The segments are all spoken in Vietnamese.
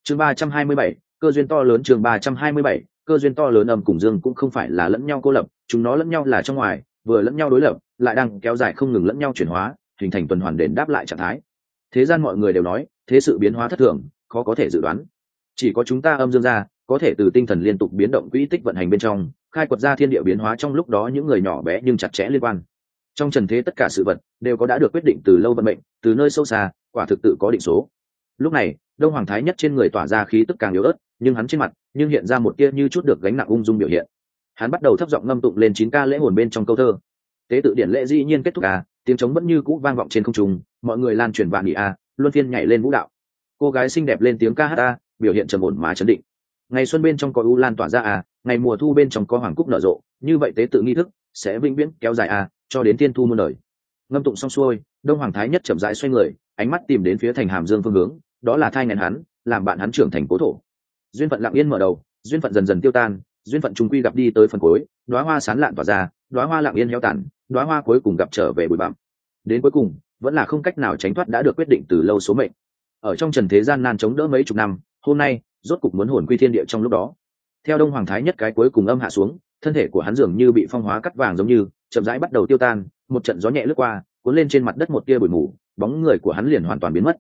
chương 327, cơ duyên to lớn. chương 327, cơ duyên to lớn. Âm cùng dương cũng không phải là lẫn nhau cô lập, chúng nó lẫn nhau là trong ngoài, vừa lẫn nhau đối lập, lại đang kéo dài không ngừng lẫn nhau chuyển hóa, hình thành tuần hoàn đền đáp lại trạng thái. Thế gian mọi người đều nói thế sự biến hóa thất thường, khó có thể dự đoán, chỉ có chúng ta âm dương gia có thể từ tinh thần liên tục biến động quỹ tích vận hành bên trong khai quật ra thiên địa biến hóa trong lúc đó những người nhỏ bé nhưng chặt chẽ liên quan. Trong trần thế tất cả sự vật đều có đã được quyết định từ lâu vận mệnh, từ nơi sâu xa quả thực tự có định số. Lúc này Đông Hoàng Thái Nhất trên người tỏa ra khí tức càng yếu ớt, nhưng hắn trên mặt nhưng hiện ra một tia như chút được gánh nặng ung dung biểu hiện. Hắn bắt đầu thấp giọng ngâm tụng lên 9 ca lễ hồn bên trong câu thơ. Tế tự điển lễ dĩ nhiên kết thúc tiếng trống vẫn như cũ vang vọng trên không trung, mọi người lan truyền vạn nghị luân phiên nhảy lên vũ đạo. Cô gái xinh đẹp lên tiếng ca hát biểu hiện trầm ổn mà chấn định. Ngày xuân bên trong có u lan tỏa ra ngày mùa thu bên trong có hoàng cúc nở rộ, như vậy tế tự nghi thức sẽ vĩnh viễn kéo dài cho đến tiên thu muôn đời. Ngâm tụng xong xuôi, Đông Hoàng Thái Nhất chậm rãi xoay người, ánh mắt tìm đến phía thành Hàm Dương phương hướng, đó là thai nghén hắn, làm bạn hắn trưởng thành cố thổ. Duyên phận lặng yên mở đầu, duyên phận dần dần tiêu tan, duyên phận trung quy gặp đi tới phần cuối, đóa hoa sán lạn tỏa ra, đóa hoa lặng yên héo tàn, đóa hoa cuối cùng gặp trở về bụi bặm. Đến cuối cùng, vẫn là không cách nào tránh thoát đã được quyết định từ lâu số mệnh. Ở trong trần thế gian nan chống đỡ mấy chục năm, hôm nay rốt cục muốn hồn quy thiên địa trong lúc đó. Theo Đông Hoàng Thái Nhất cái cuối cùng âm hạ xuống, thân thể của hắn dường như bị phong hóa cắt vàng giống như chậm rãi bắt đầu tiêu tan, một trận gió nhẹ lướt qua, cuốn lên trên mặt đất một tia bụi mù, bóng người của hắn liền hoàn toàn biến mất.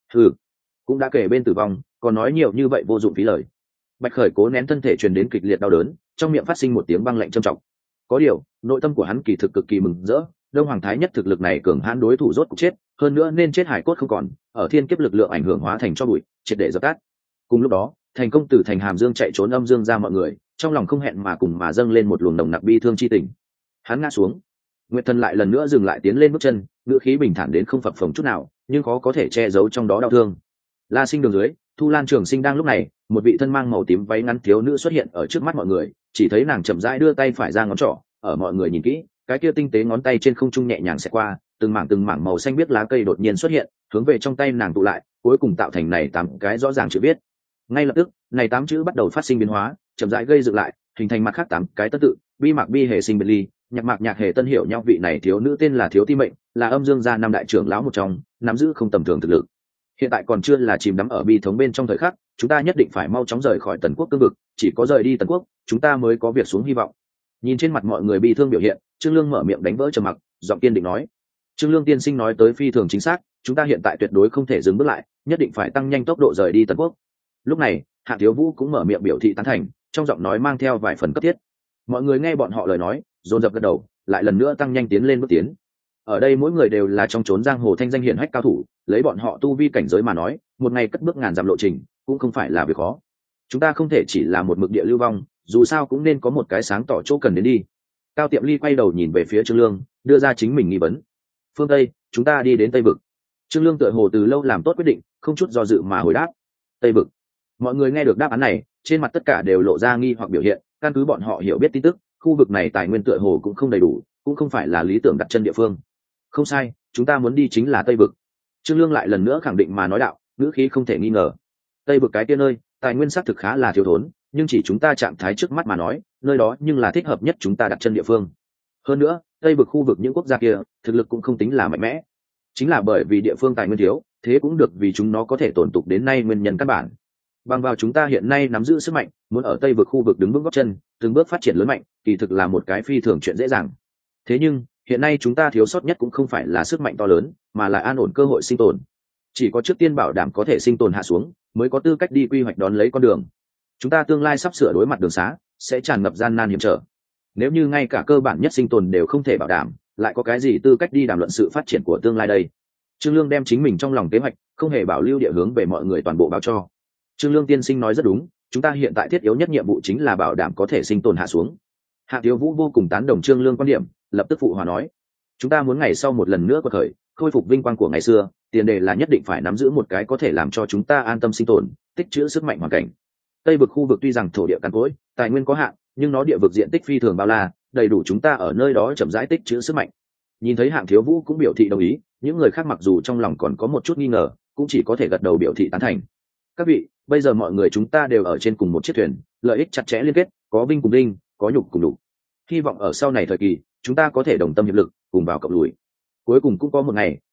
Cũng đã kể bên tử vong, còn nói nhiều như vậy vô dụng phí lời. Bạch Khởi cố nén thân thể truyền đến kịch liệt đau đớn, trong miệng phát sinh một tiếng băng lạnh trầm trọng. Có điều, nội tâm của hắn kỳ thực cực kỳ mừng rỡ, Đông Hoàng Thái Nhất thực lực này cường hãn đối thủ rốt cục chết, hơn nữa nên chết hải cốt không còn, ở thiên kiếp lực lượng ảnh hưởng hóa thành cho bụi, triệt để dập tắt. Cùng lúc đó, thành công từ thành Hàm Dương chạy trốn âm dương ra mọi người, trong lòng không hẹn mà cùng mà dâng lên một luồng nồng nặc bi thương chi tình. Hắn ngã xuống, Nguyệt Thần lại lần nữa dừng lại tiến lên bước chân, ngữ khí bình thản đến không phập phồng chút nào, nhưng khó có thể che giấu trong đó đau thương. La Sinh đường dưới, Thu Lan Trường Sinh đang lúc này, một vị thân mang màu tím váy ngắn thiếu nữ xuất hiện ở trước mắt mọi người, chỉ thấy nàng chậm rãi đưa tay phải ra ngón trỏ, ở mọi người nhìn kỹ, cái kia tinh tế ngón tay trên không trung nhẹ nhàng xẹt qua, từng mảng màu xanh biếc lá cây đột nhiên xuất hiện, hướng về trong tay nàng tụ lại, cuối cùng tạo thành này 8 cái rõ ràng chữ viết. Ngay lập tức, này 8 chữ bắt đầu phát sinh biến hóa, chậm rãi gây dựng lại, hình thành mặt khác 8 cái tân tự, bi mạc bi hề sinh biệt ly, nhạc mạc nhạc hề tân hiểu nhau. Vị này thiếu nữ tên là Thiếu Ti Mệnh, là âm dương gia 5 đại trưởng lão một trong, nắm giữ không tầm thường thực lực. Hiện tại còn chưa là chìm đắm ở bi thống bên trong thời khắc, chúng ta nhất định phải mau chóng rời khỏi Tần Quốc cương vực, chỉ có rời đi Tần Quốc, chúng ta mới có việc xuống hy vọng. Nhìn trên mặt mọi người bi thương biểu hiện, Trương Lương mở miệng đánh vỡ trầm mặc, giọng kiên định nói. Trương Lương tiên sinh nói tới phi thường chính xác, chúng ta hiện tại tuyệt đối không thể dừng bước lại, nhất định phải tăng nhanh tốc độ rời đi Tần Quốc. Lúc này, Hạ Thiếu Vũ cũng mở miệng biểu thị tán thành, trong giọng nói mang theo vài phần cấp thiết. Mọi người nghe bọn họ lời nói, dồn dập gật đầu, lại lần nữa tăng nhanh tiến lên bước tiến. Ở đây mỗi người đều là trong chốn giang hồ thanh danh hiển hách cao thủ, lấy bọn họ tu vi cảnh giới mà nói, một ngày cất bước ngàn dặm lộ trình cũng không phải là việc khó. Chúng ta không thể chỉ là một mực địa lưu vong, dù sao cũng nên có một cái sáng tỏ chỗ cần đến đi. Cao Tiệm Ly quay đầu nhìn về phía Trương Lương, đưa ra chính mình nghi vấn. Phương Tây, chúng ta đi đến Tây vực. Trương Lương tựa hồ từ lâu làm tốt quyết định, không chút do dự mà hồi đáp. Tây vực. Mọi người nghe được đáp án này, trên mặt tất cả đều lộ ra nghi hoặc biểu hiện, căn cứ bọn họ hiểu biết tin tức, khu vực này tài nguyên tựa hồ cũng không đầy đủ, cũng không phải là lý tưởng đặt chân địa phương. Không sai, chúng ta muốn đi chính là Tây vực. Trương Lương lại lần nữa khẳng định mà nói đạo, ngữ khí không thể nghi ngờ. Tây vực cái kia nơi, tài nguyên xác thực khá là thiếu thốn, nhưng chỉ chúng ta trạng thái trước mắt mà nói, nơi đó nhưng là thích hợp nhất chúng ta đặt chân địa phương. Hơn nữa, Tây vực khu vực những quốc gia kia, thực lực cũng không tính là mạnh mẽ. Chính là bởi vì địa phương tài nguyên thiếu, thế cũng được vì chúng nó có thể tồn tục đến nay nguyên nhân căn bản. Bằng vào chúng ta hiện nay nắm giữ sức mạnh, muốn ở Tây vực khu vực đứng vững gót chân, từng bước phát triển lớn mạnh, kỳ thực là một cái phi thường chuyện dễ dàng. Thế nhưng, hiện nay chúng ta thiếu sót nhất cũng không phải là sức mạnh to lớn, mà là an ổn cơ hội sinh tồn. Chỉ có trước tiên bảo đảm có thể sinh tồn hạ xuống, mới có tư cách đi quy hoạch đón lấy con đường. Chúng ta tương lai sắp sửa đối mặt đường xá, sẽ tràn ngập gian nan hiểm trở. Nếu như ngay cả cơ bản nhất sinh tồn đều không thể bảo đảm, lại có cái gì tư cách đi đàm luận sự phát triển của tương lai đây? Trương Lương đem chính mình trong lòng kế hoạch, không hề bảo lưu địa hướng về mọi người toàn bộ báo cho. Trương Lương tiên sinh nói rất đúng, chúng ta hiện tại thiết yếu nhất nhiệm vụ chính là bảo đảm có thể sinh tồn hạ xuống. Hạ Thiếu Vũ vô cùng tán đồng Trương Lương quan điểm, lập tức phụ hòa nói: chúng ta muốn ngày sau một lần nữa quật khởi, khôi phục vinh quang của ngày xưa, tiền đề là nhất định phải nắm giữ một cái có thể làm cho chúng ta an tâm sinh tồn, tích trữ sức mạnh hoàn cảnh. Tây vực khu vực tuy rằng thổ địa cằn cỗi, tài nguyên có hạn, nhưng nó địa vực diện tích phi thường bao la, đầy đủ chúng ta ở nơi đó chậm rãi tích trữ sức mạnh. Nhìn thấy Hạng Thiếu Vũ cũng biểu thị đồng ý, những người khác mặc dù trong lòng còn có một chút nghi ngờ, cũng chỉ có thể gật đầu biểu thị tán thành. Các vị, bây giờ mọi người chúng ta đều ở trên cùng một chiếc thuyền, lợi ích chặt chẽ liên kết, có vinh cùng đinh, có nhục cùng đủ. Hy vọng ở sau này thời kỳ, chúng ta có thể đồng tâm hiệp lực, cùng vào cộng lùi. Cuối cùng cũng có một ngày,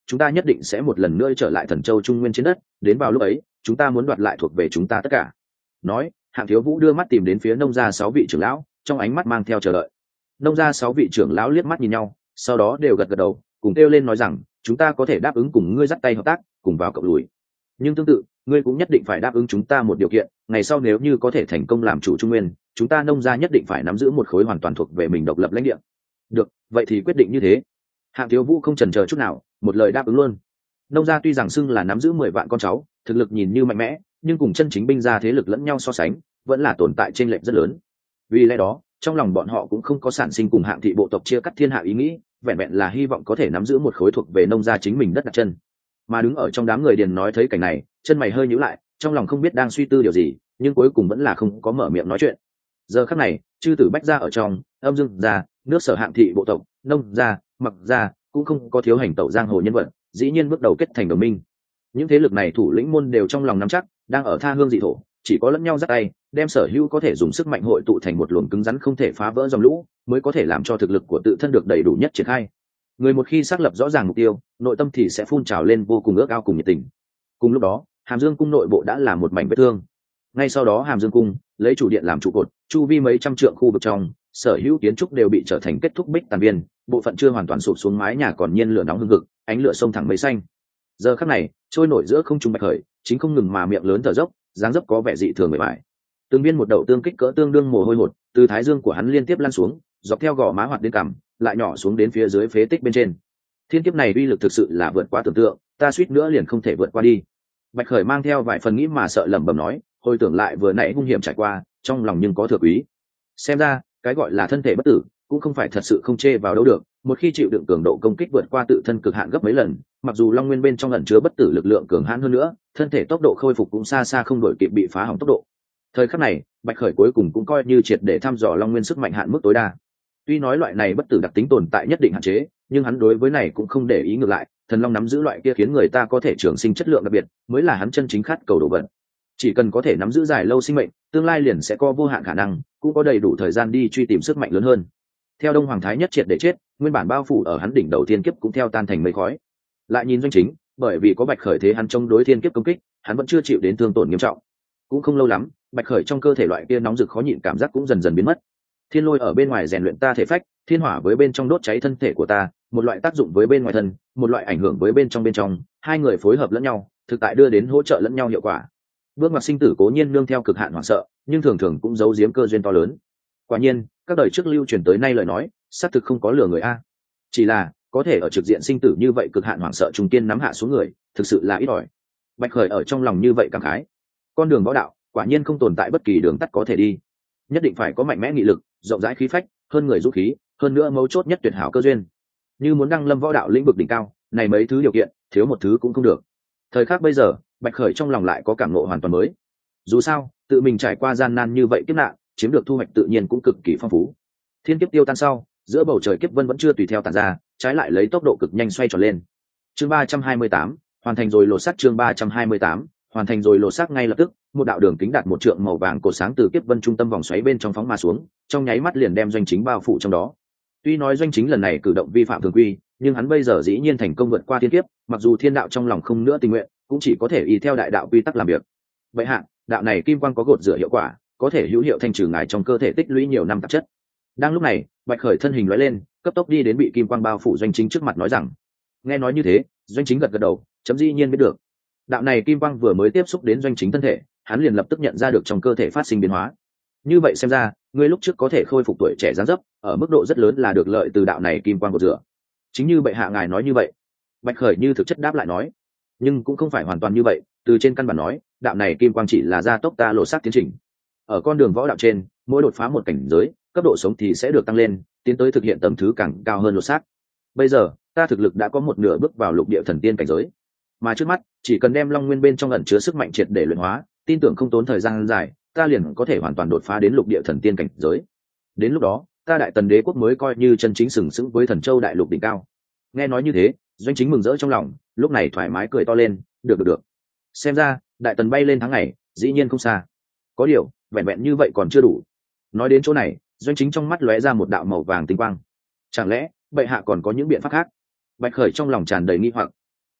chúng ta nhất định sẽ một lần nữa trở lại Thần Châu Trung Nguyên trên đất, đến vào lúc ấy chúng ta muốn đoạt lại thuộc về chúng ta tất cả. Nói, Hạng Thiếu Vũ đưa mắt tìm đến phía nông gia 6 vị trưởng lão, trong ánh mắt mang theo chờ đợi. Nông gia 6 vị trưởng lão liếc mắt nhìn nhau, sau đó đều gật gật đầu, cùng kêu lên nói rằng chúng ta có thể đáp ứng cùng ngươi dắt tay hợp tác, cùng vào cộng lùi. Nhưng tương tự, ngươi cũng nhất định phải đáp ứng chúng ta một điều kiện, ngày sau nếu như có thể thành công làm chủ Trung Nguyên, chúng ta nông gia nhất định phải nắm giữ một khối hoàn toàn thuộc về mình độc lập lãnh địa. Được, vậy thì quyết định như thế. Hạng Thiếu Vũ không chần chờ chút nào, một lời đáp ứng luôn. Nông gia tuy rằng xưng là nắm giữ 10 vạn con cháu, thực lực nhìn như mạnh mẽ, nhưng cùng chân chính binh gia thế lực lẫn nhau so sánh, vẫn là tồn tại chênh lệch rất lớn. Vì lẽ đó, trong lòng bọn họ cũng không có sản sinh cùng Hạng thị bộ tộc chia cắt thiên hạ ý nghĩ, vẹn vẹn là hy vọng có thể nắm giữ một khối thuộc về nông gia chính mình đất đặt chân. Mà đứng ở trong đám người điền nói thấy cảnh này, chân mày hơi nhíu lại, trong lòng không biết đang suy tư điều gì, nhưng cuối cùng vẫn là không có mở miệng nói chuyện. Giờ khắc này, chư tử bách gia ở trong, âm dương gia, nước Sở Hạng thị bộ tộc, nông gia, mặc gia cũng không có thiếu hành tẩu giang hồ nhân vật, dĩ nhiên bước đầu kết thành đồng minh. Những thế lực này thủ lĩnh môn đều trong lòng nắm chắc, đang ở tha hương dị thổ, chỉ có lẫn nhau dắt tay, đem sở hữu có thể dùng sức mạnh hội tụ thành một luồng cứng rắn không thể phá vỡ dòng lũ, mới có thể làm cho thực lực của tự thân được đầy đủ nhất triển khai. Người một khi xác lập rõ ràng mục tiêu, nội tâm thì sẽ phun trào lên vô cùng ước ao cùng nhiệt tình. Cùng lúc đó, Hàm Dương cung nội bộ đã là một mảnh vết thương. Ngay sau đó Hàm Dương cung lấy chủ điện làm trụ cột, chu vi mấy trăm trượng khu vực trong, sở hữu kiến trúc đều bị trở thành kết thúc bích tàn viên, bộ phận chưa hoàn toàn sụp xuống mái nhà còn nhiên lửa nóng hừng hực, ánh lửa sông thẳng mây xanh. Giờ khắc này, trôi nổi giữa không trung bạch khởi, chính không ngừng mà miệng lớn thở dốc, dáng dấp có vẻ dị thường bề bại. Từng viên một đậu tương kích cỡ tương đương mồ hôi hột, từ thái dương của hắn liên tiếp lan xuống, dọc theo gò má hoạt đến cằm, lại nhỏ xuống đến phía dưới phế tích bên trên. Thiên kiếp này uy lực thực sự là vượt quá tưởng tượng, ta suýt nữa liền không thể vượt qua đi. Bạch khởi mang theo vài phần nghĩ mà sợ lẩm bẩm nói, hồi tưởng lại vừa nãy hung hiểm trải qua, trong lòng nhưng có thừa quý. Xem ra, cái gọi là thân thể bất tử, cũng không phải thật sự không chê vào đâu được. Một khi chịu đựng cường độ công kích vượt qua tự thân cực hạn gấp mấy lần, mặc dù long nguyên bên trong ẩn chứa bất tử lực lượng cường hãn hơn nữa, thân thể tốc độ khôi phục cũng xa xa không đổi kịp bị phá hỏng tốc độ. Thời khắc này, bạch khởi cuối cùng cũng coi như triệt để thăm dò long nguyên sức mạnh hạn mức tối đa. Tuy nói loại này bất tử đặc tính tồn tại nhất định hạn chế, nhưng hắn đối với này cũng không để ý, ngược lại, thần long nắm giữ loại kia khiến người ta có thể trường sinh chất lượng đặc biệt, mới là hắn chân chính khát cầu đồ vật. Chỉ cần có thể nắm giữ dài lâu sinh mệnh, tương lai liền sẽ có vô hạn khả năng, cũng có đầy đủ thời gian đi truy tìm sức mạnh lớn hơn. Theo Đông Hoàng Thái Nhất triệt để chết, nguyên bản bao phủ ở hắn đỉnh đầu thiên kiếp cũng theo tan thành mây khói. Lại nhìn Doanh Chính, bởi vì có bạch khởi thế hắn chống đối thiên kiếp công kích, hắn vẫn chưa chịu đến thương tổn nghiêm trọng. Cũng không lâu lắm, bạch khởi trong cơ thể loại kia nóng rực khó nhịn cảm giác cũng dần dần biến mất. Thiên lôi ở bên ngoài rèn luyện ta thể phách, thiên hỏa với bên trong đốt cháy thân thể của ta, một loại tác dụng với bên ngoài thân, một loại ảnh hưởng với bên trong, hai người phối hợp lẫn nhau, thực tại đưa đến hỗ trợ lẫn nhau hiệu quả. Bước ngoặt sinh tử cố nhiên nương theo cực hạn hoảng sợ, nhưng thường thường cũng giấu giếm cơ duyên to lớn. Quả nhiên, các đời trước lưu truyền tới nay lời nói, xác thực không có lừa người a. Chỉ là có thể ở trực diện sinh tử như vậy cực hạn hoảng sợ trùng tiên nắm hạ xuống người, thực sự là ít ỏi. Bạch khởi ở trong lòng như vậy cảm khái. Con đường võ đạo, quả nhiên không tồn tại bất kỳ đường tắt có thể đi. Nhất định phải có mạnh mẽ nghị lực, rộng rãi khí phách, hơn người dũng khí, hơn nữa mấu chốt nhất tuyệt hảo cơ duyên. Như muốn đăng lâm võ đạo lĩnh vực đỉnh cao, này mấy thứ điều kiện, thiếu một thứ cũng không được. Thời khắc bây giờ, bạch khởi trong lòng lại có cảm ngộ hoàn toàn mới. Dù sao, tự mình trải qua gian nan như vậy kiếp nạn, chiếm được thu hoạch tự nhiên cũng cực kỳ phong phú. Thiên kiếp tiêu tan sau, giữa bầu trời kiếp vân vẫn chưa tùy theo tàn ra, trái lại lấy tốc độ cực nhanh xoay tròn lên. Chương 328, hoàn thành rồi lột xác. Chương 328, hoàn thành rồi lột xác. Ngay lập tức, một đạo đường kính đạt một trượng màu vàng cột sáng từ kiếp vân trung tâm vòng xoáy bên trong phóng mà xuống, trong nháy mắt liền đem Doanh Chính bao phủ trong đó. Tuy nói Doanh Chính lần này cử động vi phạm thường quy, nhưng hắn bây giờ dĩ nhiên thành công vượt qua thiên kiếp, mặc dù thiên đạo trong lòng không nữa tình nguyện, cũng chỉ có thể y theo đại đạo quy tắc làm việc. Vậy hạ, đạo này kim quang có gột rửa hiệu quả, có thể hữu hiệu thanh trừ ngài trong cơ thể tích lũy nhiều năm tạp chất. Đang lúc này, bạch khởi thân hình lóe lên, cấp tốc đi đến bị kim quang bao phủ Doanh Chính trước mặt nói rằng. Nghe nói như thế, Doanh Chính gật gật đầu, chấm dĩ nhiên biết được. Đạo này kim quang vừa mới tiếp xúc đến Doanh Chính thân thể, hắn liền lập tức nhận ra được trong cơ thể phát sinh biến hóa. Như vậy xem ra, ngươi lúc trước có thể khôi phục tuổi trẻ dáng dấp, ở mức độ rất lớn là được lợi từ đạo này kim quang gột rửa. Chính như bệ hạ ngài nói như vậy. Bạch khởi như thực chất đáp lại nói. Nhưng cũng không phải hoàn toàn như vậy, từ trên căn bản nói, đạo này kim quang chỉ là gia tốc ta lột xác tiến trình. Ở con đường võ đạo trên, mỗi đột phá một cảnh giới, cấp độ sống thì sẽ được tăng lên, tiến tới thực hiện tầm thứ càng cao hơn lột xác. Bây giờ, ta thực lực đã có một nửa bước vào lục địa thần tiên cảnh giới, mà trước mắt, chỉ cần đem long nguyên bên trong ẩn chứa sức mạnh triệt để luyện hóa, tin tưởng không tốn thời gian dài, ta liền có thể hoàn toàn đột phá đến lục địa thần tiên cảnh giới. Đến lúc đó, ta Đại Tần đế quốc mới coi như chân chính sừng sững với Thần Châu đại lục đỉnh cao. Nghe nói như thế, Doanh Chính mừng rỡ trong lòng, lúc này thoải mái cười to lên, được. Xem ra, Đại Tần bay lên tháng ngày, dĩ nhiên không xa. Có điều, vẹn vẹn như vậy còn chưa đủ. Nói đến chỗ này, Doanh Chính trong mắt lóe ra một đạo màu vàng tinh quang. Chẳng lẽ, bệ hạ còn có những biện pháp khác? Bạch khởi trong lòng tràn đầy nghi hoặc.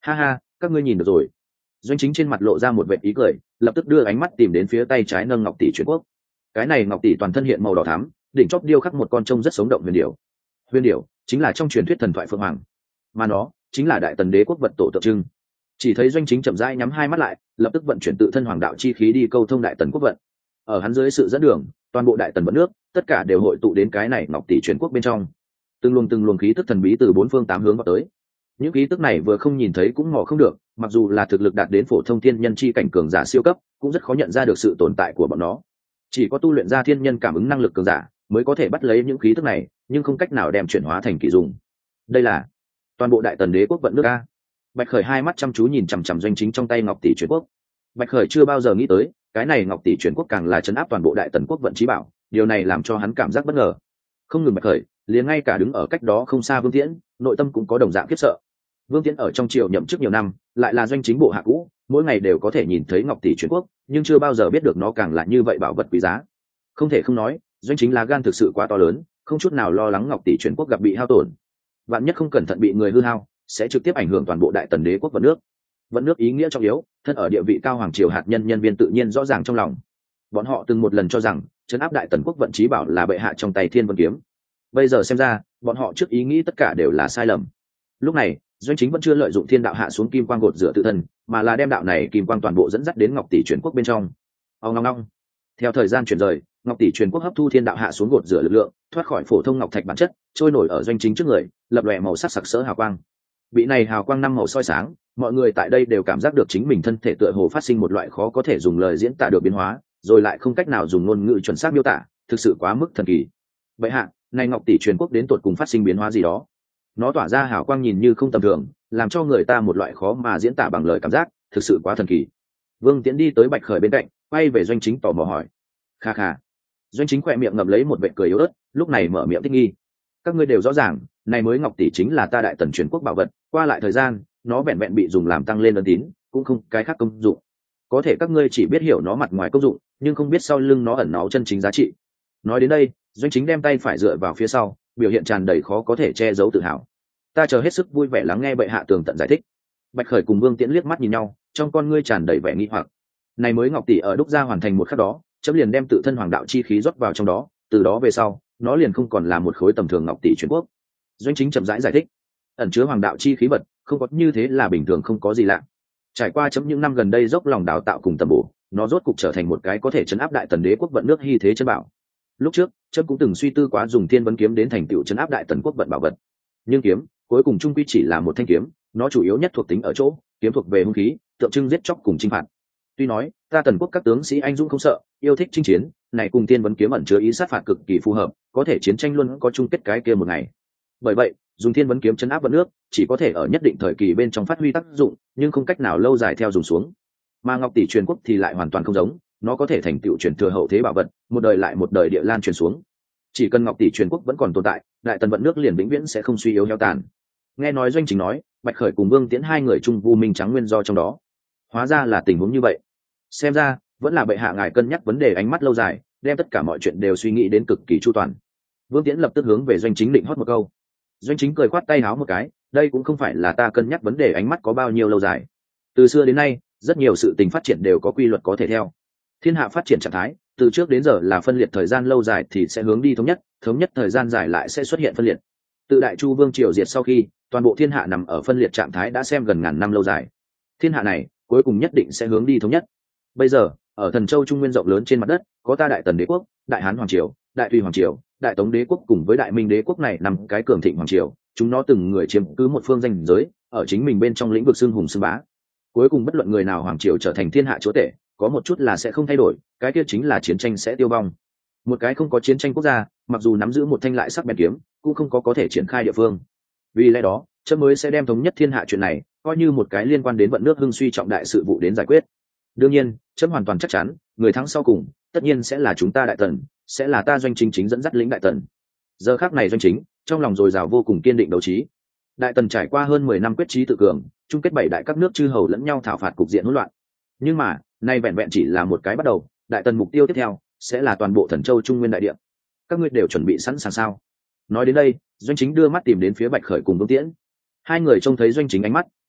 Ha ha, các ngươi nhìn được rồi. Doanh chính trên mặt lộ ra một vệt ý cười, lập tức đưa ánh mắt tìm đến phía tay trái nâng ngọc tỷ truyền quốc. Cái này ngọc tỷ toàn thân hiện màu đỏ thắm, đỉnh chóp điêu khắc một con trông rất sống động huyền điểu. Huyền điểu chính là trong truyền thuyết thần thoại phượng hoàng, mà nó chính là đại tần đế quốc vật tổ tượng trưng. Chỉ thấy doanh chính chậm rãi nhắm hai mắt lại, lập tức vận chuyển tự thân hoàng đạo chi khí đi câu thông đại tần quốc vận. Ở hắn dưới sự dẫn đường, toàn bộ đại tần vận nước tất cả đều hội tụ đến cái này ngọc tỷ truyền quốc bên trong. Từng luồng khí tức thần bí từ bốn phương tám hướng vào tới. Những khí tức này vừa không nhìn thấy cũng mò không được, mặc dù là thực lực đạt đến phổ thông thiên nhân chi cảnh cường giả siêu cấp, cũng rất khó nhận ra được sự tồn tại của bọn nó. Chỉ có tu luyện ra thiên nhân cảm ứng năng lực cường giả mới có thể bắt lấy những khí tức này, nhưng không cách nào đem chuyển hóa thành kỳ dùng. Đây là toàn bộ đại tần đế quốc vận nước a. Bạch Khởi hai mắt chăm chú nhìn chằm chằm doanh chính trong tay ngọc tỷ truyền quốc. Bạch Khởi chưa bao giờ nghĩ tới, cái này ngọc tỷ truyền quốc càng là trấn áp toàn bộ đại tần quốc vận chí bảo, điều này làm cho hắn cảm giác bất ngờ. Không ngừng Bạch Khởi, liền ngay cả đứng ở cách đó không xa Vương Tiễn, nội tâm cũng có đồng dạng khiếp sợ. Vương Tiễn ở trong triều nhậm chức nhiều năm, lại là doanh chính bộ hạ cũ, mỗi ngày đều có thể nhìn thấy ngọc tỷ truyền quốc, nhưng chưa bao giờ biết được nó càng là như vậy bảo vật quý giá. Không thể không nói, doanh chính lá gan thực sự quá to lớn, không chút nào lo lắng ngọc tỷ truyền quốc gặp bị hao tổn. Vạn nhất không cẩn thận bị người hư hao, sẽ trực tiếp ảnh hưởng toàn bộ đại tần đế quốc vận nước. Vận nước ý nghĩa trọng yếu, thân ở địa vị cao hoàng triều hạt nhân nhân viên tự nhiên rõ ràng trong lòng. Bọn họ từng một lần cho rằng trấn áp đại tần quốc vận chí bảo là bệ hạ trong tay Thiên Vân kiếm. Bây giờ xem ra, bọn họ trước ý nghĩ tất cả đều là sai lầm. Lúc này, doanh chính vẫn chưa lợi dụng thiên đạo hạ xuống kim quang gột rửa tự thân, mà là đem đạo này kim quang toàn bộ dẫn dắt đến ngọc tỷ truyền quốc bên trong. Ông ngong ngong. Theo thời gian chuyển rời, ngọc tỷ truyền quốc hấp thu thiên đạo hạ xuống gột rửa lực lượng, thoát khỏi phổ thông ngọc thạch bản chất, trôi nổi ở doanh chính trước người, lập lòe màu sắc sặc sỡ hào quang. Bị này hào quang năm màu soi sáng, mọi người tại đây đều cảm giác được chính mình thân thể tựa hồ phát sinh một loại khó có thể dùng lời diễn tả được biến hóa, rồi lại không cách nào dùng ngôn ngữ chuẩn xác miêu tả, thực sự quá mức thần kỳ. Vậy hạ, này ngọc tỷ truyền quốc đến tột cùng phát sinh biến hóa gì đó? Nó tỏa ra hào quang nhìn như không tầm thường, làm cho người ta một loại khó mà diễn tả bằng lời cảm giác, thực sự quá thần kỳ. Vương Tiễn đi tới Bạch Khởi bên cạnh, quay về doanh chính tò mò hỏi. Kha kha. Doanh chính khỏe miệng ngậm lấy một vệt cười yếu ớt, lúc này mở miệng thích nghi. Các ngươi đều rõ ràng, này mới ngọc tỷ chính là ta đại tần truyền quốc bảo vật, qua lại thời gian, nó vẹn vẹn bị dùng làm tăng lên ân tín, cũng không cái khác công dụng. Có thể các ngươi chỉ biết hiểu nó mặt ngoài công dụng, nhưng không biết sau lưng nó ẩn náu chân chính giá trị. Nói đến đây, doanh chính đem tay phải dựa vào phía sau, biểu hiện tràn đầy khó có thể che giấu tự hào. Ta chờ hết sức vui vẻ lắng nghe bệ hạ tường tận giải thích. Bạch Khởi cùng Vương Tiễn liếc mắt nhìn nhau, trong con ngươi tràn đầy vẻ nghi hoặc. Này mới ngọc tỷ ở đúc ra hoàn thành một khắc đó, chấm liền đem tự thân hoàng đạo chi khí rót vào trong đó, từ đó về sau, nó liền không còn là một khối tầm thường ngọc tỷ truyền quốc. Doanh chính chậm rãi giải thích, ẩn chứa hoàng đạo chi khí vật, không có như thế là bình thường, không có gì lạ. Trải qua chấm những năm gần đây dốc lòng đào tạo cùng tầm bổ, nó rốt cục trở thành một cái có thể trấn áp đại tần đế quốc vận nước hy thế chân bảo. Lúc trước, chấm cũng từng suy tư quá dùng Thiên Vấn kiếm đến thành tựu trấn áp đại tần quốc vận bảo vật, nhưng kiếm cuối cùng trung quy chỉ là một thanh kiếm, nó chủ yếu nhất thuộc tính ở chỗ kiếm thuộc về hung khí, tượng trưng giết chóc cùng chinh phạt. Tuy nói ta tần quốc các tướng sĩ anh dũng không sợ, yêu thích chinh chiến, này cùng Thiên Vấn kiếm ẩn chứa ý sát phạt cực kỳ phù hợp, có thể chiến tranh luôn có chung kết cái kia một ngày. Bởi vậy, dùng Thiên Vấn kiếm trấn áp vận nước chỉ có thể ở nhất định thời kỳ bên trong phát huy tác dụng, nhưng không cách nào lâu dài theo dùng xuống. Mà ngọc tỷ truyền quốc thì lại hoàn toàn không giống, nó có thể thành tựu truyền thừa hậu thế bảo vật, một đời lại một đời địa lan truyền xuống. Chỉ cần ngọc tỷ truyền quốc vẫn còn tồn tại, đại tần vận nước liền vĩnh viễn sẽ không suy yếu heo tàn. Nghe nói doanh chính nói, Bạch Khởi cùng Vương Tiễn hai người chung vu minh trắng nguyên do trong đó. Hóa ra là tình huống như vậy. Xem ra vẫn là bệ hạ ngài cân nhắc vấn đề ánh mắt lâu dài, đem tất cả mọi chuyện đều suy nghĩ đến cực kỳ chu toàn. Vương Tiễn lập tức hướng về doanh chính định hót một câu. Doanh chính cười khoát tay áo một cái, đây cũng không phải là ta cân nhắc vấn đề ánh mắt có bao nhiêu lâu dài. Từ xưa đến nay, rất nhiều sự tình phát triển đều có quy luật có thể theo. Thiên hạ phát triển trạng thái, từ trước đến giờ là phân liệt, thời gian lâu dài thì sẽ hướng đi thống nhất thời gian dài lại sẽ xuất hiện phân liệt. Từ Đại Chu Vương triều diệt sau khi, toàn bộ thiên hạ nằm ở phân liệt trạng thái đã xem gần ngàn năm lâu dài. Thiên hạ này cuối cùng nhất định sẽ hướng đi thống nhất. Bây giờ, ở Thần Châu Trung Nguyên rộng lớn trên mặt đất, có ta Đại Tần Đế quốc, Đại Hán Hoàng triều, Đại Tùy Hoàng triều, Đại Tống Đế quốc cùng với Đại Minh Đế quốc này nằm cái cường thịnh hoàng triều, chúng nó từng người chiếm cứ một phương danh giới, ở chính mình bên trong lĩnh vực xưng hùng xưng bá. Cuối cùng bất luận người nào hoàng triều trở thành thiên hạ chúa tể, có một chút là sẽ không thay đổi, cái kia chính là chiến tranh sẽ tiêu vong. Một cái không có chiến tranh quốc gia, mặc dù nắm giữ một thanh lại sắc bén kiếm, cũng không có thể triển khai địa phương. Vì lẽ đó, chấm mới sẽ đem thống nhất thiên hạ chuyện này coi như một cái liên quan đến vận nước hưng suy trọng đại sự vụ đến giải quyết. Đương nhiên, chấm hoàn toàn chắc chắn, người thắng sau cùng tất nhiên sẽ là chúng ta Đại Tần, sẽ là ta doanh chính dẫn dắt lĩnh Đại Tần. Giờ khắc này doanh chính trong lòng dồi dào vô cùng kiên định đấu trí. Đại Tần trải qua hơn 10 năm quyết trí tự cường, chung kết 7 đại các nước chư hầu lẫn nhau thảo phạt cục diện hỗn loạn. Nhưng mà, nay vẹn vẹn chỉ là một cái bắt đầu, Đại Tần mục tiêu tiếp theo sẽ là toàn bộ Thần Châu Trung Nguyên đại địa. Các ngươi đều chuẩn bị sẵn sàng sao? Nói đến đây, doanh chính đưa mắt tìm đến phía Bạch Khởi cùng Vương Tiễn. Hai người trông thấy doanh chính ánh mắt,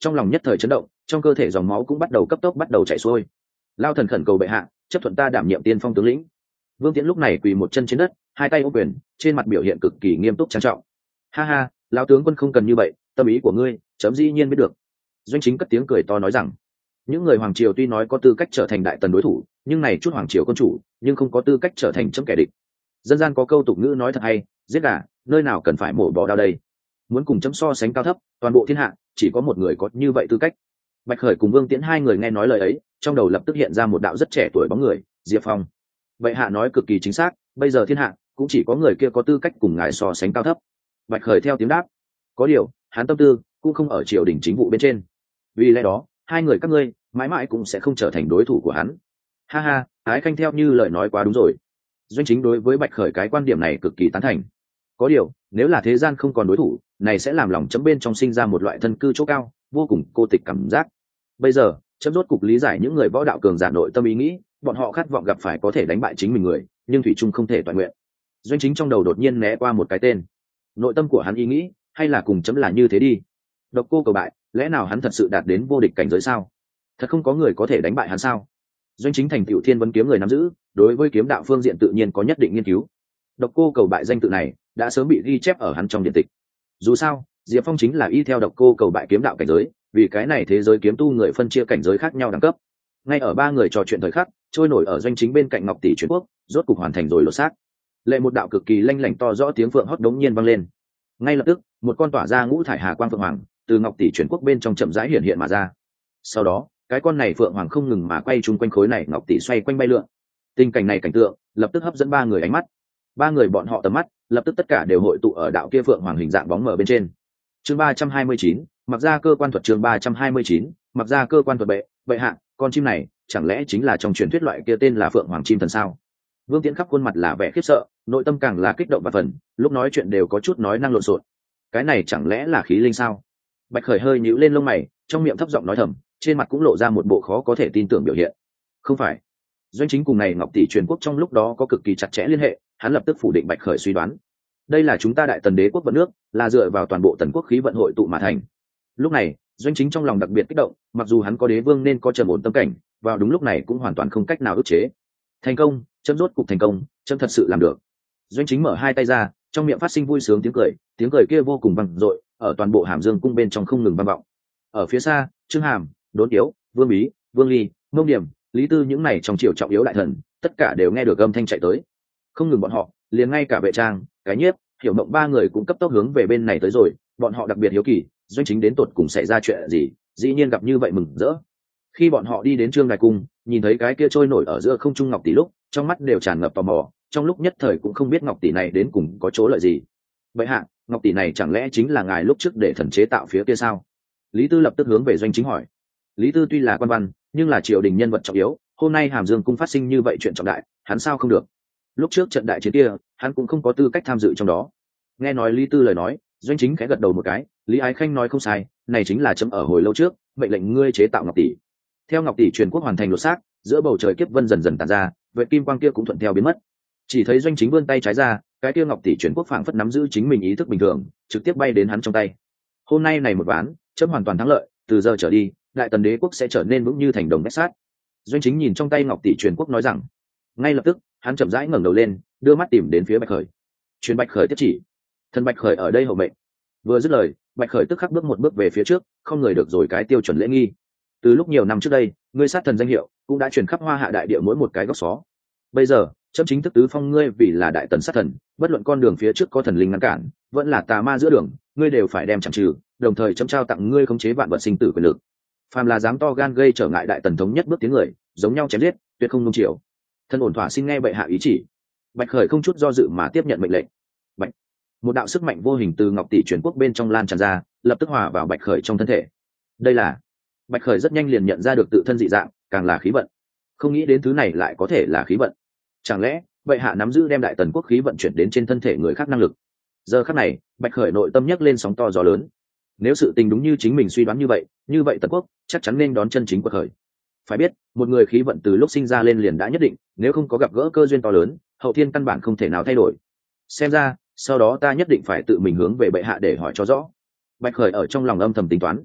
trong lòng nhất thời chấn động, trong cơ thể dòng máu cũng bắt đầu cấp tốc bắt đầu chảy xuôi. Lao thần khẩn cầu bệ hạ chấp thuận ta đảm nhiệm tiên phong tướng lĩnh. Vương Tiễn lúc này quỳ một chân trên đất, hai tay ôm quyền, trên mặt biểu hiện cực kỳ nghiêm túc trang trọng. Ha ha, lão tướng quân không cần như vậy, tâm ý của ngươi chấm dĩ nhiên biết được. Doanh Chính cất tiếng cười to nói rằng, những người hoàng triều tuy nói có tư cách trở thành đại tần đối thủ, nhưng này chút hoàng triều quân chủ nhưng không có tư cách trở thành chấm kẻ địch. Dân gian có câu tục ngữ nói thật hay, giết gà nơi nào cần phải mổ bò đao đây. Muốn cùng chấm so sánh cao thấp, toàn bộ thiên hạ chỉ có một người có như vậy tư cách. Bạch Khởi cùng Vương Tiễn hai người nghe nói lời ấy, trong đầu lập tức hiện ra một đạo rất trẻ tuổi bóng người, Diệp Phong. Bệ hạ nói cực kỳ chính xác, bây giờ thiên hạ cũng chỉ có người kia có tư cách cùng ngài so sánh cao thấp. Bạch Khởi theo tiếng đáp, có điều hắn tâm tư cũng không ở triều đình chính vụ bên trên, vì lẽ đó hai người các ngươi mãi mãi cũng sẽ không trở thành đối thủ của hắn. Ha ha, Ái Khanh theo như lời nói quá đúng rồi. Doanh Chính đối với Bạch Khởi cái quan điểm này cực kỳ tán thành. Có điều nếu là thế gian không còn đối thủ, này sẽ làm lòng chấm bên trong sinh ra một loại thân cư chỗ cao, vô cùng cô tịch cảm giác. Bây giờ chấm rốt cục lý giải những người võ đạo cường giả nội tâm ý nghĩ, bọn họ khát vọng gặp phải có thể đánh bại chính mình người, nhưng thủy chung không thể toàn nguyện. Doanh Chính trong đầu đột nhiên né qua một cái tên, nội tâm của hắn ý nghĩ hay là cùng chấm là như thế đi. Độc Cô Cầu bại, lẽ nào hắn thật sự đạt đến vô địch cảnh giới sao? Thật không có người có thể đánh bại hắn sao? Doanh Chính thành tựu thiên vấn kiếm người nắm giữ, đối với kiếm đạo phương diện tự nhiên có nhất định nghiên cứu. Độc Cô Cầu bại danh tự này đã sớm bị ghi chép ở hắn trong điện tịch. Dù sao Diệp Phong chính là y theo Độc Cô Cầu bại kiếm đạo cảnh giới, vì cái này thế giới kiếm tu người phân chia cảnh giới khác nhau đẳng cấp. Ngay ở ba người trò chuyện thời khắc, trôi nổi ở Doanh Chính bên cạnh Ngọc Tỷ Truyền Quốc rốt cục hoàn thành rồi lột xác. Lệ một đạo cực kỳ lanh lảnh to rõ tiếng phượng hót đống nhiên vang lên. Ngay lập tức một con tỏa ra ngũ thải hà quang phượng hoàng từ Ngọc Tỷ Truyền Quốc bên trong chậm rãi hiện hiện mà ra. Sau đó cái con này phượng hoàng không ngừng mà quay chung quanh khối này Ngọc Tỷ xoay quanh bay lượn. Tình cảnh này cảnh tượng lập tức hấp dẫn ba người ánh mắt. Ba người bọn họ tầm mắt lập tức tất cả đều hội tụ ở đạo kia phượng hoàng hình dạng bóng mờ bên trên. Chương 329, mặc ra cơ quan thuật. Chương 329, mặc ra cơ quan thuật. Bệ hạ, con chim này chẳng lẽ chính là trong truyền thuyết loại kia tên là phượng hoàng chim thần sao? Vương Tiễn khắp khuôn mặt là vẻ khiếp sợ, nội tâm càng là kích động và phần, lúc nói chuyện đều có chút nói năng lộn xộn. Cái này chẳng lẽ là khí linh sao? Bạch Khởi hơi nhíu lên lông mày, trong miệng thấp giọng nói thầm, trên mặt cũng lộ ra một bộ khó có thể tin tưởng biểu hiện. Không phải. Doanh Chính cùng này Ngọc Tỷ Truyền Quốc trong lúc đó có cực kỳ chặt chẽ liên hệ, hắn lập tức phủ định Bạch Khởi suy đoán. Đây là chúng ta Đại Tần Đế quốc vận nước, là dựa vào toàn bộ tần quốc khí vận hội tụ mà thành. Lúc này Doanh Chính trong lòng đặc biệt kích động, mặc dù hắn có đế vương nên có trầm ổn tâm cảnh, vào đúng lúc này cũng hoàn toàn không cách nào ức chế. Thành công, chấm rốt cục thành công, chấm thật sự làm được. Doanh Chính mở hai tay ra, trong miệng phát sinh vui sướng tiếng cười kia vô cùng vang dội, ở toàn bộ Hàm Dương cung bên trong không ngừng vang vọng. Ở phía xa, Trương Hàm, Đốn Tiếu, Vương Bí, Vương Ly, Mông Điểm, Lý Tư những này trong triều trọng yếu đại thần, tất cả đều nghe được âm thanh chạy tới. Không ngừng bọn họ, liền ngay cả Vệ Trang, Cái Nhiếp, Hiểu Mộng ba người cũng cấp tốc hướng về bên này tới rồi, bọn họ đặc biệt hiếu kỳ, Doanh Chính đến tột cùng xảy ra chuyện gì, dĩ nhiên gặp như vậy mừng rỡ. Khi bọn họ đi đến Trương Đài cung, nhìn thấy cái kia trôi nổi ở giữa không trung Ngọc Tỷ lúc, trong mắt đều tràn ngập tò mò, trong lúc nhất thời cũng không biết Ngọc Tỷ này đến cùng có chỗ lợi gì. Vậy hạ, Ngọc Tỷ này chẳng lẽ chính là ngài lúc trước để thần chế tạo phía kia sao? Lý Tư lập tức hướng về Doanh Chính hỏi. Lý Tư tuy là quan văn, nhưng là triều đình nhân vật trọng yếu, hôm nay Hàm Dương cung phát sinh như vậy chuyện trọng đại, hắn sao không được? Lúc trước trận đại chiến kia, hắn cũng không có tư cách tham dự trong đó. Nghe nói Lý Tư lời nói, Doanh Chính khẽ gật đầu một cái, Lý Ái Khanh nói không sai, này chính là chấm ở hồi lâu trước mệnh lệnh ngươi chế tạo Ngọc Tỷ. Theo Ngọc Tỷ Truyền Quốc hoàn thành lột xác, giữa bầu trời kiếp vân dần dần tàn ra, vệt kim quang kia cũng thuận theo biến mất. Chỉ thấy Doanh Chính vươn tay trái ra, cái kia Ngọc Tỷ Truyền Quốc phảng phất nắm giữ chính mình ý thức bình thường, trực tiếp bay đến hắn trong tay. Hôm nay này một ván, chấm hoàn toàn thắng lợi, từ giờ trở đi, Đại Tần Đế quốc sẽ trở nên vững như thành đồng vách sắt. Doanh Chính nhìn trong tay Ngọc Tỷ Truyền Quốc nói rằng. Ngay lập tức, hắn chậm rãi ngẩng đầu lên, đưa mắt tìm đến phía Bạch Khởi. Truyền Bạch Khởi tiếp chỉ. Thần Bạch Khởi ở đây hậu mệnh. Vừa dứt lời, Bạch Khởi tức khắc bước một bước về phía trước, không người được rồi cái tiêu chuẩn lễ nghi. Từ lúc nhiều năm trước đây, ngươi sát thần danh hiệu cũng đã truyền khắp Hoa Hạ đại địa mỗi một cái góc xó. Bây giờ, chấm chính thức tứ phong ngươi vì là Đại Tần sát thần, bất luận con đường phía trước có thần linh ngăn cản, vẫn là tà ma giữa đường, ngươi đều phải đem chẳng trừ, đồng thời chấm trao tặng ngươi khống chế vạn vật sinh tử quyền lực. Phàm là dám to gan gây trở ngại Đại Tần thống nhất bước tiến người, giống nhau chém giết, tuyệt không nung chiều. Thân ổn thỏa xin nghe bệ hạ ý chỉ. Bạch Khởi không chút do dự mà tiếp nhận mệnh lệnh. Bạch. Một đạo sức mạnh vô hình từ Ngọc Tỷ Truyền Quốc bên trong lan tràn ra, lập tức hòa vào Bạch Khởi trong thân thể. Đây là Bạch Khởi rất nhanh liền nhận ra được tự thân dị dạng, càng là khí vận. Không nghĩ đến thứ này lại có thể là khí vận. Chẳng lẽ bệ hạ nắm giữ đem Đại Tần quốc khí vận chuyển đến trên thân thể người khác năng lực? Giờ khắc này, Bạch Khởi nội tâm nhấc lên sóng to gió lớn. Nếu sự tình đúng như chính mình suy đoán như vậy Tần quốc chắc chắn nên đón chân chính của Khởi. Phải biết, một người khí vận từ lúc sinh ra lên liền đã nhất định, nếu không có gặp gỡ cơ duyên to lớn, hậu thiên căn bản không thể nào thay đổi. Xem ra, sau đó ta nhất định phải tự mình hướng về bệ hạ để hỏi cho rõ. Bạch Khởi ở trong lòng âm thầm tính toán.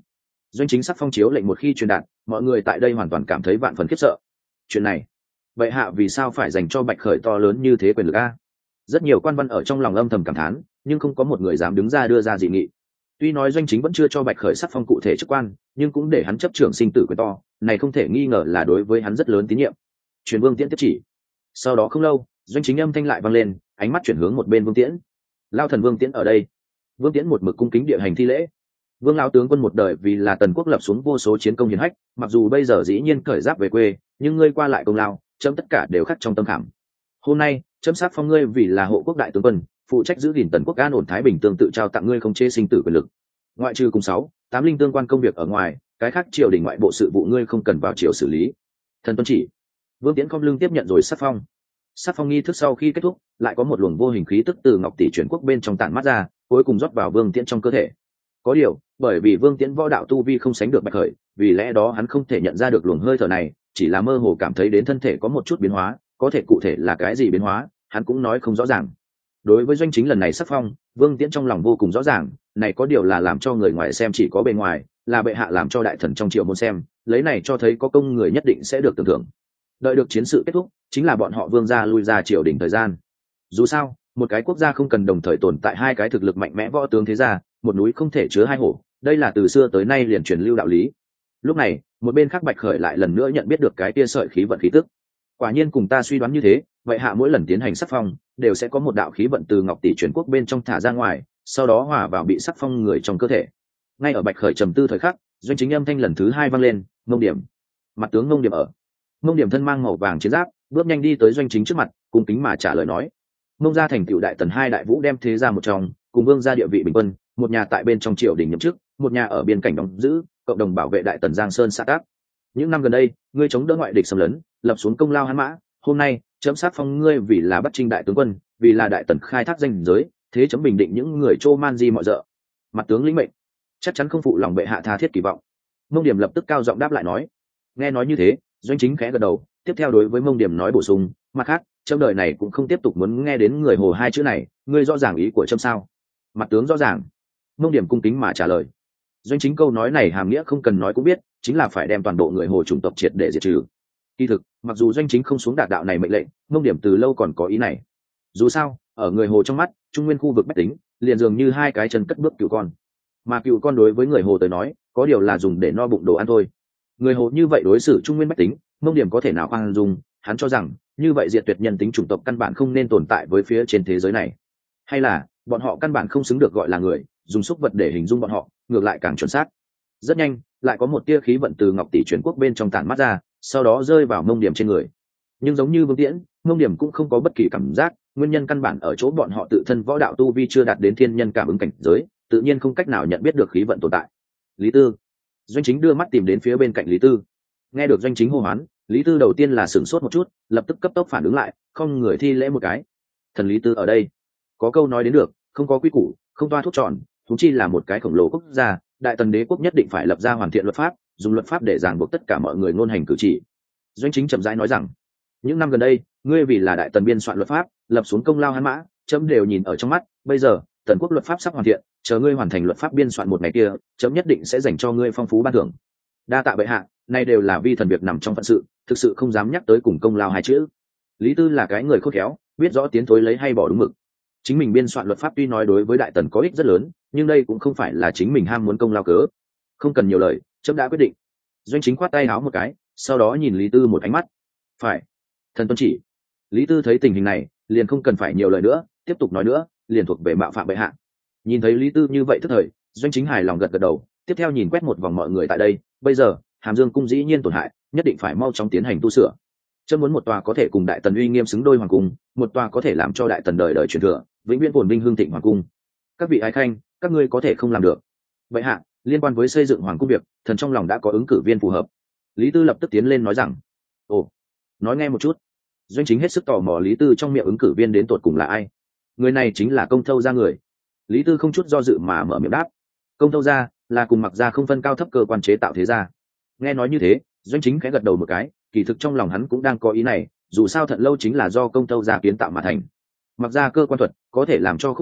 Doanh chính sắc phong chiếu lệnh một khi truyền đạt, mọi người tại đây hoàn toàn cảm thấy vạn phần khiếp sợ. Chuyện này, bệ hạ vì sao phải dành cho Bạch Khởi to lớn như thế quyền lực a? Rất nhiều quan văn ở trong lòng âm thầm cảm thán, nhưng không có một người dám đứng ra đưa ra dị nghị. Tuy nói Doanh chính vẫn chưa cho Bạch Khởi sắc phong cụ thể chức quan, nhưng cũng để hắn chấp trưởng sinh tử quyền to, này không thể nghi ngờ là đối với hắn rất lớn tín nhiệm. Truyền Vương Tiễn tiếp chỉ. Sau đó không lâu, Doanh chính âm thanh lại vang lên, ánh mắt chuyển hướng một bên Vương Tiễn. Lao thần Vương Tiễn ở đây. Vương Tiễn một mực cung kính địa hành thi lễ. Vương lão tướng quân một đời vì là Tần quốc lập xuống vô số chiến công hiển hách, mặc dù bây giờ dĩ nhiên cởi giáp về quê, nhưng ngươi qua lại công lao, chấm tất cả đều khắc trong tâm khảm. Hôm nay, chấm sát phong ngươi vì là hộ quốc đại tướng quân, phụ trách giữ gìn Tần quốc an ổn thái bình, tương tự trao tặng ngươi không chế sinh tử quyền lực. Ngoại trừ cùng 8 linh tương quan công việc ở ngoài, cái khác triều đình ngoại bộ sự vụ ngươi không cần vào triều xử lý. Thần tuân chỉ. Vương Tiễn không lưng tiếp nhận rồi sát phong. Sát phong nghi thức sau khi kết thúc, lại có một luồng vô hình khí tức từ Ngọc Tỷ chuyển quốc bên trong tản mắt ra, cuối cùng rót vào Vương Tiễn trong cơ thể. Có điều, bởi vì Vương Tiễn võ đạo tu vi không sánh được Bạch Khởi, vì lẽ đó hắn không thể nhận ra được luồng hơi thở này, chỉ là mơ hồ cảm thấy đến thân thể có một chút biến hóa, có thể cụ thể là cái gì biến hóa, hắn cũng nói không rõ ràng. Đối với Doanh chính lần này sắc phong, Vương Tiễn trong lòng vô cùng rõ ràng, này có điều là làm cho người ngoài xem chỉ có bề ngoài, là bệ hạ làm cho đại thần trong triều môn xem, lấy này cho thấy có công người nhất định sẽ được tưởng thưởng. Đợi được chiến sự kết thúc, chính là bọn họ Vương gia lui ra triều đình thời gian. Dù sao, một cái quốc gia không cần đồng thời tồn tại hai cái thực lực mạnh mẽ võ tướng thế gia, một núi không thể chứa hai hổ, đây là từ xưa tới nay liền truyền lưu đạo lý. Lúc này, một bên khác Bạch Khởi lại lần nữa nhận biết được cái tia sợi khí vận khí tức. Quả nhiên cùng ta suy đoán như thế, vậy hạ mỗi lần tiến hành sắc phong, đều sẽ có một đạo khí vận từ Ngọc Tỷ chuyển quốc bên trong thả ra ngoài, sau đó hòa vào bị sắc phong người trong cơ thể. Ngay ở Bạch Khởi trầm tư thời khắc, Doanh chính âm thanh lần thứ 2 vang lên, Mông Điểm. Mặt tướng Mông Điểm ở. Mông Điểm thân mang màu vàng chiến giáp, bước nhanh đi tới Doanh chính trước mặt, cung kính mà trả lời nói: Mông gia thành tựu đại tần 2 đại vũ đem thế ra một trong, cùng Vương gia địa vị bình quân, một nhà tại bên trong triều đình nhậm chức, một nhà ở biên cảnh đóng giữ, cộng đồng bảo vệ đại tần Giang Sơn xã tác. Những năm gần đây, ngươi chống đỡ ngoại địch xâm lấn, lập xuống công lao hãn mã, hôm nay chấm sát phong ngươi vì là Bắc Trinh đại tướng quân, vì là đại tần khai thác danh giới, thế chấm bình định những người trô man di mọi dợ. Mặt tướng lĩnh mệnh, chắc chắn không phụ lòng bệ hạ tha thiết kỳ vọng. Mông Điểm lập tức cao giọng đáp lại nói. Nghe nói như thế, Doanh chính khẽ gật đầu, tiếp theo đối với Mông Điểm nói bổ sung, mặt khác, trong đời này cũng không tiếp tục muốn nghe đến người Hồ hai chữ này, ngươi rõ ràng ý của chấm sao? Mặt tướng rõ ràng. Mông Điểm cung kính mà trả lời. Doanh chính câu nói này hàm nghĩa không cần nói cũng biết, chính là phải đem toàn bộ người Hồ chủng tộc triệt để diệt trừ. Kỳ thực, mặc dù Doanh chính không xuống đạt đạo này mệnh lệnh, Mông Điểm từ lâu còn có ý này. Dù sao, ở người Hồ trong mắt, trung nguyên khu vực bách tính liền dường như hai cái chân cất bước cừu con, mà cừu con đối với người Hồ tới nói, có điều là dùng để no bụng đồ ăn thôi. Người Hồ như vậy đối xử trung nguyên bách tính, Mông Điểm có thể nào khoan dung? Hắn cho rằng như vậy diệt tuyệt nhân tính chủng tộc căn bản không nên tồn tại với phía trên thế giới này, hay là bọn họ căn bản không xứng được gọi là người, dùng súc vật để hình dung bọn họ ngược lại càng chuẩn xác. Rất nhanh lại có một tia khí vận từ Ngọc Tỷ chuyển quốc bên trong tản mắt ra, sau đó rơi vào Mông Điểm trên người. Nhưng giống như Vương Tiễn, Mông Điểm cũng không có bất kỳ cảm giác, nguyên nhân căn bản ở chỗ bọn họ tự thân võ đạo tu vi chưa đạt đến thiên nhân cảm ứng cảnh giới, tự nhiên không cách nào nhận biết được khí vận tồn tại. Lý Tư. Doanh chính đưa mắt tìm đến phía bên cạnh Lý Tư. Nghe được Doanh chính hô hoán, Lý Tư đầu tiên là sửng sốt một chút, lập tức cấp tốc phản ứng lại, không người thi lễ một cái. Thần Lý Tư ở đây. Có câu nói đến được, không có quy củ, không toa thuốc tròn, chúng chi là một cái khổng lồ quốc gia, đại tần đế quốc nhất định phải lập ra hoàn thiện luật pháp, dùng luật pháp để ràng buộc tất cả mọi người ngôn hành cử chỉ. Doanh chính chậm rãi nói rằng, những năm gần đây, ngươi vì là đại tần biên soạn luật pháp, lập xuống công lao hãn mã, chấm đều nhìn ở trong mắt, bây giờ, tần quốc luật pháp sắp hoàn thiện, chờ ngươi hoàn thành luật pháp biên soạn một ngày kia, chấm nhất định sẽ dành cho ngươi phong phú ban thưởng. Đa tạ bệ hạ, này đều là vi thần việc nằm trong phận sự, thực sự không dám nhắc tới cùng công lao hai chữ. Lý Tư là cái người khôn khéo, biết rõ tiến thối lấy hay bỏ đúng mực. Chính mình biên soạn luật pháp tuy nói đối với đại tần có ích rất lớn, nhưng đây cũng không phải là chính mình ham muốn công lao cớ. Không cần nhiều lời, chấm đã quyết định. Doanh chính khoát tay áo một cái, sau đó nhìn Lý Tư một ánh mắt. Phải, thần tuân chỉ. Lý Tư thấy tình hình này, liền không cần phải nhiều lời nữa, tiếp tục nói nữa, liền thuộc về mạo phạm bệ hạ. Nhìn thấy Lý Tư như vậy tức thời, Doanh chính hài lòng gật gật đầu, tiếp theo nhìn quét một vòng mọi người tại đây. Bây giờ, Hàm Dương cung dĩ nhiên tổn hại, nhất định phải mau chóng tiến hành tu sửa. Chấm muốn một tòa có thể cùng đại tần uy nghiêm xứng đôi hoàng cung, một tòa có thể làm cho đại tần đời đời truyền thừa, vĩnh viễn phồn vinh hương thịnh hoàng cung. Các vị ái khanh, các ngươi có thể không làm được. Vậy hạ, liên quan với xây dựng hoàng cung việc, thần trong lòng đã có ứng cử viên phù hợp. Lý Tư lập tức tiến lên nói rằng. Ồ, nói nghe một chút. Doanh chính hết sức tò mò Lý Tư trong miệng ứng cử viên đến tột cùng là ai. Người này chính là Công Thâu gia người. Lý Tư không chút do dự mà mở miệng đáp. Công Thâu gia là cùng Mặc gia không phân cao thấp cơ quan chế tạo thế gia. Nghe nói như thế, Doanh chính khẽ gật đầu một cái, kỳ thực trong lòng hắn cũng đang có ý này, dù sao Thận Lâu chính là do Công Thâu gia kiến tạo mà thành. Mặc gia cơ quan thuật có thể làm cho khúc gỗ,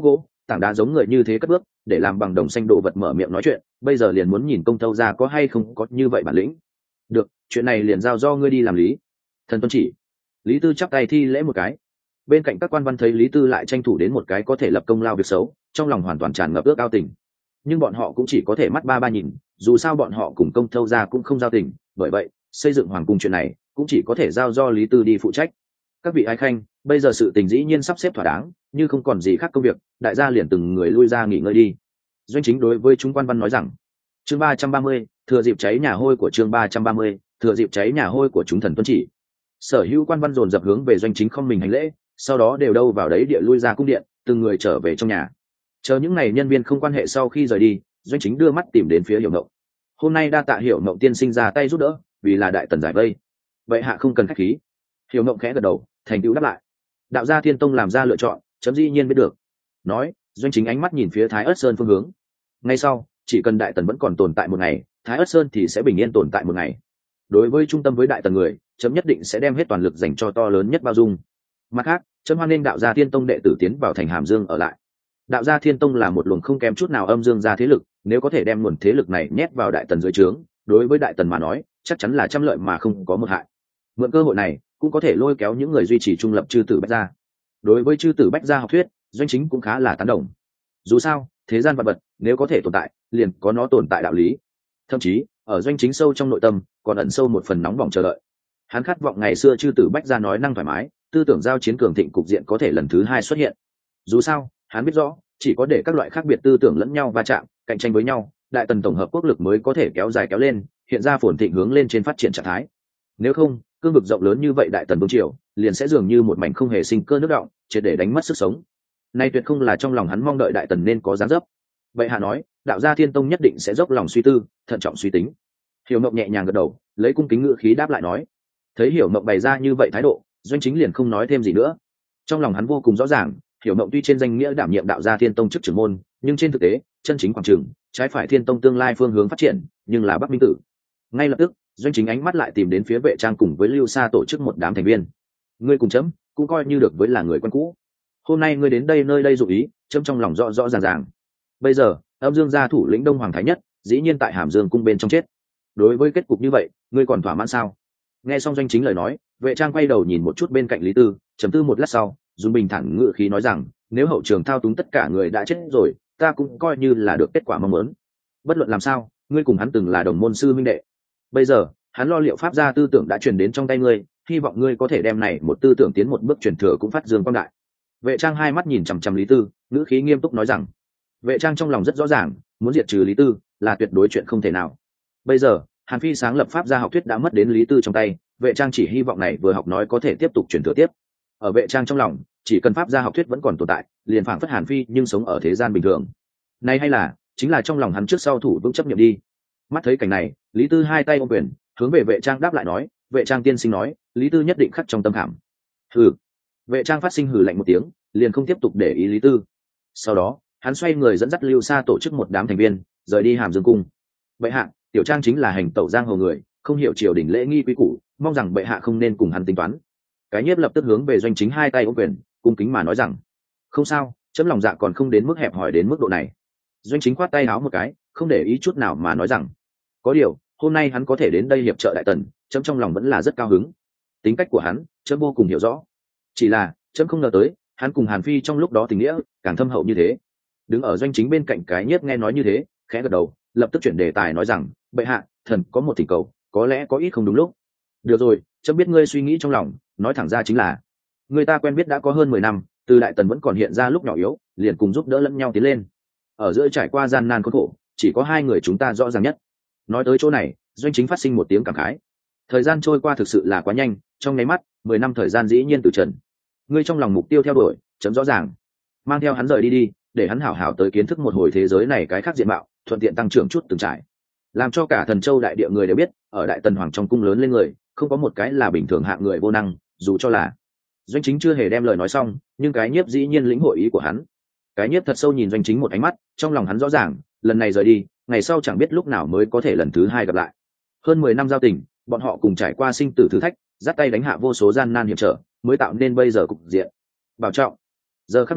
tảng đá giống người như thế cất bước để làm bằng đồng xanh đồ vật mở miệng nói chuyện, bây giờ liền muốn nhìn công tâu ra có hay không có như vậy bản lĩnh. Được, chuyện này liền giao do ngươi đi làm lý. Thần tuân chỉ. Lý Tư chắp tay thi lễ một cái. Bên cạnh các quan văn thấy Lý Tư lại tranh thủ đến một cái có thể lập công lao việc xấu, trong lòng hoàn toàn tràn ngập ước ao tình. Nhưng bọn họ cũng chỉ có thể mắt ba ba nhìn, dù sao bọn họ cùng công thâu ra cũng không giao tình, bởi vậy xây dựng hoàng cung chuyện này cũng chỉ có thể giao do Lý Tư đi phụ trách. Các vị ái khanh, bây giờ sự tình dĩ nhiên sắp xếp thỏa đáng, như không còn gì khác công việc, đại gia liền từng người lui ra nghỉ ngơi đi. Doanh Chính đối với chúng quan văn nói rằng, chương 330, thừa dịp cháy nhà hôi của chương 330, thừa dịp cháy nhà hôi của chúng thần tuân chỉ. Sở hữu quan văn dồn dập hướng về Doanh Chính không mình hành lễ, sau đó đều đâu vào đấy địa lui ra cung điện, từng người trở về trong nhà. Chờ những ngày nhân viên không quan hệ sau khi rời đi, Doanh Chính đưa mắt tìm đến phía Hiểu Mộng. Hôm nay đa tạ Hiểu Mộng tiên sinh ra tay giúp đỡ, vì là đại tần giải vây. Vậy hạ không cần khách khí. Hiểu Mộng khẽ gật đầu, thành tựu đáp lại. Đạo gia Thiên Tông làm ra lựa chọn, chấm dĩ nhiên biết được. Nói, Doanh Chính ánh mắt nhìn phía Thái Ất Sơn phương hướng. Ngay sau, chỉ cần đại tần vẫn còn tồn tại một ngày, Thái Ất Sơn thì sẽ bình yên tồn tại một ngày. Đối với trung tâm với đại tần người, chấm nhất định sẽ đem hết toàn lực dành cho to lớn nhất bao dung. Mặt khác, chấm hoan nghênh đạo gia Thiên Tông đệ tử tiến vào thành Hàm Dương ở lại. Đạo gia Thiên Tông là một luồng không kém chút nào âm dương gia thế lực, nếu có thể đem nguồn thế lực này nhét vào đại tần dưới trướng, đối với đại tần mà nói chắc chắn là trăm lợi mà không có một hại. Mượn cơ hội này cũng có thể lôi kéo những người duy trì trung lập chư tử bách gia. Đối với chư tử bách gia học thuyết, Doanh Chính cũng khá là tán đồng. Dù sao thế gian vật vật nếu có thể tồn tại liền có nó tồn tại đạo lý, thậm chí ở Doanh Chính sâu trong nội tâm còn ẩn sâu một phần nóng bỏng chờ đợi. Hắn khát vọng ngày xưa chư tử bách gia nói năng thoải mái, tư tưởng giao chiến cường thịnh cục diện có thể lần thứ hai xuất hiện. Dù sao hắn biết rõ, chỉ có để các loại khác biệt tư tưởng lẫn nhau va chạm, cạnh tranh với nhau, đại tần tổng hợp quốc lực mới có thể kéo dài kéo lên, hiện ra phồn thịnh hướng lên trên phát triển trạng thái. Nếu không, cương vực rộng lớn như vậy đại tần vương triều liền sẽ dường như một mảnh không hề sinh cơ nước động, triệt để đánh mất sức sống. Nay tuyệt không là trong lòng hắn mong đợi đại tần nên có dáng dấp. Vậy hạ nói, đạo gia Thiên Tông nhất định sẽ dốc lòng suy tư, thận trọng suy tính. Hiểu Mộng nhẹ nhàng gật đầu, lấy cung kính ngữ khí đáp lại nói. Thấy Hiểu Mộng bày ra như vậy thái độ, Doanh Chính liền không nói thêm gì nữa. Trong lòng hắn vô cùng rõ ràng, Hiểu Mộng tuy trên danh nghĩa đảm nhiệm đạo gia Thiên Tông chức trưởng môn, nhưng trên thực tế chân chính quảng trường trái phải Thiên Tông tương lai phương hướng phát triển nhưng là Bắc Minh Tử. Ngay lập tức Doanh Chính ánh mắt lại tìm đến phía Vệ Trang cùng với Lưu Sa tổ chức một đám thành viên. Ngươi cùng chấm cũng coi như được với là người quen cũ, hôm nay ngươi đến đây nơi đây dụ ý, chấm trong lòng rõ rõ ràng ràng. Bây giờ âm dương gia thủ lĩnh Đông Hoàng Thái Nhất dĩ nhiên tại Hàm Dương cung bên trong chết, đối với kết cục như vậy ngươi còn thỏa mãn sao? Nghe xong Doanh Chính lời nói, Vệ Trang quay đầu nhìn một chút bên cạnh Lý Tư, trầm tư một lát sau dùng bình thản ngữ khí nói rằng, nếu hậu trường thao túng tất cả người đã chết rồi, ta cũng coi như là được kết quả mong muốn. Bất luận làm sao, ngươi cùng hắn từng là đồng môn sư minh đệ, bây giờ hắn lo liệu pháp gia tư tưởng đã truyền đến trong tay ngươi, hy vọng ngươi có thể đem này một tư tưởng tiến một bước truyền thừa cũng phát dương quang đại. Vệ Trang hai mắt nhìn chằm chằm Lý Tư, ngữ khí nghiêm túc nói rằng. Vệ Trang trong lòng rất rõ ràng, muốn diệt trừ Lý Tư là tuyệt đối chuyện không thể nào. Bây giờ Hàn Phi sáng lập pháp gia học thuyết đã mất đến Lý Tư trong tay, Vệ Trang chỉ hy vọng này vừa học nói có thể tiếp tục truyền thừa tiếp. Ở Vệ Trang trong lòng, chỉ cần pháp gia học thuyết vẫn còn tồn tại, liền phảng phất Hàn Phi nhưng sống ở thế gian bình thường. Này hay là chính là trong lòng hắn trước sau thủ vững chấp nhận đi. Mắt thấy cảnh này, Lý Tư hai tay ôm quyền, hướng về Vệ Trang đáp lại nói, Vệ Trang tiên sinh nói, Lý Tư nhất định khắc trong tâm khảm. Hừ. Vệ Trang phát sinh hừ lạnh một tiếng, liền không tiếp tục để ý Lý Tư. Sau đó hắn xoay người dẫn dắt Lưu Sa tổ chức một đám thành viên rời đi Hàm Dương cung. Bệ hạ, Tiểu Trang chính là hành tẩu giang hồ người, không hiểu triều đình lễ nghi quý củ, mong rằng bệ hạ không nên cùng hắn tính toán. Cái Nhiếp lập tức hướng về Doanh Chính hai tay ôm quyền, cung kính mà nói rằng, không sao, chấm lòng dạ còn không đến mức hẹp hòi đến mức độ này. Doanh Chính khoát tay áo một cái, không để ý chút nào mà nói rằng, có điều hôm nay hắn có thể đến đây hiệp trợ đại tần, chấm trong lòng vẫn là rất cao hứng. Tính cách của hắn chấm vô cùng hiểu rõ, chỉ là chấm không ngờ tới hắn cùng Hàn Phi trong lúc đó tình nghĩa càng thâm hậu như thế. Đứng ở Doanh Chính bên cạnh Cái Nhiếp nghe nói như thế, khẽ gật đầu, lập tức chuyển đề tài nói rằng, bệ hạ, thần có một thỉnh cầu, có lẽ có ít không đúng lúc. Được rồi, chấm biết ngươi suy nghĩ trong lòng, nói thẳng ra chính là, người ta quen biết đã có hơn 10 năm, từ đại tần vẫn còn hiện ra lúc nhỏ yếu, liền cùng giúp đỡ lẫn nhau tiến lên, ở giữa trải qua gian nan khốn khổ, chỉ có hai người chúng ta rõ ràng nhất. Nói tới chỗ này, Doanh Chính phát sinh một tiếng cảm khái. Thời gian trôi qua thực sự là quá nhanh, trong nháy mắt 10 năm thời gian dĩ nhiên từ trần. Ngươi trong lòng mục tiêu theo đuổi chấm rõ ràng, mang theo hắn rời đi đi, để hắn hảo hảo tới kiến thức một hồi thế giới này cái khác diện mạo, thuận tiện tăng trưởng chút từng trải, làm cho cả Thần Châu đại địa người đều biết, ở đại tần hoàng trong cung lớn lên người không có một cái là bình thường hạng người vô năng, dù cho là. Doanh Chính chưa hề đem lời nói xong, nhưng Cái Nhiếp dĩ nhiên lĩnh hội ý của hắn. Cái Nhiếp thật sâu nhìn Doanh Chính một ánh mắt, trong lòng hắn rõ ràng, lần này rời đi, ngày sau chẳng biết lúc nào mới có thể lần thứ hai gặp lại. Hơn 10 năm giao tình, bọn họ cùng trải qua sinh tử thử thách, dắt tay đánh hạ vô số gian nan hiểm trở, mới tạo nên bây giờ cục diện. Bảo trọng. Giờ khắc này,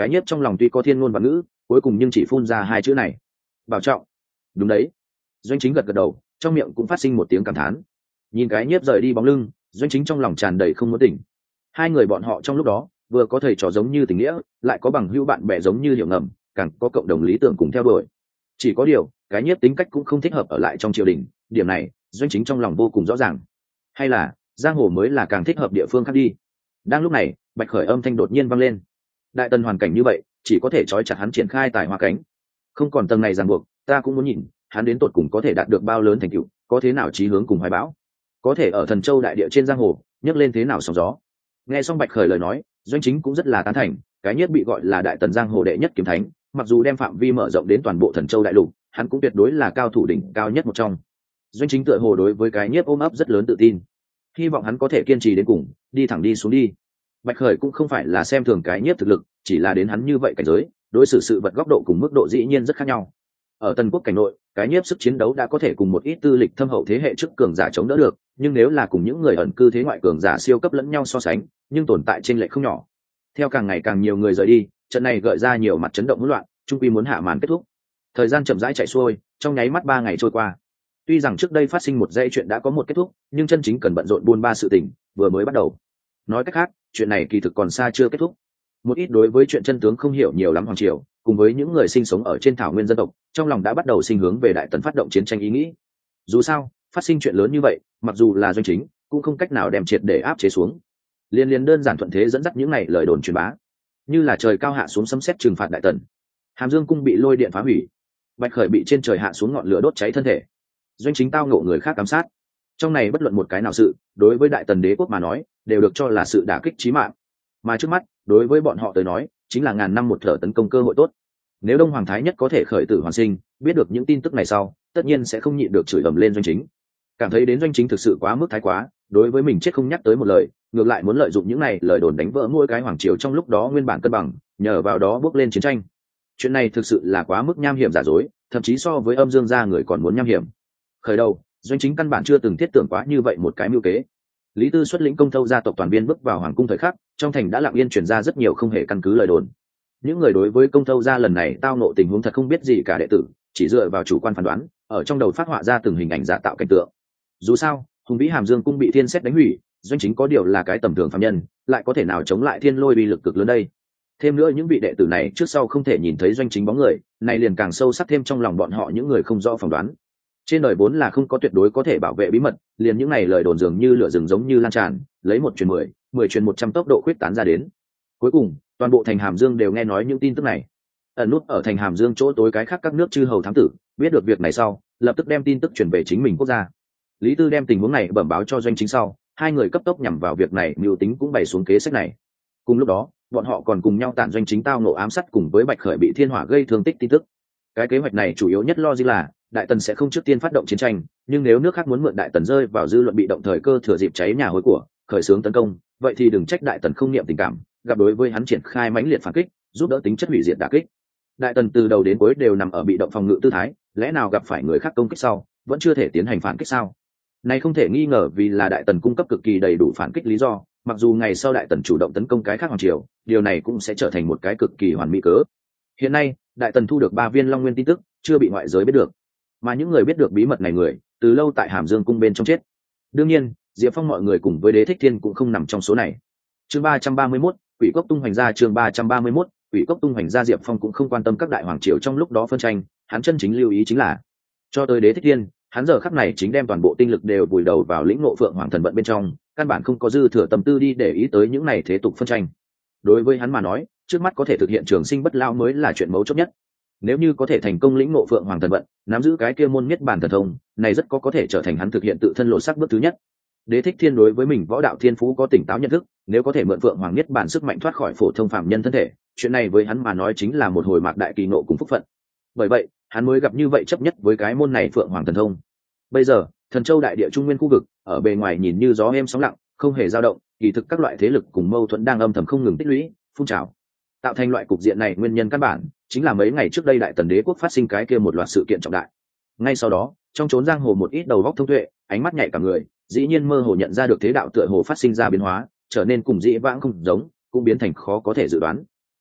cái nhiếp trong lòng tuy có thiên ngôn và ngữ, cuối cùng nhưng chỉ phun ra hai chữ này: bảo trọng. Đúng đấy. Doanh Chính gật gật đầu, trong miệng cũng phát sinh một tiếng cảm thán. Nhìn cái nhiếp rời đi bóng lưng, Doanh Chính trong lòng tràn đầy không muốn tỉnh. Hai người bọn họ trong lúc đó vừa có thầy trò giống như tình nghĩa, lại có bằng hữu bạn bè giống như hiểu ngầm, càng có cộng đồng lý tưởng cùng theo đuổi. Chỉ có điều cái nhiếp tính cách cũng không thích hợp ở lại trong triều đình, điểm này Doanh Chính trong lòng vô cùng rõ ràng. Hay là giang hồ mới là càng thích hợp địa phương khác đi. Đang lúc này, Bạch Khởi âm thanh đột nhiên vang lên. Đại tần hoàn cảnh như vậy, chỉ có thể trói chặt hắn triển khai tài hoa cánh. Không còn tầng này ràng buộc, ta cũng muốn nhìn hắn đến tột cùng có thể đạt được bao lớn thành tựu, có thế nào chí hướng cùng hoài bão, có thể ở Thần Châu đại địa trên giang hồ nhấc lên thế nào sóng gió. Nghe xong Bạch Khởi lời nói, Doanh Chính cũng rất là tán thành. Cái nhất bị gọi là đại tần giang hồ đệ nhất kiếm thánh, mặc dù đem phạm vi mở rộng đến toàn bộ Thần Châu đại lục, hắn cũng tuyệt đối là cao thủ đỉnh cao nhất một trong. Doanh Chính tựa hồ đối với cái nhiếp ôm ấp rất lớn tự tin, hy vọng hắn có thể kiên trì đến cùng, đi thẳng đi xuống đi. Bạch Khởi cũng không phải là xem thường cái nhiếp thực lực, chỉ là đến hắn như vậy cảnh giới, đối xử sự vật góc độ cùng mức độ dĩ nhiên rất khác nhau. Ở Tần Quốc cảnh nội, cái nhiếp sức chiến đấu đã có thể cùng một ít tư lịch thâm hậu thế hệ trước cường giả chống đỡ được, nhưng nếu là cùng những người ẩn cư thế ngoại cường giả siêu cấp lẫn nhau so sánh, nhưng tồn tại trên lệch không nhỏ. Theo càng ngày càng nhiều người rời đi, trận này gợi ra nhiều mặt chấn động hỗn loạn, trung quy muốn hạ màn kết thúc. Thời gian chậm rãi chạy xuôi, trong nháy mắt 3 ngày trôi qua. Tuy rằng trước đây phát sinh một dãy chuyện đã có một kết thúc, nhưng chân chính cần bận rộn buôn ba sự tình vừa mới bắt đầu. Nói cách khác, chuyện này kỳ thực còn xa chưa kết thúc. Một ít đối với chuyện chân tướng không hiểu nhiều lắm hoàng triều, cùng với những người sinh sống ở trên thảo nguyên dân tộc, trong lòng đã bắt đầu sinh hướng về đại tần phát động chiến tranh ý nghĩ. Dù sao, phát sinh chuyện lớn như vậy, mặc dù là Doanh Chính, cũng không cách nào đem triệt để áp chế xuống. Liên đơn giản thuận thế dẫn dắt những này lời đồn truyền bá, như là trời cao hạ xuống sấm sét trừng phạt đại tần. Hàm Dương cung bị lôi điện phá hủy, Bạch Khởi bị trên trời hạ xuống ngọn lửa đốt cháy thân thể. Doanh Chính tao ngộ người khác ám sát. Trong này bất luận một cái nào sự, đối với đại tần đế quốc mà nói, đều được cho là sự đả kích chí mạng. Mà trước mắt, đối với bọn họ tới nói, chính là ngàn năm một thở tấn công cơ hội tốt. Nếu Đông Hoàng Thái Nhất có thể khởi tử hoàn sinh, biết được những tin tức này sau, tất nhiên sẽ không nhịn được chửi ầm lên Doanh Chính. Cảm thấy đến Doanh Chính thực sự quá mức thái quá, đối với mình chết không nhắc tới một lời, ngược lại muốn lợi dụng những này lời đồn đánh vỡ mỗi cái hoàng triều trong lúc đó nguyên bản cân bằng, nhờ vào đó bước lên chiến tranh. Chuyện này thực sự là quá mức nham hiểm giả dối, thậm chí so với Âm Dương gia người còn muốn nham hiểm. Khởi đầu, Doanh Chính căn bản chưa từng thiết tưởng quá như vậy một cái mưu kế. Lý Tư xuất lĩnh Công Thâu gia tộc toàn viên bước vào hoàng cung thời khắc, trong thành đã lặng yên truyền ra rất nhiều không hề căn cứ lời đồn. Những người đối với Công Thâu gia lần này tao nộ tình huống thật không biết gì cả đệ tử, chỉ dựa vào chủ quan phán đoán, ở trong đầu phát họa ra từng hình ảnh giả tạo cảnh tượng. Dù sao, hùng vĩ Hàm Dương cung bị thiên xét đánh hủy, Doanh Chính có điều là cái tầm thường phàm nhân, lại có thể nào chống lại thiên lôi uy lực cực lớn đây. Thêm nữa những vị đệ tử này trước sau không thể nhìn thấy Doanh Chính bóng người, này liền càng sâu sắc thêm trong lòng bọn họ những người không rõ phỏng đoán. Trên đời vốn là không có tuyệt đối có thể bảo vệ bí mật, liền những này lời đồn dường như lửa rừng giống như lan tràn, lấy 1 truyền 10, 10 truyền 100 tốc độ khuyết tán ra đến. Cuối cùng, toàn bộ thành Hàm Dương đều nghe nói những tin tức này. Ẩn nút ở thành Hàm Dương chỗ tối cái khác các nước chư hầu thám tử, biết được việc này sau, lập tức đem tin tức truyền về chính mình quốc gia. Lý Tư đem tình huống này bẩm báo cho Doanh Chính sau, hai người cấp tốc nhằm vào việc này mưu tính cũng bày xuống kế sách này. Cùng lúc đó, bọn họ còn cùng nhau tản Doanh Chính tao nộ ám sát cùng với Bạch Khởi bị thiên hỏa gây thương tích tin tức. Cái kế hoạch này chủ yếu nhất lo gì là đại tần sẽ không trước tiên phát động chiến tranh, nhưng nếu nước khác muốn mượn đại tần rơi vào dư luận bị động thời cơ thừa dịp cháy nhà hối của khởi xướng tấn công, vậy thì đừng trách đại tần không niệm tình cảm, gặp đối với hắn triển khai mãnh liệt phản kích, giúp đỡ tính chất hủy diệt đả kích. Đại tần từ đầu đến cuối đều nằm ở bị động phòng ngự tư thái, lẽ nào gặp phải người khác công kích sau vẫn chưa thể tiến hành phản kích sao? Này không thể nghi ngờ vì là đại tần cung cấp cực kỳ đầy đủ phản kích lý do, mặc dù ngày sau đại tần chủ động tấn công cái khác hoàng triều, điều này cũng sẽ trở thành một cái cực kỳ hoàn mỹ cớ. Hiện nay, đại tần thu được 3 viên long nguyên tin tức, chưa bị ngoại giới biết được, mà những người biết được bí mật này người, từ lâu tại Hàm Dương cung bên trong chết. Đương nhiên, Diệp Phong mọi người cùng với Đế Thích Thiên cũng không nằm trong số này. Chương 331, Quỷ Cốc tung hoành ra. Chương 331, Quỷ Cốc tung hoành ra. Diệp Phong cũng không quan tâm các đại hoàng triều trong lúc đó phân tranh, hắn chân chính lưu ý chính là cho tới Đế Thích Thiên, hắn giờ khắc này chính đem toàn bộ tinh lực đều vùi đầu vào lĩnh ngộ Phượng Hoàng thần vận bên trong, căn bản không có dư thừa tâm tư đi để ý tới những này thế tục phân tranh. Đối với hắn mà nói, trước mắt có thể thực hiện trường sinh bất lao mới là chuyện mấu chốt nhất. Nếu như có thể thành công lĩnh ngộ Phượng Hoàng thần vận, nắm giữ cái kia môn niết bàn thần thông, này rất có thể trở thành hắn thực hiện tự thân lộ sắc bước thứ nhất. Đế Thích Thiên đối với mình võ đạo thiên phú có tỉnh táo nhận thức, nếu có thể mượn Phượng Hoàng niết bàn sức mạnh thoát khỏi phổ thông phàm nhân thân thể, chuyện này với hắn mà nói chính là một hồi mạc đại kỳ ngộ cùng phúc phận. Bởi vậy, hắn mới gặp như vậy chấp nhất với cái môn này Phượng Hoàng thần thông. Bây giờ, Thần Châu đại địa trung nguyên khu vực, ở bề ngoài nhìn như gió êm sóng lặng, không hề dao động, kỳ thực các loại thế lực cùng mâu thuẫn đang âm thầm không ngừng tích lũy, phun trào. Tạo thành loại cục diện này nguyên nhân căn bản chính là mấy ngày trước đây đại tần đế quốc phát sinh cái kia một loạt sự kiện trọng đại. Ngay sau đó, trong chốn giang hồ một ít đầu góc thông tuệ, ánh mắt nhạy cả người, dĩ nhiên mơ hồ nhận ra được thế đạo tựa hồ phát sinh ra biến hóa, trở nên cùng dĩ vãng không giống, cũng biến thành khó có thể dự đoán.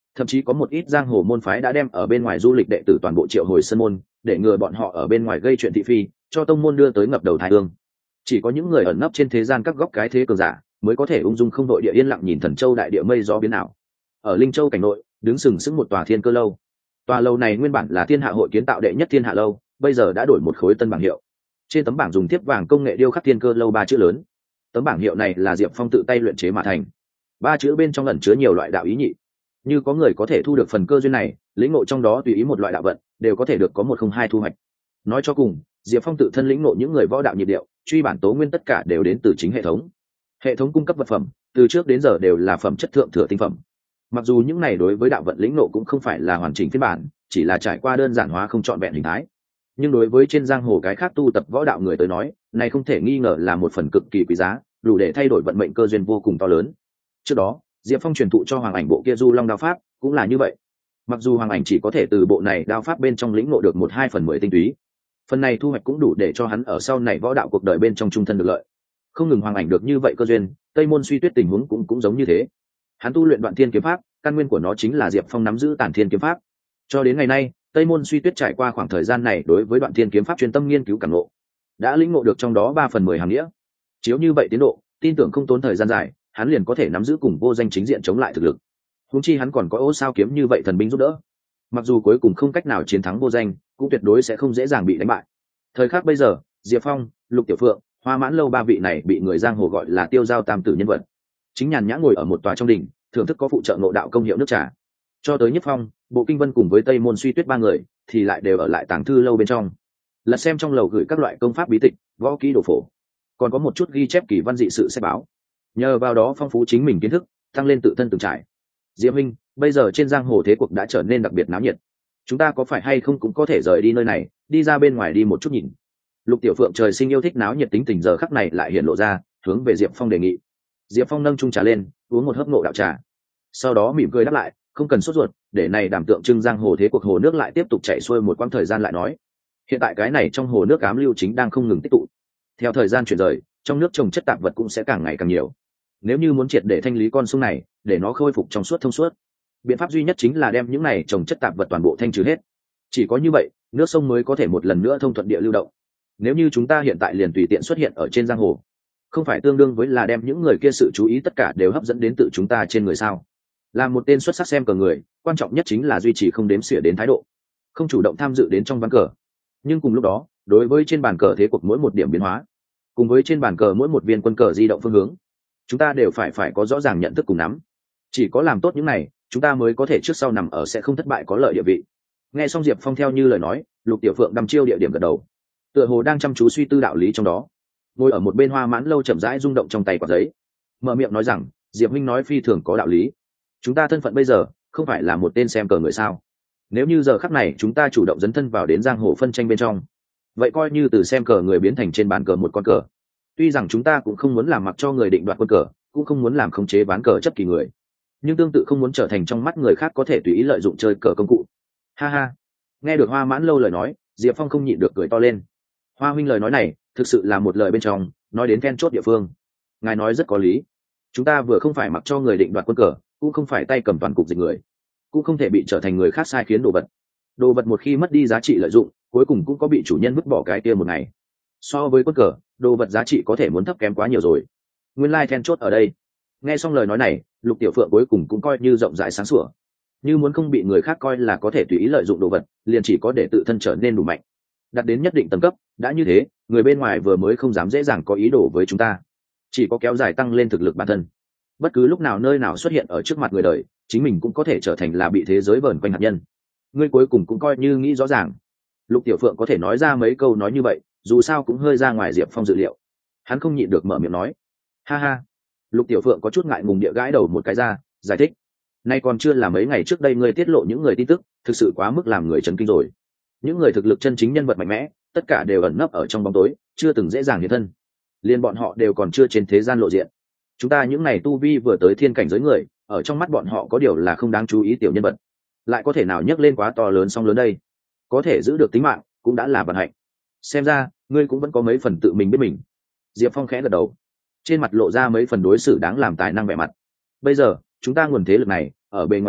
Thậm chí có một ít giang hồ môn phái đã đem ở bên ngoài du lịch đệ tử toàn bộ triệu hồi sân môn, để ngừa bọn họ ở bên ngoài gây chuyện thị phi, cho tông môn đưa tới ngập đầu thái hương. Chỉ có những người ẩn nấp trên thế gian các góc cái thế cường giả mới có thể ung dung không đội địa yên lặng nhìn Thần Châu đại địa mây gió biến ảo. Ở Linh Châu cảnh nội, đứng sừng sững một tòa Thiên Cơ lâu. Tòa lâu này nguyên bản là Thiên Hạ hội kiến tạo đệ nhất Thiên Hạ lâu, bây giờ đã đổi một khối tân bảng hiệu. Trên tấm bảng dùng thiếp vàng công nghệ điêu khắc Thiên Cơ lâu 3 chữ lớn. Tấm bảng hiệu này là Diệp Phong tự tay luyện chế mà thành. 3 chữ bên trong ẩn chứa nhiều loại đạo ý nhị. Như có người có thể thu được phần cơ duyên này, lĩnh ngộ trong đó tùy ý một loại đạo vận, đều có thể được có 102 thu hoạch. Nói cho cùng, Diệp Phong tự thân lĩnh ngộ những người võ đạo nhịp điệu, truy bản tố nguyên tất cả đều đến từ chính hệ thống. Hệ thống cung cấp vật phẩm, từ trước đến giờ đều là phẩm chất thượng thừa tinh phẩm. Mặc dù những này đối với đạo vận lĩnh ngộ cũng không phải là hoàn chỉnh phiên bản, chỉ là trải qua đơn giản hóa không trọn vẹn hình thái. Nhưng đối với trên giang hồ cái khác tu tập võ đạo người tới nói, này không thể nghi ngờ là một phần cực kỳ quý giá, đủ để thay đổi vận mệnh cơ duyên vô cùng to lớn. Trước đó, Diệp Phong truyền thụ cho Hoàng Ảnh bộ kia Du Long đao pháp, cũng là như vậy. Mặc dù Hoàng Ảnh chỉ có thể từ bộ này đao pháp bên trong lĩnh ngộ được 1/2/10 tinh túy, phần này thu hoạch cũng đủ để cho hắn ở sau này võ đạo cuộc đời bên trong trung thân được lợi. Không ngừng Hoàng Ảnh được như vậy cơ duyên, Tây Môn Suy Tuyết tình huống cũng giống như thế. Hắn tu luyện Đoạn Thiên kiếm pháp, căn nguyên của nó chính là Diệp Phong nắm giữ Tản Thiên kiếm pháp. Cho đến ngày nay, Tây Môn Suy Tuyết trải qua khoảng thời gian này đối với Đoạn Thiên kiếm pháp chuyên tâm nghiên cứu cảm ngộ, đã lĩnh ngộ được trong đó 3/10 hàm nghĩa. Chiếu như vậy tiến độ, tin tưởng không tốn thời gian dài, hắn liền có thể nắm giữ cùng Vô Danh chính diện chống lại thực lực. Huống chi hắn còn có Ô Sao kiếm như vậy thần binh giúp đỡ. Mặc dù cuối cùng không cách nào chiến thắng Vô Danh, cũng tuyệt đối sẽ không dễ dàng bị đánh bại. Thời khắc bây giờ, Diệp Phong, Lục Tiểu Phượng, Hoa Mãn Lâu 3 vị này bị người giang hồ gọi là tiêu giao tam tử nhân vật, chính nhàn nhã ngồi ở một tòa trong đình, thưởng thức có phụ trợ ngộ đạo công hiệu nước trà. Cho tới Nhất Phong, Bộ Kinh Vân cùng với Tây Môn Suy Tuyết 3 người thì lại đều ở lại tàng thư lâu bên trong, lật xem trong lầu gửi các loại công pháp bí tịch, võ kỹ đồ phổ, còn có một chút ghi chép kỳ văn dị sự sách báo. Nhờ vào đó phong phú chính mình kiến thức, tăng lên tự thân từng trải. Diệp Minh, bây giờ trên giang hồ thế cuộc đã trở nên đặc biệt náo nhiệt, chúng ta có phải hay không cũng có thể rời đi nơi này, đi ra bên ngoài đi một chút nhìn. Lục Tiểu Phượng trời sinh yêu thích náo nhiệt tính tình giờ khắc này lại hiện lộ ra, hướng về Diệp Phong đề nghị. Diệp Phong nâng chung trà lên, uống một hớp ngộ đạo trà, sau đó mỉm cười đáp lại, không cần sốt ruột, để này đảm tượng trưng giang hồ thế cuộc hồ nước lại tiếp tục chảy xuôi một quãng thời gian lại nói. Hiện tại cái này trong hồ nước ám lưu chính đang không ngừng tích tụ, theo thời gian chuyển rời, trong nước trồng chất tạp vật cũng sẽ càng ngày càng nhiều. Nếu như muốn triệt để thanh lý con sông này, để nó khôi phục trong suốt thông suốt, biện pháp duy nhất chính là đem những này trồng chất tạp vật toàn bộ thanh trừ hết. Chỉ có như vậy, nước sông mới có thể một lần nữa thông thuận địa lưu động. Nếu như chúng ta hiện tại liền tùy tiện xuất hiện ở trên giang hồ, không phải tương đương với là đem những người kia sự chú ý tất cả đều hấp dẫn đến tự chúng ta trên người sao? Là một tên xuất sắc xem cờ người, quan trọng nhất chính là duy trì không đếm xỉa đến thái độ, không chủ động tham dự đến trong ván cờ. Nhưng cùng lúc đó, đối với trên bàn cờ thế cuộc mỗi một điểm biến hóa, cùng với trên bàn cờ mỗi một viên quân cờ di động phương hướng, chúng ta đều phải có rõ ràng nhận thức cùng nắm. Chỉ có làm tốt những này, chúng ta mới có thể trước sau nằm ở sẽ không thất bại có lợi địa vị. Nghe xong Diệp Phong theo như lời nói, Lục Tiểu Phượng đăm chiêu địa điểm gật đầu, tựa hồ đang chăm chú suy tư đạo lý trong đó. Ngồi ở một bên Hoa Mãn Lâu chậm rãi rung động trong tay quả giấy, mở miệng nói rằng, Diệp Minh nói phi thường có đạo lý. Chúng ta thân phận bây giờ không phải là một tên xem cờ người sao? Nếu như giờ khắc này chúng ta chủ động dấn thân vào đến giang hồ phân tranh bên trong, vậy coi như từ xem cờ người biến thành trên bàn cờ một con cờ. Tuy rằng chúng ta cũng không muốn làm mặc cho người định đoạt quân cờ, cũng không muốn làm khống chế ván cờ chấp kỳ người, nhưng tương tự không muốn trở thành trong mắt người khác có thể tùy ý lợi dụng chơi cờ công cụ. Ha ha. Nghe được Hoa Mãn Lâu lời nói, Diệp Phong không nhịn được cười to lên. Hoa huynh lời nói này thực sự là một lời bên trong nói đến then chốt địa phương. Ngài nói rất có lý. Chúng ta vừa không phải mặc cho người định đoạt quân cờ, cũng không phải tay cầm toàn cục dịch người, cũng không thể bị trở thành người khác sai khiến đồ vật. Đồ vật một khi mất đi giá trị lợi dụng, cuối cùng cũng có bị chủ nhân vứt bỏ cái kia một ngày. So với quân cờ, đồ vật giá trị có thể muốn thấp kém quá nhiều rồi. Nguyên lai then chốt ở đây. Nghe xong lời nói này, Lục Tiểu Phượng cuối cùng cũng coi như rộng rãi sáng sủa. Như muốn không bị người khác coi là có thể tùy ý lợi dụng đồ vật, liền chỉ có để tự thân trở nên đủ mạnh, đạt đến nhất định tầng cấp. Đã như thế, người bên ngoài vừa mới không dám dễ dàng có ý đồ với chúng ta, chỉ có kéo dài tăng lên thực lực bản thân. Bất cứ lúc nào nơi nào xuất hiện ở trước mặt người đời, chính mình cũng có thể trở thành là bị thế giới vờn quanh hạt nhân. Ngươi cuối cùng cũng coi như nghĩ rõ ràng. Lục Tiểu Phượng có thể nói ra mấy câu nói như vậy, dù sao cũng hơi ra ngoài Diệp Phong dự liệu. Hắn không nhịn được mở miệng nói, ha ha. Lục Tiểu Phượng có chút ngại ngùng địa gãi đầu một cái ra, giải thích, nay còn chưa là mấy ngày trước đây ngươi tiết lộ những người tin tức, thực sự quá mức làm người chấn kinh rồi. Những người thực lực chân chính nhân vật mạnh mẽ, tất cả đều ẩn nấp ở trong bóng tối, chưa từng dễ dàng hiện thân. Liên bọn họ đều còn chưa trên thế gian lộ diện. Chúng ta những này tu vi vừa tới thiên cảnh giới người, ở trong mắt bọn họ có điều là không đáng chú ý tiểu nhân vật, lại có thể nào nhấc lên quá to lớn song lớn đây. Có thể giữ được tính mạng cũng đã là vận hạnh. Xem ra ngươi cũng vẫn có mấy phần tự mình biết mình. Diệp Phong khẽ gật đầu, trên mặt lộ ra mấy phần đối xử đáng làm tài năng vẻ mặt. Bây giờ chúng ta nguồn thế lực này ở bề ngoài xem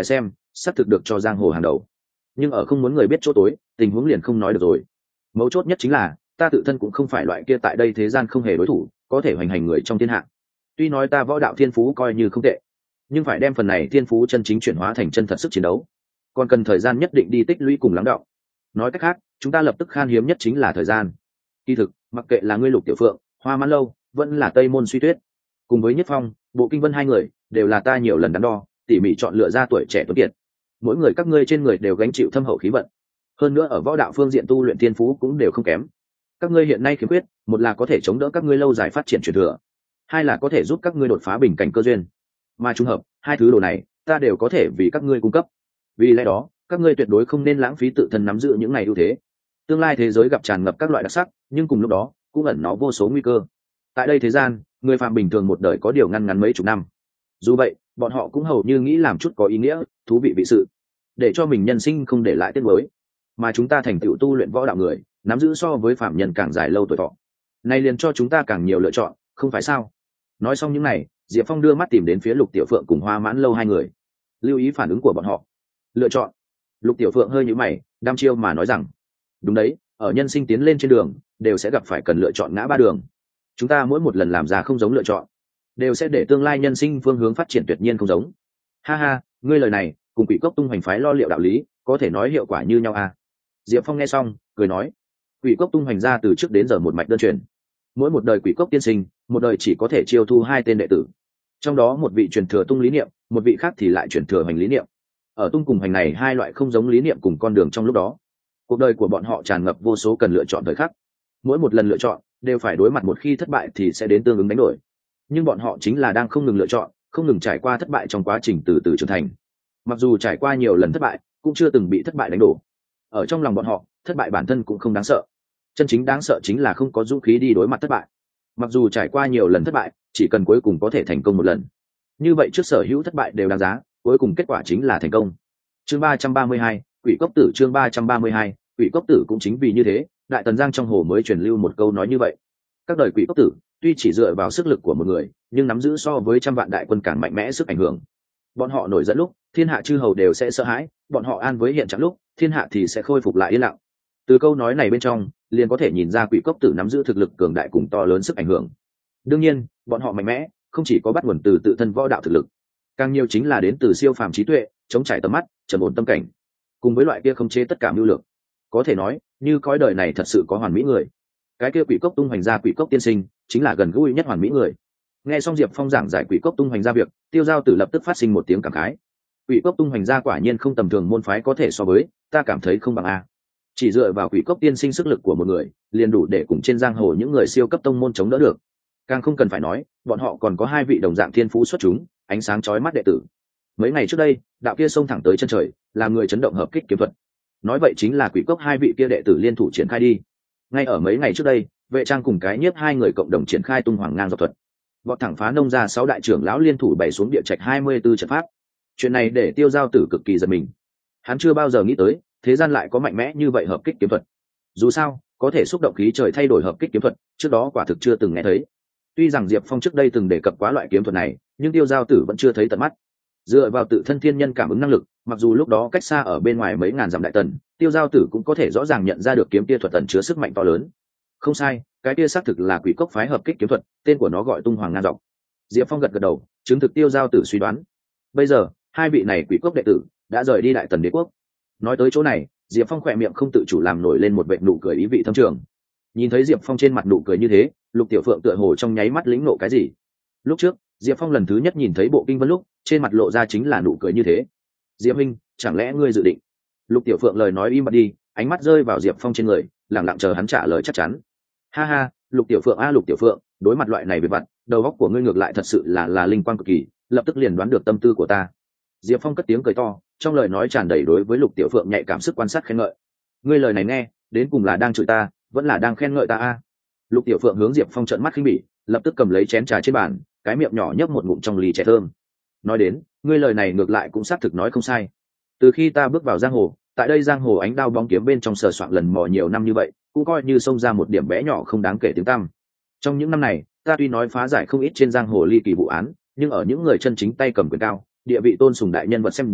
xác thực được cho giang hồ hàng đầu, nhưng ở không muốn người biết chỗ tối, tình huống liền không nói được rồi. Mấu chốt nhất chính là ta tự thân cũng không phải loại kia tại đây thế gian không hề đối thủ có thể hoành hành người trong thiên hạ. Tuy nói ta võ đạo thiên phú coi như không tệ, nhưng phải đem phần này thiên phú chân chính chuyển hóa thành chân thật sức chiến đấu, còn cần thời gian nhất định đi tích lũy cùng lắng đọng. Nói cách khác, chúng ta lập tức khan hiếm nhất chính là thời gian. Kỳ thực, mặc kệ là ngươi Lục Tiểu Phượng, Hoa Mãn Lâu, vẫn là Tây Môn Suy Tuyết, cùng với Nhất Phong, Bộ Kinh Vân hai người, đều là ta nhiều lần đắn đo, tỉ mỉ chọn lựa ra tuổi trẻ tuấn kiệt. Mỗi người các ngươi trên người đều gánh chịu thâm hậu khí vận, hơn nữa ở võ đạo phương diện tu luyện thiên phú cũng đều không kém. Các ngươi hiện nay khiếm khuyết, một là có thể chống đỡ các ngươi lâu dài phát triển truyền thừa, hai là có thể giúp các ngươi đột phá bình cảnh cơ duyên. Mà trùng hợp, hai thứ đồ này, ta đều có thể vì các ngươi cung cấp. Vì lẽ đó, các ngươi tuyệt đối không nên lãng phí tự thân nắm giữ những này ưu thế. Tương lai thế giới gặp tràn ngập các loại đặc sắc, nhưng cùng lúc đó cũng ẩn nó vô số nguy cơ. Tại đây thế gian, người phạm bình thường một đời có điều ngăn ngắn mấy chục năm. Dù vậy, bọn họ cũng hầu như nghĩ làm chút có ý nghĩa, thú vị vị sự, để cho mình nhân sinh không để lại tiếc nuối. Mà chúng ta thành tựu tu luyện võ đạo người, nắm giữ so với phạm nhân càng dài lâu tuổi thọ. Này liền cho chúng ta càng nhiều lựa chọn, không phải sao? Nói xong những này, Diệp Phong đưa mắt tìm đến phía Lục Tiểu Phượng cùng Hoa Mãn Lâu hai người, lưu ý phản ứng của bọn họ. Lựa chọn? Lục Tiểu Phượng hơi nhíu mày, đăm chiêu mà nói rằng, đúng đấy, ở nhân sinh tiến lên trên đường, đều sẽ gặp phải cần lựa chọn ngã ba đường. Chúng ta mỗi một lần làm ra không giống lựa chọn, đều sẽ để tương lai nhân sinh phương hướng phát triển tuyệt nhiên không giống. Ha ha, ngươi lời này cùng Quỷ Cốc Tung Hoành phái lo liệu đạo lý, có thể nói hiệu quả như nhau à? Diệp Phong nghe xong, cười nói, Quỷ Cốc Tung Hoành ra từ trước đến giờ một mạch đơn truyền, mỗi một đời Quỷ Cốc tiên sinh, một đời chỉ có thể chiêu thu hai tên đệ tử, trong đó một vị truyền thừa tung lý niệm, một vị khác thì lại truyền thừa hoành lý niệm. Ở tung cùng hoành này hai loại không giống lý niệm cùng con đường trong lúc đó, cuộc đời của bọn họ tràn ngập vô số cần lựa chọn thời khắc. Mỗi một lần lựa chọn đều phải đối mặt một khi thất bại thì sẽ đến tương ứng đánh đổi, nhưng bọn họ chính là đang không ngừng lựa chọn, không ngừng trải qua thất bại trong quá trình từ từ trưởng thành. Mặc dù trải qua nhiều lần thất bại, cũng chưa từng bị thất bại đánh đổ. Ở trong lòng bọn họ, thất bại bản thân cũng không đáng sợ, chân chính đáng sợ chính là không có dũng khí đi đối mặt thất bại. Mặc dù trải qua nhiều lần thất bại, chỉ cần cuối cùng có thể thành công một lần, như vậy trước sở hữu thất bại đều đáng giá, cuối cùng kết quả chính là thành công. Chương 332, Quỷ Cốc Tử. Chương 332, Quỷ Cốc Tử. Cũng chính vì như thế, Đại Tần Giang trong hồ mới truyền lưu một câu nói như vậy. Các đời Quỷ Cốc Tử tuy chỉ dựa vào sức lực của một người, nhưng nắm giữ so với trăm vạn đại quân càng mạnh mẽ sức ảnh hưởng. Bọn họ nổi giận lúc, thiên hạ chư hầu đều sẽ sợ hãi, bọn họ an với hiện trạng lúc, thiên hạ thì sẽ khôi phục lại yên lặng. Từ câu nói này bên trong, liền có thể nhìn ra Quỷ Cốc Tử nắm giữ thực lực cường đại cùng to lớn sức ảnh hưởng. Đương nhiên, bọn họ mạnh mẽ không chỉ có bắt nguồn từ tự thân võ đạo thực lực, càng nhiều chính là đến từ siêu phàm trí tuệ, chống trải tầm mắt, trầm ổn tâm cảnh, cùng với loại kia khống chế tất cả mưu lược. Có thể nói, như cõi đời này thật sự có hoàn mỹ người, cái kia Quỷ Cốc Tung Hoành ra Quỷ Cốc tiên sinh chính là gần gũi nhất hoàn mỹ người. Nghe xong Diệp Phong giảng giải Quỷ Cốc Tung Hoành ra việc, Tiêu Giao Tử lập tức phát sinh một tiếng cảm khái. Quỷ Cốc Tung Hoành ra quả nhiên không tầm thường môn phái có thể so với, ta cảm thấy không bằng a. Chỉ dựa vào Quỷ Cốc tiên sinh sức lực của một người, liền đủ để cùng trên giang hồ những người siêu cấp tông môn chống đỡ được. Càng không cần phải nói, bọn họ còn có hai vị đồng dạng thiên phú xuất chúng, ánh sáng chói mắt đệ tử. Mấy ngày trước đây, đạo kia xông thẳng tới chân trời, làm người chấn động hợp kích kiếm thuật. Nói vậy chính là Quỷ Cốc hai vị kia đệ tử liên thủ triển khai đi. Ngay ở mấy ngày trước đây, Vệ Trang cùng cái nhiếp hai người cộng đồng triển khai tung hoàng ngang dọc thuật, vọt thẳng phá nông ra 6 đại trưởng lão liên thủ bày xuống địa trạch 24 trận pháp. Chuyện này để Tiêu Giao Tử cực kỳ giật mình. Hắn chưa bao giờ nghĩ tới, thế gian lại có mạnh mẽ như vậy hợp kích kiếm thuật. Dù sao, có thể xúc động khí trời thay đổi hợp kích kiếm thuật, trước đó quả thực chưa từng nghe thấy. Tuy rằng Diệp Phong trước đây từng đề cập quá loại kiếm thuật này, nhưng Tiêu Giao Tử vẫn chưa thấy tận mắt. Dựa vào tự thân thiên nhân cảm ứng năng lực, mặc dù lúc đó cách xa ở bên ngoài mấy ngàn dặm đại tần, Tiêu Giao Tử cũng có thể rõ ràng nhận ra được kiếm kia thuật ẩn chứa sức mạnh to lớn. Không sai, cái kia xác thực là Quỷ Cốc phái hợp kích kiếm thuật, tên của nó gọi tung hoàng ngang dọc. Diệp Phong gật gật đầu, chứng thực Tiêu Giao Tử suy đoán. Bây giờ, hai vị này Quỷ Cốc đệ tử đã rời đi đại tần đế quốc. Nói tới chỗ này, Diệp Phong khỏe miệng không tự chủ làm nổi lên một vệt nụ cười ý vị thâm trường. Nhìn thấy Diệp Phong trên mặt nụ cười như thế, Lục Tiểu Phượng tựa hồ trong nháy mắt lĩnh nộ cái gì. Lúc trước, Diệp Phong lần thứ nhất nhìn thấy Bộ Kinh Vân lúc, trên mặt lộ ra chính là nụ cười như thế. Diệp huynh, chẳng lẽ ngươi dự định? Lục Tiểu Phượng lời nói im bặt đi, ánh mắt rơi vào Diệp Phong trên người, lặng lặng chờ hắn trả lời chắc chắn. Ha ha, Lục Tiểu Phượng a Lục Tiểu Phượng, đối mặt loại này về vặt, đầu óc của ngươi ngược lại thật sự là linh quang cực kỳ, lập tức liền đoán được tâm tư của ta. Diệp Phong cất tiếng cười to, trong lời nói tràn đầy đối với Lục Tiểu Phượng nhạy cảm sức quan sát khen ngợi. Ngươi lời này nghe, đến cùng là đang chửi ta, vẫn là đang khen ngợi ta a? Lục Tiểu Phượng hướng Diệp Phong trợn mắt khinh bỉ, lập tức cầm lấy chén trà trên bàn, cái miệng nhỏ nhấp một ngụm trong ly chè thơm. Nói đến, ngươi lời này ngược lại cũng xác thực nói không sai. Từ khi ta bước vào giang hồ, tại đây giang hồ ánh đao bóng kiếm bên trong sờ soạn lần mò nhiều năm như vậy, cũng coi như xông ra một điểm bé nhỏ không đáng kể tiếng tăm. Trong những năm này, ta tuy nói phá giải không ít trên giang hồ ly kỳ vụ án, nhưng ở những người chân chính tay cầm quyền cao, địa vị tôn sùng đại nhân vật xem ra,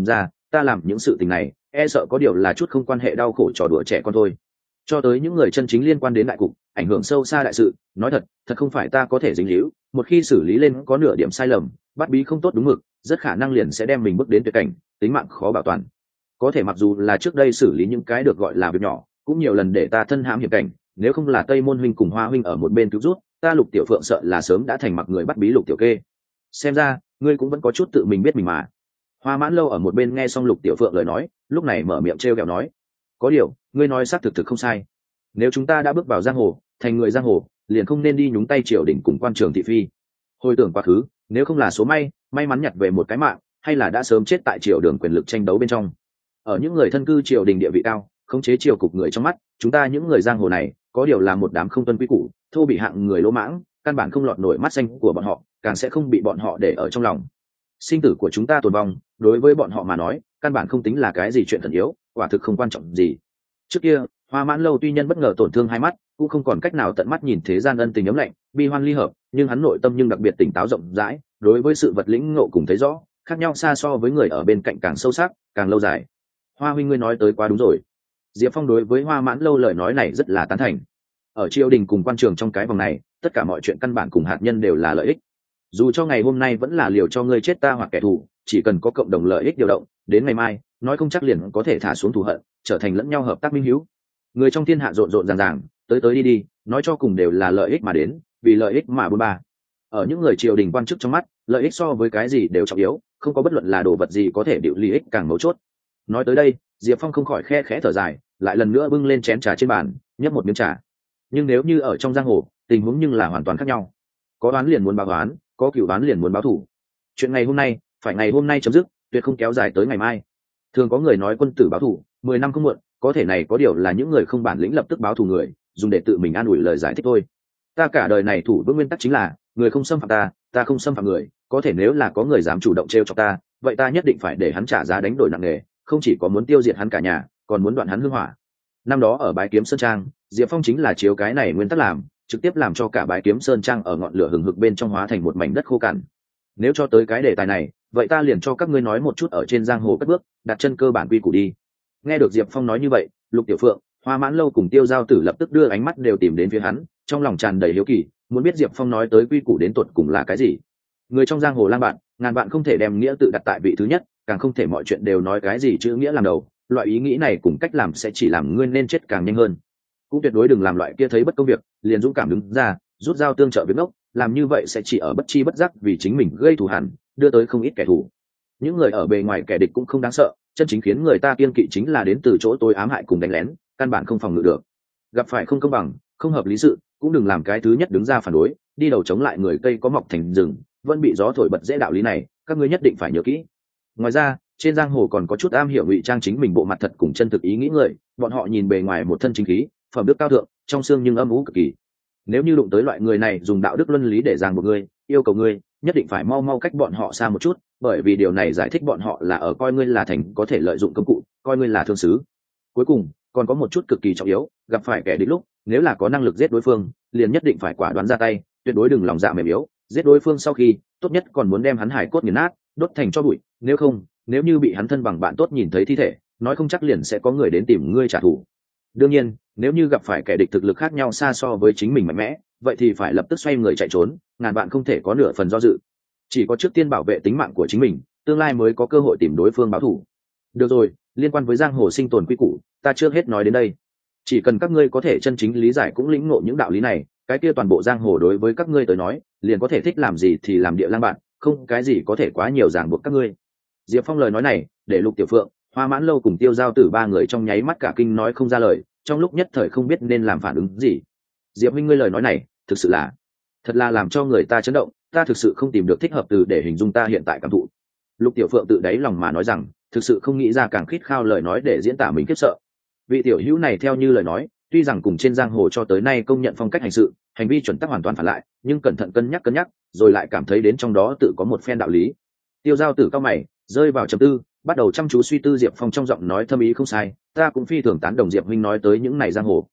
ta làm những sự tình này e sợ có điều là chút không quan hệ đau khổ trò đùa trẻ con thôi. Cho tới những người chân chính liên quan đến đại cục, ảnh hưởng sâu xa đại sự, nói thật không phải ta có thể dính líu. Một khi xử lý lên có nửa điểm sai lầm, bắt bí không tốt đúng mực, rất khả năng liền sẽ đem mình bước đến tuyệt cảnh, tính mạng khó bảo toàn. Có thể mặc dù là trước đây xử lý những cái được gọi là việc nhỏ, cũng nhiều lần để ta thân hãm hiểm cảnh, nếu không là Tây Môn huynh cùng Hoa huynh ở một bên cứu rút, ta Lục Tiểu Phượng sợ là sớm đã thành mặc người bắt bí Lục Tiểu Kê. Xem ra ngươi cũng vẫn có chút tự mình biết mình mà. Hoa Mãn Lâu ở một bên nghe xong Lục Tiểu Phượng lời nói, lúc này mở miệng trêu ghẹo nói: có điều ngươi nói xác thực không sai. Nếu chúng ta đã bước vào giang hồ, thành người giang hồ, liền không nên đi nhúng tay triều đình cùng quan trường thị phi. Hồi tưởng quá khứ, nếu không là số may mắn nhặt về một cái mạng, hay là đã sớm chết tại triều đường quyền lực tranh đấu bên trong. Ở những người thân cư triều đình địa vị cao, khống chế triều cục người trong mắt chúng ta những người giang hồ này, có điều là một đám không tuân quy củ, thô bị hạng người lỗ mãng, căn bản không lọt nổi mắt xanh của bọn họ, càng sẽ không bị bọn họ để ở trong lòng. Sinh tử của chúng ta tồn vong, đối với bọn họ mà nói, căn bản không tính là cái gì chuyện thần yếu, quả thực không quan trọng gì. Trước kia, Hoa Mãn Lâu tuy nhân bất ngờ tổn thương hai mắt, cũng không còn cách nào tận mắt nhìn thế gian ân tình ấm lạnh, bi hoan ly hợp, nhưng hắn nội tâm nhưng đặc biệt tỉnh táo rộng rãi, đối với sự vật lĩnh ngộ cùng thấy rõ, khác nhau xa so với người ở bên cạnh càng sâu sắc, càng lâu dài. Hoa huynh ngươi nói tới quá đúng rồi. Diệp Phong đối với Hoa Mãn Lâu lời nói này rất là tán thành. Ở triều đình cùng quan trường trong cái vòng này, tất cả mọi chuyện căn bản cùng hạt nhân đều là lợi ích. Dù cho ngày hôm nay vẫn là liều cho ngươi chết ta hoặc kẻ thù, chỉ cần có cộng đồng lợi ích điều động, đến ngày mai, nói không chắc liền có thể thả xuống thù hận, trở thành lẫn nhau hợp tác minh hữu. Người trong thiên hạ rộn rộn ràng ràng, tới tới đi đi, nói cho cùng đều là lợi ích mà đến, vì lợi ích mà buôn ba. Ở những người triều đình quan chức trong mắt, lợi ích so với cái gì đều trọng yếu, không có bất luận là đồ vật gì có thể điệu lợi ích càng mấu chốt. Nói tới đây, Diệp Phong không khỏi khe khẽ thở dài, lại lần nữa bưng lên chén trà trên bàn, nhấp một miếng trà. Nhưng nếu như ở trong giang hồ, tình huống nhưng là hoàn toàn khác nhau. Có oán liền muốn báo oán, có cửu oán liền muốn báo thù. Chuyện ngày hôm nay, phải ngày hôm nay chấm dứt, tuyệt không kéo dài tới ngày mai. Thường có người nói quân tử báo thù, 10 năm không muộn, có thể này có điều là những người không bản lĩnh lập tức báo thù người, dùng để tự mình an ủi lời giải thích thôi. Ta cả đời này thủ vững nguyên tắc chính là, người không xâm phạm ta, ta không xâm phạm người, có thể nếu là có người dám chủ động trêu chọc ta, vậy ta nhất định phải để hắn trả giá đánh đổi nặng nề, không chỉ có muốn tiêu diệt hắn cả nhà, còn muốn đoạn hắn hương hỏa. Năm đó ở Bái Kiếm Sơn Trang, Diệp Phong chính là chiếu cái này nguyên tắc làm, trực tiếp làm cho cả Bái Kiếm Sơn Trang ở ngọn lửa hừng hực bên trong hóa thành một mảnh đất khô cằn. Nếu cho tới cái đề tài này, vậy ta liền cho các ngươi nói một chút ở trên giang hồ cất bước, đặt chân cơ bản quy củ đi. Nghe được Diệp Phong nói như vậy, Lục Tiểu Phượng, Hoa Mãn Lâu cùng Tiêu Giao Tử lập tức đưa ánh mắt đều tìm đến phía hắn, trong lòng tràn đầy hiếu kỳ, muốn biết Diệp Phong nói tới quy củ đến tột cùng là cái gì. Người trong giang hồ lang bạn, ngàn bạn không thể đem nghĩa tự đặt tại vị thứ nhất, càng không thể mọi chuyện đều nói cái gì chữ nghĩa làm đầu, loại ý nghĩ này cùng cách làm sẽ chỉ làm ngươi nên chết càng nhanh hơn. Cũng tuyệt đối đừng làm loại kia thấy bất công việc liền dũng cảm đứng ra rút dao tương trợ việc ngốc, làm như vậy sẽ chỉ ở bất chi bất giác vì chính mình gây thù hằn, đưa tới không ít kẻ thù. Những người ở bề ngoài kẻ địch cũng không đáng sợ, chân chính khiến người ta kiêng kỵ chính là đến từ chỗ tối ám hại cùng đánh lén, căn bản không phòng ngự được. Gặp phải không công bằng, không hợp lý sự, cũng đừng làm cái thứ nhất đứng ra phản đối, đi đầu chống lại người cây có mọc thành rừng, vẫn bị gió thổi bật dễ, đạo lý này các ngươi nhất định phải nhớ kỹ. Ngoài ra, trên giang hồ còn có chút am hiểu ngụy trang chính mình bộ mặt thật cùng chân thực ý nghĩ người, bọn họ nhìn bề ngoài một thân chính khí, phẩm đức cao thượng, trong xương nhưng âm u cực kỳ. Nếu như đụng tới loại người này dùng đạo đức luân lý để ràng buộc ngươi, yêu cầu ngươi nhất định phải mau mau cách bọn họ xa một chút, bởi vì điều này giải thích bọn họ là ở coi ngươi là thành có thể lợi dụng công cụ, coi ngươi là thương sứ. Cuối cùng, còn có một chút cực kỳ trọng yếu, gặp phải kẻ địch lúc, nếu là có năng lực giết đối phương, liền nhất định phải quả đoán ra tay, tuyệt đối đừng lòng dạ mềm yếu, giết đối phương sau khi, tốt nhất còn muốn đem hắn hải cốt nghiền nát, đốt thành tro bụi, nếu không, nếu như bị hắn thân bằng bạn tốt nhìn thấy thi thể, nói không chắc liền sẽ có người đến tìm ngươi trả thù. Đương nhiên, nếu như gặp phải kẻ địch thực lực khác nhau xa so với chính mình mạnh mẽ, vậy thì phải lập tức xoay người chạy trốn, ngàn bạn không thể có nửa phần do dự. Chỉ có trước tiên bảo vệ tính mạng của chính mình, tương lai mới có cơ hội tìm đối phương báo thù. Được rồi, liên quan với giang hồ sinh tồn quy củ, ta chưa hết nói đến đây. Chỉ cần các ngươi có thể chân chính lý giải cũng lĩnh ngộ những đạo lý này, cái kia toàn bộ giang hồ đối với các ngươi tới nói, liền có thể thích làm gì thì làm địa lang bạn, không cái gì có thể quá nhiều ràng buộc các ngươi. Diệp Phong lời nói này, để Lục Tiểu Phượng, Hoa Mãn Lâu cùng Tiêu Giao Tử ba người trong nháy mắt cả kinh nói không ra lời, trong lúc nhất thời không biết nên làm phản ứng gì. Diệp huynh ngươi lời nói này, thực sự là thật là làm cho người ta chấn động, ta thực sự không tìm được thích hợp từ để hình dung ta hiện tại cảm thụ. Lục Tiểu Phượng tự đáy lòng mà nói rằng, thực sự không nghĩ ra càng khít khao lời nói để diễn tả mình khiếp sợ. Vị tiểu hữu này theo như lời nói, tuy rằng cùng trên giang hồ cho tới nay công nhận phong cách hành sự, hành vi chuẩn tắc hoàn toàn phản lại, nhưng cẩn thận cân nhắc, rồi lại cảm thấy đến trong đó tự có một phen đạo lý. Tiêu Giao Tử cao mày, rơi vào trầm tư, bắt đầu chăm chú suy tư. Diệp Phong trong giọng nói thâm ý không sai, ta cũng phi thường tán đồng Diệp huynh nói tới những này giang hồ.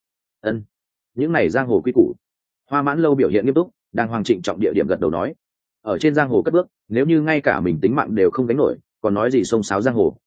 Những này giang hồ quy củ. Hoa Mãn Lâu biểu hiện nghiêm túc, đang hoàng trịnh trọng địa điểm gật đầu nói, ở trên giang hồ cất bước, nếu như ngay cả mình tính mạng đều không gánh nổi, còn nói gì xông xáo giang hồ,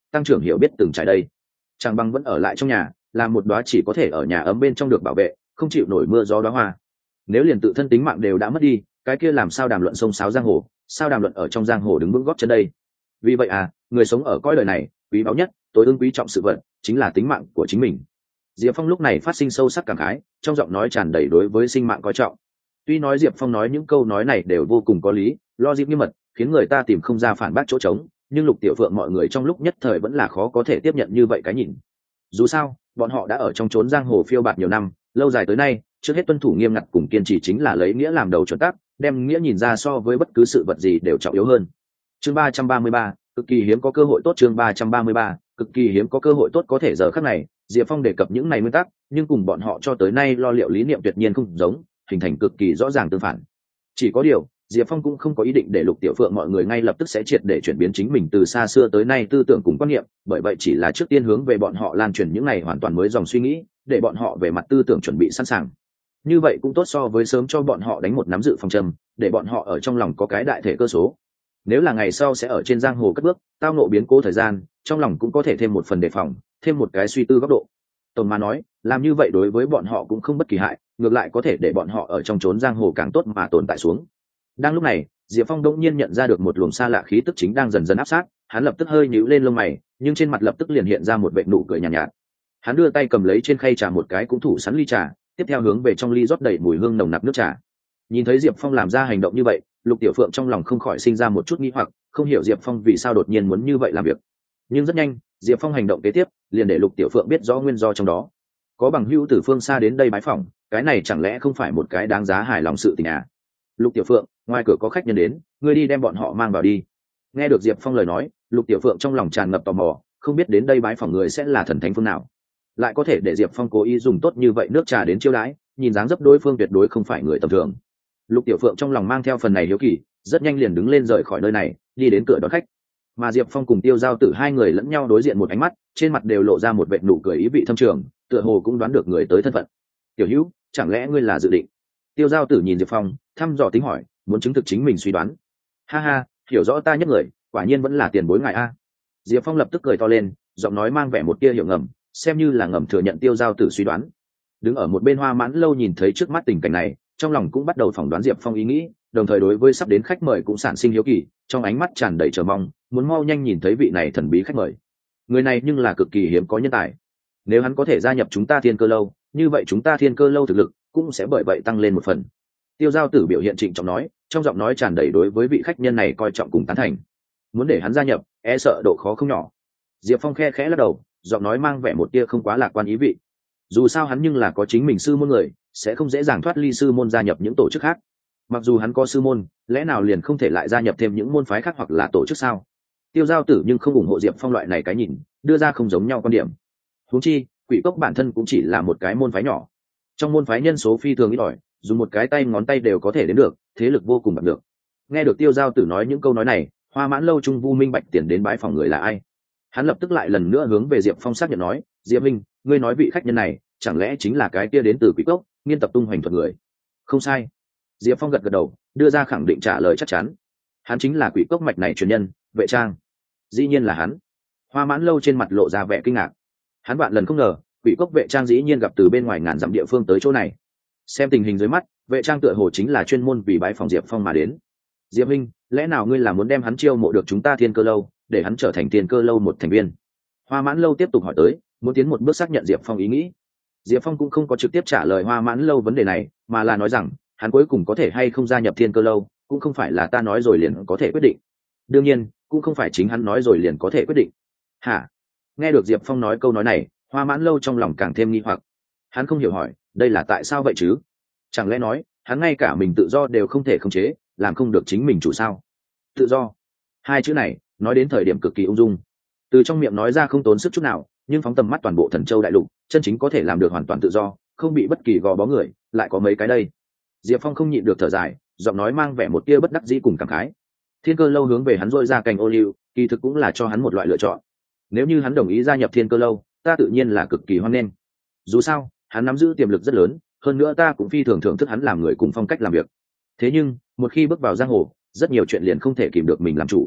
tăng trưởng hiểu biết từng trải đây. Chẳng bằng vẫn ở lại trong nhà, làm một đóa chỉ có thể ở nhà ấm bên trong được bảo vệ, không chịu nổi mưa gió đóa hoa. Nếu liền tự thân tính mạng đều đã mất đi, cái kia làm sao đàm luận sông sáo giang hồ, sao đàm luận ở trong giang hồ đứng vững gót chân đây. Vì vậy người sống ở cõi đời này, quý báu nhất, tối ưng quý trọng sự vật chính là tính mạng của chính mình. Diệp Phong lúc này phát sinh sâu sắc cảm khái, trong giọng nói tràn đầy đối với sinh mạng coi trọng. Tuy nói Diệp Phong nói những câu nói này đều vô cùng có lý, logic nghiêm mật, khiến người ta tìm không ra phản bác chỗ trống, nhưng Lục Tiểu Phượng mọi người trong lúc nhất thời vẫn là khó có thể tiếp nhận như vậy cái nhìn. Dù sao, bọn họ đã ở trong chốn giang hồ phiêu bạt nhiều năm, lâu dài tới nay, trước hết tuân thủ nghiêm ngặt cùng kiên trì chính là lấy nghĩa làm đầu chuẩn tắc, đem nghĩa nhìn ra so với bất cứ sự vật gì đều trọng yếu hơn. Chương 333, cực kỳ hiếm có cơ hội tốt. Chương 333, cực kỳ hiếm có cơ hội tốt. Có thể giờ khắc này, Diệp Phong đề cập những này nguyên tắc, nhưng cùng bọn họ cho tới nay lo liệu lý niệm tuyệt nhiên không giống, hình thành cực kỳ rõ ràng tương phản. Chỉ có điều, Diệp Phong cũng không có ý định để Lục Tiểu Phượng mọi người ngay lập tức sẽ triệt để chuyển biến chính mình từ xa xưa tới nay tư tưởng cùng quan niệm, bởi vậy chỉ là trước tiên hướng về bọn họ lan truyền những này hoàn toàn mới dòng suy nghĩ, để bọn họ về mặt tư tưởng chuẩn bị sẵn sàng. Như vậy cũng tốt so với sớm cho bọn họ đánh một nắm dự phòng châm, để bọn họ ở trong lòng có cái đại thể cơ số. Nếu là ngày sau sẽ ở trên giang hồ cất bước, tao nộ biến cố thời gian, trong lòng cũng có thể thêm một phần đề phòng, thêm một cái suy tư góc độ. Tổng mà nói, làm như vậy đối với bọn họ cũng không bất kỳ hại, ngược lại có thể để bọn họ ở trong chốn giang hồ càng tốt mà tồn tại xuống. Đang lúc này, Diệp Phong đột nhiên nhận ra được một luồng xa lạ khí tức chính đang dần dần áp sát, hắn lập tức hơi nhíu lên lông mày, nhưng trên mặt lập tức liền hiện ra một vệt nụ cười nhàn nhạt. Hắn đưa tay cầm lấy trên khay trà một cái cũng thủ sẵn ly trà, tiếp theo hướng về trong ly rót đầy mùi hương nồng nặc nước trà. Nhìn thấy Diệp Phong làm ra hành động như vậy, Lục Tiểu Phượng trong lòng không khỏi sinh ra một chút nghi hoặc, không hiểu Diệp Phong vì sao đột nhiên muốn như vậy làm việc. Nhưng rất nhanh, Diệp Phong hành động kế tiếp, liền để Lục Tiểu Phượng biết rõ nguyên do trong đó. Có bằng hữu từ phương xa đến đây bái phỏng, cái này chẳng lẽ không phải một cái đáng giá hài lòng sự tình à? Lục Tiểu Phượng, ngoài cửa có khách nhân đến, ngươi đi đem bọn họ mang vào đi. Nghe được Diệp Phong lời nói, Lục Tiểu Phượng trong lòng tràn ngập tò mò, không biết đến đây bái phỏng người sẽ là thần thánh phương nào, lại có thể để Diệp Phong cố ý dùng tốt như vậy nước trà đến chiêu đãi, nhìn dáng dấp đối phương tuyệt đối không phải người tầm thường. Lục Tiểu Phượng trong lòng mang theo phần này hiếu kỳ, rất nhanh liền đứng lên rời khỏi nơi này, đi đến cửa đón khách. Mà Diệp Phong cùng Tiêu Giao Tử hai người lẫn nhau đối diện một ánh mắt, trên mặt đều lộ ra một vệt nụ cười ý vị thâm trường, tựa hồ cũng đoán được người tới thân phận. Tiểu Hữu, chẳng lẽ ngươi là dự định? Tiêu Giao Tử nhìn Diệp Phong, thăm dò tính hỏi, muốn chứng thực chính mình suy đoán. Ha ha, hiểu rõ ta nhất người, quả nhiên vẫn là tiền bối ngài a. Diệp Phong lập tức cười to lên, giọng nói mang vẻ một tia hiểu ngầm, xem như là ngầm thừa nhận Tiêu Giao Tử suy đoán. Đứng ở một bên Hoa Mãn Lâu nhìn thấy trước mắt tình cảnh này, trong lòng cũng bắt đầu phỏng đoán Diệp Phong ý nghĩ, đồng thời đối với sắp đến khách mời cũng sản sinh hiếu kỳ, trong ánh mắt tràn đầy chờ mong, muốn mau nhanh nhìn thấy vị này thần bí khách mời. Người này nhưng là cực kỳ hiếm có nhân tài. Nếu hắn có thể gia nhập chúng ta Thiên Cơ Lâu, như vậy chúng ta Thiên Cơ Lâu thực lực cũng sẽ bởi vậy tăng lên một phần. Tiêu Giao Tử biểu hiện trịnh trọng nói, trong giọng nói tràn đầy đối với vị khách nhân này coi trọng cùng tán thành. Muốn để hắn gia nhập, e sợ độ khó không nhỏ. Diệp Phong khe khẽ lắc đầu, giọng nói mang vẻ một tia không quá lạc quan ý vị. Dù sao hắn nhưng là có chính mình sư môn người, sẽ không dễ dàng thoát ly sư môn gia nhập những tổ chức khác. Mặc dù hắn có sư môn, lẽ nào liền không thể lại gia nhập thêm những môn phái khác hoặc là tổ chức sao? Tiêu Giao Tử nhưng không ủng hộ Diệp Phong loại này cái nhìn, đưa ra không giống nhau quan điểm. Huống chi, Quỷ Cốc bản thân cũng chỉ là một cái môn phái nhỏ. Trong môn phái nhân số phi thường ít ỏi, dùng một cái tay ngón tay đều có thể đến được, thế lực vô cùng bằng được. Nghe được Tiêu Giao Tử nói những câu nói này, Hoa Mãn Lâu trung Vu Minh Bạch tiền đến bái phòng người là ai? Hắn lập tức lại lần nữa hướng về Diệp Phong xác nhận nói, Diệp Minh, ngươi nói vị khách nhân này chẳng lẽ chính là cái kia đến từ Quỷ Cốc nghiên tập tung hoành thuật người? Không sai. Diệp Phong gật gật đầu, đưa ra khẳng định trả lời chắc chắn. Hắn chính là Quỷ Cốc mạch này truyền nhân, Vệ Trang. Dĩ nhiên là hắn. Hoa Mãn Lâu trên mặt lộ ra vẻ kinh ngạc. Hắn vạn lần không ngờ, Quỷ Cốc Vệ Trang dĩ nhiên gặp từ bên ngoài ngàn dặm địa phương tới chỗ này. Xem tình hình dưới mắt, Vệ Trang tựa hồ chính là chuyên môn vì bái phòng Diệp Phong mà đến. Diệp Minh, lẽ nào ngươi là muốn đem hắn chiêu mộ được chúng ta Thiên Cơ Lâu, để hắn trở thành Thiên Cơ Lâu một thành viên? Hoa Mãn Lâu tiếp tục hỏi tới, muốn tiến một bước xác nhận Diệp Phong ý nghĩ. Diệp Phong cũng không có trực tiếp trả lời Hoa Mãn Lâu vấn đề này, mà là nói rằng, hắn cuối cùng có thể hay không gia nhập Thiên Cơ Lâu, cũng không phải là ta nói rồi liền có thể quyết định. Đương nhiên, cũng không phải chính hắn nói rồi liền có thể quyết định. Hả? Nghe được Diệp Phong nói câu nói này, Hoa Mãn Lâu trong lòng càng thêm nghi hoặc. Hắn không hiểu hỏi, đây là tại sao vậy chứ? Chẳng lẽ nói, hắn ngay cả mình tự do đều không thể khống chế, làm không được chính mình chủ sao? Tự do. Hai chữ này, nói đến thời điểm cực kỳ ung dung. Từ trong miệng nói ra không tốn sức chút nào, nhưng phóng tầm mắt toàn bộ Thần Châu đại lục, chân chính có thể làm được hoàn toàn tự do, không bị bất kỳ gò bó người, lại có mấy cái đây. Diệp Phong không nhịn được thở dài, giọng nói mang vẻ một tia bất đắc dĩ cùng cảm khái. Thiên Cơ Lâu hướng về hắn dội ra cành ô liu, kỳ thực cũng là cho hắn một loại lựa chọn. Nếu như hắn đồng ý gia nhập Thiên Cơ Lâu, ta tự nhiên là cực kỳ hoan nghênh. Dù sao, hắn nắm giữ tiềm lực rất lớn, hơn nữa ta cũng phi thường thưởng thức hắn làm người cùng phong cách làm việc. Thế nhưng, một khi bước vào giang hồ, rất nhiều chuyện liền không thể kìm được mình làm chủ.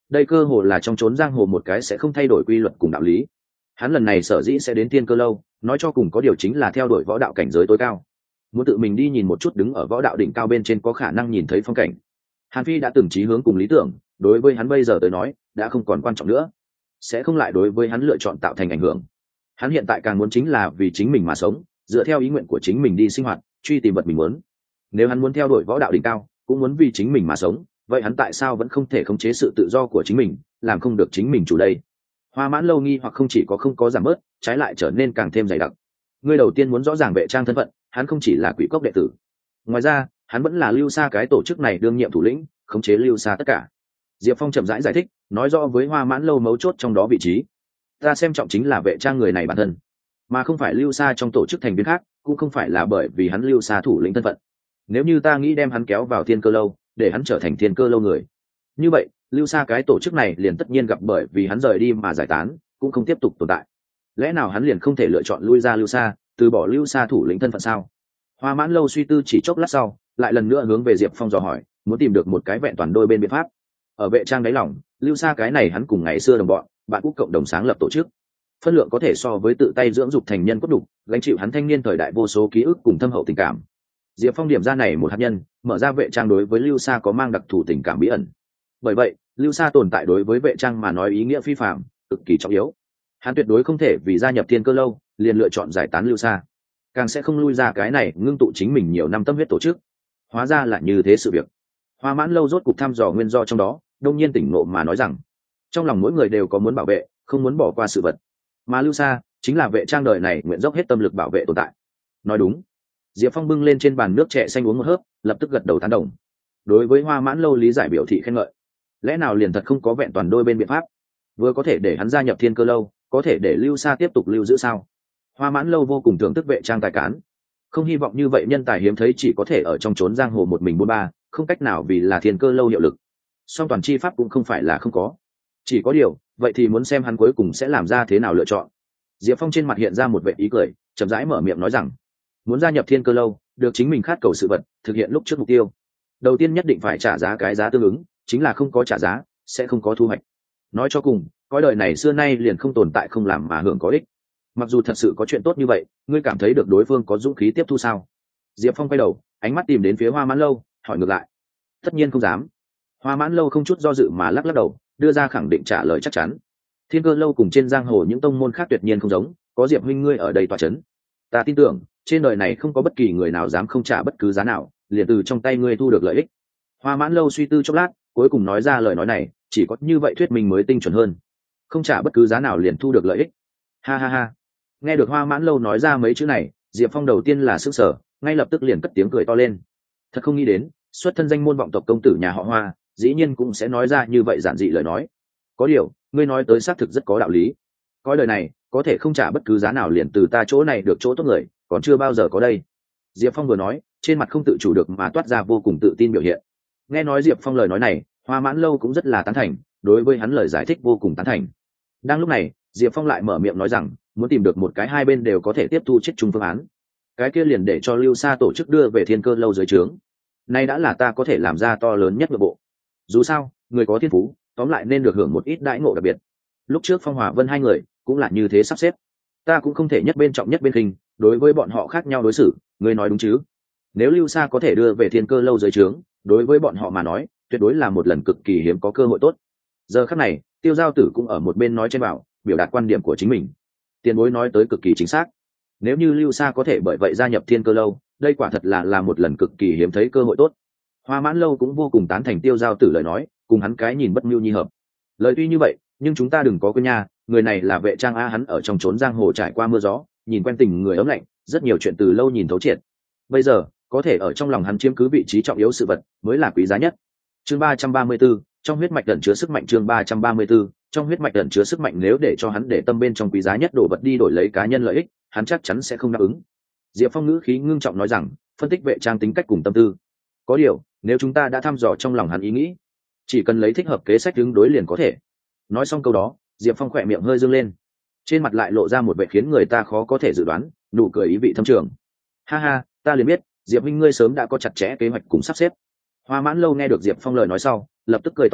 đây cơ hồ là trong chốn giang hồ một cái sẽ không thay đổi quy luật cùng đạo lý. Hắn lần này sở dĩ sẽ đến Thiên Cơ lâu, nói cho cùng có điều chính là theo đuổi võ đạo cảnh giới tối cao, muốn tự mình đi nhìn một chút đứng ở võ đạo đỉnh cao bên trên có khả năng nhìn thấy phong cảnh. Hàn Phi đã từng chí hướng cùng lý tưởng, đối với hắn bây giờ tới nói đã không còn quan trọng nữa, sẽ không lại đối với hắn lựa chọn tạo thành ảnh hưởng. Hắn hiện tại càng muốn chính là vì chính mình mà sống, dựa theo ý nguyện của chính mình đi sinh hoạt, truy tìm vật mình muốn. Nếu hắn muốn theo đuổi võ đạo đỉnh cao, cũng muốn vì chính mình mà sống, vậy hắn tại sao vẫn không thể khống chế sự tự do của chính mình, làm không được chính mình chủ đây? Hoa Mãn Lâu nghi hoặc không chỉ có không có giảm bớt, trái lại trở nên càng thêm dày đặc. Ngươi đầu tiên muốn rõ ràng Vệ Trang thân phận, hắn không chỉ là Quỷ Cốc đệ tử, ngoài ra hắn vẫn là Lưu Sa cái tổ chức này đương nhiệm thủ lĩnh, khống chế Lưu Sa tất cả. Diệp Phong chậm rãi giải thích, nói rõ với Hoa Mãn Lâu mấu chốt trong đó vị trí. Ta xem trọng chính là Vệ Trang người này bản thân, mà không phải Lưu Sa trong tổ chức thành viên khác, cũng không phải là bởi vì hắn Lưu Sa thủ lĩnh thân phận. Nếu như ta nghĩ đem hắn kéo vào Thiên Cơ lâu, để hắn trở thành Thiên Cơ lâu người, như vậy Lưu Sa cái tổ chức này liền tất nhiên gặp bởi vì hắn rời đi mà giải tán, cũng không tiếp tục tồn tại. Lẽ nào hắn liền không thể lựa chọn lui ra Lưu Sa, từ bỏ Lưu Sa thủ lĩnh thân phận sao? Hoa Mãn Lâu suy tư chỉ chốc lát sau, lại lần nữa hướng về Diệp Phong dò hỏi, muốn tìm được một cái vẹn toàn đôi bên biện pháp. Ở Vệ Trang đáy lòng, Lưu Sa cái này hắn cùng ngày xưa đồng bọn, bạn cũng cộng đồng sáng lập tổ chức, phân lượng có thể so với tự tay dưỡng dục thành nhân cốt đục, gánh chịu hắn thanh niên thời đại vô số ký ức cùng thâm hậu tình cảm. Diệp Phong điểm ra này một hạt nhân, mở ra Vệ Trang đối với Lưu Sa có mang đặc thù tình cảm bí ẩn. Bởi vậy, Lưu Sa tồn tại đối với Vệ Trang mà nói ý nghĩa phi phàm, cực kỳ trọng yếu. Hắn tuyệt đối không thể vì gia nhập Thiên Cơ lâu, liền lựa chọn giải tán Lưu Sa, càng sẽ không lui ra cái này ngưng tụ chính mình nhiều năm tâm huyết tổ chức. Hóa ra là như thế sự việc. Hoa Mãn Lâu rốt cục thăm dò nguyên do trong đó, đông nhiên tỉnh ngộ mà nói rằng, trong lòng mỗi người đều có muốn bảo vệ, không muốn bỏ qua sự vật, mà Lưu Sa chính là Vệ Trang đời này nguyện dốc hết tâm lực bảo vệ tồn tại. Nói đúng. Diệp Phong bưng lên trên bàn nước chè xanh uống một hớp, lập tức gật đầu tán đồng. Đối với Hoa Mãn Lâu lý giải biểu thị khen ngợi. Lẽ nào liền thật không có vẹn toàn đôi bên biện pháp, vừa có thể để hắn gia nhập Thiên Cơ lâu, có thể để Lưu Sa tiếp tục lưu giữ sao? Hoa Mãn Lâu vô cùng thưởng thức Vệ Trang tài cán, không hy vọng như vậy nhân tài hiếm thấy chỉ có thể ở trong chốn giang hồ một mình buôn ba, không cách nào vì là Thiên Cơ lâu hiệu lực. Song toàn chi pháp cũng không phải là không có, chỉ có điều vậy thì muốn xem hắn cuối cùng sẽ làm ra thế nào lựa chọn. Diệp Phong trên mặt hiện ra một vẻ ý cười, chậm rãi mở miệng nói rằng, muốn gia nhập Thiên Cơ lâu, được chính mình khát cầu sự vật, thực hiện lúc trước mục tiêu, đầu tiên nhất định phải trả giá cái giá tương ứng, chính là không có trả giá sẽ không có thu hoạch. Nói cho cùng, cõi đời này xưa nay liền không tồn tại không làm mà hưởng có ích. Mặc dù thật sự có chuyện tốt như vậy, ngươi cảm thấy được đối phương có dũng khí tiếp thu sao? Diệp Phong quay đầu, ánh mắt tìm đến phía Hoa Mãn Lâu, hỏi ngược lại. Tất nhiên không dám. Hoa Mãn Lâu không chút do dự mà lắc lắc đầu, đưa ra khẳng định trả lời chắc chắn. Thiên Cơ lâu cùng trên giang hồ những tông môn khác tuyệt nhiên không giống, có Diệp huynh ngươi ở đây tọa chấn, ta tin tưởng trên đời này không có bất kỳ người nào dám không trả bất cứ giá nào, liền từ trong tay ngươi thu được lợi ích. Hoa Mãn Lâu suy tư chốc lát, cuối cùng nói ra lời nói này, chỉ có như vậy thuyết minh mới tinh chuẩn hơn. Không trả bất cứ giá nào liền thu được lợi ích. Ha ha ha. Nghe được Hoa Mãn Lâu nói ra mấy chữ này, Diệp Phong đầu tiên là sửng sở, ngay lập tức liền cất tiếng cười to lên. Thật không nghĩ đến, xuất thân danh môn vọng tộc công tử nhà họ Hoa, dĩ nhiên cũng sẽ nói ra như vậy giản dị lời nói. Có điều, ngươi nói tới xác thực rất có đạo lý. Coi lời này, có thể không trả bất cứ giá nào liền từ ta chỗ này được chỗ tốt người, còn chưa bao giờ có đây. Diệp Phong vừa nói, trên mặt không tự chủ được mà toát ra vô cùng tự tin biểu hiện. Nghe nói Diệp Phong lời nói này, Hoa Mãn Lâu cũng rất là tán thành, đối với hắn lời giải thích vô cùng tán thành. Đang lúc này, Diệp Phong lại mở miệng nói rằng, muốn tìm được một cái hai bên đều có thể tiếp thu chết chung phương án. Cái kia liền để cho Lưu Sa tổ chức đưa về Thiên Cơ lâu dưới trướng. Nay đã là ta có thể làm ra to lớn nhất nội bộ. Dù sao, người có thiên phú, tóm lại nên được hưởng một ít đãi ngộ đặc biệt. Lúc trước Phong Hòa Vân hai người cũng là như thế sắp xếp. Ta cũng không thể nhất bên trọng nhất bên khinh, đối với bọn họ khác nhau đối xử, ngươi nói đúng chứ? Nếu Lưu Sa có thể đưa về Thiên Cơ lâu dưới trướng, đối với bọn họ mà nói, tuyệt đối là một lần cực kỳ hiếm có cơ hội tốt. Giờ khắc này, Tiêu Giao Tử cũng ở một bên nói trên bảo, biểu đạt quan điểm của chính mình. Tiền bối nói tới cực kỳ chính xác. Nếu như Lưu Sa có thể bởi vậy gia nhập Thiên Cơ lâu, đây quả thật là một lần cực kỳ hiếm thấy cơ hội tốt. Hoa Mãn Lâu cũng vô cùng tán thành Tiêu Giao Tử lời nói, cùng hắn cái nhìn bất mưu nhi hợp. Lời tuy như vậy, nhưng chúng ta đừng có quên nha, người này là Vệ Trang a, hắn ở trong chốn giang hồ trải qua mưa gió, nhìn quen tình người ấm lạnh, rất nhiều chuyện từ lâu nhìn thấu triệt. Bây giờ, có thể ở trong lòng hắn chiếm cứ vị trí trọng yếu sự vật, mới là quý giá nhất. Chương 334, trong huyết mạch ẩn chứa sức mạnh. Chương 334, trong huyết mạch ẩn chứa sức mạnh. Nếu để cho hắn để tâm bên trong quý giá nhất đồ vật đi đổi lấy cá nhân lợi ích, hắn chắc chắn sẽ không đáp ứng. Diệp Phong ngữ khí ngưng trọng nói rằng, phân tích Vệ Trang tính cách cùng tâm tư. Có điều, nếu chúng ta đã thăm dò trong lòng hắn ý nghĩ, chỉ cần lấy thích hợp kế sách ứng đối liền có thể. Nói xong câu đó, Diệp Phong khỏe miệng hơi dương lên, trên mặt lại lộ ra một vẻ khiến người ta khó có thể dự đoán nụ cười ý vị thâm trường. Ha ha, ta liền biết Diệp minh ngươi sớm đã có chặt chẽ kế hoạch cùng sắp xếp. Hoa Mãn Lâu nghe được Diệp Phong lời nói sau, lập tức cười to lên,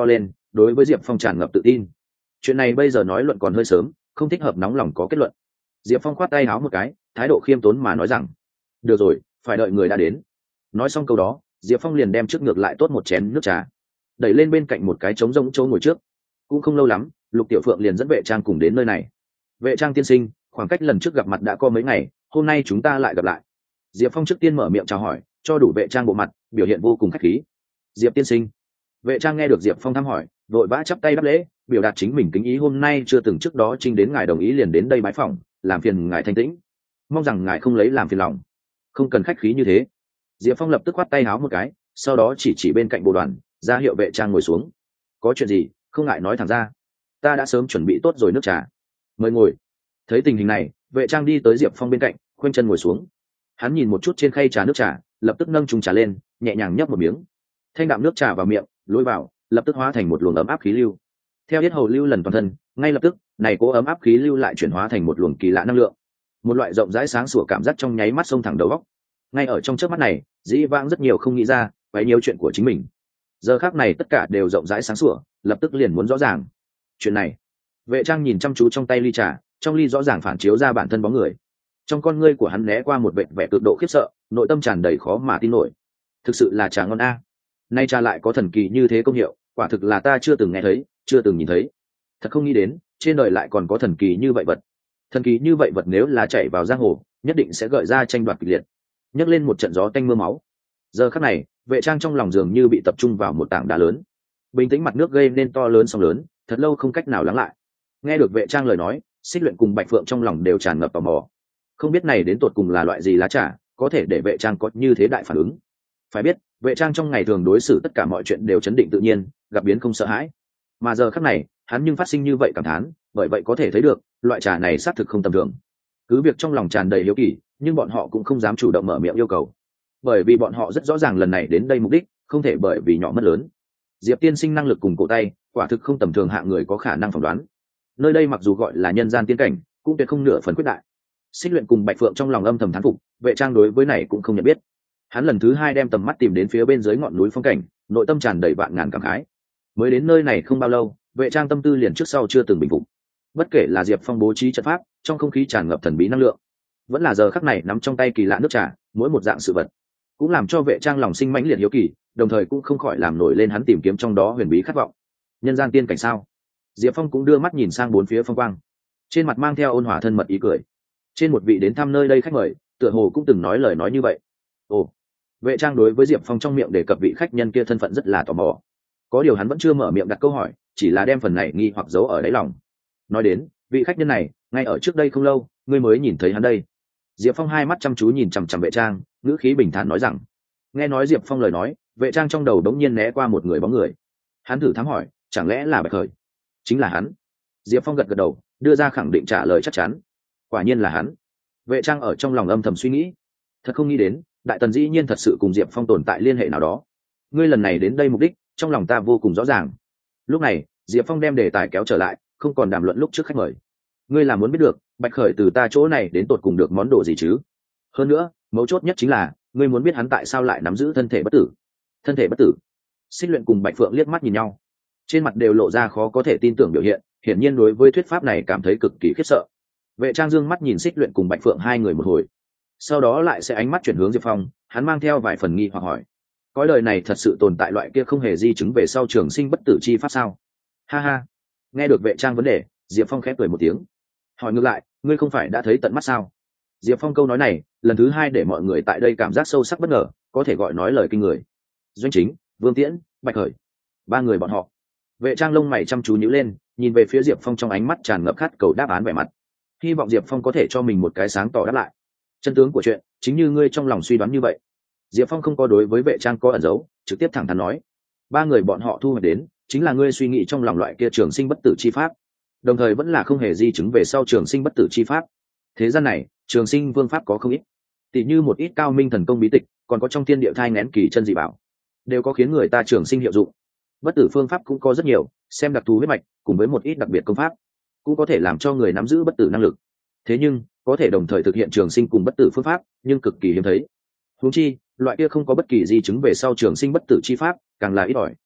đối với diệp phong tràn ngập tự tin. Chuyện này bây giờ nói luận còn hơi sớm, không thích hợp nóng lòng có kết luận. Diệp Phong khoát tay áo một cái, thái độ khiêm tốn mà nói rằng được rồi, phải đợi người đã đến. Nói xong câu đó, Diệp Phong liền đem trước ngược lại tốt một chén nước trà, đẩy lên bên cạnh một cái trống rỗng chỗ ngồi trước. Cũng không lâu lắm, Lục Tiểu Phượng liền dẫn Vệ Trang cùng đến nơi này. Vệ Trang tiên sinh, khoảng cách lần trước gặp mặt đã có mấy ngày, hôm nay chúng ta lại gặp lại. Diệp Phong trước tiên mở miệng chào hỏi, cho đủ Vệ Trang bộ mặt, biểu hiện vô cùng khách khí. Diệp tiên sinh. Vệ Trang nghe được Diệp Phong thăm hỏi, vội vã chắp tay đáp lễ, biểu đạt chính mình kính ý, hôm nay chưa từng trước đó trinh đến ngài đồng ý liền đến đây bái phỏng, làm phiền ngài thanh tĩnh, mong rằng ngài không lấy làm phiền lòng. Không cần khách khí như thế. Diệp Phong lập tức khoát tay háo một cái, sau đó chỉ bên cạnh bộ đoàn, ra hiệu Vệ Trang ngồi xuống. Có chuyện gì không ngại nói thẳng ra, ta đã sớm chuẩn bị tốt rồi nước trà, mời ngồi. Thấy tình hình này, Vệ Trang đi tới Diệp Phong bên cạnh, khoanh chân ngồi xuống. Hắn nhìn một chút trên khay trà nước trà, lập tức nâng chung trà lên, nhẹ nhàng nhấp một miếng. Thanh đạm nước trà vào miệng, lối vào, lập tức hóa thành một luồng ấm áp khí lưu. Theo yết hầu lưu lần toàn thân, ngay lập tức, này cố ấm áp khí lưu lại chuyển hóa thành một luồng kỳ lạ năng lượng. Một loại rộng rãi sáng sủa cảm giác trong nháy mắt xông thẳng đầu óc. Ngay ở trong chớp mắt này, dĩ vãng rất nhiều không nghĩ ra, quấy nhiều chuyện của chính mình. Giờ khắc này tất cả đều rộng rãi sáng sủa, lập tức liền muốn rõ ràng. Chuyện này, Vệ Trang nhìn chăm chú trong tay ly trà, trong ly rõ ràng phản chiếu ra bản thân bóng người. Trong con ngươi của hắn né qua một vẻ cực độ khiếp sợ, nội tâm tràn đầy khó mà tin nổi. Thực sự là trà ngon a. Nay trà lại có thần kỳ như thế công hiệu, quả thực là ta chưa từng nghe thấy, chưa từng nhìn thấy. Thật không nghĩ đến, trên đời lại còn có thần kỳ như vậy vật. Thần kỳ như vậy vật nếu là chạy vào giang hồ, nhất định sẽ gợi ra tranh đoạt kịch liệt, nhấc lên một trận gió tanh mưa máu. Giờ khắc này, Vệ Trang trong lòng dường như bị tập trung vào một tảng đá lớn. Bình tĩnh mặt nước gây nên to lớn sóng lớn, thật lâu không cách nào lắng lại. Nghe được Vệ Trang lời nói, Xích Luyện cùng Bạch Phượng trong lòng đều tràn ngập tò mò. Không biết này đến tột cùng là loại gì lá trà, có thể để Vệ Trang có như thế đại phản ứng. Phải biết, Vệ Trang trong ngày thường đối xử tất cả mọi chuyện đều chấn định tự nhiên, gặp biến không sợ hãi. Mà giờ khắc này, hắn nhưng phát sinh như vậy cảm thán, bởi vậy có thể thấy được, loại trà này xác thực không tầm thường. Cứ việc trong lòng tràn đầy hiếu kỳ, nhưng bọn họ cũng không dám chủ động mở miệng yêu cầu, bởi vì bọn họ rất rõ ràng lần này đến đây mục đích không thể bởi vì nhỏ mất lớn. Diệp tiên sinh năng lực cùng cổ tay, quả thực không tầm thường, hạng người có khả năng phỏng đoán. Nơi đây mặc dù gọi là nhân gian tiên cảnh, cũng tuyệt không nửa phần quyết đại. Xích Luyện cùng Bạch Phượng trong lòng âm thầm thán phục, Vệ Trang đối với này cũng không nhận biết. Hắn lần thứ hai đem tầm mắt tìm đến phía bên dưới ngọn núi phong cảnh, nội tâm tràn đầy vạn ngàn cảm khái. Mới đến nơi này không bao lâu, Vệ Trang tâm tư liền trước sau chưa từng bình phục. Bất kể là Diệp Phong bố trí trận pháp, trong không khí tràn ngập thần bí năng lượng, vẫn là giờ khắc này nắm trong tay kỳ lạ nước trà, mỗi một dạng sự vật cũng làm cho Vệ Trang lòng sinh mãnh liệt hiếu kỳ, đồng thời cũng không khỏi làm nổi lên hắn tìm kiếm trong đó huyền bí khát vọng. Nhân gian tiên cảnh sao? Diệp Phong cũng đưa mắt nhìn sang bốn phía phong quang, trên mặt mang theo ôn hòa thân mật ý cười. Trên một vị đến thăm nơi đây khách mời, tựa hồ cũng từng nói lời nói như vậy. Ồ, Vệ Trang đối với Diệp Phong trong miệng đề cập vị khách nhân kia thân phận rất là tò mò. Có điều hắn vẫn chưa mở miệng đặt câu hỏi, chỉ là đem phần này nghi hoặc giấu ở đáy lòng. Nói đến, vị khách nhân này, ngay ở trước đây không lâu, ngươi mới nhìn thấy hắn đây. Diệp Phong hai mắt chăm chú nhìn chằm chằm Vệ Trang, ngữ khí bình thản nói rằng. Nghe nói Diệp Phong lời nói, Vệ Trang trong đầu đống nhiên né qua một người bóng người. Hắn thử thám hỏi, chẳng lẽ là Bạch Khởi? Chính là hắn. Diệp Phong gật gật đầu, đưa ra khẳng định trả lời chắc chắn. Quả nhiên là hắn. Vệ Trang ở trong lòng âm thầm suy nghĩ, thật không nghĩ đến, Đại Tần dĩ nhiên thật sự cùng Diệp Phong tồn tại liên hệ nào đó. Ngươi lần này đến đây mục đích, trong lòng ta vô cùng rõ ràng. Lúc này, Diệp Phong đem đề tài kéo trở lại, không còn đàm luận lúc trước khách mời. Ngươi là muốn biết được, Bạch Khởi từ ta chỗ này đến tột cùng được món đồ gì chứ? Hơn nữa, mấu chốt nhất chính là, ngươi muốn biết hắn tại sao lại nắm giữ thân thể bất tử. Thân thể bất tử? Xích Luyện cùng Bạch Phượng liếc mắt nhìn nhau, trên mặt đều lộ ra khó có thể tin tưởng biểu hiện, hiển nhiên đối với thuyết pháp này cảm thấy cực kỳ khiếp sợ. Vệ Trang dương mắt nhìn Xích Luyện cùng Bạch Phượng hai người một hồi, sau đó lại sẽ ánh mắt chuyển hướng Diệp Phong, hắn mang theo vài phần nghi hoặc hỏi: cõi đời này thật sự tồn tại loại kia không hề di chứng về sau trường sinh bất tử chi pháp sao? Ha ha. Nghe được Vệ Trang vấn đề, Diệp Phong khẽ cười một tiếng, hỏi ngược lại: ngươi không phải đã thấy tận mắt sao? Diệp Phong câu nói này lần thứ hai để mọi người tại đây cảm giác sâu sắc bất ngờ, có thể gọi nói lời kinh người. Doanh Chính, Vương Tiễn, Bạch Khởi, ba người bọn họ. Vệ Trang lông mày chăm chú nhíu lên, nhìn về phía Diệp Phong trong ánh mắt tràn ngập khát cầu đáp án vẻ mặt, hy vọng Diệp Phong có thể cho mình một cái sáng tỏ đáp lại. Chân tướng của chuyện chính như ngươi trong lòng suy đoán như vậy. Diệp Phong không có đối với Vệ Trang có ẩn giấu, trực tiếp thẳng thắn nói: ba người bọn họ thu hoạch đến chính là ngươi suy nghĩ trong lòng loại kia trường sinh bất tử chi pháp, đồng thời vẫn là không hề di chứng về sau trường sinh bất tử chi pháp. Thế gian này, trường sinh phương pháp có không ít, tỉ như một ít cao minh thần công bí tịch, còn có trong thiên địa thai nghén kỳ chân dị bảo, đều có khiến người ta trường sinh hiệu dụng. Bất tử phương pháp cũng có rất nhiều, xem đặc thù huyết mạch cùng với một ít đặc biệt công pháp, cũng có thể làm cho người nắm giữ bất tử năng lực. Thế nhưng, có thể đồng thời thực hiện trường sinh cùng bất tử phương pháp, nhưng cực kỳ hiếm thấy. Huống chi, loại kia không có bất kỳ di chứng về sau trường sinh bất tử chi pháp, càng là ít ỏi.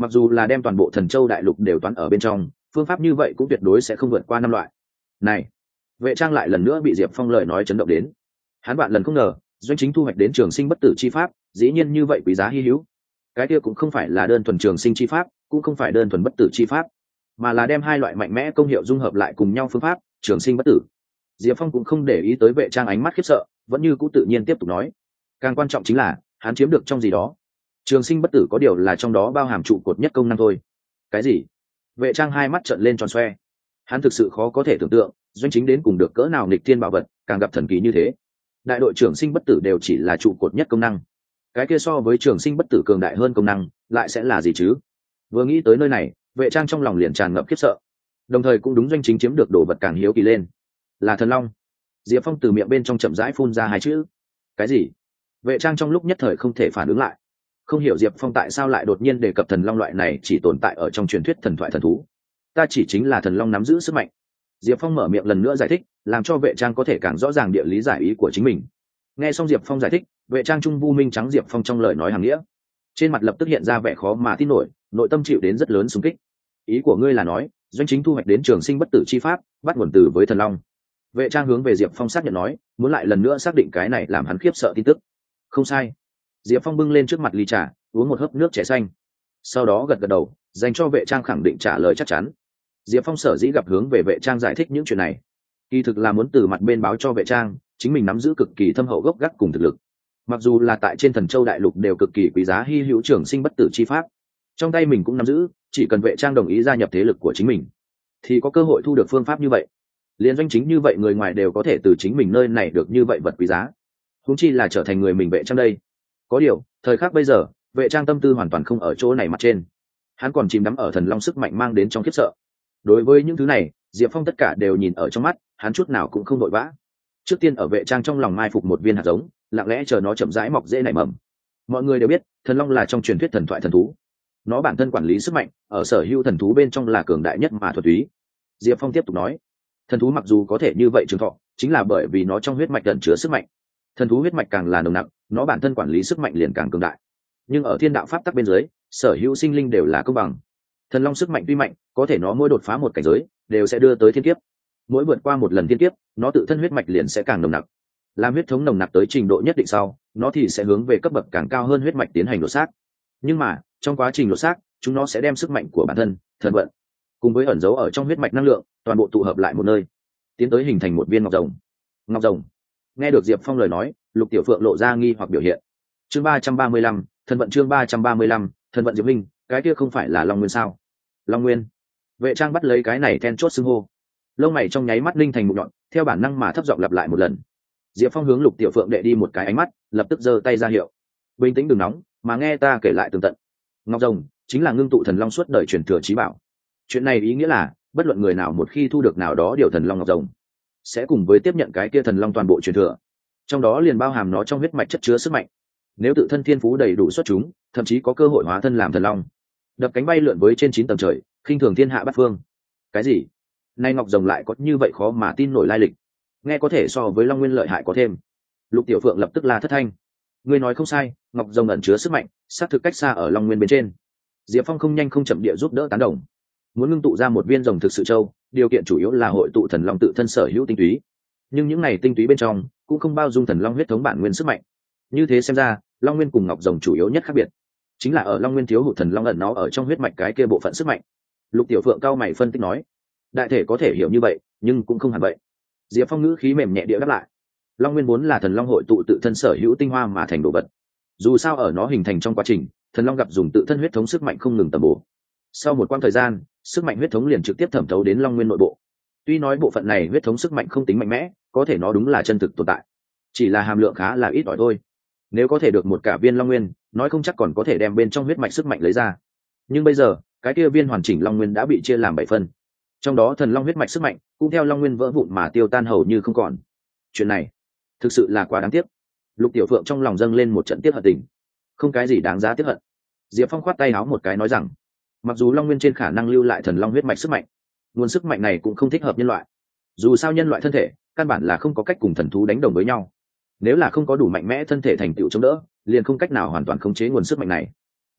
mặc dù là đem toàn bộ Thần Châu đại lục đều toán ở bên trong, phương pháp như vậy cũng tuyệt đối sẽ không vượt qua 5 loại. Này, Vệ Trang lại lần nữa bị Diệp Phong lời nói chấn động đến. Hắn bạn lần không ngờ, Doanh Chính thu hoạch đến trường sinh bất tử chi pháp, dĩ nhiên như vậy quý giá hi hữu. Cái kia cũng không phải là đơn thuần trường sinh chi pháp, cũng không phải đơn thuần bất tử chi pháp, mà là đem hai loại mạnh mẽ công hiệu dung hợp lại cùng nhau phương pháp, trường sinh bất tử. Diệp Phong cũng không để ý tới Vệ Trang ánh mắt khiếp sợ, vẫn như cũ tự nhiên tiếp tục nói, càng quan trọng chính là hắn chiếm được trong gì đó. Trường sinh bất tử có điều là trong đó bao hàm trụ cột nhất công năng thôi. Cái gì? Vệ Trang hai mắt trợn lên tròn xoe. Hắn thực sự khó có thể tưởng tượng, Doanh Chính đến cùng được cỡ nào nghịch thiên bảo vật, càng gặp thần kỳ như thế. Đại đội trường sinh bất tử đều chỉ là trụ cột nhất công năng, cái kia so với trường sinh bất tử cường đại hơn công năng lại sẽ là gì chứ? Vừa nghĩ tới nơi này, Vệ Trang trong lòng liền tràn ngập khiếp sợ, đồng thời cũng đúng Doanh Chính chiếm được đồ vật càng hiếu kỳ lên. Là thần long. Diệp Phong từ miệng bên trong chậm rãi phun ra hai chữ. Cái gì? Vệ Trang trong lúc nhất thời không thể phản ứng lại, không hiểu Diệp Phong tại sao lại đột nhiên đề cập thần long loại này chỉ tồn tại ở trong truyền thuyết thần thoại thần thú. Ta chỉ chính là thần long nắm giữ sức mạnh. Diệp Phong mở miệng lần nữa giải thích, làm cho Vệ Trang có thể càng rõ ràng địa lý giải ý của chính mình. Nghe xong Diệp Phong giải thích, Vệ Trang trung vu minh trắng Diệp Phong trong lời nói hàng nghĩa, trên mặt lập tức hiện ra vẻ khó mà tin nổi, nội tâm chịu đến rất lớn xung kích. Ý của ngươi là nói, Doanh Chính thu hoạch đến trường sinh bất tử chi pháp, bắt nguồn từ với thần long. Vệ Trang hướng về Diệp Phong xác nhận nói, muốn lại lần nữa xác định cái này làm hắn khiếp sợ tin tức. Không sai. Diệp Phong bưng lên trước mặt ly trà, uống một hớp nước chè xanh, sau đó gật gật đầu, dành cho Vệ Trang khẳng định trả lời chắc chắn. Diệp Phong sở dĩ gặp hướng về Vệ Trang giải thích những chuyện này, kỳ thực là muốn từ mặt bên báo cho Vệ Trang, chính mình nắm giữ cực kỳ thâm hậu gốc gác cùng thực lực. Mặc dù là tại trên Thần Châu đại lục đều cực kỳ quý giá hi hữu trường sinh bất tử chi pháp, trong tay mình cũng nắm giữ, chỉ cần Vệ Trang đồng ý gia nhập thế lực của chính mình, thì có cơ hội thu được phương pháp như vậy. Liên Doanh Chính như vậy người ngoài đều có thể từ chính mình nơi này được như vậy vật quý giá, huống chi là trở thành người mình Vệ Trang đây. Có điều, thời khắc bây giờ, Vệ Trang tâm tư hoàn toàn không ở chỗ này mặt trên, hắn còn chìm đắm ở thần long sức mạnh mang đến trong khiếp sợ. Đối với những thứ này, Diệp Phong tất cả đều nhìn ở trong mắt, hắn chút nào cũng không vội vã. Trước tiên ở Vệ Trang trong lòng mai phục một viên hạt giống, lặng lẽ chờ nó chậm rãi mọc rễ nảy mầm. Mọi người đều biết, thần long là trong truyền thuyết thần thoại thần thú, nó bản thân quản lý sức mạnh, ở sở hữu thần thú bên trong là cường đại nhất mà thuần túy. Diệp Phong tiếp tục nói, thần thú mặc dù có thể như vậy trường thọ, chính là bởi vì nó trong huyết mạch ẩn chứa sức mạnh. Thần thú huyết mạch càng là nồng nặc, nó bản thân quản lý sức mạnh liền càng cường đại. Nhưng ở thiên đạo pháp tắc bên dưới, sở hữu sinh linh đều là công bằng. Thần long sức mạnh tuy mạnh, có thể nó mỗi đột phá một cảnh giới đều sẽ đưa tới thiên kiếp, mỗi vượt qua một lần thiên kiếp, nó tự thân huyết mạch liền sẽ càng nồng nặc. Làm huyết thống nồng nặc tới trình độ nhất định sau, nó thì sẽ hướng về cấp bậc càng cao hơn huyết mạch tiến hành đột xác. Nhưng mà trong quá trình đột xác, chúng nó sẽ đem sức mạnh của bản thân, thần vận, cùng với ẩn giấu ở trong huyết mạch năng lượng, toàn bộ tụ hợp lại một nơi, tiến tới hình thành một viên ngọc rồng. Ngọc rồng. Nghe được Diệp Phong lời nói, Lục Tiểu Phượng lộ ra nghi hoặc biểu hiện. Chương 335, thần vận. Chương 335, thần vận. Diệp Minh, cái kia không phải là Long Nguyên sao? Long Nguyên. Vệ Trang bắt lấy cái này then chốt xưng hô, lông mày trong nháy mắt linh thành mụn nhọn, theo bản năng mà thấp giọng lặp lại một lần. Diệp Phong hướng Lục Tiểu Phượng đệ đi một cái ánh mắt, lập tức giơ tay ra hiệu, bình tĩnh đừng nóng, mà nghe ta kể lại tường tận. Ngọc rồng chính là ngưng tụ thần long suốt đời truyền thừa chí bảo. Chuyện này ý nghĩa là, bất luận người nào một khi thu được nào đó điều thần long ngọc rồng, sẽ cùng với tiếp nhận cái kia thần long toàn bộ truyền thừa, trong đó liền bao hàm nó trong huyết mạch chất chứa sức mạnh. Nếu tự thân thiên phú đầy đủ xuất chúng, thậm chí có cơ hội hóa thân làm thần long, đập cánh bay lượn với trên 9 tầng trời, khinh thường thiên hạ bát phương. Cái gì? Nay ngọc rồng lại có như vậy khó mà tin nổi lai lịch, nghe có thể so với Long Nguyên lợi hại có thêm. Lục Tiểu Phượng lập tức la thất thanh. Ngươi nói không sai, ngọc rồng ẩn chứa sức mạnh, xác thực cách xa ở Long Nguyên bên trên. Diệp Phong không nhanh không chậm địa giúp đỡ tán đồng. Muốn ngưng tụ ra một viên rồng thực sự châu, điều kiện chủ yếu là hội tụ thần long tự thân sở hữu tinh túy. Nhưng những này tinh túy bên trong cũng không bao dung thần long huyết thống bản nguyên sức mạnh. Như thế xem ra, Long Nguyên cùng ngọc rồng chủ yếu nhất khác biệt, chính là ở Long Nguyên thiếu hụt thần long ẩn nó ở trong huyết mạch cái kia bộ phận sức mạnh. Lục Tiểu Phượng cao mày phân tích nói, đại thể có thể hiểu như vậy, nhưng cũng không hẳn vậy. Diệp Phong ngữ khí mềm nhẹ địa đáp lại, Long Nguyên vốn là thần long hội tụ tự thân sở hữu tinh hoa mà thành đồ vật. Dù sao ở nó hình thành trong quá trình, thần long gặp dùng tự thân huyết thống sức mạnh không ngừng tầm bổ. Sau một quãng thời gian, sức mạnh huyết thống liền trực tiếp thẩm thấu đến Long Nguyên nội bộ. Tuy nói bộ phận này huyết thống sức mạnh không tính mạnh mẽ, có thể nó đúng là chân thực tồn tại, chỉ là hàm lượng khá là ít ỏi thôi. Nếu có thể được một cả viên Long Nguyên, nói không chắc còn có thể đem bên trong huyết mạch sức mạnh lấy ra. Nhưng bây giờ, cái kia viên hoàn chỉnh Long Nguyên đã bị chia làm 7 phần. Trong đó thần long huyết mạch sức mạnh cũng theo Long Nguyên vỡ vụn mà tiêu tan hầu như không còn. Chuyện này thực sự là quá đáng tiếc. Lục Tiểu Phượng trong lòng dâng lên một trận tiếc hận tình. Không cái gì đáng giá tiếc hận. Diệp Phong khoát tay áo một cái nói rằng, mặc dù Long Nguyên trên khả năng lưu lại thần long huyết mạch sức mạnh, nguồn sức mạnh này cũng không thích hợp nhân loại. Dù sao nhân loại thân thể căn bản là không có cách cùng thần thú đánh đồng với nhau. Nếu là không có đủ mạnh mẽ thân thể thành tựu chống đỡ, liền không cách nào hoàn toàn khống chế nguồn sức mạnh này.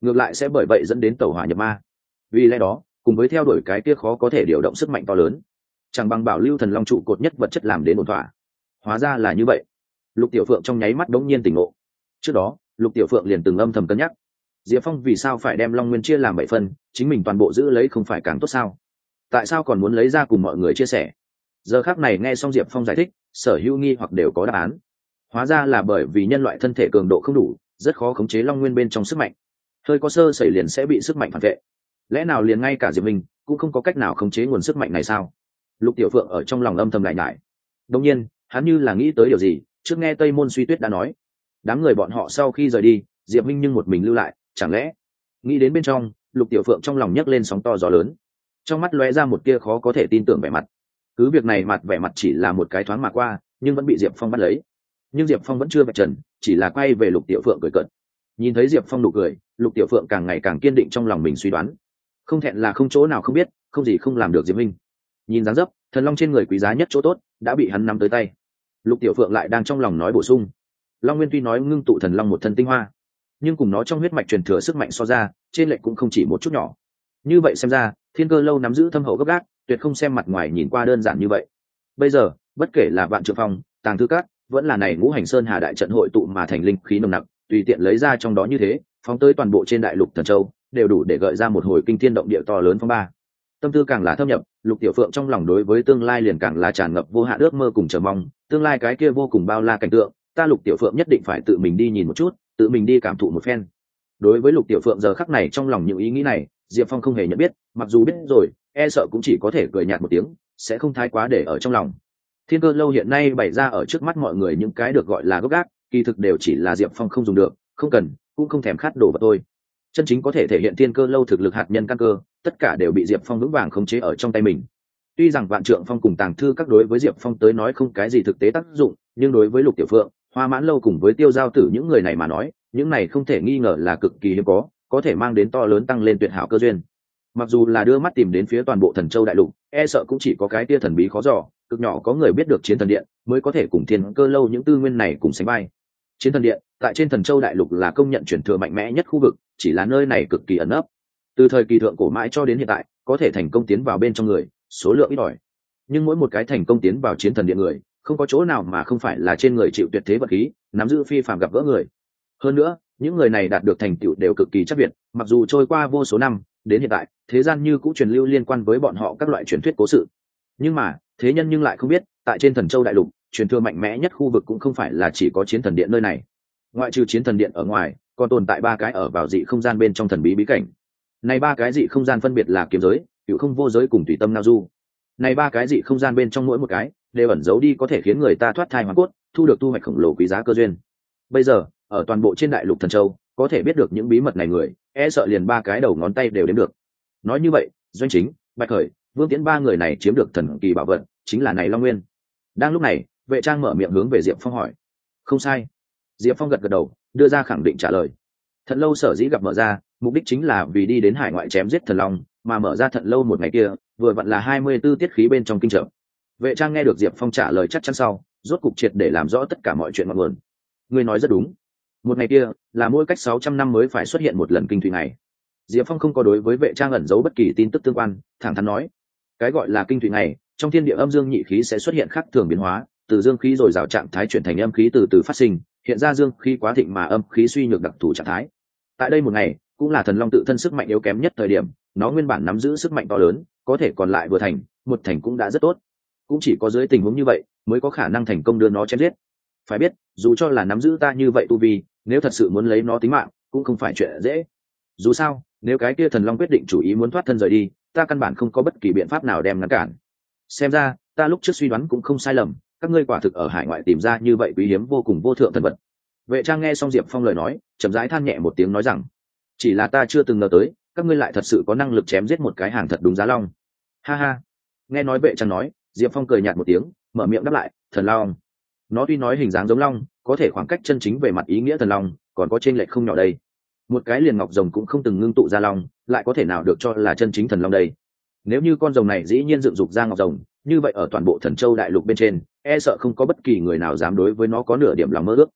ngược lại sẽ bởi vậy dẫn đến tẩu hỏa nhập ma. Vì lẽ đó cùng với theo đuổi cái kia khó có thể điều động sức mạnh to lớn, chẳng bằng bảo lưu thần long trụ cột nhất vật chất làm đến ổn thỏa. Hóa ra là như vậy. Lục Tiểu Phượng trong nháy mắt đống nhiên tỉnh ngộ. Trước đó Lục Tiểu Phượng liền từng âm thầm cân nhắc, Diệp Phong vì sao phải đem Long Nguyên chia làm 7 phần, chính mình toàn bộ giữ lấy không phải càng tốt sao? Tại sao còn muốn lấy ra cùng mọi người chia sẻ? Giờ khắc này nghe xong Diệp Phong giải thích, sở hữu nghi hoặc đều có đáp án. Hóa ra là bởi vì nhân loại thân thể cường độ không đủ, rất khó khống chế Long Nguyên bên trong sức mạnh. Hơi có sơ sẩy liền sẽ bị sức mạnh phản vệ. Lẽ nào liền ngay cả Diệp Minh cũng không có cách nào khống chế nguồn sức mạnh này sao? Lục Tiểu Phượng ở trong lòng âm thầm lại nhải. Đương nhiên, hắn như là nghĩ tới điều gì, trước nghe Tây Môn Suy Tuyết đã nói, đám người bọn họ sau khi rời đi, Diệp Minh nhưng một mình lưu lại, chẳng lẽ? Nghĩ đến bên trong, Lục Tiểu Phượng trong lòng nhấc lên sóng to gió lớn, trong mắt lóe ra một tia khó có thể tin tưởng vẻ mặt. Cứ việc này vẻ mặt chỉ là một cái thoáng mà qua, nhưng vẫn bị Diệp Phong bắt lấy. Nhưng Diệp Phong vẫn chưa vạch trần, chỉ là quay về Lục Tiểu Phượng cười cợt. Nhìn thấy Diệp Phong nụ cười, Lục Tiểu Phượng càng ngày càng kiên định trong lòng mình suy đoán, không thẹn là không chỗ nào không biết, không gì không làm được Diệp Minh. Nhìn dáng dấp, thần long trên người quý giá nhất chỗ tốt đã bị hắn nắm tới tay. Lục Tiểu Phượng lại đang trong lòng nói bổ sung, Long Nguyên tuy nói ngưng tụ thần long một thân tinh hoa, nhưng cùng nó trong huyết mạch truyền thừa sức mạnh so ra, trên lệch cũng không chỉ một chút nhỏ. Như vậy xem ra, Thiên Cơ Lâu nắm giữ thâm hậu gấp gáp, tuyệt không xem mặt ngoài nhìn qua đơn giản như vậy. Bây giờ, bất kể là Vạn Trượng Phong, Tàng Thư Các, vẫn là này Ngũ Hành Sơn Hà đại trận hội tụ mà thành linh khí nồng nặc, tùy tiện lấy ra trong đó như thế, phóng tới toàn bộ trên đại lục Thần Châu, đều đủ để gợi ra một hồi kinh thiên động địa to lớn phong ba. Tâm tư càng là thâm nhập, Lục Tiểu Phượng trong lòng đối với tương lai liền càng là tràn ngập vô hạn ước mơ cùng chờ mong, tương lai cái kia vô cùng bao la cảnh tượng, ta Lục Tiểu Phượng nhất định phải tự mình đi nhìn một chút, tự mình đi cảm thụ một phen. Đối với Lục Tiểu Phượng giờ khắc này trong lòng những ý nghĩ này, Diệp Phong không hề nhận biết, mặc dù biết rồi, e sợ cũng chỉ có thể cười nhạt một tiếng, sẽ không thái quá để ở trong lòng. Thiên Cơ Lâu hiện nay bày ra ở trước mắt mọi người những cái được gọi là gốc gác, kỳ thực đều chỉ là Diệp Phong không dùng được, không cần, cũng không thèm khát đồ vật thôi. Chân chính có thể thể hiện Thiên Cơ Lâu thực lực hạt nhân căn cơ, tất cả đều bị Diệp Phong vững vàng khống chế ở trong tay mình. Tuy rằng Vạn Trượng Phong cùng Tàng Thư các đối với Diệp Phong tới nói không cái gì thực tế tác dụng, nhưng đối với Lục Tiểu Phượng, Hoa Mãn Lâu cùng với Tiêu Giao Tử những người này mà nói, những này không thể nghi ngờ là cực kỳ hiếm có thể mang đến to lớn tăng lên tuyệt hảo cơ duyên. Mặc dù là đưa mắt tìm đến phía toàn bộ Thần Châu đại lục, e sợ cũng chỉ có cái tia thần bí khó dò, cực nhỏ có người biết được Chiến Thần Điện, mới có thể cùng Thiên Cơ Lâu những tư nguyên này cùng sánh vai. Chiến Thần Điện tại trên Thần Châu đại lục là công nhận truyền thừa mạnh mẽ nhất khu vực, chỉ là nơi này cực kỳ ẩn nấp. Từ thời kỳ thượng cổ mãi cho đến hiện tại, có thể thành công tiến vào bên trong người, số lượng ít ỏi. Nhưng mỗi một cái thành công tiến vào Chiến Thần Điện người, không có chỗ nào mà không phải là trên người chịu tuyệt thế vật khí, nắm giữ phi phàm gặp gỡ người. Hơn nữa, những người này đạt được thành tựu đều cực kỳ chắc việt, mặc dù trôi qua vô số năm, đến hiện tại, thế gian như cũng truyền lưu liên quan với bọn họ các loại truyền thuyết cố sự. Nhưng mà, thế nhân nhưng lại không biết, tại trên Thần Châu đại lục, truyền thừa mạnh mẽ nhất khu vực cũng không phải là chỉ có Chiến Thần Điện nơi này. Ngoại trừ Chiến Thần Điện ở ngoài, còn tồn tại 3 cái ở vào dị không gian bên trong thần bí bí cảnh. Này 3 cái dị không gian phân biệt là kiếm giới, hữu không vô giới cùng tùy tâm nao du. Này 3 cái dị không gian bên trong mỗi một cái đều ẩn giấu đi có thể khiến người ta thoát thai hóa cốt, thu được thu hoạch khổng lồ quý giá cơ duyên. Bây giờ, ở toàn bộ trên đại lục Thần Châu, có thể biết được những bí mật này người, e sợ liền 3 cái đầu ngón tay đều đếm được. Nói như vậy, Doanh Chính, Bạch Khởi, Vương Tiễn 3 người này chiếm được thần kỳ bảo vật, chính là này Long Nguyên. Đang lúc này, Vệ Trang mở miệng hướng về Diệp Phong hỏi. Không sai. Diệp Phong gật gật đầu, đưa ra khẳng định trả lời. Thận Lâu sở dĩ gặp mở ra, mục đích chính là vì đi đến hải ngoại chém giết thần long, mà mở ra Thận Lâu một ngày kia, vừa vặn là 24 tiết khí bên trong kinh trợ. Vệ Trang nghe được Diệp Phong trả lời chắc chắn sau, rốt cục triệt để làm rõ tất cả mọi chuyện ngọn nguồn. Ngươi nói rất đúng. Một ngày kia, là mỗi cách 600 năm mới phải xuất hiện một lần kinh thủy ngày. Diệp Phong không có đối với Vệ Trang ẩn giấu bất kỳ tin tức tương quan, thẳng thắn nói, cái gọi là kinh thủy ngày, trong thiên địa âm dương nhị khí sẽ xuất hiện khác thường biến hóa, từ dương khí rồi rào trạng thái chuyển thành âm khí từ từ phát sinh, hiện ra dương khí quá thịnh mà âm khí suy nhược đặc thù trạng thái. Tại đây một ngày, cũng là thần long tự thân sức mạnh yếu kém nhất thời điểm, nó nguyên bản nắm giữ sức mạnh to lớn, có thể còn lại vừa thành, một thành cũng đã rất tốt. Cũng chỉ có dưới tình huống như vậy, mới có khả năng thành công đưa nó chém giết. Phải biết, dù cho là nắm giữ ta như vậy tu vi, nếu thật sự muốn lấy nó tính mạng, cũng không phải chuyện dễ. Dù sao, nếu cái kia thần long quyết định chủ ý muốn thoát thân rời đi, ta căn bản không có bất kỳ biện pháp nào đem ngăn cản. Xem ra, ta lúc trước suy đoán cũng không sai lầm, các ngươi quả thực ở hải ngoại tìm ra như vậy quý hiếm vô cùng vô thượng thần vật. Vệ Trang nghe xong Diệp Phong lời nói, chậm rãi than nhẹ một tiếng nói rằng, chỉ là ta chưa từng ngờ tới, các ngươi lại thật sự có năng lực chém giết một cái hàng thật đúng giá long. Ha ha. Nghe nói Vệ Trang nói, Diệp Phong cười nhạt một tiếng, mở miệng đáp lại, thần long. Nó tuy nói hình dáng giống long, có thể khoảng cách chân chính về mặt ý nghĩa thần long, còn có chênh lệch không nhỏ đây. Một cái liền ngọc rồng cũng không từng ngưng tụ ra long, lại có thể nào được cho là chân chính thần long đây? Nếu như con rồng này dĩ nhiên dựng dục ra ngọc rồng, như vậy ở toàn bộ Thần Châu đại lục bên trên, e sợ không có bất kỳ người nào dám đối với nó có nửa điểm lòng mơ ước.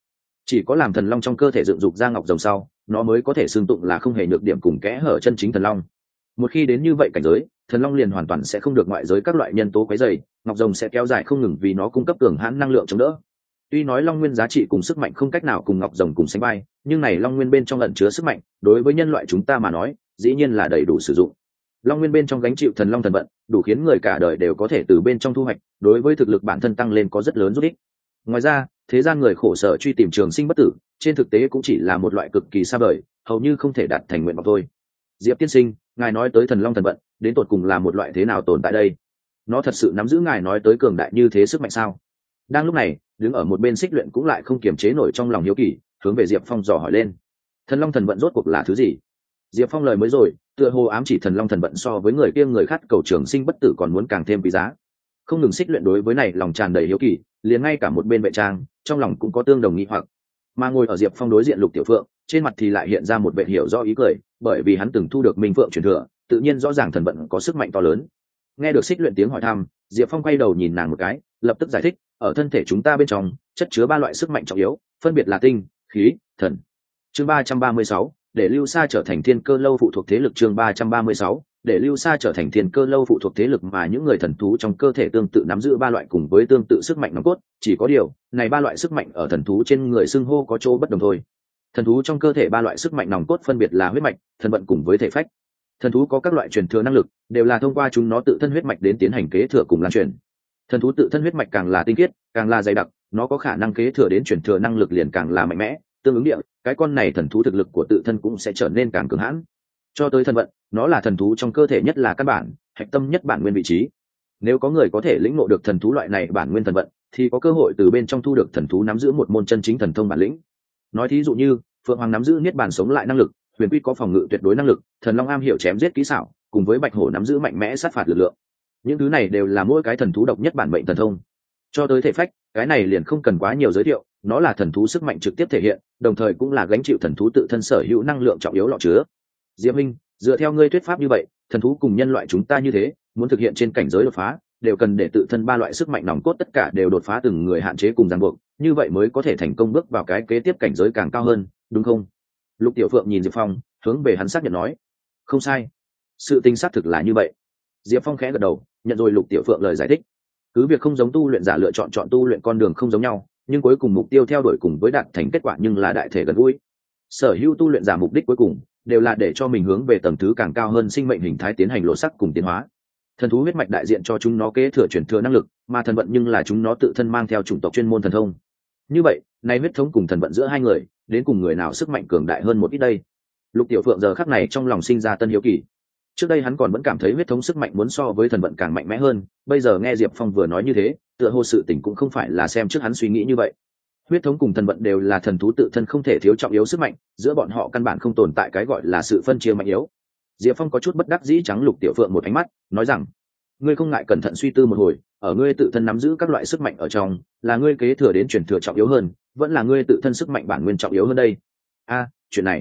Chỉ có làm thần long trong cơ thể dựng dục ra ngọc rồng sau, nó mới có thể xương tụng là không hề nhược điểm cùng kẽ hở chân chính thần long. Một khi đến như vậy cảnh giới, thần long liền hoàn toàn sẽ không được ngoại giới các loại nhân tố quấy rầy, ngọc rồng sẽ kéo dài không ngừng vì nó cung cấp cường hãn năng lượng chống đỡ. Tuy nói long nguyên giá trị cùng sức mạnh không cách nào cùng ngọc rồng cùng sánh vai, nhưng này long nguyên bên trong ẩn chứa sức mạnh, đối với nhân loại chúng ta mà nói, dĩ nhiên là đầy đủ sử dụng. Long nguyên bên trong gánh chịu thần long thần vận, đủ khiến người cả đời đều có thể từ bên trong thu hoạch, đối với thực lực bản thân tăng lên có rất lớn giúp ích. Ngoài ra, thế gian người khổ sở truy tìm trường sinh bất tử, trên thực tế cũng chỉ là một loại cực kỳ xa vời, hầu như không thể đạt thành nguyện vọng thôi. Diệp tiên sinh, ngài nói tới thần long thần vận, đến tột cùng là một loại thế nào tồn tại đây? Nó thật sự nắm giữ ngài nói tới cường đại như thế sức mạnh sao? Đang lúc này, đứng ở một bên Xích Luyện cũng lại không kiềm chế nổi trong lòng hiếu kỳ, hướng về Diệp Phong dò hỏi lên. Thần long thần vận rốt cuộc là thứ gì? Diệp Phong lời mới rồi, tựa hồ ám chỉ thần long thần vận so với người kia người khát cầu trường sinh bất tử còn muốn càng thêm quý giá. Không ngừng Xích Luyện đối với này lòng tràn đầy hiếu kỳ, liền ngay cả một bên vệ trang, trong lòng cũng có tương đồng nghi hoặc. Mà ngồi ở Diệp Phong đối diện Lục Tiểu Phượng, trên mặt thì lại hiện ra một vẻ hiểu rõ ý cười, bởi vì hắn từng thu được Minh Phượng truyền thừa, tự nhiên rõ ràng thần vận có sức mạnh to lớn. Nghe được Xích Luyện tiếng hỏi thăm, Diệp Phong quay đầu nhìn nàng một cái, lập tức giải thích, ở thân thể chúng ta bên trong chất chứa ba loại sức mạnh trọng yếu, phân biệt là tinh, khí, thần. Chương 336, để Lưu Sa trở thành Thiên Cơ Lâu phụ thuộc thế lực. Chương 336, để Lưu Sa trở thành Thiên Cơ Lâu phụ thuộc thế lực, mà những người thần thú trong cơ thể tương tự nắm giữ ba loại cùng với tương tự sức mạnh nòng cốt, chỉ có điều, này ba loại sức mạnh ở thần thú trên người xưng hô có chỗ bất đồng thôi. Thần thú trong cơ thể ba loại sức mạnh nòng cốt phân biệt là huyết mạch, thần vận cùng với thể phách. Thần thú có các loại truyền thừa năng lực, đều là thông qua chúng nó tự thân huyết mạch đến tiến hành kế thừa cùng lan truyền. Thần thú tự thân huyết mạch càng là tinh khiết, càng là dày đặc, nó có khả năng kế thừa đến truyền thừa năng lực liền càng là mạnh mẽ, tương ứng địa, cái con này thần thú thực lực của tự thân cũng sẽ trở nên càng cường hãn. Cho tới thần vận, nó là thần thú trong cơ thể nhất là căn bản, hạch tâm nhất bản nguyên vị trí. Nếu có người có thể lĩnh ngộ được thần thú loại này bản nguyên thần vận, thì có cơ hội từ bên trong thu được thần thú nắm giữ một môn chân chính thần thông bản lĩnh. Nói thí dụ như, Phượng Hoàng nắm giữ niết bàn sống lại năng lực, Huyền Quy có phòng ngự tuyệt đối năng lực, Thần Long am hiểu chém giết kỹ xảo, cùng với Bạch Hổ nắm giữ mạnh mẽ sát phạt lực lượng. Những thứ này đều là mỗi cái thần thú độc nhất bản mệnh thần thông. Cho tới thể phách, cái này liền không cần quá nhiều giới thiệu, nó là thần thú sức mạnh trực tiếp thể hiện, đồng thời cũng là gánh chịu thần thú tự thân sở hữu năng lượng trọng yếu lọ chứa. Diệp Minh, dựa theo ngươi thuyết pháp như vậy, thần thú cùng nhân loại chúng ta như thế, muốn thực hiện trên cảnh giới đột phá, đều cần để tự thân ba loại sức mạnh nòng cốt tất cả đều đột phá từng người hạn chế cùng ràng buộc, như vậy mới có thể thành công bước vào cái kế tiếp cảnh giới càng cao hơn, đúng không? Lục Tiểu Phượng nhìn Diệp Phong, hướng về hắn xác nhận nói, không sai, sự tình xác thực là như vậy. Diệp Phong khẽ gật đầu, nhận rồi Lục Tiểu Phượng lời giải thích. Cứ việc không giống tu luyện giả lựa chọn tu luyện con đường không giống nhau, nhưng cuối cùng mục tiêu theo đuổi cùng với đạt thành kết quả nhưng là đại thể gần gũi. Sở hữu tu luyện giả mục đích cuối cùng đều là để cho mình hướng về tầng thứ càng cao hơn sinh mệnh hình thái tiến hành lộ sắc cùng tiến hóa. Thần thú huyết mạch đại diện cho chúng nó kế thừa truyền thừa năng lực, mà thần vận nhưng là chúng nó tự thân mang theo chủng tộc chuyên môn thần thông. Như vậy, nay huyết thống cùng thần vận giữa hai người, đến cùng người nào sức mạnh cường đại hơn một ít đây? Lục Tiểu Phượng giờ khắc này trong lòng sinh ra tân hiếu kỳ. Trước đây hắn còn vẫn cảm thấy huyết thống sức mạnh muốn so với thần vận càng mạnh mẽ hơn, bây giờ nghe Diệp Phong vừa nói như thế, tựa hồ sự tình cũng không phải là xem trước hắn suy nghĩ như vậy. Huyết thống cùng thần vận đều là thần thú tự thân không thể thiếu trọng yếu sức mạnh, giữa bọn họ căn bản không tồn tại cái gọi là sự phân chia mạnh yếu. Diệp Phong có chút bất đắc dĩ trắng Lục Tiểu Phượng một ánh mắt, nói rằng: ngươi không ngại cẩn thận suy tư một hồi, ở ngươi tự thân nắm giữ các loại sức mạnh ở trong, là ngươi kế thừa đến truyền thừa trọng yếu hơn, vẫn là ngươi tự thân sức mạnh bản nguyên trọng yếu hơn đây? Chuyện này.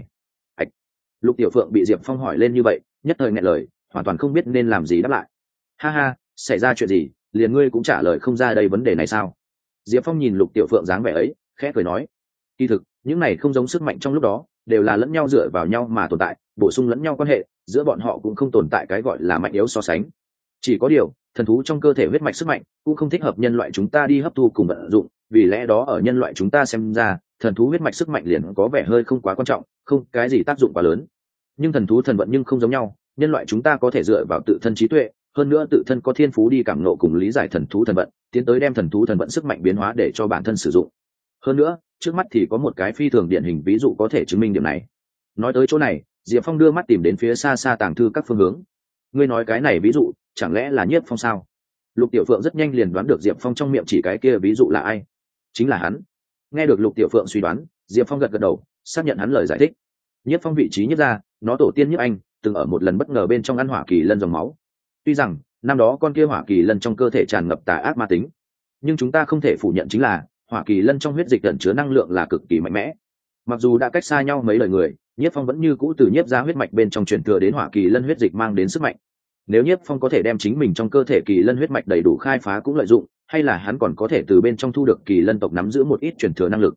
Lục Tiểu Phượng bị Diệp Phong hỏi lên như vậy, nhất thời nghẹn lời, hoàn toàn không biết nên làm gì đáp lại. Ha, xảy ra chuyện gì, liền ngươi cũng trả lời không ra đây vấn đề này sao? Diệp Phong nhìn Lục Tiểu Phượng dáng vẻ ấy, khẽ cười nói, kỳ thực, những này không giống sức mạnh trong lúc đó, đều là lẫn nhau dựa vào nhau mà tồn tại, bổ sung lẫn nhau quan hệ, giữa bọn họ cũng không tồn tại cái gọi là mạnh yếu so sánh. Chỉ có điều, thần thú trong cơ thể huyết mạch sức mạnh cũng không thích hợp nhân loại chúng ta đi hấp thu cùng vận dụng, vì lẽ đó ở nhân loại chúng ta xem ra, thần thú huyết mạch sức mạnh liền có vẻ hơi không quá quan trọng, không cái gì tác dụng quá lớn. Nhưng thần thú thần vận nhưng không giống nhau, nhân loại chúng ta có thể dựa vào tự thân trí tuệ, hơn nữa tự thân có thiên phú đi cảm ngộ cùng lý giải thần thú thần vận, tiến tới đem thần thú thần vận sức mạnh biến hóa để cho bản thân sử dụng. Hơn nữa, trước mắt thì có một cái phi thường điển hình ví dụ có thể chứng minh điểm này. Nói tới chỗ này, Diệp Phong đưa mắt tìm đến phía xa xa tàng thư các phương hướng. Ngươi nói cái này ví dụ, chẳng lẽ là Nhiếp Phong sao? Lục Tiểu Phượng rất nhanh liền đoán được Diệp Phong trong miệng chỉ cái kia ví dụ là ai. Chính là hắn. Nghe được Lục Tiểu Phượng suy đoán, Diệp Phong gật gật đầu, xác nhận hắn lời giải thích. Nhiếp Phong vị trí Nhiếp gia, nó tổ tiên Nhiếp Anh, từng ở một lần bất ngờ bên trong ăn hỏa kỳ lân dòng máu. Tuy rằng năm đó con kia hỏa kỳ lân trong cơ thể tràn ngập tà ác ma tính, nhưng chúng ta không thể phủ nhận chính là hỏa kỳ lân trong huyết dịch ẩn chứa năng lượng là cực kỳ mạnh mẽ. Mặc dù đã cách xa nhau mấy lời người, Nhiếp Phong vẫn như cũ từ Nhiếp gia huyết mạch bên trong truyền thừa đến hỏa kỳ lân huyết dịch mang đến sức mạnh. Nếu Nhiếp Phong có thể đem chính mình trong cơ thể kỳ lân huyết mạch đầy đủ khai phá cũng lợi dụng, hay là hắn còn có thể từ bên trong thu được kỳ lân tộc nắm giữ một ít truyền thừa năng lực.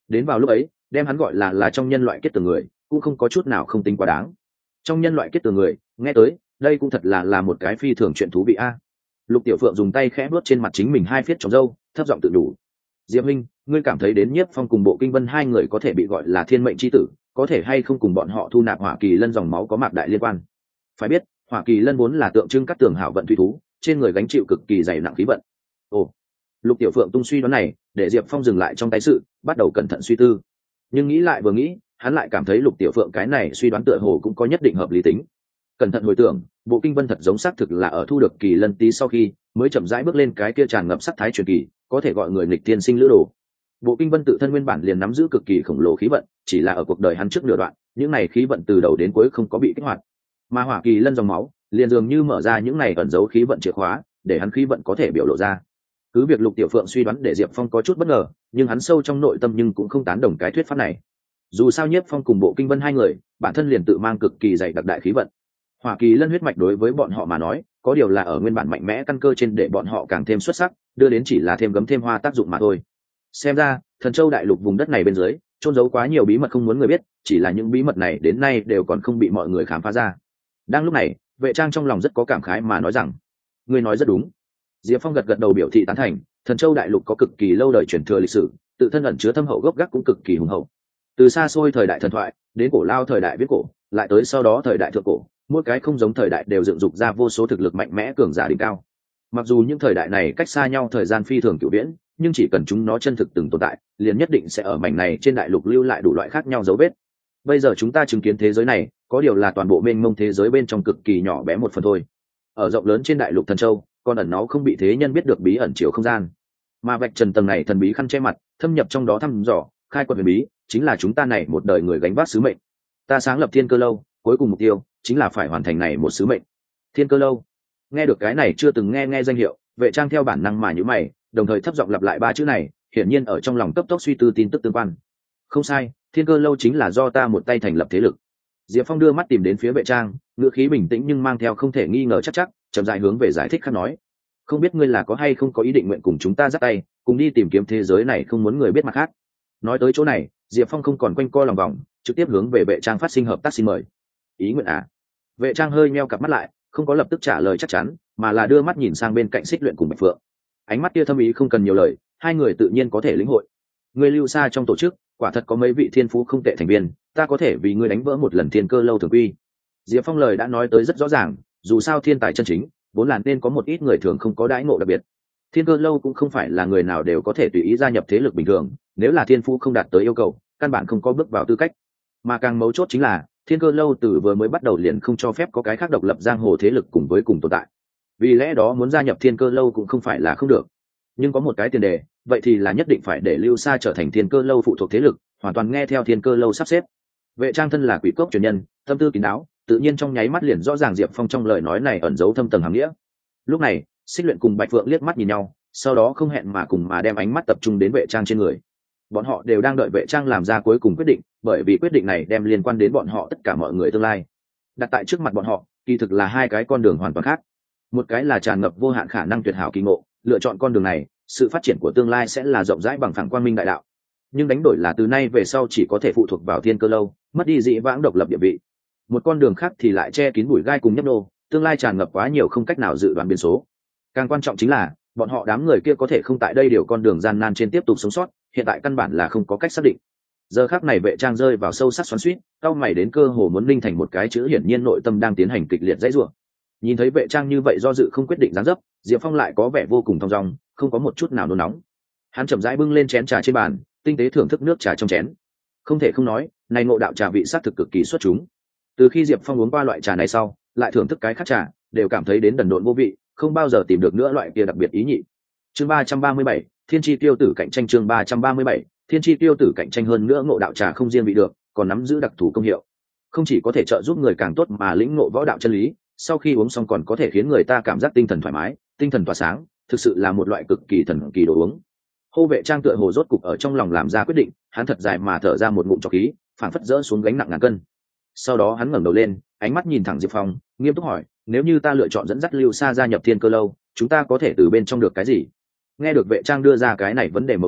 Đến vào lúc ấy đem hắn gọi là trong nhân loại kết tường người cũng không có chút nào không tính quá đáng. Trong nhân loại kết tường người nghe tới đây cũng thật là một cái phi thường chuyện thú vị a. Lục Tiểu Phượng dùng tay khẽ vuốt trên mặt chính mình hai phiết tròm râu, thấp giọng tự đủ. Diệp Minh, ngươi cảm thấy đến Nhiếp Phong cùng Bộ Kinh Vân hai người có thể bị gọi là thiên mệnh chi tử, có thể hay không cùng bọn họ thu nạp Hỏa Kỳ Lân dòng máu có mạc đại liên quan? Phải biết, Hỏa Kỳ Lân vốn là tượng trưng các tường hảo vận thủy thú, trên người gánh chịu cực kỳ dày nặng khí vận. Ồ, Lục Tiểu Phượng tung suy đoán này, để Diệp Phong dừng lại trong tay sự, bắt đầu cẩn thận suy tư. Nhưng nghĩ lại vừa nghĩ, hắn lại cảm thấy Lục Tiểu Phượng cái này suy đoán tựa hồ cũng có nhất định hợp lý tính. Cẩn thận hồi tưởng, Bộ Kinh Vân thật giống xác thực là ở thu được Kỳ Lân tí sau khi mới chậm rãi bước lên cái kia tràn ngập sắc thái truyền kỳ, có thể gọi người nghịch thiên sinh lữ đồ. Bộ Kinh Vân tự thân nguyên bản liền nắm giữ cực kỳ khổng lồ khí vận, chỉ là ở cuộc đời hắn trước nửa đoạn, những này khí vận từ đầu đến cuối không có bị kích hoạt. Mà Hỏa Kỳ Lân dòng máu, liền dường như mở ra những này ẩn giấu khí vận chìa khóa, để hắn khí vận có thể biểu lộ ra. Cứ việc Lục Tiểu Phượng suy đoán để Diệp Phong có chút bất ngờ, nhưng hắn sâu trong nội tâm nhưng cũng không tán đồng cái thuyết pháp này. Dù sao Nhiếp Phong cùng Bộ Kinh Vân hai người, bản thân liền tự mang cực kỳ dày đặc đại khí vận. Hỏa Kỳ Lân huyết mạch đối với bọn họ mà nói, có điều là ở nguyên bản mạnh mẽ căn cơ trên để bọn họ càng thêm xuất sắc, đưa đến chỉ là thêm gấm thêm hoa tác dụng mà thôi. Xem ra, Thần Châu đại lục vùng đất này bên dưới, trôn giấu quá nhiều bí mật không muốn người biết, chỉ là những bí mật này đến nay đều còn không bị mọi người khám phá ra. Đang lúc này, Vệ Trang trong lòng rất có cảm khái mà nói rằng, ngươi nói rất đúng. Diệp Phong gật gật đầu biểu thị tán thành, Thần Châu đại lục có cực kỳ lâu đời truyền thừa lịch sử, tự thân ẩn chứa thâm hậu gốc gác cũng cực kỳ hùng hậu. Từ xa xôi thời đại thần thoại, đến cổ lao thời đại viết cổ, lại tới sau đó thời đại thượng cổ, mỗi cái không giống thời đại đều dựng dục ra vô số thực lực mạnh mẽ cường giả đỉnh cao. Mặc dù những thời đại này cách xa nhau thời gian phi thường cửu viễn, nhưng chỉ cần chúng nó chân thực từng tồn tại, liền nhất định sẽ ở mảnh này trên đại lục lưu lại đủ loại khác nhau dấu vết. Bây giờ chúng ta chứng kiến thế giới này, có điều là toàn bộ mênh mông thế giới bên trong cực kỳ nhỏ bé một phần thôi. Ở rộng lớn trên đại lục Thần Châu, còn ẩn nó không bị thế nhân biết được bí ẩn chiều không gian. Mà vạch trần tầng này thần bí khăn che mặt, thâm nhập trong đó thăm dò, khai quật huyền bí, chính là chúng ta này một đời người gánh vác sứ mệnh. Ta sáng lập Thiên Cơ Lâu, cuối cùng mục tiêu chính là phải hoàn thành này một sứ mệnh. Thiên Cơ Lâu. Nghe được cái này chưa từng nghe danh hiệu, Vệ Trang theo bản năng mà nhíu mày, đồng thời thấp giọng lặp lại ba chữ này, hiển nhiên ở trong lòng cấp tốc suy tư tin tức tương quan. Không sai, Thiên Cơ Lâu chính là do ta một tay thành lập thế lực. Diệp Phong đưa mắt tìm đến phía Vệ Trang, ngữ khí bình tĩnh nhưng mang theo không thể nghi ngờ chắc, chậm rãi hướng về giải thích khác nói: không biết ngươi là có hay không có ý định nguyện cùng chúng ta dắt tay, cùng đi tìm kiếm thế giới này không muốn người biết mặt khác. Nói tới chỗ này, Diệp Phong không còn quanh co lòng vòng, trực tiếp hướng về Vệ Trang phát sinh hợp tác xin mời. Ý nguyện à? Vệ Trang hơi meo cặp mắt lại, không có lập tức trả lời chắc chắn, mà là đưa mắt nhìn sang bên cạnh Xích Luyện cùng Bạch Phượng. Ánh mắt kia thâm ý không cần nhiều lời, hai người tự nhiên có thể lĩnh hội. Ngươi lưu xa trong tổ chức, quả thật có mấy vị thiên phú không tệ thành viên, ta có thể vì ngươi đánh vỡ một lần Thiên Cơ Lâu thường quy. Diệp Phong lời đã nói tới rất rõ ràng, dù sao thiên tài chân chính, vốn là nên có một ít người thường không có đãi ngộ đặc biệt. Thiên Cơ Lâu cũng không phải là người nào đều có thể tùy ý gia nhập thế lực bình thường, nếu là thiên phú không đạt tới yêu cầu, căn bản không có bước vào tư cách. Mà càng mấu chốt chính là, Thiên Cơ Lâu từ vừa mới bắt đầu liền không cho phép có cái khác độc lập giang hồ thế lực cùng với cùng tồn tại. Vì lẽ đó muốn gia nhập Thiên Cơ Lâu cũng không phải là không được. Nhưng có một cái tiền đề, vậy thì là nhất định phải để Lưu Sa trở thành Thiên Cơ Lâu phụ thuộc thế lực, hoàn toàn nghe theo Thiên Cơ Lâu sắp xếp. Vệ Trang thân là quỷ cốc truyền nhân, tâm tư kín đáo, tự nhiên trong nháy mắt liền rõ ràng Diệp Phong trong lời nói này ẩn giấu thâm tầng hàm nghĩa. Lúc này, Xích Luyện cùng Bạch Phượng liếc mắt nhìn nhau, sau đó không hẹn mà cùng mà đem ánh mắt tập trung đến Vệ Trang trên người. Bọn họ đều đang đợi Vệ Trang làm ra cuối cùng quyết định, bởi vì quyết định này đem liên quan đến bọn họ tất cả mọi người tương lai. Đặt tại trước mặt bọn họ, kỳ thực là hai cái con đường hoàn toàn khác. Một cái là tràn ngập vô hạn khả năng tuyệt hảo kỳ ngộ, lựa chọn con đường này, sự phát triển của tương lai sẽ là rộng rãi bằng phẳng quang minh đại đạo. Nhưng đánh đổi là từ nay về sau chỉ có thể phụ thuộc vào Thiên Cơ Lâu, mất đi dĩ vãng độc lập địa vị. Một con đường khác thì lại che kín bụi gai cùng nhấp nô, tương lai tràn ngập quá nhiều không cách nào dự đoán biến số. Càng quan trọng chính là, bọn họ đám người kia có thể không tại đây điều con đường gian nan trên tiếp tục sống sót, hiện tại căn bản là không có cách xác định. Giờ khắc này Vệ Trang rơi vào sâu sắc xoắn xuýt, cau mày đến cơ hồ muốn linh thành một cái chữ, hiển nhiên nội tâm đang tiến hành kịch liệt dãy rủa. Nhìn thấy Vệ Trang như vậy do dự không quyết định dáng dấp, Diệp Phong lại có vẻ vô cùng thong dong, không có một chút nào nôn nóng. Hắn chậm rãi bưng lên chén trà trên bàn, tinh tế thưởng thức nước trà trong chén. Không thể không nói, này ngộ đạo trà vị sắc thực cực kỳ xuất chúng. Từ khi Diệp Phong uống qua loại trà này sau, lại thưởng thức cái khác trà, đều cảm thấy đến đần độn vô vị, không bao giờ tìm được nữa loại kia đặc biệt ý nhị. Chương 337, Thiên chi tiêu tử cạnh tranh. Chương 337, Thiên chi tiêu tử cạnh tranh. Hơn nữa ngộ đạo trà không riêng vị được, còn nắm giữ đặc thù công hiệu. Không chỉ có thể trợ giúp người càng tốt mà lĩnh ngộ võ đạo chân lý, sau khi uống xong còn có thể khiến người ta cảm giác tinh thần thoải mái, tinh thần tỏa sáng, thực sự là một loại cực kỳ thần kỳ đồ uống. Hô Vệ Trang tựa hồ rốt cục ở trong lòng làm ra quyết định, hắn thật dài mà thở ra một ngụm trọc khí, phảng phất dỡ xuống gánh nặng ngàn cân. Sau đó hắn ngẩng đầu lên, ánh mắt nhìn thẳng Diệp Phong, nghiêm túc hỏi: nếu như ta lựa chọn dẫn dắt Lưu Sa gia nhập Thiên Cơ Lâu, chúng ta có thể từ bên trong được cái gì? Nghe được Vệ Trang đưa ra cái này vấn đề mấu chốt,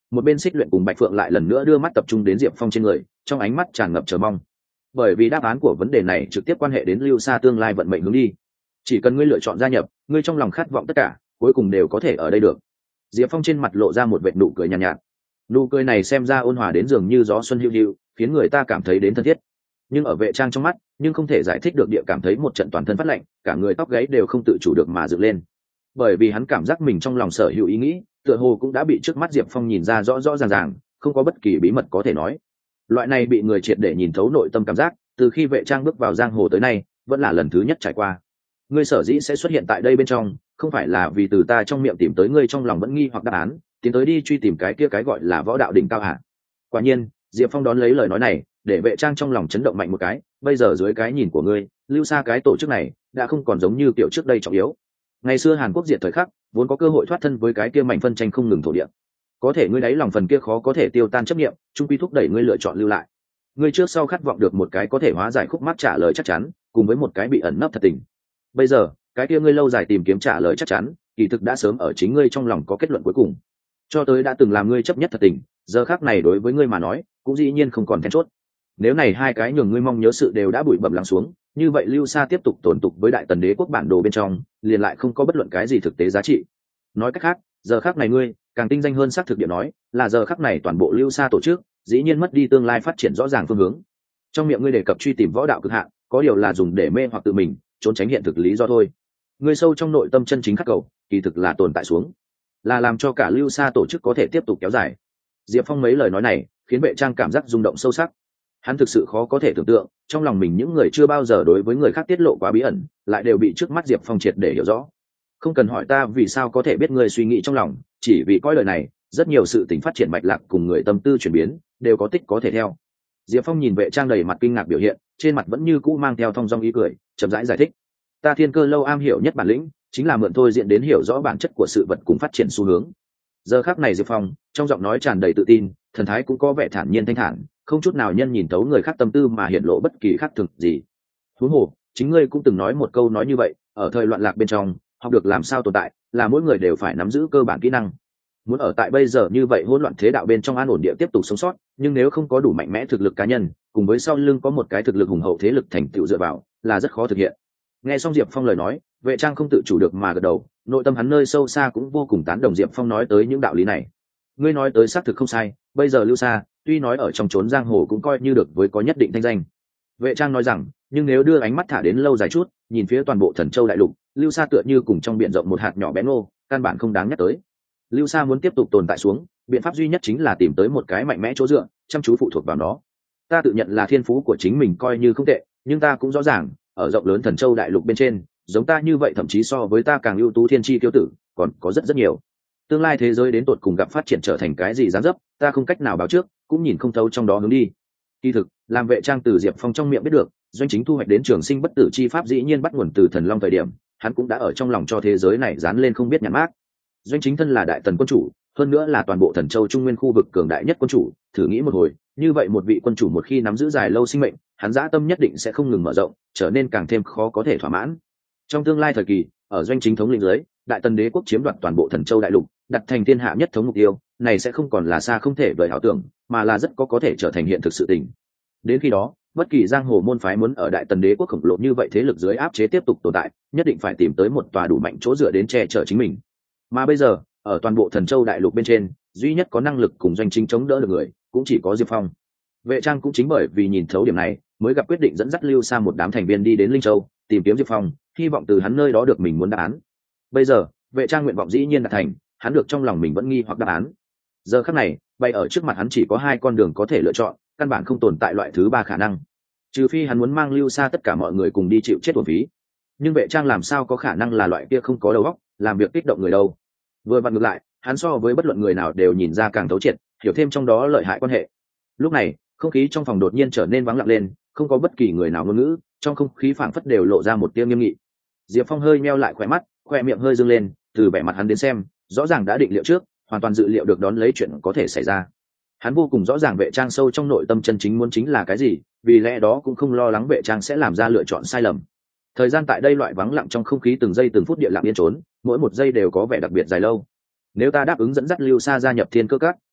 một bên Xích Luyện cùng Bạch Phượng lại lần nữa đưa mắt tập trung đến Diệp Phong trên người, trong ánh mắt tràn ngập chờ mong. Bởi vì đáp án của vấn đề này trực tiếp quan hệ đến Lưu Sa tương lai vận mệnh hướng đi. Chỉ cần ngươi lựa chọn gia nhập, ngươi trong lòng khát vọng tất cả, cuối cùng đều có thể ở đây được. Diệp Phong trên mặt lộ ra một vệt nụ cười nhàn nhạt. Nụ cười này xem ra ôn hòa đến dường như gió xuân hiu hiu, khiến người ta cảm thấy đến thân thiết. Nhưng ở Vệ Trang trong mắt, nhưng không thể giải thích được địa cảm thấy một trận toàn thân phát lạnh, cả người tóc gáy đều không tự chủ được mà dựng lên. Bởi vì hắn cảm giác mình trong lòng sở hữu ý nghĩ, tựa hồ cũng đã bị trước mắt Diệp Phong nhìn ra rõ rõ ràng ràng, không có bất kỳ bí mật có thể nói. Loại này bị người triệt để nhìn thấu nội tâm cảm giác, từ khi Vệ Trang bước vào giang hồ tới nay, vẫn là lần thứ nhất trải qua. Ngươi sở dĩ sẽ xuất hiện tại đây bên trong, không phải là vì từ ta trong miệng tìm tới ngươi trong lòng vẫn nghi hoặc đáp án, tiến tới đi truy tìm cái kia cái gọi là võ đạo đỉnh cao hả? Quả nhiên, Diệp Phong đón lấy lời nói này, để Vệ Trang trong lòng chấn động mạnh một cái. Bây giờ dưới cái nhìn của ngươi, Lưu Sa cái tổ chức này đã không còn giống như kiểu trước đây trọng yếu. Ngày xưa Hàn Quốc diệt thời khắc, vốn có cơ hội thoát thân với cái kia mảnh phân tranh không ngừng thổ địa. Có thể ngươi đáy lòng phần kia khó có thể tiêu tan chấp niệm, trung quy thúc đẩy ngươi lựa chọn lưu lại. Ngươi trước sau khát vọng được một cái có thể hóa giải khúc mắc trả lời chắc chắn, cùng với một cái bị ẩn nấp thật tình. Bây giờ, cái kia ngươi lâu dài tìm kiếm trả lời chắc chắn, kỳ thực đã sớm ở chính ngươi trong lòng có kết luận cuối cùng. Cho tới đã từng làm ngươi chấp nhất thật tình, giờ khắc này đối với ngươi mà nói, cũng dĩ nhiên không còn then chốt. Nếu này hai cái nhường ngươi mong nhớ sự đều đã bụi bặm lắng xuống, như vậy Lưu Sa tiếp tục tồn tục với Đại Tần Đế quốc bản đồ bên trong, liền lại không có bất luận cái gì thực tế giá trị. Nói cách khác, giờ khắc này ngươi càng tinh danh hơn xác thực địa nói, là giờ khắc này toàn bộ Lưu Sa tổ chức, dĩ nhiên mất đi tương lai phát triển rõ ràng phương hướng. Trong miệng ngươi đề cập truy tìm võ đạo cực hạn, có điều là dùng để mê hoặc tự mình, trốn tránh hiện thực lý do thôi. Ngươi sâu trong nội tâm chân chính khắc cầu, kỳ thực là tồn tại xuống, là làm cho cả Lưu Sa tổ chức có thể tiếp tục kéo dài. Diệp Phong mấy lời nói này, khiến Vệ Trang cảm giác rung động sâu sắc. Hắn thực sự khó có thể tưởng tượng, trong lòng mình những người chưa bao giờ đối với người khác tiết lộ quá bí ẩn, lại đều bị trước mắt Diệp Phong triệt để hiểu rõ. Không cần hỏi ta vì sao có thể biết ngươi suy nghĩ trong lòng, chỉ vì coi lời này, rất nhiều sự tình phát triển mạch lạc cùng người tâm tư chuyển biến, đều có tích có thể theo. Diệp Phong nhìn Vệ Trang đầy mặt kinh ngạc biểu hiện, trên mặt vẫn như cũ mang theo thong dong ý cười, chậm rãi giải thích. Ta Thiên Cơ lâu am hiểu nhất bản lĩnh, chính là mượn thôi diện đến hiểu rõ bản chất của sự vật cùng phát triển xu hướng. Giờ khắc này Diệp Phong, trong giọng nói tràn đầy tự tin, thần thái cũng có vẻ thản nhiên thanh thản, không chút nào nhân nhìn thấu người khác tâm tư mà hiện lộ bất kỳ khác thường gì. Huống hồ, chính ngươi cũng từng nói một câu nói như vậy, ở thời loạn lạc bên trong, học được làm sao tồn tại, là mỗi người đều phải nắm giữ cơ bản kỹ năng. Muốn ở tại bây giờ như vậy hỗn loạn thế đạo bên trong an ổn địa tiếp tục sống sót, nhưng nếu không có đủ mạnh mẽ thực lực cá nhân, cùng với sau lưng có một cái thực lực hùng hậu thế lực thành tựu dựa vào, là rất khó thực hiện. Nghe xong Diệp Phong lời nói, Vệ Trang không tự chủ được mà gật đầu, nội tâm hắn nơi sâu xa cũng vô cùng tán đồng Diệp Phong nói tới những đạo lý này. Ngươi nói tới xác thực không sai, bây giờ Lưu Sa, tuy nói ở trong chốn giang hồ cũng coi như được với có nhất định thanh danh. Vệ Trang nói rằng, nhưng nếu đưa ánh mắt thả đến lâu dài chút, nhìn phía toàn bộ Thần Châu đại lục, Lưu Sa tựa như cùng trong biển rộng một hạt nhỏ bé ngô, căn bản không đáng nhắc tới. Lưu Sa muốn tiếp tục tồn tại xuống, biện pháp duy nhất chính là tìm tới một cái mạnh mẽ chỗ dựa, chăm chú phụ thuộc vào nó. Ta tự nhận là thiên phú của chính mình coi như không tệ, nhưng ta cũng rõ ràng, ở rộng lớn Thần Châu đại lục bên trên, giống ta như vậy thậm chí so với ta càng ưu tú thiên chi tiêu tử, còn có rất rất nhiều. Tương lai thế giới đến tột cùng gặp phát triển trở thành cái gì dáng dấp, ta không cách nào báo trước, cũng nhìn không thấu trong đó hướng đi. Kỳ thực, làm Vệ Trang từ Diệp Phong trong miệng biết được, doanh chính thu hoạch đến trường sinh bất tử chi pháp dĩ nhiên bắt nguồn từ Thần Long thời điểm, hắn cũng đã ở trong lòng cho thế giới này dán lên không biết nhãn mác. Doanh chính thân là đại tần quân chủ, hơn nữa là toàn bộ Thần Châu Trung Nguyên khu vực cường đại nhất quân chủ, thử nghĩ một hồi, như vậy một vị quân chủ một khi nắm giữ dài lâu sinh mệnh, hắn dã tâm nhất định sẽ không ngừng mở rộng, trở nên càng thêm khó có thể thỏa mãn. Trong tương lai thời kỳ, ở doanh chính thống lĩnh dưới, đại tần đế quốc chiếm đoạt toàn bộ Thần Châu đại lục, đặt thành thiên hạ nhất thống mục tiêu, này sẽ không còn là xa không thể vời ảo tưởng, mà là rất có thể trở thành hiện thực sự tình. Đến khi đó, bất kỳ giang hồ môn phái muốn ở đại tần đế quốc khổng lồ như vậy thế lực dưới áp chế tiếp tục tồn tại, nhất định phải tìm tới một tòa đủ mạnh chỗ dựa đến che chở chính mình. Mà bây giờ, ở toàn bộ Thần Châu đại lục bên trên, duy nhất có năng lực cùng doanh chính chống đỡ được người, cũng chỉ có Diệp Phong. Vệ Trang cũng chính bởi vì nhìn thấu điểm này, mới gặp quyết định dẫn dắt Lưu Sa một đám thành viên đi đến Linh Châu, tìm kiếm Diệp Phong, hy vọng từ hắn nơi đó được mình muốn đáp án. Bây giờ, Vệ Trang nguyện vọng dĩ nhiên đạt thành, hắn được trong lòng mình vẫn nghi hoặc đáp án. Giờ khắc này, bay ở trước mặt hắn chỉ có hai con đường có thể lựa chọn, căn bản không tồn tại loại thứ ba khả năng. Trừ phi hắn muốn mang Lưu Sa tất cả mọi người cùng đi chịu chết uổng phí. Nhưng Vệ Trang làm sao có khả năng là loại kia không có đầu óc, làm việc kích động người đâu. Vừa vặn ngược lại, hắn so với bất luận người nào đều nhìn ra càng thấu triệt, hiểu thêm trong đó lợi hại quan hệ. Lúc này, không khí trong phòng đột nhiên trở nên vắng lặng lên, không có bất kỳ người nào ngôn ngữ, trong không khí phảng phất đều lộ ra một tia nghiêm nghị. Diệp Phong hơi meo lại khóe mắt, khóe miệng hơi dương lên, từ vẻ mặt hắn đến xem, rõ ràng đã định liệu trước, hoàn toàn dự liệu được đón lấy chuyện có thể xảy ra. Hắn vô cùng rõ ràng Vệ Trang sâu trong nội tâm chân chính muốn chính là cái gì, vì lẽ đó cũng không lo lắng Vệ Trang sẽ làm ra lựa chọn sai lầm. Thời gian tại đây loại vắng lặng trong không khí từng giây từng phút địa lặng yên trốn, mỗi một giây đều có vẻ đặc biệt dài lâu. Nếu ta đáp ứng dẫn dắt Lưu Sa gia nhập Thiên Cơ Các,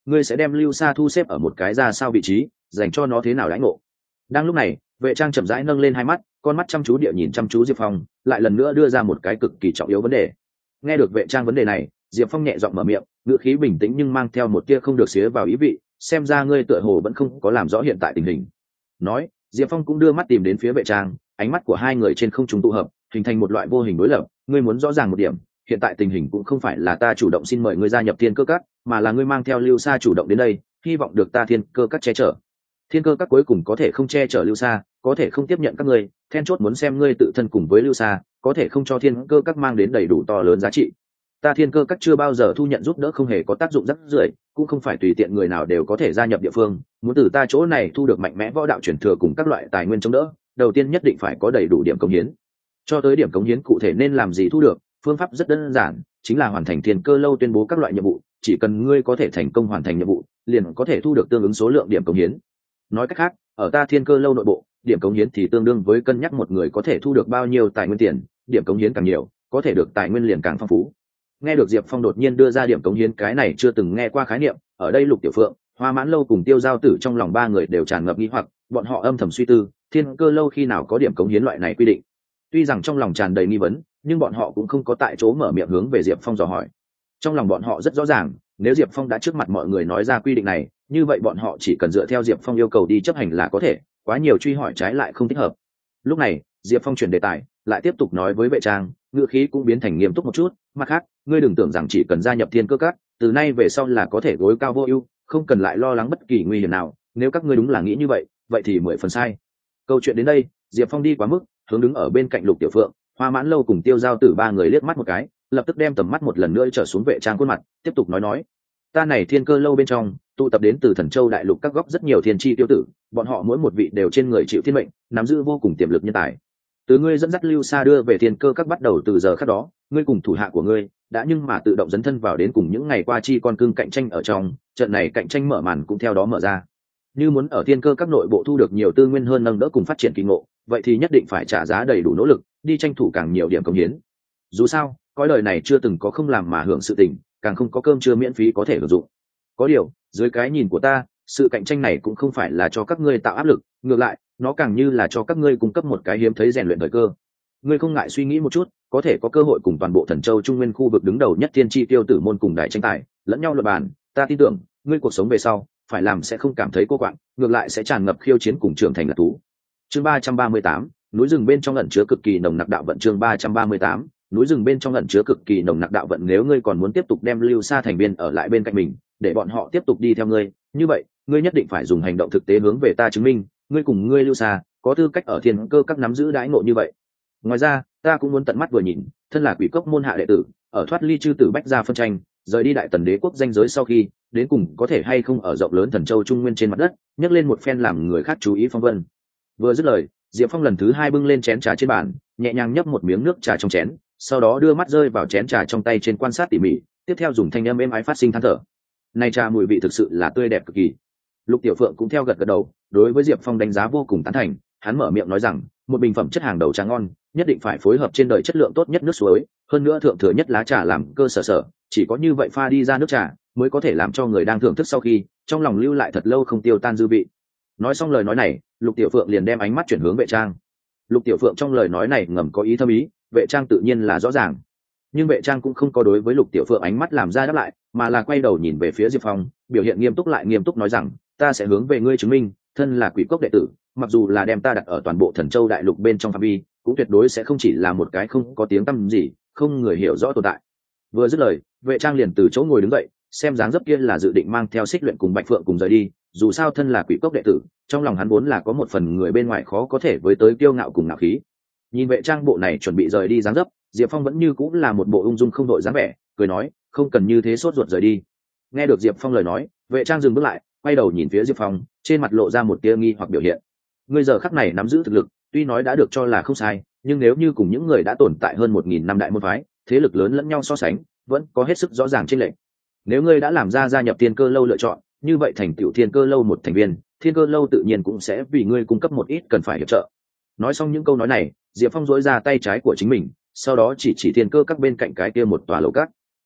ngươi sẽ đem lưu sa thu xếp ở một cái ra sao vị trí, dành cho nó thế nào đãi ngộ. Đang lúc này, vệ trang chậm rãi nâng lên hai mắt, con mắt chăm chú địa nhìn chăm chú Diệp Phong, lại lần nữa đưa ra một cái cực kỳ trọng yếu vấn đề. Nghe được vệ trang vấn đề này, Diệp Phong nhẹ giọng mở miệng, ngữ khí bình tĩnh nhưng mang theo một tia không được xía vào ý vị, xem ra ngươi tựa hồ vẫn không có làm rõ hiện tại tình hình. Nói, Diệp Phong cũng đưa mắt tìm đến phía vệ trang, ánh mắt của hai người trên không trung tụ hợp, hình thành một loại vô hình đối lập. Ngươi muốn rõ ràng một điểm, hiện tại tình hình cũng không phải là ta chủ động xin mời ngươi gia nhập Thiên Cơ Các, mà là ngươi mang theo Lưu Sa chủ động đến đây, hy vọng được ta Thiên Cơ Các che chở. Thiên Cơ Các cuối cùng có thể không che chở Lưu Sa, có thể không tiếp nhận các ngươi, then chốt muốn xem ngươi tự thân cùng với Lưu Sa, có thể không cho Thiên Cơ Các mang đến đầy đủ to lớn giá trị. Ta Thiên Cơ Các chưa bao giờ thu nhận giúp đỡ không hề có tác dụng rắc rưởi, cũng không phải tùy tiện người nào đều có thể gia nhập địa phương, muốn từ ta chỗ này thu được mạnh mẽ võ đạo truyền thừa cùng các loại tài nguyên chống đỡ, đầu tiên nhất định phải có đầy đủ điểm cống hiến. Cho tới điểm cống hiến cụ thể nên làm gì thu được, phương pháp rất đơn giản, chính là hoàn thành Thiên Cơ lâu tuyên bố các loại nhiệm vụ, chỉ cần ngươi có thể thành công hoàn thành nhiệm vụ, liền có thể thu được tương ứng số lượng điểm cống hiến. Nói cách khác, ở ta Thiên Cơ lâu nội bộ, điểm cống hiến thì tương đương với cân nhắc một người có thể thu được bao nhiêu tài nguyên tiền, điểm cống hiến càng nhiều, có thể được tài nguyên liền càng phong phú. Nghe được Diệp Phong đột nhiên đưa ra điểm cống hiến, cái này chưa từng nghe qua khái niệm, ở đây Lục Tiểu Phượng, Hoa Mãn lâu cùng Tiêu Giao Tử trong lòng ba người đều tràn ngập nghi hoặc, bọn họ âm thầm suy tư, Thiên Cơ lâu khi nào có điểm cống hiến loại này quy định. Tuy rằng trong lòng tràn đầy nghi vấn, nhưng bọn họ cũng không có tại chỗ mở miệng hướng về Diệp Phong dò hỏi. Trong lòng bọn họ rất rõ ràng, nếu Diệp Phong đã trước mặt mọi người nói ra quy định này, như vậy bọn họ chỉ cần dựa theo Diệp Phong yêu cầu đi chấp hành là có thể, quá nhiều truy hỏi trái lại không thích hợp. Lúc này, Diệp Phong chuyển đề tài, lại tiếp tục nói với vệ trang, ngữ khí cũng biến thành nghiêm túc một chút, mặt khác, ngươi đừng tưởng rằng chỉ cần gia nhập Thiên Cơ Các, từ nay về sau là có thể gối cao vô ưu, không cần lại lo lắng bất kỳ nguy hiểm nào, nếu các ngươi đúng là nghĩ như vậy, vậy thì 10 phần sai. Câu chuyện đến đây, Diệp Phong đi quá mức, hướng đứng ở bên cạnh Lục Tiểu Phượng, Hoa Mãn lâu cùng Tiêu Giao Tử ba người liếc mắt một cái, lập tức đem tầm mắt một lần nữa trở xuống vệ trang khuôn mặt, tiếp tục nói, ta này Thiên Cơ lâu bên trong tụ tập đến từ Thần Châu đại lục các góc rất nhiều thiên chi tiêu tử, bọn họ mỗi một vị đều trên người chịu thiên mệnh, nắm giữ vô cùng tiềm lực nhân tài. Từ ngươi dẫn dắt Lưu Sa đưa về Thiên Cơ Các bắt đầu từ giờ khắc đó, ngươi cùng thủ hạ của ngươi đã nhưng mà tự động dấn thân vào đến cùng những ngày qua chi con cưng cạnh tranh ở trong, trận này cạnh tranh mở màn cũng theo đó mở ra. Như muốn ở Thiên Cơ Các nội bộ thu được nhiều tư nguyên hơn nâng đỡ cùng phát triển kỳ ngộ, vậy thì nhất định phải trả giá đầy đủ nỗ lực, đi tranh thủ càng nhiều điểm cống hiến. Dù sao, cõi đời này chưa từng có không làm mà hưởng sự tình, càng không có cơm trưa miễn phí có thể hưởng dụng. Có điều, dưới cái nhìn của ta, sự cạnh tranh này cũng không phải là cho các ngươi tạo áp lực, ngược lại, nó càng như là cho các ngươi cung cấp một cái hiếm thấy rèn luyện thời cơ. Ngươi không ngại suy nghĩ một chút, có thể có cơ hội cùng toàn bộ Thần Châu Trung Nguyên khu vực đứng đầu nhất thiên chi tiêu tử môn cùng đại tranh tài, lẫn nhau luận bàn, ta tin tưởng, ngươi cuộc sống về sau, phải làm sẽ không cảm thấy cô quạnh, ngược lại sẽ tràn ngập khiêu chiến cùng trưởng thành là thú. Chương 338, núi rừng bên trong ẩn chứa cực kỳ nồng nặc đạo vận. Chương 338, núi rừng bên trong ẩn chứa cực kỳ nồng nặc đạo vận. Nếu ngươi còn muốn tiếp tục đem Lưu Sa thành viên ở lại bên cạnh mình, để bọn họ tiếp tục đi theo ngươi, như vậy, ngươi nhất định phải dùng hành động thực tế hướng về ta chứng minh, ngươi cùng ngươi Lưu Sa có tư cách ở Thiên Cơ Các nắm giữ đãi ngộ như vậy. Ngoài ra, ta cũng muốn tận mắt vừa nhìn, thân là Quỷ Cốc môn hạ đệ tử, ở thoát ly chư tử bách gia phân tranh, rời đi Đại Tần Đế quốc danh giới sau khi, đến cùng có thể hay không ở rộng lớn Thần Châu Trung Nguyên trên mặt đất, nhấc lên một phen làm người khác chú ý phong vân. Vừa dứt lời, Diệp Phong lần thứ hai bưng lên chén trà trên bàn, nhẹ nhàng nhấp một miếng nước trà trong chén, sau đó đưa mắt rơi vào chén trà trong tay trên quan sát tỉ mỉ, tiếp theo dùng thanh âm êm ái phát sinh than thở. Này trà mùi vị thực sự là tươi đẹp cực kỳ. Lục Tiểu Phượng cũng theo gật gật đầu, đối với Diệp Phong đánh giá vô cùng tán thành, hắn mở miệng nói rằng, một bình phẩm chất hàng đầu trà ngon, nhất định phải phối hợp trên đời chất lượng tốt nhất nước suối, hơn nữa thượng thừa nhất lá trà làm cơ sở, chỉ có như vậy pha đi ra nước trà, mới có thể làm cho người đang thưởng thức sau khi, trong lòng lưu lại thật lâu không tiêu tan dư vị. Nói xong lời nói này, Lục Tiểu Phượng liền đem ánh mắt chuyển hướng vệ trang. Lục Tiểu Phượng trong lời nói này ngầm có ý thâm ý, vệ trang tự nhiên là rõ ràng. Nhưng vệ trang cũng không có đối với Lục Tiểu Phượng ánh mắt làm ra đáp lại, mà là quay đầu nhìn về phía Diệp Phong, biểu hiện nghiêm túc lại nghiêm túc nói rằng, ta sẽ hướng về ngươi chứng minh, thân là Quỷ Cốc đệ tử, mặc dù là đem ta đặt ở toàn bộ Thần Châu đại lục bên trong phạm vi, cũng tuyệt đối sẽ không chỉ là một cái không có tiếng tăm gì, không người hiểu rõ tồn tại. Vừa dứt lời, vệ trang liền từ chỗ ngồi đứng dậy, xem dáng dấp kia là dự định mang theo Xích Luyện cùng Bạch Phượng cùng rời đi, dù sao thân là Quỷ Cốc đệ tử, trong lòng hắn vốn là có một phần người bên ngoài khó có thể với tới kiêu ngạo cùng ngạo khí. Nhìn vệ trang bộ này chuẩn bị rời đi dáng dấp, Diệp Phong vẫn như cũng là một bộ ung dung không đội dáng vẻ, cười nói, không cần như thế sốt ruột rời đi. Nghe được Diệp Phong lời nói, vệ trang dừng bước lại, quay đầu nhìn phía Diệp Phong, trên mặt lộ ra một tia nghi hoặc biểu hiện. Ngươi giờ khắc này nắm giữ thực lực, tuy nói đã được cho là không sai, nhưng nếu như cùng những người đã tồn tại hơn 1000 năm đại môn phái, thế lực lớn lẫn nhau so sánh, vẫn có hết sức rõ ràng chênh lệch. Nếu ngươi đã làm ra gia nhập Thiên Cơ lâu lựa chọn, như vậy thành tựu Thiên Cơ lâu một thành viên, Thiên Cơ lâu tự nhiên cũng sẽ vì ngươi cung cấp một ít cần phải hiệp trợ. Nói xong những câu nói này, Diệp Phong duỗi ra tay trái của chính mình, sau đó chỉ Thiên Cơ các bên cạnh cái kia một tòa lầu các.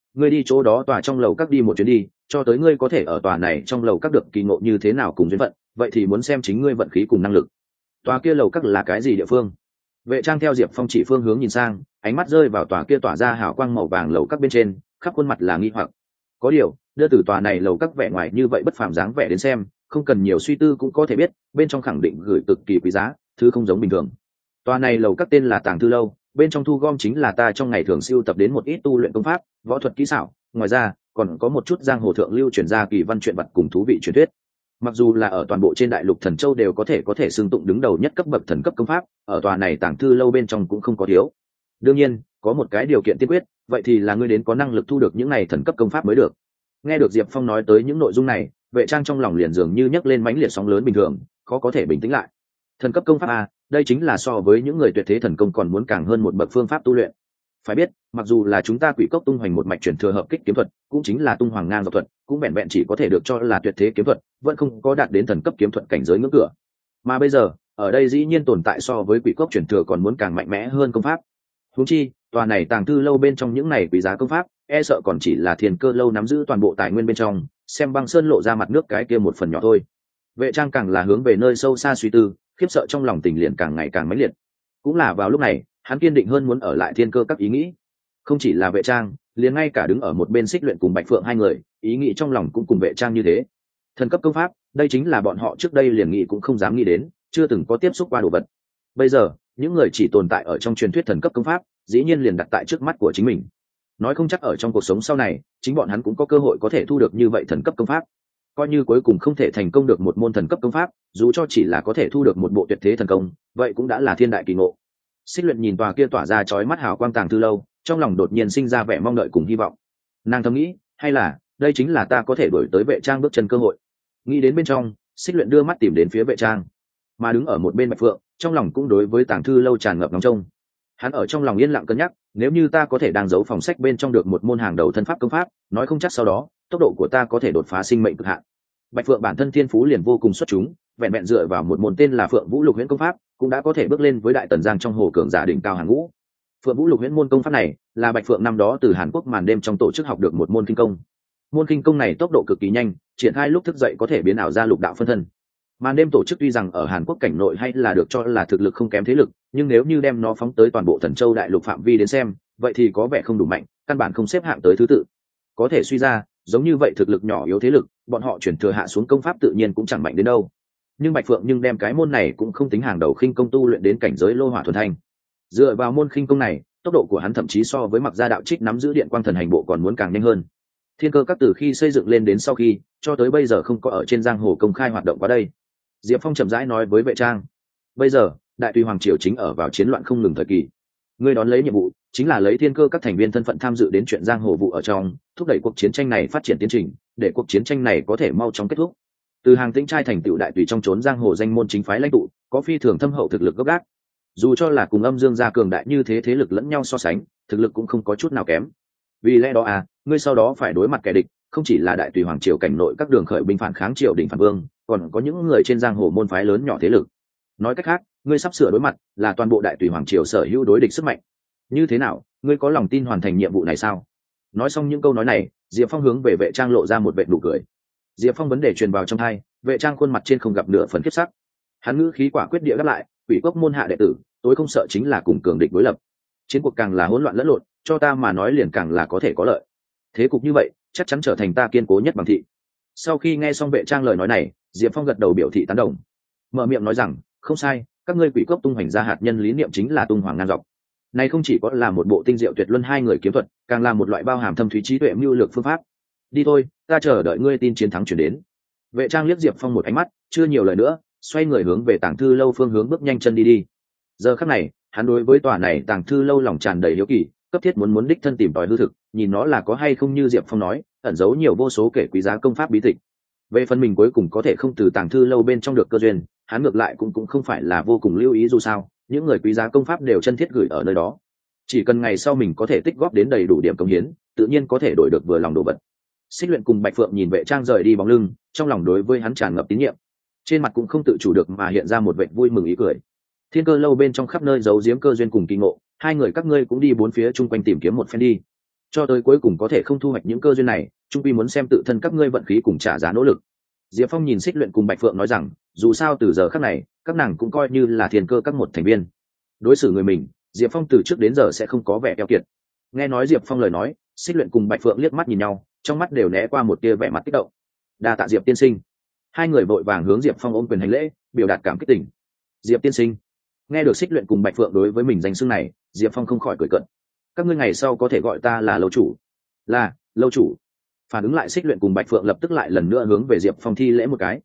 ngươi đi chỗ đó tòa trong lầu các đi một chuyến đi, cho tới ngươi có thể ở tòa này trong lầu các được kỳ ngộ như thế nào cùng duyên phận, vậy thì muốn xem chính ngươi vận khí cùng năng lực. Tòa kia lầu các là cái gì địa phương? Vệ Trang theo Diệp Phong chỉ phương hướng nhìn sang, ánh mắt rơi vào tòa kia tỏa ra hào quang màu vàng lầu các bên trên, khắp khuôn mặt là nghi hoặc. Có điều, đưa từ tòa này lầu các vẻ ngoài như vậy bất phàm dáng vẻ đến xem, không cần nhiều suy tư cũng có thể biết, bên trong khẳng định gửi cực kỳ quý giá, thứ không giống bình thường. Tòa này lầu các tên là Tàng Thư lâu, bên trong thu gom chính là ta trong ngày thường sưu tập đến một ít tu luyện công pháp, võ thuật kỹ xảo, ngoài ra còn có một chút giang hồ thượng lưu truyền ra kỳ văn truyện vật cùng thú vị truyền thuyết. Mặc dù là ở toàn bộ trên đại lục Thần Châu đều có thể xưng tụng đứng đầu nhất cấp bậc thần cấp công pháp, ở tòa này Tàng Thư lâu bên trong cũng không có thiếu. Đương nhiên, có một cái điều kiện tiên quyết, vậy thì là ngươi đến có năng lực thu được những này thần cấp công pháp mới được. Nghe được Diệp Phong nói tới những nội dung này, Vệ Trang trong lòng liền dường như nhấc lên mãnh liệt sóng lớn bình thường, khó có thể bình tĩnh lại. Thần cấp công pháp a, đây chính là so với những người tuyệt thế thần công còn muốn càng hơn một bậc phương pháp tu luyện. Phải biết, mặc dù là chúng ta Quỷ Cốc tung hoành một mạch truyền thừa hợp kích kiếm thuật, cũng chính là tung hoàng ngang dọc thuật, cũng vẹn vẹn chỉ có thể được cho là tuyệt thế kiếm thuật, vẫn không có đạt đến thần cấp kiếm thuật cảnh giới ngưỡng cửa. Mà bây giờ, ở đây dĩ nhiên tồn tại so với Quỷ Cốc truyền thừa còn muốn càng mạnh mẽ hơn công pháp. Huống chi, tòa này Tàng Thư lâu bên trong những này quý giá công pháp, e sợ còn chỉ là Thiên Cơ lâu nắm giữ toàn bộ tài nguyên bên trong, xem Băng Sơn lộ ra mặt nước cái kia một phần nhỏ thôi. Vệ Trang càng là hướng về nơi sâu xa suy tư, khiếp sợ trong lòng tình liền càng ngày càng mãnh liệt. Cũng là vào lúc này, hắn kiên định hơn muốn ở lại Thiên Cơ các ý nghĩ. Không chỉ là Vệ Trang, liền ngay cả đứng ở một bên Xích Luyện cùng Bạch Phượng hai người, ý nghĩ trong lòng cũng cùng Vệ Trang như thế. Thần cấp công pháp, đây chính là bọn họ trước đây liền nghĩ cũng không dám nghĩ đến, chưa từng có tiếp xúc qua đồ vật. Bây giờ, những người chỉ tồn tại ở trong truyền thuyết thần cấp công pháp, dĩ nhiên liền đặt tại trước mắt của chính mình. Nói không chắc ở trong cuộc sống sau này, chính bọn hắn cũng có cơ hội có thể thu được như vậy thần cấp công pháp. Coi như cuối cùng không thể thành công được một môn thần cấp công pháp, dù cho chỉ là có thể thu được một bộ tuyệt thế thần công, vậy cũng đã là thiên đại kỳ ngộ. Xích Luyện nhìn tòa kia tỏa ra chói mắt hào quang Tàng Thư lâu, trong lòng đột nhiên sinh ra vẻ mong đợi cùng hy vọng. Nàng thầm nghĩ, hay là đây chính là ta có thể đuổi tới Vệ Trang bước chân cơ hội. Nghĩ đến bên trong, Xích Luyện đưa mắt tìm đến phía Vệ Trang, mà đứng ở một bên Bạch Phượng, trong lòng cũng đối với Tàng Thư lâu tràn ngập ngóng trông. Hắn ở trong lòng yên lặng cân nhắc, nếu như ta có thể đang giấu phòng sách bên trong được một môn hàng đầu thân pháp công pháp, nói không chắc sau đó tốc độ của ta có thể đột phá sinh mệnh cực hạn. Bạch Phượng bản thân thiên phú liền vô cùng xuất chúng, vẹn vẹn dựa vào một môn tên là Phượng Vũ Lục Huyễn công pháp, cũng đã có thể bước lên với Đại Tần Giang trong hồ cường giả đỉnh cao hàng ngũ. Phượng Vũ Lục Huyễn môn công pháp này là Bạch Phượng năm đó từ Hàn Quốc màn đêm trong tổ chức học được một môn kinh công. Môn kinh công này tốc độ cực kỳ nhanh, triển khai lúc thức dậy có thể biến ảo ra lục đạo phân thân. Màn đêm tổ chức tuy rằng ở Hàn Quốc cảnh nội hay là được cho là thực lực không kém thế lực, nhưng nếu như đem nó phóng tới toàn bộ Thần Châu đại lục phạm vi đến xem, vậy thì có vẻ không đủ mạnh, căn bản không xếp hạng tới thứ tự. Có thể suy ra, giống như vậy thực lực nhỏ yếu thế lực, bọn họ chuyển thừa hạ xuống công pháp tự nhiên cũng chẳng mạnh đến đâu. Nhưng Bạch Phượng nhưng đem cái môn này cũng không tính hàng đầu khinh công tu luyện đến cảnh giới lô hỏa thuần thanh. Dựa vào môn khinh công này, tốc độ của hắn thậm chí so với Mặc Gia đạo trích nắm giữ điện quang thần hành bộ còn muốn càng nhanh hơn. Thiên Cơ các từ khi xây dựng lên đến sau khi, cho tới bây giờ không có ở trên giang hồ công khai hoạt động qua đây. Diệp Phong chậm rãi nói với Vệ Trang, bây giờ đại tùy hoàng triều chính ở vào chiến loạn không ngừng thời kỳ, ngươi đón lấy nhiệm vụ chính là lấy Thiên Cơ các thành viên thân phận tham dự đến chuyện giang hồ vụ ở trong, thúc đẩy cuộc chiến tranh này phát triển tiến trình, để cuộc chiến tranh này có thể mau chóng kết thúc. Từ Hàng Tĩnh trai thành tựu đại tùy trong trốn giang hồ danh môn chính phái lãnh tụ, có phi thường thâm hậu thực lực gốc gác. Dù cho là cùng Âm Dương gia cường đại như thế thế lực lẫn nhau so sánh, thực lực cũng không có chút nào kém. Vì lẽ đó ngươi sau đó phải đối mặt kẻ địch, không chỉ là đại tùy hoàng triều cảnh nội các đường khởi binh phản kháng triều đình phản vương, còn có những người trên giang hồ môn phái lớn nhỏ thế lực. Nói cách khác, ngươi sắp sửa đối mặt là toàn bộ đại tùy hoàng triều sở hữu đối địch sức mạnh. Như thế nào, ngươi có lòng tin hoàn thành nhiệm vụ này sao? Nói xong những câu nói này, Diệp Phong hướng về Vệ Trang lộ ra một vệt nụ cười. Diệp Phong vấn đề truyền vào trong tai, Vệ Trang khuôn mặt trên không gặp nửa phần khiếp sắc. Hắn ngữ khí quả quyết địa đáp lại, Quỷ Cốc môn hạ đệ tử, tối không sợ chính là cùng cường địch đối lập. Chiến cuộc càng là hỗn loạn lẫn lộn, cho ta mà nói liền càng là có thể có lợi. Thế cục như vậy, chắc chắn trở thành ta kiên cố nhất bằng thị. Sau khi nghe xong Vệ Trang lời nói này, Diệp Phong gật đầu biểu thị tán đồng, mở miệng nói rằng, không sai, các ngươi Quỷ Cốc tung hoành ra hạt nhân lý niệm chính là tung hoàng ngang dọc. Này không chỉ có là một bộ tinh diệu tuyệt luân hai người kiếm thuật, càng là một loại bao hàm thâm thúy trí tuệ mưu lược phương pháp. Đi thôi, ta chờ đợi ngươi tin chiến thắng chuyển đến. Vệ Trang liếc Diệp Phong một ánh mắt, chưa nhiều lời nữa, xoay người hướng về Tàng Thư lâu phương hướng bước nhanh chân đi. Giờ khắc này, hắn đối với tòa này Tàng Thư lâu lòng tràn đầy hiếu kỳ, cấp thiết muốn đích thân tìm tòi hư thực, nhìn nó là có hay không như Diệp Phong nói, ẩn giấu nhiều vô số kể quý giá công pháp bí tịch. Về phần mình cuối cùng có thể không từ Tàng Thư lâu bên trong được cơ duyên, hắn ngược lại cũng không phải là vô cùng lưu ý, dù sao những người quý giá công pháp đều chân thiết gửi ở nơi đó. Chỉ cần ngày sau mình có thể tích góp đến đầy đủ điểm công hiến, tự nhiên có thể đổi được vừa lòng đồ vật. Xích Luyện cùng Bạch Phượng nhìn Vệ Trang rời đi bóng lưng, trong lòng đối với hắn tràn ngập tín nhiệm, trên mặt cũng không tự chủ được mà hiện ra một vẻ vui mừng ý cười. Thiên Cơ lâu bên trong khắp nơi giấu giếm cơ duyên cùng kỳ ngộ, hai người các ngươi cũng đi bốn phía chung quanh tìm kiếm một phen đi. cho tới cuối cùng có thể không thu hoạch những cơ duyên này, trung quy muốn xem tự thân các ngươi vận khí cùng trả giá nỗ lực. Diệp Phong nhìn Xích Luyện cùng Bạch Phượng nói rằng, dù sao từ giờ khắc này các nàng cũng coi như là thiên cơ các một thành viên. Đối xử người mình, Diệp Phong từ trước đến giờ sẽ không có vẻ keo kiệt. Nghe nói Diệp Phong lời nói, Xích Luyện cùng Bạch Phượng liếc mắt nhìn nhau, trong mắt đều né qua một tia vẻ mặt kích động. Đa tạ Diệp tiên sinh. Hai người vội vàng hướng Diệp Phong ôm quyền hành lễ, biểu đạt cảm kích tình. Diệp tiên sinh. Nghe được Xích Luyện cùng Bạch Phượng đối với mình danh xưng này, Diệp Phong không khỏi cười cợt. Các ngươi ngày sau có thể gọi ta là lâu chủ. Là lâu chủ. Phản ứng lại Xích Luyện cùng Bạch Phượng lập tức lại lần nữa hướng về Diệp Phong thi lễ một cái.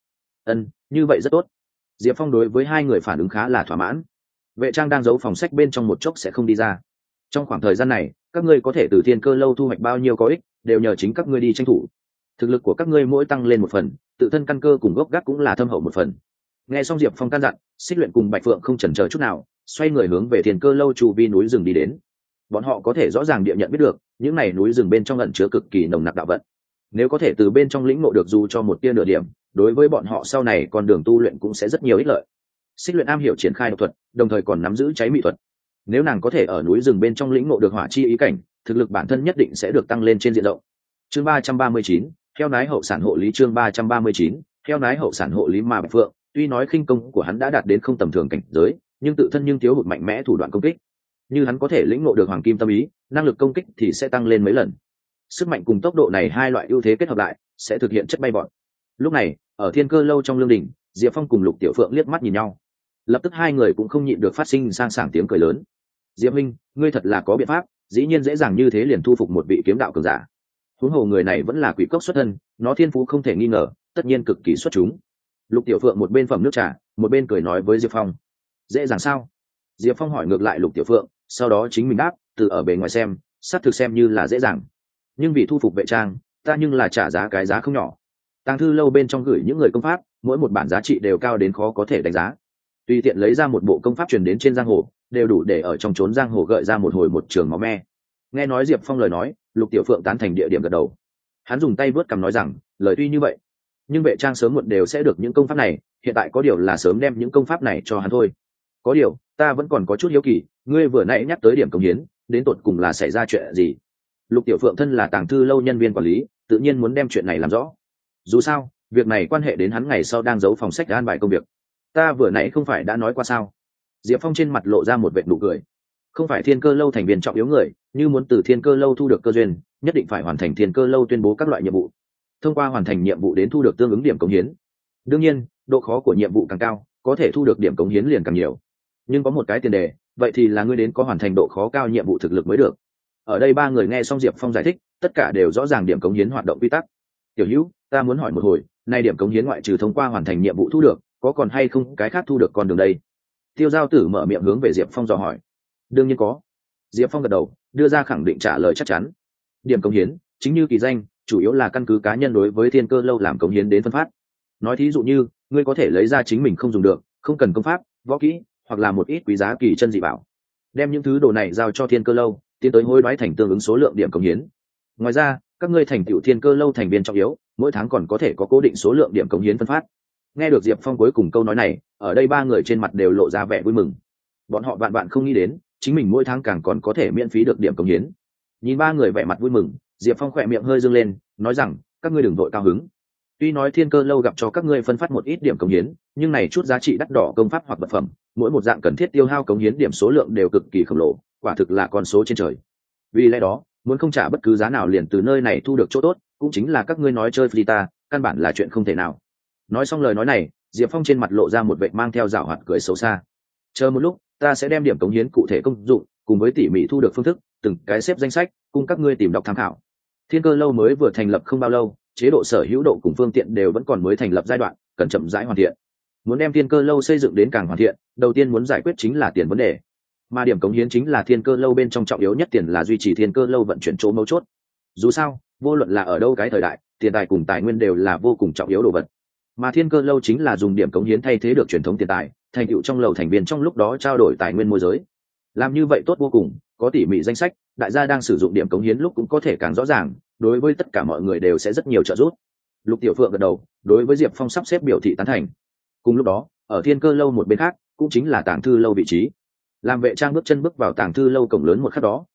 Như vậy rất tốt. Diệp Phong đối với hai người phản ứng khá là thỏa mãn. Vệ Trang đang giấu phòng sách bên trong một chốc sẽ không đi ra. Trong khoảng thời gian này, các ngươi có thể từ thiên cơ lâu thu hoạch bao nhiêu có ích, đều nhờ chính các ngươi đi tranh thủ. Thực lực của các ngươi mỗi tăng lên một phần, tự thân căn cơ cùng gốc gác cũng là thâm hậu một phần. Nghe xong Diệp Phong căn dặn, Xích Luyện cùng Bạch Phượng không chần chờ chút nào, xoay người hướng về thiên cơ lâu chu vi núi rừng đi đến. Bọn họ có thể rõ ràng địa nhận biết được, những này núi rừng bên trong ẩn chứa cực kỳ nồng nặc đạo vận. Nếu có thể từ bên trong lĩnh ngộ được dù cho một tia nửa điểm, đối với bọn họ sau này con đường tu luyện cũng sẽ rất nhiều ích lợi. Xích Luyện am hiểu triển khai độc thuật, đồng thời còn nắm giữ cháy mỹ thuật. Nếu nàng có thể ở núi rừng bên trong lĩnh ngộ được hỏa chi ý cảnh, thực lực bản thân nhất định sẽ được tăng lên trên diện rộng. Chương 339, theo nái hậu sản hộ lý. Chương 339, theo nái hậu sản hộ lý. Mà Bạch Phượng, tuy nói khinh công của hắn đã đạt đến không tầm thường cảnh giới, nhưng tự thân thiếu hụt mạnh mẽ thủ đoạn công kích. Như hắn có thể lĩnh ngộ được hoàng kim tâm ý, năng lực công kích thì sẽ tăng lên mấy lần. Sức mạnh cùng tốc độ này hai loại ưu thế kết hợp lại, sẽ thực hiện chất bay vọt. Lúc này, ở thiên cơ lâu trong lương đình, Diệp Phong cùng Lục Tiểu Phượng liếc mắt nhìn nhau. Lập tức hai người cũng không nhịn được phát sinh sang sảng tiếng cười lớn. Diệp minh, ngươi thật là có biện pháp, dĩ nhiên dễ dàng như thế liền thu phục một vị kiếm đạo cường giả. Huống hồ người này vẫn là quỷ cốc xuất thân, nó thiên phú không thể nghi ngờ, tất nhiên cực kỳ xuất chúng. Lục Tiểu Phượng một bên phẩm nước trà, một bên cười nói với Diệp Phong. Dễ dàng sao? Diệp Phong hỏi ngược lại Lục Tiểu Phượng, sau đó chính mình đáp, từ ở bề ngoài xem, xác thực xem như là dễ dàng. Nhưng vì thu phục Vệ Trang, ta nhưng là trả giá cái giá không nhỏ. Tàng thư lâu bên trong gửi những người công pháp, mỗi một bản giá trị đều cao đến khó có thể đánh giá. Tùy tiện lấy ra một bộ công pháp truyền đến trên giang hồ, đều đủ để ở trong chốn giang hồ gợi ra một hồi một trường máu me. Nghe nói Diệp Phong lời nói, Lục Tiểu Phượng tán thành địa điểm gật đầu. Hắn dùng tay vớt cằm nói rằng, lời tuy như vậy, nhưng Vệ Trang sớm muộn đều sẽ được những công pháp này, hiện tại có điều là sớm đem những công pháp này cho hắn thôi. Có điều, ta vẫn còn có chút hiếu kỳ, ngươi vừa nãy nhắc tới điểm cống hiến, đến tột cùng là xảy ra chuyện gì? Lục Tiểu Phượng thân là Tàng thư lâu nhân viên quản lý, tự nhiên muốn đem chuyện này làm rõ. Dù sao, việc này quan hệ đến hắn ngày sau đang giấu phòng sách an bài công việc. Ta vừa nãy không phải đã nói qua sao? Diệp Phong trên mặt lộ ra một vệt nụ cười. Không phải thiên cơ lâu thành viên trọng yếu người, như muốn từ thiên cơ lâu thu được cơ duyên, nhất định phải hoàn thành thiên cơ lâu tuyên bố các loại nhiệm vụ. Thông qua hoàn thành nhiệm vụ đến thu được tương ứng điểm cống hiến. Đương nhiên, độ khó của nhiệm vụ càng cao, có thể thu được điểm cống hiến liền càng nhiều. Nhưng có một cái tiền đề, vậy thì là ngươi đến có hoàn thành độ khó cao nhiệm vụ thực lực mới được. Ở đây ba người nghe xong Diệp Phong giải thích, tất cả đều rõ ràng điểm cống hiến hoạt động quy tắc. Tiểu Hữu, ta muốn hỏi một hồi, nay điểm cống hiến ngoại trừ thông qua hoàn thành nhiệm vụ thu được, có còn hay không cái khác thu được con đường đây? Tiêu Giao Tử mở miệng hướng về Diệp Phong dò hỏi. Đương nhiên có. Diệp Phong gật đầu, đưa ra khẳng định trả lời chắc chắn. Điểm cống hiến, chính như kỳ danh, chủ yếu là căn cứ cá nhân đối với thiên cơ lâu làm cống hiến đến phân phát. Nói thí dụ như, ngươi có thể lấy ra chính mình không dùng được, không cần công pháp, võ kỹ, hoặc là một ít quý giá kỳ chân dị bảo. Đem những thứ đồ này giao cho thiên cơ lâu, tiến tới hối đoái thành tương ứng số lượng điểm cống hiến. Ngoài ra, các ngươi thành tựu thiên cơ lâu thành viên trọng yếu, mỗi tháng còn có thể có cố định số lượng điểm cống hiến phân phát. Nghe được Diệp Phong cuối cùng câu nói này, ở đây ba người trên mặt đều lộ ra vẻ vui mừng. Bọn họ vạn vạn không nghĩ đến, chính mình mỗi tháng càng còn có thể miễn phí được điểm cống hiến. Nhìn ba người vẻ mặt vui mừng, Diệp Phong khỏe miệng hơi dương lên, nói rằng, các ngươi đừng vội cao hứng. Tuy nói thiên cơ lâu gặp cho các ngươi phân phát một ít điểm cống hiến, nhưng này chút giá trị đắt đỏ công pháp hoặc vật phẩm, mỗi một dạng cần thiết tiêu hao cống hiến điểm số lượng đều cực kỳ khổng lồ, quả thực là con số trên trời. Vì lẽ đó, muốn không trả bất cứ giá nào liền từ nơi này thu được chỗ tốt, cũng chính là các ngươi nói chơi Flita, căn bản là chuyện không thể nào. Nói xong lời nói này, Diệp Phong trên mặt lộ ra một vẻ mang theo giảo hoạt cười xấu xa. Chờ một lúc, ta sẽ đem điểm cống hiến cụ thể công dụng, cùng với tỉ mỉ thu được phương thức, từng cái xếp danh sách, cùng các ngươi tìm đọc tham khảo. Thiên cơ lâu mới vừa thành lập không bao lâu, chế độ sở hữu độ cùng phương tiện đều vẫn còn mới thành lập giai đoạn, cần chậm rãi hoàn thiện. Muốn đem thiên cơ lâu xây dựng đến càng hoàn thiện, đầu tiên muốn giải quyết chính là tiền vấn đề. Mà điểm cống hiến chính là thiên cơ lâu bên trong trọng yếu nhất, tiền là duy trì thiên cơ lâu vận chuyển chỗ mấu chốt. Dù sao, vô luận là ở đâu cái thời đại, tiền tài cùng tài nguyên đều là vô cùng trọng yếu đồ vật. Mà thiên cơ lâu chính là dùng điểm cống hiến thay thế được truyền thống tiền tài, thành tựu trong lầu thành viên trong lúc đó trao đổi tài nguyên môi giới. Làm như vậy tốt vô cùng, có tỉ mỉ danh sách, đại gia đang sử dụng điểm cống hiến lúc cũng có thể càng rõ ràng, đối với tất cả mọi người đều sẽ rất nhiều trợ giúp. Lục Tiểu Phượng gật đầu, đối với Diệp Phong sắp xếp biểu thị tán thành. Cùng lúc đó, ở thiên cơ lâu một bên khác, cũng chính là tàng thư lâu vị trí. Làm Vệ Trang bước chân bước vào tàng thư lâu cổng lớn một khắc đó,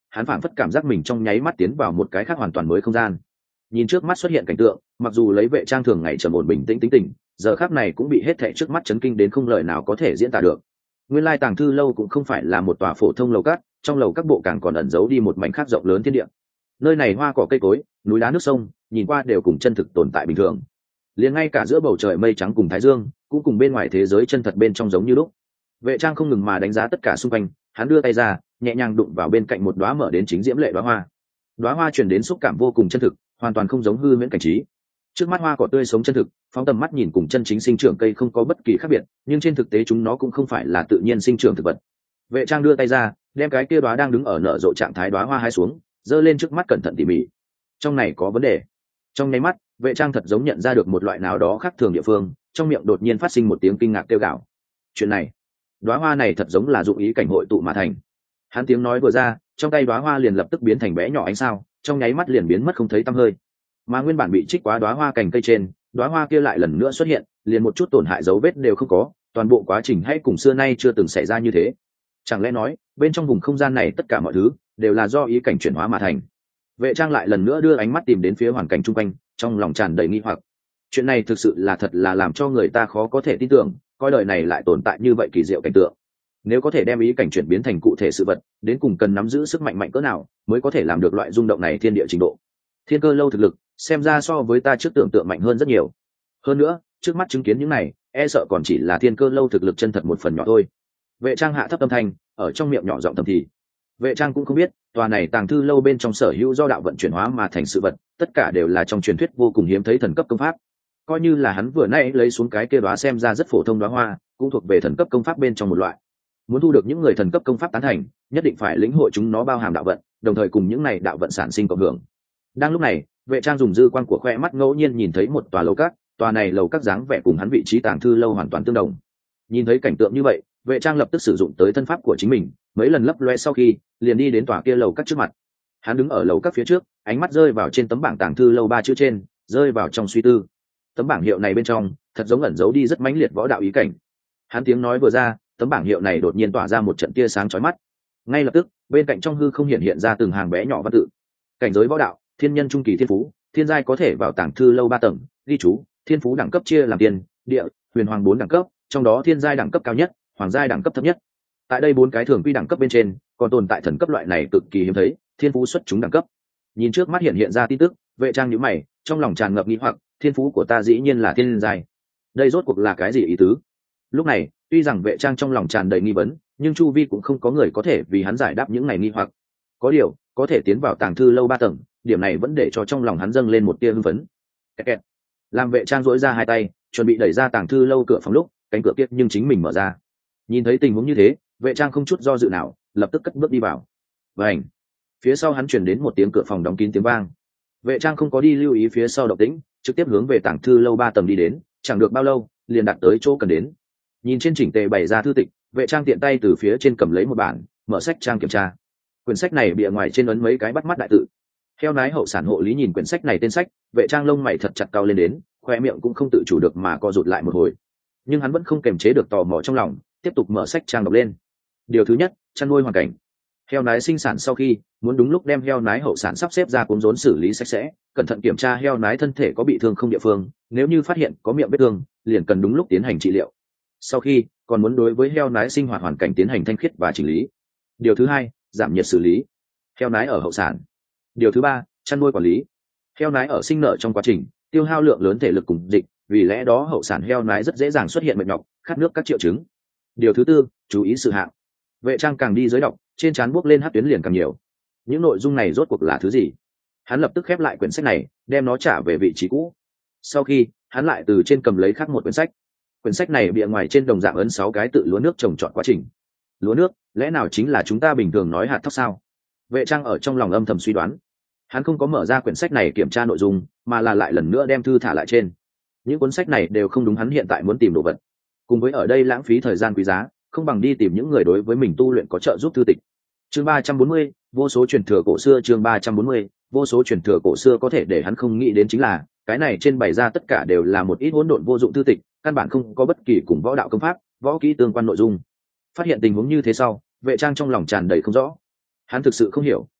hắn phảng phất cảm giác mình trong nháy mắt tiến vào một cái khác hoàn toàn mới không gian. Nhìn trước mắt xuất hiện cảnh tượng, mặc dù lấy Vệ Trang thường ngày trầm ổn bình tĩnh tính tình, giờ khắc này cũng bị hết thảy trước mắt chấn kinh đến không lời nào có thể diễn tả được. Nguyên lai tàng thư lâu cũng không phải là một tòa phổ thông lầu các, trong lầu các bộ càng còn ẩn giấu đi một mảnh khác rộng lớn thiên địa. Nơi này hoa cỏ cây cối, núi đá nước sông, nhìn qua đều cùng chân thực tồn tại bình thường. Liền ngay cả giữa bầu trời mây trắng cùng thái dương, cũng cùng bên ngoài thế giới chân thật bên trong giống như lúc. Vệ Trang không ngừng mà đánh giá tất cả xung quanh, hắn đưa tay ra, nhẹ nhàng đụng vào bên cạnh một đóa mở đến chính diễm lệ đóa hoa. Đóa hoa truyền đến xúc cảm vô cùng chân thực, hoàn toàn không giống hư huyễn cảnh trí. Trước mắt hoa cỏ tươi sống chân thực, phóng tầm mắt nhìn cùng chân chính sinh trưởng cây không có bất kỳ khác biệt, nhưng trên thực tế chúng nó cũng không phải là tự nhiên sinh trưởng thực vật. Vệ Trang đưa tay ra, đem cái kia đóa đang đứng ở nở rộ trạng thái đóa hoa hái xuống, giơ lên trước mắt cẩn thận tỉ mỉ. Trong này có vấn đề. Trong nháy mắt, Vệ Trang thật giống nhận ra được một loại nào đó khác thường địa phương, trong miệng đột nhiên phát sinh một tiếng kinh ngạc kêu gào. Chuyện này, đóa hoa này thật giống là dụng ý cảnh hội tụ mà thành. Hắn tiếng nói vừa ra, trong tay đóa hoa liền lập tức biến thành bé nhỏ ánh sao, trong nháy mắt liền biến mất không thấy tăm hơi. Mà nguyên bản bị trích quá đóa hoa cành cây trên, đóa hoa kia lại lần nữa xuất hiện, liền một chút tổn hại dấu vết đều không có, toàn bộ quá trình hay cùng xưa nay chưa từng xảy ra như thế. Chẳng lẽ nói, bên trong vùng không gian này tất cả mọi thứ đều là do ý cảnh chuyển hóa mà thành? Vệ Trang lại lần nữa đưa ánh mắt tìm đến phía hoàn cảnh chung quanh, trong lòng tràn đầy nghi hoặc. Chuyện này thực sự là thật là làm cho người ta khó có thể tin tưởng, coi đời này lại tồn tại như vậy kỳ diệu cảnh tượng. Nếu có thể đem ý cảnh chuyển biến thành cụ thể sự vật, đến cùng cần nắm giữ sức mạnh mạnh cỡ nào mới có thể làm được loại rung động này thiên địa trình độ. Thiên Cơ lâu thực lực xem ra so với ta trước tưởng tượng mạnh hơn rất nhiều. Hơn nữa, trước mắt chứng kiến những này, e sợ còn chỉ là Thiên Cơ lâu thực lực chân thật một phần nhỏ thôi. Vệ Trang hạ thấp âm thanh, ở trong miệng nhỏ giọng thầm thì. Vệ Trang cũng không biết, tòa này tàng thư lâu bên trong sở hữu do đạo vận chuyển hóa mà thành sự vật, tất cả đều là trong truyền thuyết vô cùng hiếm thấy thần cấp công pháp. Coi như là hắn vừa nãy lấy xuống cái kia đóa xem ra rất phổ thông đóa hoa, cũng thuộc về thần cấp công pháp bên trong một loại. Muốn thu được những người thần cấp công pháp tán thành, nhất định phải lĩnh hội chúng nó bao hàm đạo vận, đồng thời cùng những này đạo vận sản sinh cộng hưởng. Đang lúc này, Vệ Trang dùng dư quang của khoe mắt ngẫu nhiên nhìn thấy một tòa lầu các, tòa này lầu các dáng vẻ cùng hắn vị trí tàng thư lâu hoàn toàn tương đồng. Nhìn thấy cảnh tượng như vậy, Vệ Trang lập tức sử dụng tới thân pháp của chính mình, mấy lần lấp loe sau khi, liền đi đến tòa kia lầu các trước mặt. Hắn đứng ở lầu các phía trước, ánh mắt rơi vào trên tấm bảng tàng thư lâu 3 chữ trên, rơi vào trong suy tư. Tấm bảng hiệu này bên trong, thật giống ẩn giấu đi rất mãnh liệt võ đạo ý cảnh. Hắn tiếng nói vừa ra, tấm bảng hiệu này đột nhiên tỏa ra một trận tia sáng chói mắt. Ngay lập tức, bên cạnh trong hư không hiện ra từng hàng bé nhỏ văn tự. Cảnh giới võ đạo, thiên nhân trung kỳ thiên phú, thiên giai có thể vào tàng thư lâu 3 tầng, ghi chú, thiên phú đẳng cấp chia làm tiền, địa, huyền hoàng 4 đẳng cấp, trong đó thiên giai đẳng cấp cao nhất, hoàng giai đẳng cấp thấp nhất. Tại đây 4 cái thường quy đẳng cấp bên trên, còn tồn tại thần cấp loại này cực kỳ hiếm thấy, thiên phú xuất chúng đẳng cấp. Nhìn trước mắt hiện ra tin tức, Vệ Trang nhíu mày, trong lòng tràn ngập nghi hoặc, thiên phú của ta dĩ nhiên là thiên giai. Đây rốt cuộc là cái gì ý tứ? Lúc này, tuy rằng Vệ Trang trong lòng tràn đầy nghi vấn, nhưng chu vi cũng không có người có thể vì hắn giải đáp những này nghi hoặc. Có điều, có thể tiến vào tàng thư lâu 3 tầng, điểm này vẫn để cho trong lòng hắn dâng lên một tia hưng phấn. Kẹt. Làm Vệ Trang duỗi ra hai tay, chuẩn bị đẩy ra tàng thư lâu cửa phòng lúc, cánh cửa kia nhưng chính mình mở ra. Nhìn thấy tình huống như thế, Vệ Trang không chút do dự nào, lập tức cất bước đi vào. Vành. Phía sau hắn truyền đến một tiếng cửa phòng đóng kín tiếng vang. Vệ Trang không có đi lưu ý phía sau động tĩnh, trực tiếp hướng về tàng thư lâu 3 tầng đi đến, chẳng được bao lâu, liền đạt tới chỗ cần đến. Nhìn trên chỉnh tề bày ra thư tịch, Vệ Trang tiện tay từ phía trên cầm lấy một bản, mở sách trang kiểm tra. Quyển sách này bìa ngoài trên ấn mấy cái bắt mắt đại tự. Theo nái hậu sản hộ lý nhìn quyển sách này tên sách, Vệ Trang lông mày thật chặt cau lên đến, khoe miệng cũng không tự chủ được mà co rụt lại một hồi. Nhưng hắn vẫn không kềm chế được tò mò trong lòng, tiếp tục mở sách trang đọc lên. Điều thứ nhất, chăn nuôi hoàn cảnh. Heo nái sinh sản sau khi, muốn đúng lúc đem heo nái hậu sản sắp xếp ra cuốn rốn xử lý sạch sẽ, cẩn thận kiểm tra heo nái thân thể có bị thương không địa phương, nếu như phát hiện có miệng vết thương, liền cần đúng lúc tiến hành trị liệu. Sau khi, còn muốn đối với heo nái sinh hoạt hoàn cảnh tiến hành thanh khiết và chỉnh lý. Điều thứ hai, giảm nhiệt xử lý. Heo nái ở hậu sản. Điều thứ ba, chăn nuôi quản lý. Heo nái ở sinh nở trong quá trình, tiêu hao lượng lớn thể lực cùng dịch, vì lẽ đó hậu sản heo nái rất dễ dàng xuất hiện mệt nhọc, khát nước các triệu chứng. Điều thứ tư, chú ý sự hạng. Vệ Trang càng đi dưới đọc, trên trán buốc lên hắc tuyến liền càng nhiều. Những nội dung này rốt cuộc là thứ gì? Hắn lập tức khép lại quyển sách này, đem nó trả về vị trí cũ. Sau khi, hắn lại từ trên cầm lấy khác một quyển sách. Quyển sách này bìa ngoài trên đồng dạng ấn 6 cái tự lúa nước trồng trọt quá trình. Lúa nước, lẽ nào chính là chúng ta bình thường nói hạt thóc sao? Vệ Trang ở trong lòng âm thầm suy đoán. Hắn không có mở ra quyển sách này kiểm tra nội dung, mà là lại lần nữa đem thư thả lại trên. Những cuốn sách này đều không đúng hắn hiện tại muốn tìm đồ vật. Cùng với ở đây lãng phí thời gian quý giá, không bằng đi tìm những người đối với mình tu luyện có trợ giúp thư tịch. Chương 340, vô số truyền thừa cổ xưa. Chương 340, vô số truyền thừa cổ xưa. Có thể để hắn không nghĩ đến chính là, cái này trên bày ra tất cả đều là một ít hỗn độn vô dụng thư tịch, căn bản không có bất kỳ cùng võ đạo công pháp, võ kỹ tương quan nội dung. Phát hiện tình huống như thế sau, Vệ Trang trong lòng tràn đầy không rõ. Hắn thực sự không hiểu,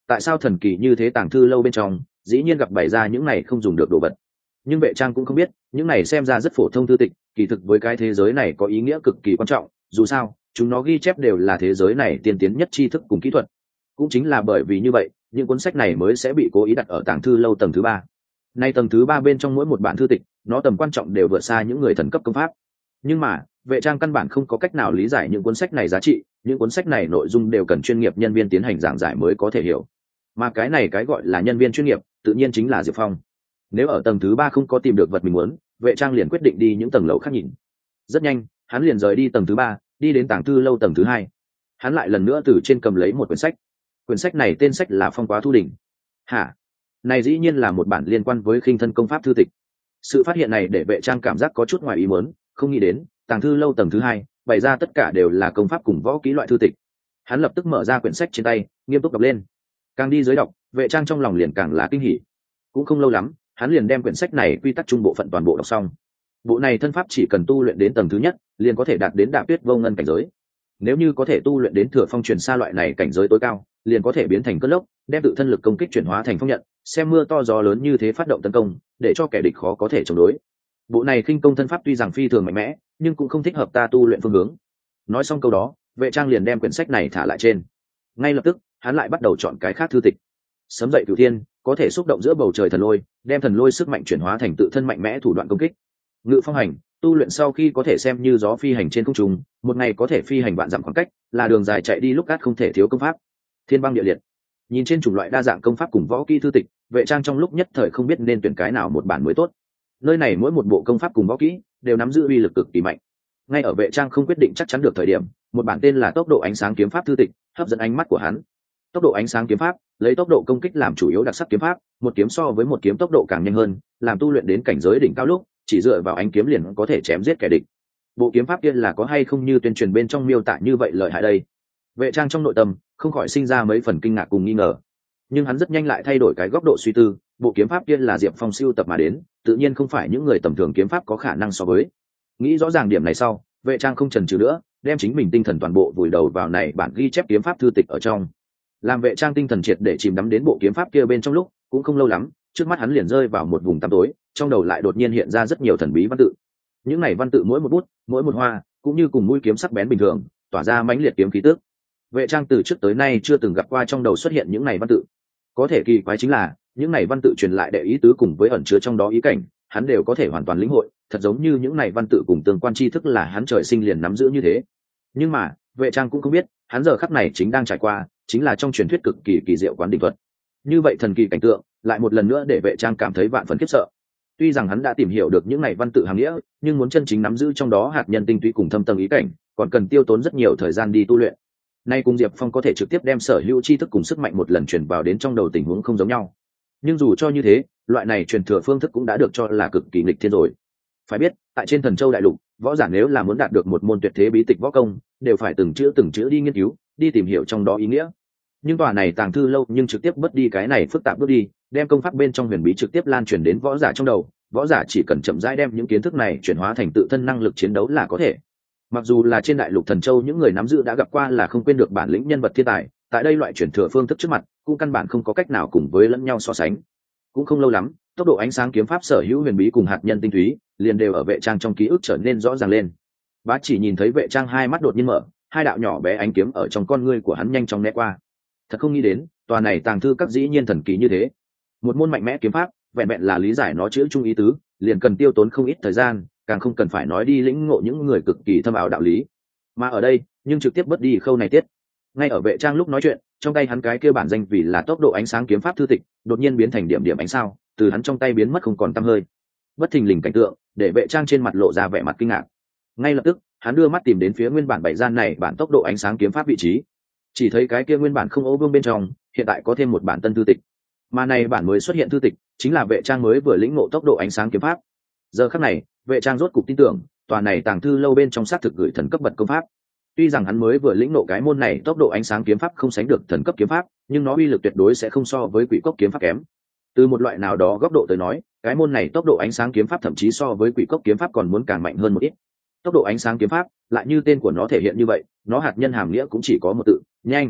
tại sao thần kỳ như thế tàng thư lâu bên trong dĩ nhiên gặp bày ra những này không dùng được đồ vật. Nhưng vệ trang cũng không biết những này xem ra rất phổ thông thư tịch kỳ thực với cái thế giới này có ý nghĩa cực kỳ quan trọng, dù sao chúng nó ghi chép đều là thế giới này tiên tiến nhất tri thức cùng kỹ thuật. Cũng chính là bởi vì như vậy những cuốn sách này mới sẽ bị cố ý đặt ở tàng thư lâu tầng thứ 3. Nay tầng thứ 3 bên trong mỗi một bản thư tịch nó tầm quan trọng đều vượt xa những người thần cấp công pháp. Nhưng mà vệ trang căn bản không có cách nào lý giải những cuốn sách này giá trị, những cuốn sách này nội dung đều cần chuyên nghiệp nhân viên tiến hành giảng giải mới có thể hiểu, mà cái này cái gọi là nhân viên chuyên nghiệp tự nhiên chính là Diệp Phong. Nếu ở tầng thứ 3 không có tìm được vật mình muốn, vệ trang liền quyết định đi những tầng lầu khác nhìn. Rất nhanh hắn liền rời đi tầng thứ 3, đi đến tàng thư lâu tầng thứ 2. Hắn lại lần nữa từ trên cầm lấy một quyển sách này tên sách là Phong Quá Thu Đỉnh. Hả? Này dĩ nhiên là một bản liên quan với khinh thân công pháp thư tịch. Sự phát hiện này để vệ trang cảm giác có chút ngoài ý muốn, không nghĩ đến tàng thư lâu tầng thứ 2 bày ra tất cả đều là công pháp cùng võ kỹ loại thư tịch. Hắn lập tức mở ra quyển sách trên tay nghiêm túc đọc lên. Càng đi dưới đọc vệ trang trong lòng liền càng là kinh hỉ. Cũng không lâu lắm hắn liền đem quyển sách này quy tắc trung bộ phận toàn bộ đọc xong. Bộ này thân pháp chỉ cần tu luyện đến tầng thứ nhất liền có thể đạt đến Đạp Tuyết Vô Ngân cảnh giới. Nếu như có thể tu luyện đến Thừa Phong Truyền Sa loại này cảnh giới tối cao, liền có thể biến thành cơn lốc, đem tự thân lực công kích chuyển hóa thành phong nhận, xem mưa to gió lớn như thế phát động tấn công, để cho kẻ địch khó có thể chống đối. Bộ này khinh công thân pháp tuy rằng phi thường mạnh mẽ, nhưng cũng không thích hợp ta tu luyện phương hướng. Nói xong câu đó, vệ trang liền đem quyển sách này thả lại trên. Ngay lập tức, hắn lại bắt đầu chọn cái khác thư tịch. Sấm dậy cửu thiên, có thể xúc động giữa bầu trời thần lôi, đem thần lôi sức mạnh chuyển hóa thành tự thân mạnh mẽ thủ đoạn công kích. Ngự phong hành, tu luyện sau khi có thể xem như gió phi hành trên không trung, một ngày có thể phi hành vạn dặm khoảng cách, là đường dài chạy đi lúc cát không thể thiếu công pháp. Thiên băng địa liệt. Nhìn trên chủng loại đa dạng công pháp cùng võ kỹ thư tịch, vệ trang trong lúc nhất thời không biết nên tuyển cái nào một bản mới tốt. Nơi này mỗi một bộ công pháp cùng võ kỹ đều nắm giữ uy lực cực kỳ mạnh. Ngay ở vệ trang không quyết định chắc chắn được thời điểm, một bản tên là Tốc độ ánh sáng kiếm pháp thư tịch hấp dẫn ánh mắt của hắn. Tốc độ ánh sáng kiếm pháp lấy tốc độ công kích làm chủ yếu đặc sắc kiếm pháp, một kiếm so với một kiếm tốc độ càng nhanh hơn, làm tu luyện đến cảnh giới đỉnh cao lúc chỉ dựa vào ánh kiếm liền có thể chém giết kẻ địch. Bộ kiếm pháp kia là có hay không như tuyên truyền bên trong miêu tả như vậy lợi hại đây? Vệ trang trong nội tâm không khỏi sinh ra mấy phần kinh ngạc cùng nghi ngờ, nhưng hắn rất nhanh lại thay đổi cái góc độ suy tư. Bộ kiếm pháp kia là Diệp Phong siêu tập mà đến, tự nhiên không phải những người tầm thường kiếm pháp có khả năng so với. Nghĩ rõ ràng điểm này sau, vệ trang không chần chừ nữa, đem chính mình tinh thần toàn bộ vùi đầu vào này bản ghi chép kiếm pháp thư tịch ở trong. Làm vệ trang tinh thần triệt để chìm đắm đến bộ kiếm pháp kia bên trong lúc, cũng không lâu lắm, trước mắt hắn liền rơi vào một vùng tăm tối, trong đầu lại đột nhiên hiện ra rất nhiều thần bí văn tự. Những này văn tự mỗi một bút, mỗi một hoa, cũng như cùng mũi kiếm sắc bén bình thường, tỏa ra mãnh liệt kiếm khí tức. Vệ trang từ trước tới nay chưa từng gặp qua trong đầu xuất hiện những này văn tự. Có thể kỳ quái chính là, những này văn tự truyền lại đệ ý tứ cùng với ẩn chứa trong đó ý cảnh, hắn đều có thể hoàn toàn lĩnh hội, thật giống như những này văn tự cùng tương quan tri thức là hắn trời sinh liền nắm giữ như thế. Nhưng mà, vệ trang cũng không biết, hắn giờ khắc này chính đang trải qua, chính là trong truyền thuyết cực kỳ kỳ diệu quán đỉnh thuật. Như vậy thần kỳ cảnh tượng, lại một lần nữa để vệ trang cảm thấy vạn phần khiếp sợ. Tuy rằng hắn đã tìm hiểu được những này văn tự hàm nghĩa, nhưng muốn chân chính nắm giữ trong đó hạt nhân tinh túy cùng thâm tầng ý cảnh, còn cần tiêu tốn rất nhiều thời gian đi tu luyện. Nay cùng Diệp Phong có thể trực tiếp đem sở hữu tri thức cùng sức mạnh một lần truyền vào đến trong đầu tình huống không giống nhau. Nhưng dù cho như thế, loại này truyền thừa phương thức cũng đã được cho là cực kỳ nghịch thiên rồi. Phải biết, tại trên Thần Châu đại lục, võ giả nếu là muốn đạt được một môn tuyệt thế bí tịch võ công, đều phải từng chữ đi nghiên cứu, đi tìm hiểu trong đó ý nghĩa. Nhưng tòa này tàng thư lâu nhưng trực tiếp bớt đi cái này phức tạp bước đi, đem công pháp bên trong huyền bí trực tiếp lan truyền đến võ giả trong đầu. Võ giả chỉ cần chậm rãi đem những kiến thức này chuyển hóa thành tự thân năng lực chiến đấu là có thể. Mặc dù là trên đại lục Thần Châu những người nắm giữ đã gặp qua là không quên được bản lĩnh nhân vật thiên tài, tại đây loại chuyển thừa phương thức trước mặt cũng căn bản không có cách nào cùng với lẫn nhau so sánh. Cũng không lâu lắm, tốc độ ánh sáng kiếm pháp sở hữu huyền bí cùng hạt nhân tinh túy liền đều ở vệ trang trong ký ức trở nên rõ ràng lên. Bá chỉ nhìn thấy vệ trang hai mắt đột nhiên mở, hai đạo nhỏ bé ánh kiếm ở trong con ngươi của hắn nhanh chóng né qua. Thật không nghĩ đến, tòa này tàng thư các dĩ nhiên thần kỳ như thế. Một môn mạnh mẽ kiếm pháp, vẹn vẹn là lý giải nó chữ chung ý tứ, liền cần tiêu tốn không ít thời gian, càng không cần phải nói đi lĩnh ngộ những người cực kỳ thâm ảo đạo lý. Mà ở đây, nhưng trực tiếp bớt đi khâu này tiết. Ngay ở vệ trang lúc nói chuyện, trong tay hắn cái kia bản danh vì là tốc độ ánh sáng kiếm pháp thư tịch, đột nhiên biến thành điểm điểm ánh sao, từ hắn trong tay biến mất không còn tăm hơi. Bất thình lình cảnh tượng, để vệ trang trên mặt lộ ra vẻ mặt kinh ngạc. Ngay lập tức, hắn đưa mắt tìm đến phía nguyên bản bảy gian này bản tốc độ ánh sáng kiếm pháp vị trí. Chỉ thấy cái kia nguyên bản không ô vương bên trong, hiện tại có thêm một bản tân thư tịch. Mà này bản mới xuất hiện thư tịch, chính là vệ trang mới vừa lĩnh ngộ tốc độ ánh sáng kiếm pháp. Giờ khắc này, vệ trang rốt cục tin tưởng, tòa này tàng thư lâu bên trong xác thực gửi thần cấp bậc công pháp. Tuy rằng hắn mới vừa lĩnh ngộ cái môn này tốc độ ánh sáng kiếm pháp không sánh được thần cấp kiếm pháp, nhưng nó uy lực tuyệt đối sẽ không so với quỷ cốc kiếm pháp kém. Từ một loại nào đó góc độ tới nói, cái môn này tốc độ ánh sáng kiếm pháp thậm chí so với quỷ cốc kiếm pháp còn muốn càng mạnh hơn một ít. Tốc độ ánh sáng kiếm pháp, lại như tên của nó thể hiện như vậy, nó hạt nhân hàm nghĩa cũng chỉ có một tự, nhanh.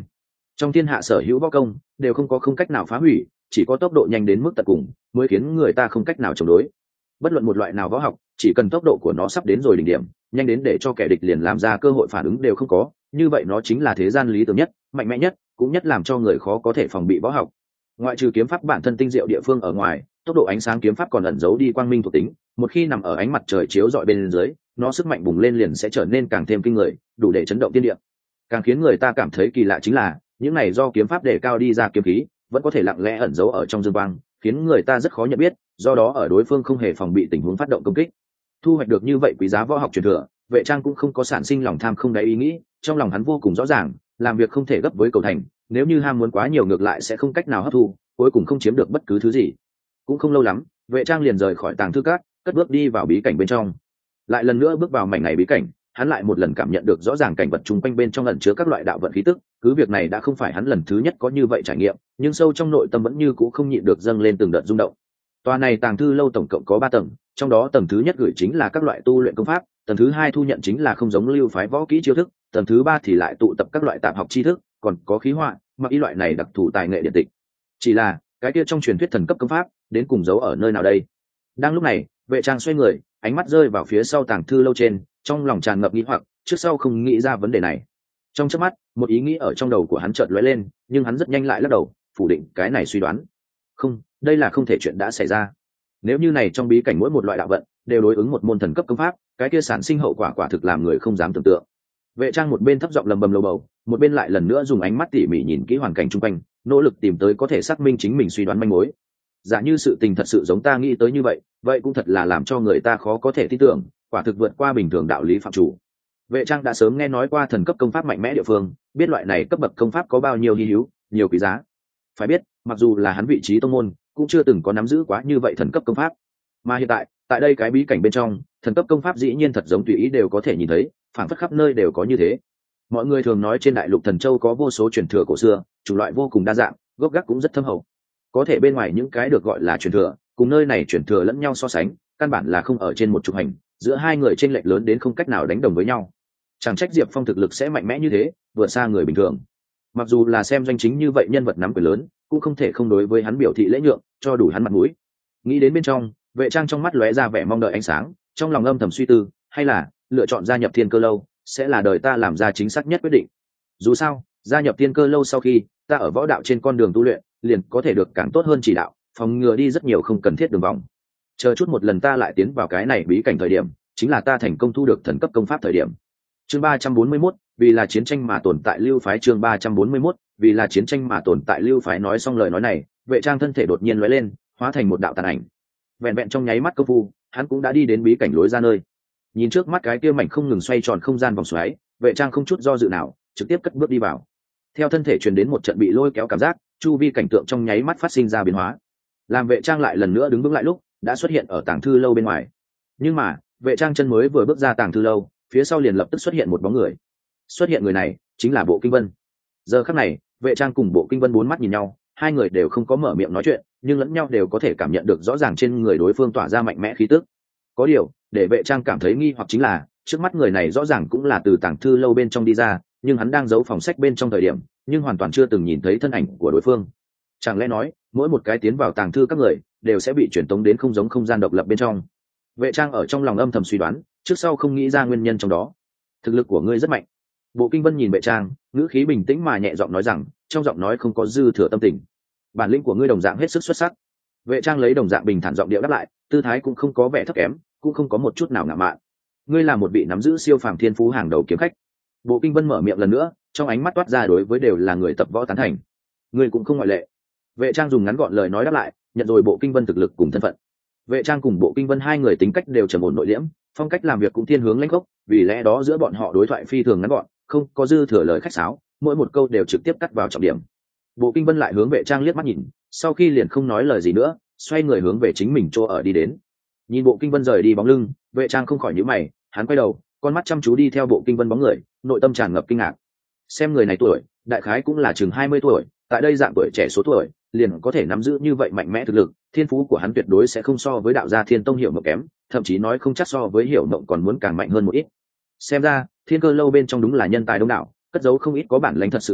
trong thiên hạ sở hữu võ công đều không cách nào phá hủy, chỉ có tốc độ nhanh đến mức tận cùng mới khiến người ta không cách nào chống đối. Bất luận một loại nào võ học, chỉ cần tốc độ của nó sắp đến rồi đỉnh điểm, nhanh đến để cho kẻ địch liền làm ra cơ hội phản ứng đều không có, như vậy nó chính là thế gian lý tưởng nhất, mạnh mẽ nhất, cũng nhất làm cho người khó có thể phòng bị võ học. Ngoại trừ kiếm pháp bản thân tinh diệu địa phương ở ngoài, tốc độ ánh sáng kiếm pháp còn ẩn giấu đi quang minh thuộc tính, một khi nằm ở ánh mặt trời chiếu rọi bên dưới, nó sức mạnh bùng lên liền sẽ trở nên càng thêm kinh người, đủ để chấn động thiên địa. Càng khiến người ta cảm thấy kỳ lạ chính là, những này do kiếm pháp đề cao đi ra kiếm khí, vẫn có thể lặng lẽ ẩn giấu ở trong dương quang, khiến người ta rất khó nhận biết, do đó ở đối phương không hề phòng bị tình huống phát động công kích. Thu hoạch được như vậy quý giá võ học truyền thừa, Vệ Trang cũng không có sản sinh lòng tham không đáy ý nghĩ, trong lòng hắn vô cùng rõ ràng, làm việc không thể gấp với cầu thành, nếu như ham muốn quá nhiều ngược lại sẽ không cách nào hấp thu, cuối cùng không chiếm được bất cứ thứ gì. Cũng không lâu lắm, Vệ Trang liền rời khỏi tàng thư các, cất bước đi vào bí cảnh bên trong. Lại lần nữa bước vào mảnh này bí cảnh, hắn lại một lần cảm nhận được rõ ràng cảnh vật chung quanh bên trong ẩn chứa các loại đạo vận khí tức, cứ việc này đã không phải hắn lần thứ nhất có như vậy trải nghiệm, nhưng sâu trong nội tâm vẫn như cũ không nhịn được dâng lên từng đợt rung động. Tòa này tàng thư lâu tổng cộng có 3 tầng, trong đó tầng thứ nhất gửi chính là các loại tu luyện công pháp, tầng thứ hai thu nhận chính là không giống lưu phái võ kỹ chiêu thức, tầng thứ ba thì lại tụ tập các loại tạp học tri thức, còn có khí họa, mặc y loại này đặc thù tài nghệ điện tịch. Chỉ là cái kia trong truyền thuyết thần cấp công pháp đến cùng giấu ở nơi nào đây? Đang lúc này, Vệ Trang xoay người, ánh mắt rơi vào phía sau tàng thư lâu trên, trong lòng tràn ngập nghi hoặc, trước sau không nghĩ ra vấn đề này. Trong chớp mắt, một ý nghĩ ở trong đầu của hắn chợt lóe lên, nhưng hắn rất nhanh lại lắc đầu, phủ định cái này suy đoán. Không, đây là không thể chuyện đã xảy ra. Nếu như này trong bí cảnh mỗi một loại đạo vận đều đối ứng một môn thần cấp công pháp, cái kia sản sinh hậu quả quả thực làm người không dám tưởng tượng. Vệ Trang một bên thấp giọng lầm bầm lầu bầu, một bên lại lần nữa dùng ánh mắt tỉ mỉ nhìn kỹ hoàn cảnh chung quanh, nỗ lực tìm tới có thể xác minh chính mình suy đoán manh mối. Giả như sự tình thật sự giống ta nghĩ tới như vậy, vậy cũng thật là làm cho người ta khó có thể tin tưởng, quả thực vượt qua bình thường đạo lý phạm chủ. Vệ Trang đã sớm nghe nói qua thần cấp công pháp mạnh mẽ địa phương, biết loại này cấp bậc công pháp có bao nhiêu hi hữu, nhiều quý giá. Phải biết, mặc dù là hắn vị trí tông môn, cũng chưa từng có nắm giữ quá như vậy thần cấp công pháp. Mà hiện tại, tại đây cái bí cảnh bên trong, thần cấp công pháp dĩ nhiên thật giống tùy ý đều có thể nhìn thấy, phản phất khắp nơi đều có như thế. Mọi người thường nói trên đại lục Thần Châu có vô số truyền thừa cổ xưa, chủng loại vô cùng đa dạng, gốc gác cũng rất thâm hậu. Có thể bên ngoài những cái được gọi là truyền thừa, cùng nơi này truyền thừa lẫn nhau so sánh, căn bản là không ở trên một trục hành, giữa hai người chênh lệch lớn đến không cách nào đánh đồng với nhau. Chẳng trách Diệp Phong thực lực sẽ mạnh mẽ như thế, vượt xa người bình thường. Mặc dù là xem danh chính như vậy nhân vật nắm quyền lớn, cũng không thể không đối với hắn biểu thị lễ nhượng, cho đủ hắn mặt mũi. Nghĩ đến bên trong, Vệ Trang trong mắt lóe ra vẻ mong đợi ánh sáng, trong lòng âm thầm suy tư, hay là lựa chọn gia nhập Thiên Cơ Lâu sẽ là đời ta làm ra chính xác nhất quyết định. Dù sao, gia nhập Thiên Cơ Lâu sau khi ta ở võ đạo trên con đường tu luyện, liền có thể được càng tốt hơn chỉ đạo, phòng ngừa đi rất nhiều không cần thiết đường vòng. Chờ chút một lần ta lại tiến vào cái này bí cảnh thời điểm, chính là ta thành công thu được thần cấp công pháp thời điểm. Chương 341, vì là chiến tranh mà tồn tại lưu phái. Chương 341, vì là chiến tranh mà tồn tại lưu phái. Nói xong lời nói này, Vệ Trang thân thể đột nhiên lóe lên, hóa thành một đạo tàn ảnh. Vẹn vẹn trong nháy mắt công phu, hắn cũng đã đi đến bí cảnh lối ra nơi. Nhìn trước mắt cái kia mảnh không ngừng xoay tròn không gian vòng xoáy, Vệ Trang không chút do dự nào, trực tiếp cất bước đi vào. Theo thân thể truyền đến một trận bị lôi kéo cảm giác, chu vi cảnh tượng trong nháy mắt phát sinh ra biến hóa. Làm Vệ Trang lại lần nữa đứng bước lại lúc, đã xuất hiện ở tàng thư lâu bên ngoài. Nhưng mà, Vệ Trang chân mới vừa bước ra tàng thư lâu, phía sau liền lập tức xuất hiện một bóng người. Xuất hiện người này chính là Bộ Kinh Vân. Giờ khắc này, Vệ Trang cùng Bộ Kinh Vân bốn mắt nhìn nhau, hai người đều không có mở miệng nói chuyện, nhưng lẫn nhau đều có thể cảm nhận được rõ ràng trên người đối phương tỏa ra mạnh mẽ khí tức. Có điều, để Vệ Trang cảm thấy nghi hoặc chính là, trước mắt người này rõ ràng cũng là từ tàng thư lâu bên trong đi ra, nhưng hắn đang giấu phòng sách bên trong thời điểm, nhưng hoàn toàn chưa từng nhìn thấy thân ảnh của đối phương. Chẳng lẽ nói, mỗi một cái tiến vào tàng thư các người đều sẽ bị chuyển tống đến không giống không gian độc lập bên trong? Vệ Trang ở trong lòng âm thầm suy đoán, trước sau không nghĩ ra nguyên nhân trong đó. Thực lực của ngươi rất mạnh. Bộ Kinh Vân nhìn Vệ Trang, ngữ khí bình tĩnh mà nhẹ giọng nói rằng, trong giọng nói không có dư thừa tâm tình. Bản lĩnh của ngươi đồng dạng hết sức xuất sắc. Vệ Trang lấy đồng dạng bình thản giọng điệu đáp lại, tư thái cũng không có vẻ thấp kém, cũng không có một chút nào ngạo mạn. Ngươi là một vị nắm giữ siêu phàm thiên phú hàng đầu kiếm khách. Bộ Kinh Vân mở miệng lần nữa, trong ánh mắt toát ra đối với đều là người tập võ tán thành. Ngươi cũng không ngoại lệ. Vệ Trang dùng ngắn gọn lời nói đáp lại, nhận rồi Bộ Kinh Vân thực lực cùng thân phận. Vệ Trang cùng Bộ Kinh Vân hai người tính cách đều trầm ổn nội liễm, phong cách làm việc cũng thiên hướng lãnh gốc, vì lẽ đó giữa bọn họ đối thoại phi thường ngắn gọn, không có dư thừa lời khách sáo, mỗi một câu đều trực tiếp cắt vào trọng điểm. Bộ Kinh Vân lại hướng Vệ Trang liếc mắt nhìn, sau khi liền không nói lời gì nữa, xoay người hướng về chính mình chỗ ở đi đến. Nhìn Bộ Kinh Vân rời đi bóng lưng, Vệ Trang không khỏi nhíu mày, hắn quay đầu, con mắt chăm chú đi theo Bộ Kinh Vân bóng người, nội tâm tràn ngập kinh ngạc. Xem người này tuổi, đại khái cũng là chừng 20 tuổi, tại đây dạng tuổi trẻ số tuổi, liền có thể nắm giữ như vậy mạnh mẽ thực lực, thiên phú của hắn tuyệt đối sẽ không so với đạo gia Thiên Tông Hiểu Mộng kém, thậm chí nói không chắc so với Hiểu Mộng còn muốn càng mạnh hơn một ít. Xem ra, Thiên Cơ Lâu bên trong đúng là nhân tài đông đảo, cất giấu không ít có bản lĩnh thật sự người,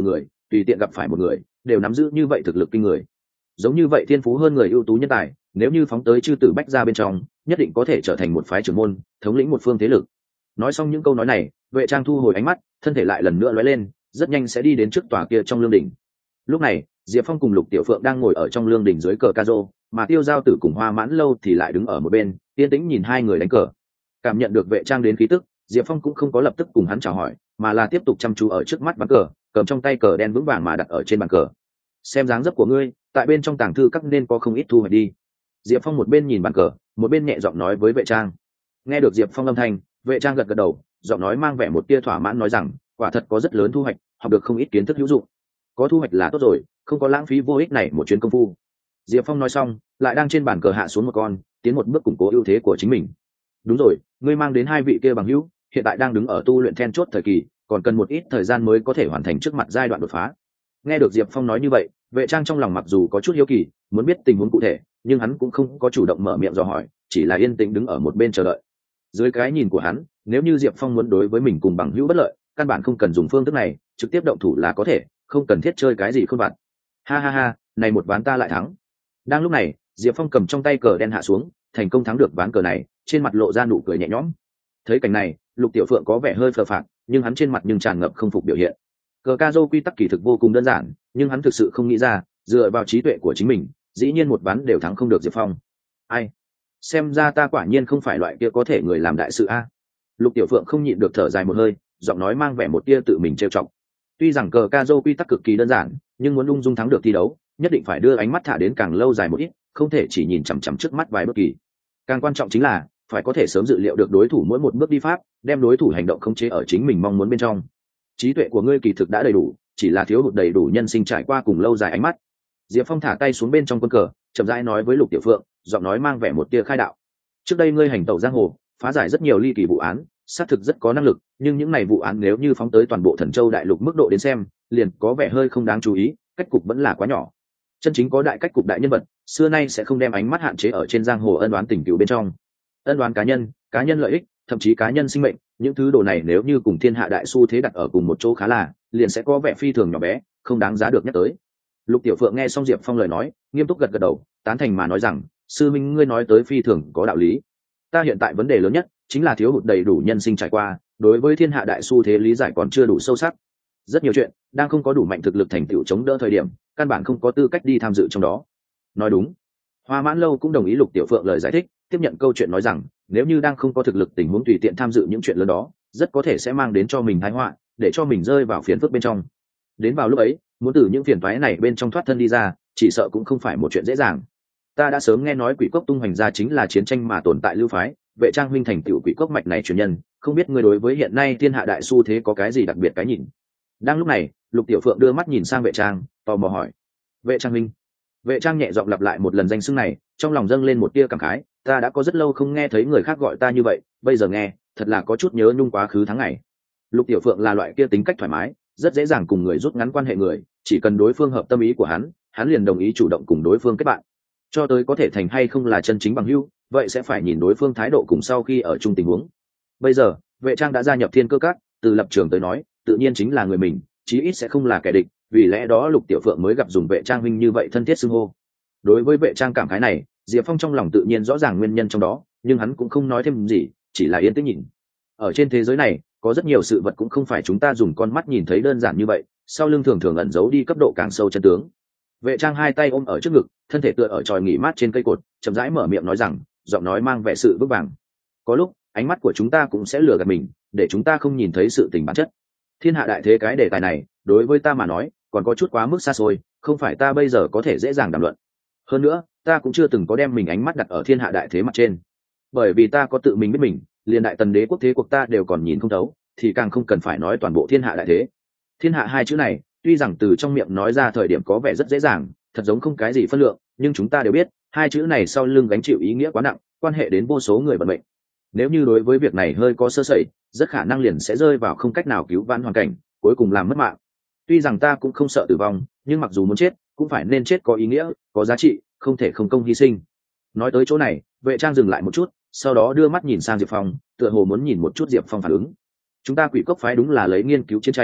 tùy tiện gặp phải một người đều nắm giữ như vậy thực lực kinh người. Giống như vậy thiên phú hơn người ưu tú nhân tài, nếu như phóng tới chư tử bách gia bên trong, nhất định có thể trở thành một phái trưởng môn, thống lĩnh một phương thế lực. Nói xong những câu nói này, Vệ Trang thu hồi ánh mắt, thân thể lại lần nữa lóe lên, rất nhanh sẽ đi đến trước tòa kia trong lương đình. Lúc này, Diệp Phong cùng Lục Tiểu Phượng đang ngồi ở trong lương đình dưới cờ ca rô, mà Tiêu Giao Tử cùng Hoa Mãn Lâu thì lại đứng ở một bên, yên tĩnh nhìn hai người đánh cờ. Cảm nhận được Vệ Trang đến khí tức, Diệp Phong cũng không có lập tức cùng hắn chào hỏi, mà là tiếp tục chăm chú ở trước mắt ván cờ, cầm trong tay cờ đen vững vàng mà đặt ở trên bàn cờ. Xem dáng dấp của ngươi, tại bên trong tàng thư các nên có không ít thu hoạch đi. Diệp Phong một bên nhìn bàn cờ, một bên nhẹ giọng nói với Vệ Trang. Nghe được Diệp Phong âm thanh, Vệ Trang gật gật đầu, giọng nói mang vẻ một tia thỏa mãn nói rằng, quả thật có rất lớn thu hoạch, học được không ít kiến thức hữu dụng. Có thu hoạch là tốt rồi, không có lãng phí vô ích này một chuyến công phu. Diệp Phong nói xong, lại đang trên bàn cờ hạ xuống một con, tiến một bước củng cố ưu thế của chính mình. Đúng rồi, ngươi mang đến hai vị kia bằng hữu, hiện tại đang đứng ở tu luyện then chốt thời kỳ, còn cần một ít thời gian mới có thể hoàn thành trước mặt giai đoạn đột phá. Nghe được Diệp Phong nói như vậy, Vệ Trang trong lòng mặc dù có chút hiếu kỳ, muốn biết tình huống cụ thể, nhưng hắn cũng không có chủ động mở miệng dò hỏi, chỉ là yên tĩnh đứng ở một bên chờ đợi. Dưới cái nhìn của hắn, nếu như Diệp Phong muốn đối với mình cùng bằng hữu bất lợi, căn bản không cần dùng phương thức này, trực tiếp động thủ là có thể, không cần thiết chơi cái gì khôn vặt. Ha ha ha, này một ván ta lại thắng. Đang lúc này, Diệp Phong cầm trong tay cờ đen hạ xuống, thành công thắng được ván cờ này, trên mặt lộ ra nụ cười nhẹ nhõm. Thấy cảnh này, Lục Tiểu Phượng có vẻ hơi phờ phạc, nhưng hắn trên mặt nhưng tràn ngập không phục biểu hiện. Cờ ca dô quy tắc kỳ thực vô cùng đơn giản, nhưng hắn thực sự không nghĩ ra, dựa vào trí tuệ của chính mình, dĩ nhiên một ván đều thắng không được Diệp Phong. Ai? Xem ra ta quả nhiên không phải loại kia có thể người làm đại sự a. Lục Tiểu Phượng không nhịn được thở dài một hơi, giọng nói mang vẻ một tia tự mình trêu chọc. Tuy rằng cờ ca dô quy tắc cực kỳ đơn giản, nhưng muốn ung dung thắng được thi đấu, nhất định phải đưa ánh mắt thả đến càng lâu dài một ít, không thể chỉ nhìn chằm chằm trước mắt vài bước kỳ. Càng quan trọng chính là phải có thể sớm dự liệu được đối thủ mỗi một bước đi pháp, đem đối thủ hành động khống chế ở chính mình mong muốn bên trong. Trí tuệ của ngươi kỳ thực đã đầy đủ, chỉ là thiếu hụt đầy đủ nhân sinh trải qua cùng lâu dài ánh mắt. Diệp Phong thả tay xuống bên trong quân cờ, chậm rãi nói với Lục Tiểu Phượng, giọng nói mang vẻ một tia khai đạo. Trước đây ngươi hành tẩu giang hồ, phá giải rất nhiều ly kỳ vụ án, xác thực rất có năng lực, nhưng những này vụ án nếu như phóng tới toàn bộ Thần Châu đại lục mức độ đến xem, liền có vẻ hơi không đáng chú ý, cách cục vẫn là quá nhỏ. Chân chính có đại cách cục đại nhân vật, xưa nay sẽ không đem ánh mắt hạn chế ở trên giang hồ ân oán tình cựu bên trong. Ân oán cá nhân lợi ích, thậm chí cá nhân sinh mệnh, những thứ đồ này nếu như cùng thiên hạ đại xu thế đặt ở cùng một chỗ khá là, liền sẽ có vẻ phi thường nhỏ bé, không đáng giá được nhắc tới. Lục Tiểu Phượng nghe xong Diệp Phong lời nói, nghiêm túc gật gật đầu, tán thành mà nói rằng, sư minh ngươi nói tới phi thường có đạo lý. Ta hiện tại vấn đề lớn nhất chính là thiếu hụt đầy đủ nhân sinh trải qua, đối với thiên hạ đại xu thế lý giải còn chưa đủ sâu sắc. Rất nhiều chuyện đang không có đủ mạnh thực lực thành tựu chống đỡ thời điểm, căn bản không có tư cách đi tham dự trong đó. Nói đúng. Hoa Mãn Lâu cũng đồng ý Lục Tiểu Phượng lời giải thích, tiếp nhận câu chuyện nói rằng, nếu như đang không có thực lực tình huống tùy tiện tham dự những chuyện lớn đó, rất có thể sẽ mang đến cho mình tai họa, để cho mình rơi vào phiền phức bên trong. Đến vào lúc ấy, muốn từ những phiền toái này bên trong thoát thân đi ra, chỉ sợ cũng không phải một chuyện dễ dàng. Ta đã sớm nghe nói Quỷ Cốc tung hoành ra chính là chiến tranh mà tồn tại lưu phái, Vệ Trang huynh thành tựu Quỷ Cốc mạch này truyền nhân, không biết ngươi đối với hiện nay thiên hạ đại xu thế có cái gì đặc biệt cái nhìn. Đang lúc này, Lục Tiểu Phượng đưa mắt nhìn sang Vệ Trang, tò mò hỏi. Vệ Trang huynh. Vệ Trang nhẹ giọng lặp lại một lần danh xưng này, trong lòng dâng lên một tia cảm khái, ta đã có rất lâu không nghe thấy người khác gọi ta như vậy, bây giờ nghe, thật là có chút nhớ nhung quá khứ tháng ngày. Lục Tiểu Phượng là loại kia tính cách thoải mái, rất dễ dàng cùng người rút ngắn quan hệ người, chỉ cần đối phương hợp tâm ý của hắn liền đồng ý chủ động cùng đối phương kết bạn. Cho tới có thể thành hay không là chân chính bằng hữu, vậy sẽ phải nhìn đối phương thái độ cùng sau khi ở chung tình huống. Bây giờ, Vệ Trang đã gia nhập Thiên Cơ Các, từ lập trường tới nói, tự nhiên chính là người mình, chí ít sẽ không là kẻ địch, vì lẽ đó Lục Tiểu Phượng mới gặp dùng Vệ Trang huynh như vậy thân thiết xưng hô. Đối với Vệ Trang cảm khái này, Diệp Phong trong lòng tự nhiên rõ ràng nguyên nhân trong đó, nhưng hắn cũng không nói thêm gì, chỉ là yên tĩnh nhìn. Ở trên thế giới này, có rất nhiều sự vật cũng không phải chúng ta dùng con mắt nhìn thấy đơn giản như vậy, sau lưng thường thường ẩn giấu đi cấp độ càng sâu chân tướng. Vệ Trang hai tay ôm ở trước ngực, thân thể tựa ở tròi nghỉ mát trên cây cột, chậm rãi mở miệng nói rằng, giọng nói mang vẻ sự vững vàng. Có lúc, ánh mắt của chúng ta cũng sẽ lừa gạt mình, để chúng ta không nhìn thấy sự tình bản chất. Thiên hạ đại thế cái đề tài này, đối với ta mà nói, còn có chút quá mức xa xôi, không phải ta bây giờ có thể dễ dàng đàm luận. Hơn nữa, ta cũng chưa từng có đem mình ánh mắt đặt ở thiên hạ đại thế mặt trên. Bởi vì ta có tự mình biết mình, liền đại tần đế quốc thế cuộc ta đều còn nhìn không thấu, thì càng không cần phải nói toàn bộ thiên hạ đại thế. Thiên hạ hai chữ này, tuy rằng từ trong miệng nói ra thời điểm có vẻ rất dễ dàng, thật giống không cái gì phân lượng, nhưng chúng ta đều biết, hai chữ này sau lưng gánh chịu ý nghĩa quá nặng, quan hệ đến vô số người vận mệnh. Nếu như đối với việc này hơi có sơ sẩy, rất khả năng liền sẽ rơi vào không cách nào cứu vãn hoàn cảnh, cuối cùng làm mất mạng. Tuy rằng ta cũng không sợ tử vong, nhưng mặc dù muốn chết, cũng phải nên chết có ý nghĩa, có giá trị, không thể không công hy sinh. Nói tới chỗ này, Vệ Trang dừng lại một chút, sau đó đưa mắt nhìn sang Diệp Phong, tựa hồ muốn nhìn một chút Diệp Phong phản ứng. Chúng ta Quỷ Cốc phái đúng là lấy nghiên cứu chiến tranh,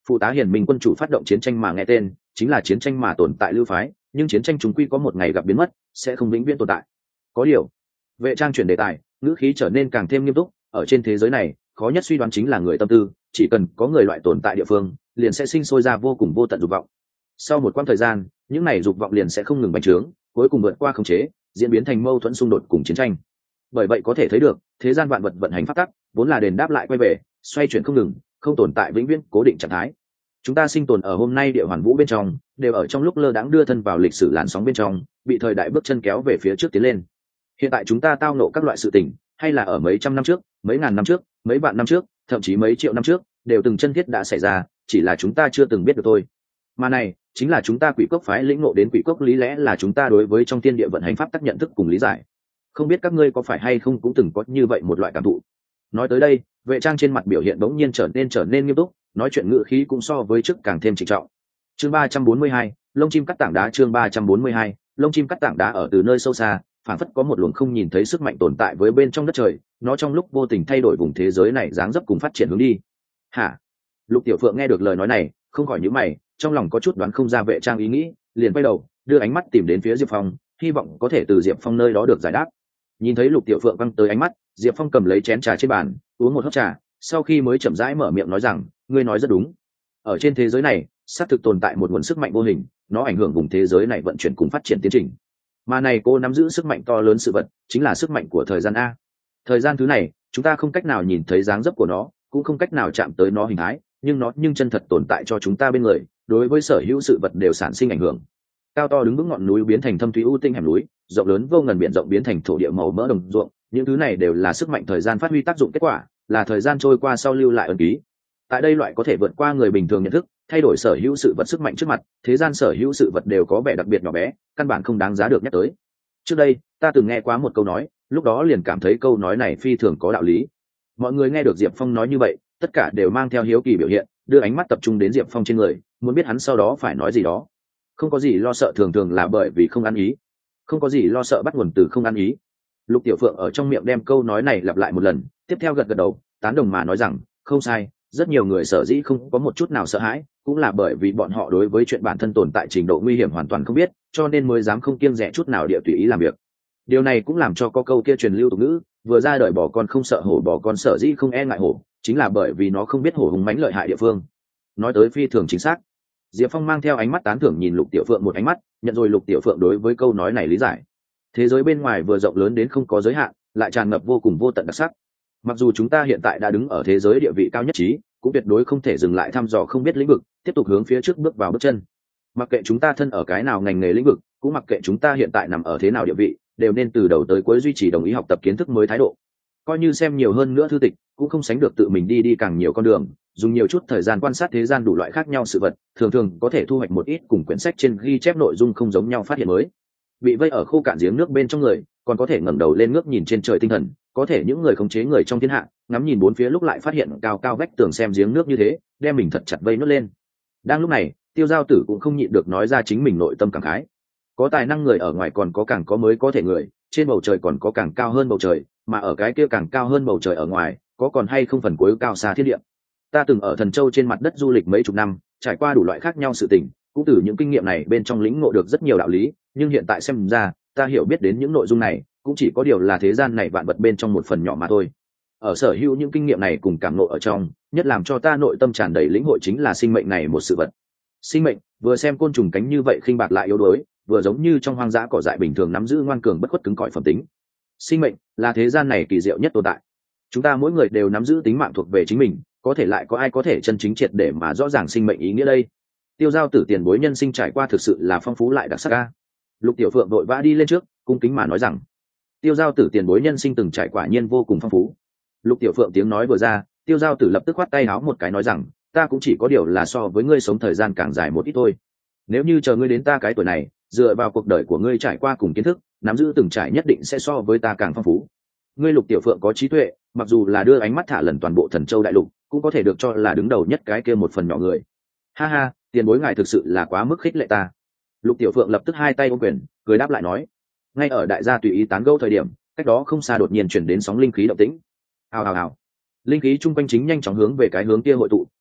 phụ tá hiền minh quân chủ phát động chiến tranh mà nghe tên chính là chiến tranh mà tồn tại lưu phái, nhưng chiến tranh chúng quy có một ngày gặp biến mất, sẽ không vĩnh viễn tồn tại. Có điều, Vệ Trang chuyển đề tài, ngữ khí trở nên càng thêm nghiêm túc. Ở trên thế giới này, khó nhất suy đoán chính là người tâm tư, chỉ cần có người loại tồn tại địa phương, liền sẽ sinh sôi ra vô cùng vô tận dục vọng. Sau một quãng thời gian, những này dục vọng liền sẽ không ngừng bành trướng, cuối cùng vượt qua khống chế, diễn biến thành mâu thuẫn xung đột cùng chiến tranh. Bởi vậy có thể thấy được, thế gian vạn vật vận hành pháp tắc, vốn là đền đáp lại quay về, xoay chuyển không ngừng, không tồn tại vĩnh viễn cố định trạng thái. Chúng ta sinh tồn ở hôm nay địa hoàn vũ bên trong, đều ở trong lúc lơ đãng đưa thân vào lịch sử làn sóng bên trong, bị thời đại bước chân kéo về phía trước tiến lên. Hiện tại chúng ta tao nộ các loại sự tình, hay là ở mấy trăm năm trước, mấy ngàn năm trước, mấy vạn năm trước, thậm chí mấy triệu năm trước, đều từng chân thiết đã xảy ra, chỉ là chúng ta chưa từng biết được thôi. Mà này, chính là chúng ta Quỷ Cốc phái lĩnh ngộ đến Quỷ Cốc lý lẽ, là chúng ta đối với trong thiên địa vận hành pháp tắc nhận thức cùng lý giải. Không biết các ngươi có phải hay không cũng từng có như vậy một loại cảm thụ. Nói tới đây, Vệ Trang trên mặt biểu hiện bỗng nhiên trở nên nghiêm túc, nói chuyện ngữ khí cũng so với trước càng thêm trịnh trọng. Chương 342, lông chim cắt tảng đá. Chương 342, lông chim cắt tảng đá. Ở từ nơi sâu xa, phản phất có một luồng không nhìn thấy sức mạnh tồn tại với bên trong đất trời, nó trong lúc vô tình thay đổi vùng thế giới này dáng dấp cùng phát triển hướng đi. Hả? Lục Tiểu Phượng nghe được lời nói này, không khỏi nhíu mày, trong lòng có chút đoán không ra Vệ Trang ý nghĩ, liền quay đầu, đưa ánh mắt tìm đến phía Diệp Phong, hy vọng có thể từ Diệp Phong nơi đó được giải đáp. Nhìn thấy Lục Tiểu Phượng văng tới ánh mắt, Diệp Phong cầm lấy chén trà trên bàn, uống một hớp trà, sau khi mới chậm rãi mở miệng nói rằng, ngươi nói rất đúng. Ở trên thế giới này, xác thực tồn tại một nguồn sức mạnh vô hình, nó ảnh hưởng vùng thế giới này vận chuyển cùng phát triển tiến trình. Mà này cô nắm giữ sức mạnh to lớn sự vật, chính là sức mạnh của thời gian a. Thời gian thứ này, chúng ta không cách nào nhìn thấy dáng dấp của nó, cũng không cách nào chạm tới nó hình thái, nhưng nó chân thật tồn tại cho chúng ta bên người, đối với sở hữu sự vật đều sản sinh ảnh hưởng. Cao to đứng vững ngọn núi biến thành thâm thúy u tinh hẻm núi, rộng lớn vô ngần biển rộng biến thành thổ địa màu mỡ đồng ruộng, những thứ này đều là sức mạnh thời gian phát huy tác dụng kết quả, là thời gian trôi qua sau lưu lại ấn ký. Tại đây loại có thể vượt qua người bình thường nhận thức, thay đổi sở hữu sự vật sức mạnh trước mặt, thế gian sở hữu sự vật đều có vẻ đặc biệt nhỏ bé, căn bản không đáng giá được nhắc tới. Trước đây, ta từng nghe qua một câu nói, lúc đó liền cảm thấy câu nói này phi thường có đạo lý. Mọi người nghe được Diệp Phong nói như vậy, tất cả đều mang theo hiếu kỳ biểu hiện, đưa ánh mắt tập trung đến Diệp Phong trên người, muốn biết hắn sau đó phải nói gì đó. Không có gì lo sợ, thường thường là bởi vì không ăn ý. Không có gì lo sợ bắt nguồn từ không ăn ý. Lục Tiểu Phượng ở trong miệng đem câu nói này lặp lại một lần, tiếp theo gật gật đầu, tán đồng mà nói rằng, không sai, rất nhiều người sở dĩ không có một chút nào sợ hãi, cũng là bởi vì bọn họ đối với chuyện bản thân tồn tại trình độ nguy hiểm hoàn toàn không biết, cho nên mới dám không kiêng dè chút nào địa tùy ý làm việc. Điều này cũng làm cho có câu kia truyền lưu tục ngữ, vừa ra đời bò con không sợ hổ, bò con sở dĩ không e ngại hổ, chính là bởi vì nó không biết hổ hùng mãnh lợi hại địa phương. Nói tới phi thường chính xác. Diệp Phong mang theo ánh mắt tán thưởng nhìn Lục Tiểu Phượng một ánh mắt, nhận rồi Lục Tiểu Phượng đối với câu nói này lý giải. Thế giới bên ngoài vừa rộng lớn đến không có giới hạn, lại tràn ngập vô cùng vô tận đặc sắc. Mặc dù chúng ta hiện tại đã đứng ở thế giới địa vị cao nhất trí, cũng tuyệt đối không thể dừng lại thăm dò không biết lĩnh vực, tiếp tục hướng phía trước bước vào bước chân. Mặc kệ chúng ta thân ở cái nào ngành nghề lĩnh vực, cũng mặc kệ chúng ta hiện tại nằm ở thế nào địa vị, đều nên từ đầu tới cuối duy trì đồng ý học tập kiến thức mới thái độ. Coi như xem nhiều hơn nữa thư tịch, cũng không sánh được tự mình đi càng nhiều con đường, dùng nhiều chút thời gian quan sát thế gian đủ loại khác nhau sự vật, thường thường có thể thu hoạch một ít cùng quyển sách trên ghi chép nội dung không giống nhau phát hiện mới. Bị vây ở khô cạn giếng nước bên trong người, còn có thể ngẩng đầu lên ngước nhìn trên trời tinh thần, có thể những người khống chế người trong thiên hạ, ngắm nhìn bốn phía lúc lại phát hiện cao cao vách tường xem giếng nước như thế, đem mình thật chặt vây nuốt lên. Đang lúc này, Tiêu Giao Tử cũng không nhịn được nói ra chính mình nội tâm cảm khái. Có tài năng người ở ngoài còn có càng có mới có thể người, trên bầu trời còn có càng cao hơn bầu trời, mà ở cái kia càng cao hơn bầu trời ở ngoài, có còn hay không phần cuối cao xa thiên địa. Ta từng ở Thần Châu trên mặt đất du lịch mấy chục năm, trải qua đủ loại khác nhau sự tình, cũng từ những kinh nghiệm này bên trong lĩnh ngộ được rất nhiều đạo lý, nhưng hiện tại xem ra, ta hiểu biết đến những nội dung này, cũng chỉ có điều là thế gian này vạn vật bên trong một phần nhỏ mà thôi. Ở sở hữu những kinh nghiệm này cùng cảm ngộ ở trong, nhất làm cho ta nội tâm tràn đầy lĩnh hội chính là sinh mệnh này một sự vật. Sinh mệnh, vừa xem côn trùng cánh như vậy khinh bạc lại yếu đuối, vừa giống như trong hoang dã cỏ dại bình thường nắm giữ ngoan cường bất khuất cứng cỏi phẩm tính. Sinh mệnh là thế gian này kỳ diệu nhất tồn tại. Chúng ta mỗi người đều nắm giữ tính mạng thuộc về chính mình, có thể lại có ai có thể chân chính triệt để mà rõ ràng sinh mệnh ý nghĩa đây? Tiêu Giao Tử tiền bối nhân sinh trải qua thực sự là phong phú lại đặc sắc a. Lục Tiểu Phượng vội vã đi lên trước, cung kính mà nói rằng, Tiêu Giao Tử tiền bối nhân sinh từng trải quả nhiên vô cùng phong phú. Lục Tiểu Phượng tiếng nói vừa ra, Tiêu Giao Tử lập tức khoát tay áo một cái nói rằng, ta cũng chỉ có điều là so với ngươi sống thời gian càng dài một ít thôi. Nếu như chờ ngươi đến ta cái tuổi này, dựa vào cuộc đời của ngươi trải qua cùng kiến thức, nắm giữ từng trải nhất định sẽ so với ta càng phong phú. Ngươi Lục Tiểu Phượng có trí tuệ, mặc dù là đưa ánh mắt thả lần toàn bộ Thần Châu đại lục, cũng có thể được cho là đứng đầu nhất cái kia một phần nhỏ người. Ha ha, tiền bối ngài thực sự là quá mức khích lệ ta. Lục Tiểu Phượng lập tức hai tay ôm quyền, cười đáp lại nói. Ngay ở đại gia tùy ý tán gẫu thời điểm, cách đó không xa đột nhiên chuyển đến sóng linh khí động tĩnh. Hào hào hào. Linh khí chung quanh chính nhanh chóng hướng về cái hướng kia hội tụ,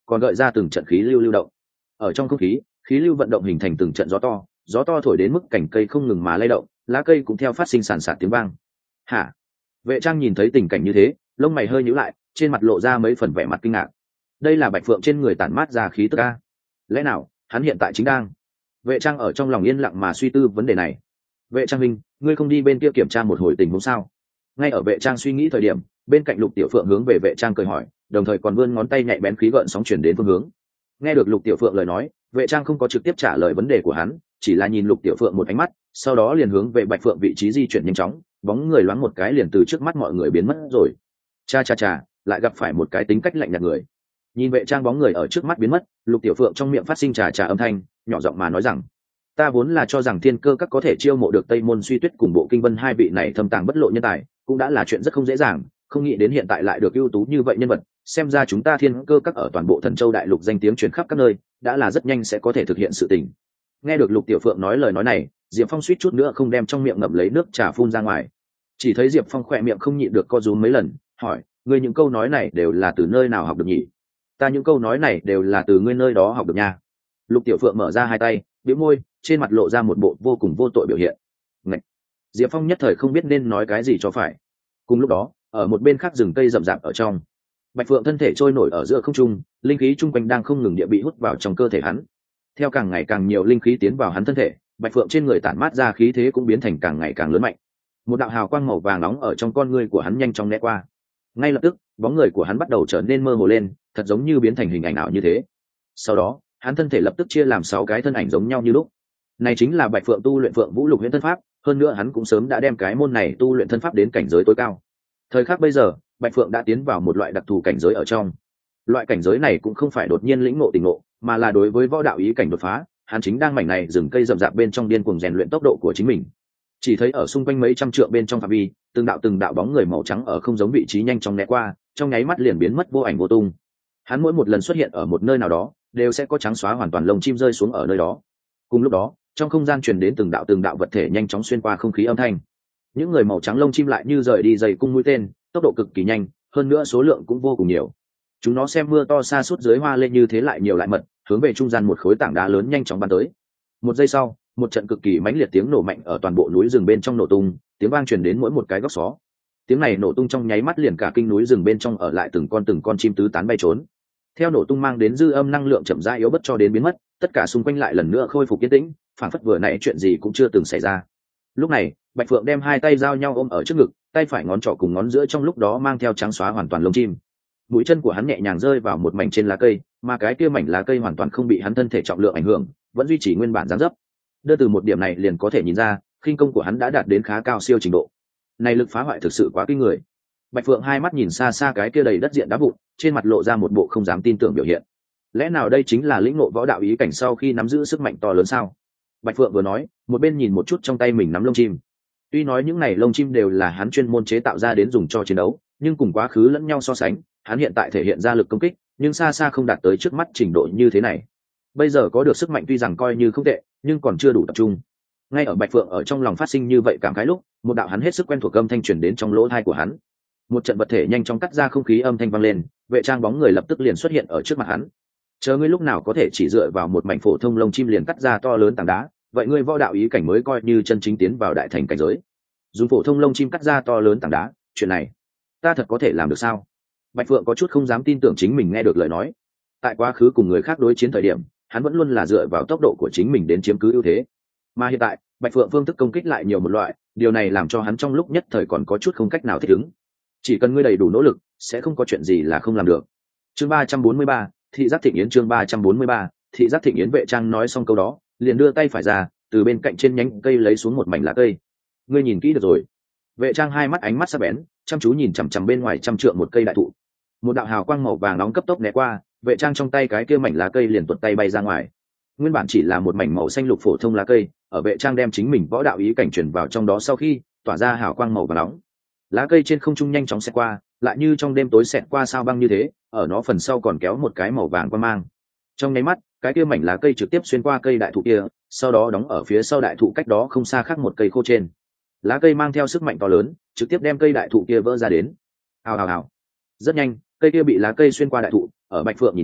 còn gợi ra từng trận khí lưu lưu động. Ở trong không khí, khí lưu vận động hình thành từng trận gió to thổi đến mức cành cây không ngừng mà lay động, lá cây cũng theo phát sinh sàn sạt tiếng vang. Hả? Vệ Trang nhìn thấy tình cảnh như thế, lông mày hơi nhíu lại, trên mặt lộ ra mấy phần vẻ mặt kinh ngạc. Đây là Bạch Phượng trên người tản mát ra khí tức a. Lẽ nào hắn hiện tại chính đang? Vệ Trang ở trong lòng yên lặng mà suy tư vấn đề này. Vệ Trang huynh, ngươi không đi bên kia kiểm tra một hồi tình huống sao? Ngay ở Vệ Trang suy nghĩ thời điểm, bên cạnh Lục Tiểu Phượng hướng về Vệ Trang cười hỏi, đồng thời còn vươn ngón tay nhạy bén khí gợn sóng chuyển đến phương hướng. Nghe được Lục Tiểu Phượng lời nói, Vệ Trang không có trực tiếp trả lời vấn đề của hắn, chỉ là nhìn Lục Tiểu Phượng một ánh mắt, sau đó liền hướng về Bạch Phượng vị trí di chuyển nhanh chóng, bóng người loáng một cái liền từ trước mắt mọi người biến mất rồi. Cha, lại gặp phải một cái tính cách lạnh nhạt người. Nhìn Vệ Trang bóng người ở trước mắt biến mất, Lục Tiểu Phượng trong miệng phát sinh trà âm thanh, nhỏ giọng mà nói rằng: ta vốn là cho rằng Thiên Cơ các có thể chiêu mộ được Tây Môn Suy Tuyết cùng Bộ Kinh Vân hai vị này thâm tàng bất lộ nhân tài, cũng đã là chuyện rất không dễ dàng, không nghĩ đến hiện tại lại được ưu tú như vậy nhân vật, xem ra chúng ta Thiên Cơ các ở toàn bộ Thần Châu đại lục danh tiếng truyền khắp các nơi, đã là rất nhanh sẽ có thể thực hiện sự tình. Nghe được Lục Tiểu Phượng nói lời nói này, Diệp Phong suýt chút nữa không đem trong miệng ngậm lấy nước trà phun ra ngoài. Chỉ thấy Diệp Phong khỏe miệng không nhịn được co rúm mấy lần, hỏi: ngươi những câu nói này đều là từ nơi nào học được nhỉ? Ta những câu nói này đều là từ ngươi nơi đó học được nha. Lục Tiểu Phượng mở ra hai tay, bĩu môi, trên mặt lộ ra một bộ vô cùng vô tội biểu hiện. Ngậy! Diệp Phong nhất thời không biết nên nói cái gì cho phải. Cùng lúc đó, ở một bên khác rừng cây rậm rạp ở trong, Bạch Phượng thân thể trôi nổi ở giữa không trung, linh khí chung quanh đang không ngừng địa bị hút vào trong cơ thể hắn. Theo càng ngày càng nhiều linh khí tiến vào hắn thân thể, Bạch Phượng trên người tản mát ra khí thế cũng biến thành càng ngày càng lớn mạnh. Một đạo hào quang màu vàng nóng ở trong con ngươi của hắn nhanh chóng né qua. Ngay lập tức, bóng người của hắn bắt đầu trở nên mơ hồ lên, thật giống như biến thành hình ảnh ảo như thế. Sau đó, hắn thân thể lập tức chia làm 6 cái thân ảnh giống nhau như lúc. Này chính là Bạch Phượng tu luyện Phượng Vũ Lục Huyễn thân pháp, hơn nữa hắn cũng sớm đã đem cái môn này tu luyện thân pháp đến cảnh giới tối cao. Thời khắc bây giờ, Bạch Phượng đã tiến vào một loại đặc thù cảnh giới ở trong. Loại cảnh giới này cũng không phải đột nhiên lĩnh ngộ tình ngộ, mà là đối với võ đạo ý cảnh đột phá, hắn chính đang mảnh này rừng cây rậm rạp bên trong điên cuồng rèn luyện tốc độ của chính mình. Chỉ thấy ở xung quanh mấy trăm trượng bên trong phạm vi, từng đạo bóng người màu trắng ở không giống vị trí nhanh chóng né qua, trong nháy mắt liền biến mất vô ảnh vô tung. Hắn mỗi một lần xuất hiện ở một nơi nào đó, đều sẽ có trắng xóa hoàn toàn lông chim rơi xuống ở nơi đó. Cùng lúc đó, trong không gian truyền đến từng đạo vật thể nhanh chóng xuyên qua không khí âm thanh. Những người màu trắng lông chim lại như rời đi dày cung mũi tên, tốc độ cực kỳ nhanh, hơn nữa số lượng cũng vô cùng nhiều. Chúng nó xem mưa to xa suốt dưới hoa lên như thế lại nhiều lại mật, hướng về trung gian một khối tảng đá lớn nhanh chóng bắn tới. Một giây sau, một trận cực kỳ mãnh liệt tiếng nổ mạnh ở toàn bộ núi rừng bên trong nổ tung, tiếng vang truyền đến mỗi một cái góc xó. Tiếng này nổ tung trong nháy mắt liền cả kinh núi rừng bên trong ở lại từng con chim tứ tán bay trốn. Theo nổ tung mang đến dư âm năng lượng chậm rãi yếu bớt cho đến biến mất, tất cả xung quanh lại lần nữa khôi phục yên tĩnh, phản phất vừa nãy chuyện gì cũng chưa từng xảy ra. Lúc này, Bạch Phượng đem hai tay giao nhau ôm ở trước ngực, tay phải ngón trỏ cùng ngón giữa trong lúc đó mang theo trắng xóa hoàn toàn lông chim. Mũi chân của hắn nhẹ nhàng rơi vào một mảnh trên lá cây, mà cái kia mảnh lá cây hoàn toàn không bị hắn thân thể trọng lượng ảnh hưởng, vẫn duy trì nguyên bản dáng dấp. Đưa từ một điểm này liền có thể nhìn ra, khinh công của hắn đã đạt đến khá cao siêu trình độ. Này lực phá hoại thực sự quá kinh người. Bạch Phượng hai mắt nhìn xa xa cái kia đầy đất diện đá vụn, trên mặt lộ ra một bộ không dám tin tưởng biểu hiện. Lẽ nào đây chính là lĩnh ngộ võ đạo ý cảnh sau khi nắm giữ sức mạnh to lớn sao? Bạch Phượng vừa nói, một bên nhìn một chút trong tay mình nắm lông chim. Tuy nói những này lông chim đều là hắn chuyên môn chế tạo ra đến dùng cho chiến đấu, nhưng cùng quá khứ lẫn nhau so sánh, hắn hiện tại thể hiện ra lực công kích, nhưng xa xa không đạt tới trước mắt trình độ như thế này. Bây giờ có được sức mạnh tuy rằng coi như không tệ, nhưng còn chưa đủ tập trung. Ngay ở Bạch Phượng ở trong lòng phát sinh như vậy cảm khái lúc, một đạo hắn hết sức quen thuộc âm thanh truyền đến trong lỗ tai của hắn. Một trận vật thể nhanh chóng cắt ra không khí âm thanh vang lên, Vệ Trang bóng người lập tức liền xuất hiện ở trước mặt hắn. Chờ ngươi lúc nào có thể chỉ dựa vào một mảnh phổ thông lông chim liền cắt ra to lớn tảng đá, vậy ngươi võ đạo ý cảnh mới coi như chân chính tiến vào đại thành cảnh giới. Dùng phổ thông lông chim cắt ra to lớn tảng đá, chuyện này ta thật có thể làm được sao? Bạch Phượng có chút không dám tin tưởng chính mình nghe được lời nói. Tại quá khứ cùng người khác đối chiến thời điểm, hắn vẫn luôn là dựa vào tốc độ của chính mình đến chiếm cứ ưu thế, mà hiện tại Bạch Phượng phương thức công kích lại nhiều một loại, điều này làm cho hắn trong lúc nhất thời còn có chút không cách nào thích ứng. Chỉ cần ngươi đầy đủ nỗ lực, sẽ không có chuyện gì là không làm được. Chương 343, thị giác thịnh yến. Chương 343, thị giác thịnh yến. Vệ Trang nói xong câu đó, liền đưa tay phải ra, từ bên cạnh trên nhánh cây lấy xuống một mảnh lá cây. Ngươi nhìn kỹ được rồi. Vệ Trang hai mắt ánh mắt sắc bén, chăm chú nhìn chằm chằm bên ngoài trăm trượng một cây đại thụ. Một đạo hào quang màu vàng nóng cấp tốc né qua, Vệ Trang trong tay cái kia mảnh lá cây liền tuột tay bay ra ngoài. Nguyên bản chỉ là một mảnh màu xanh lục phổ thông lá cây, ở Vệ Trang đem chính mình võ đạo ý cảnh truyền vào trong đó sau khi tỏa ra hào quang màu vàng nóng. Lá cây trên không trung nhanh chóng xẹt qua, lại như trong đêm tối xẹt qua sao băng như thế, ở nó phần sau còn kéo một cái màu vàng quang mang. Trong nháy mắt, cái kia mảnh lá cây trực tiếp xuyên qua cây đại thụ kia, sau đó đóng ở phía sau đại thụ cách đó không xa khác một cây khô trên. Lá cây mang theo sức mạnh to lớn, trực tiếp đem cây đại thụ kia vỡ ra đến. Hào hào hào. Rất nhanh, cây kia bị lá cây xuyên qua đại thụ, ở Bạch Phượng nhìn kỹ,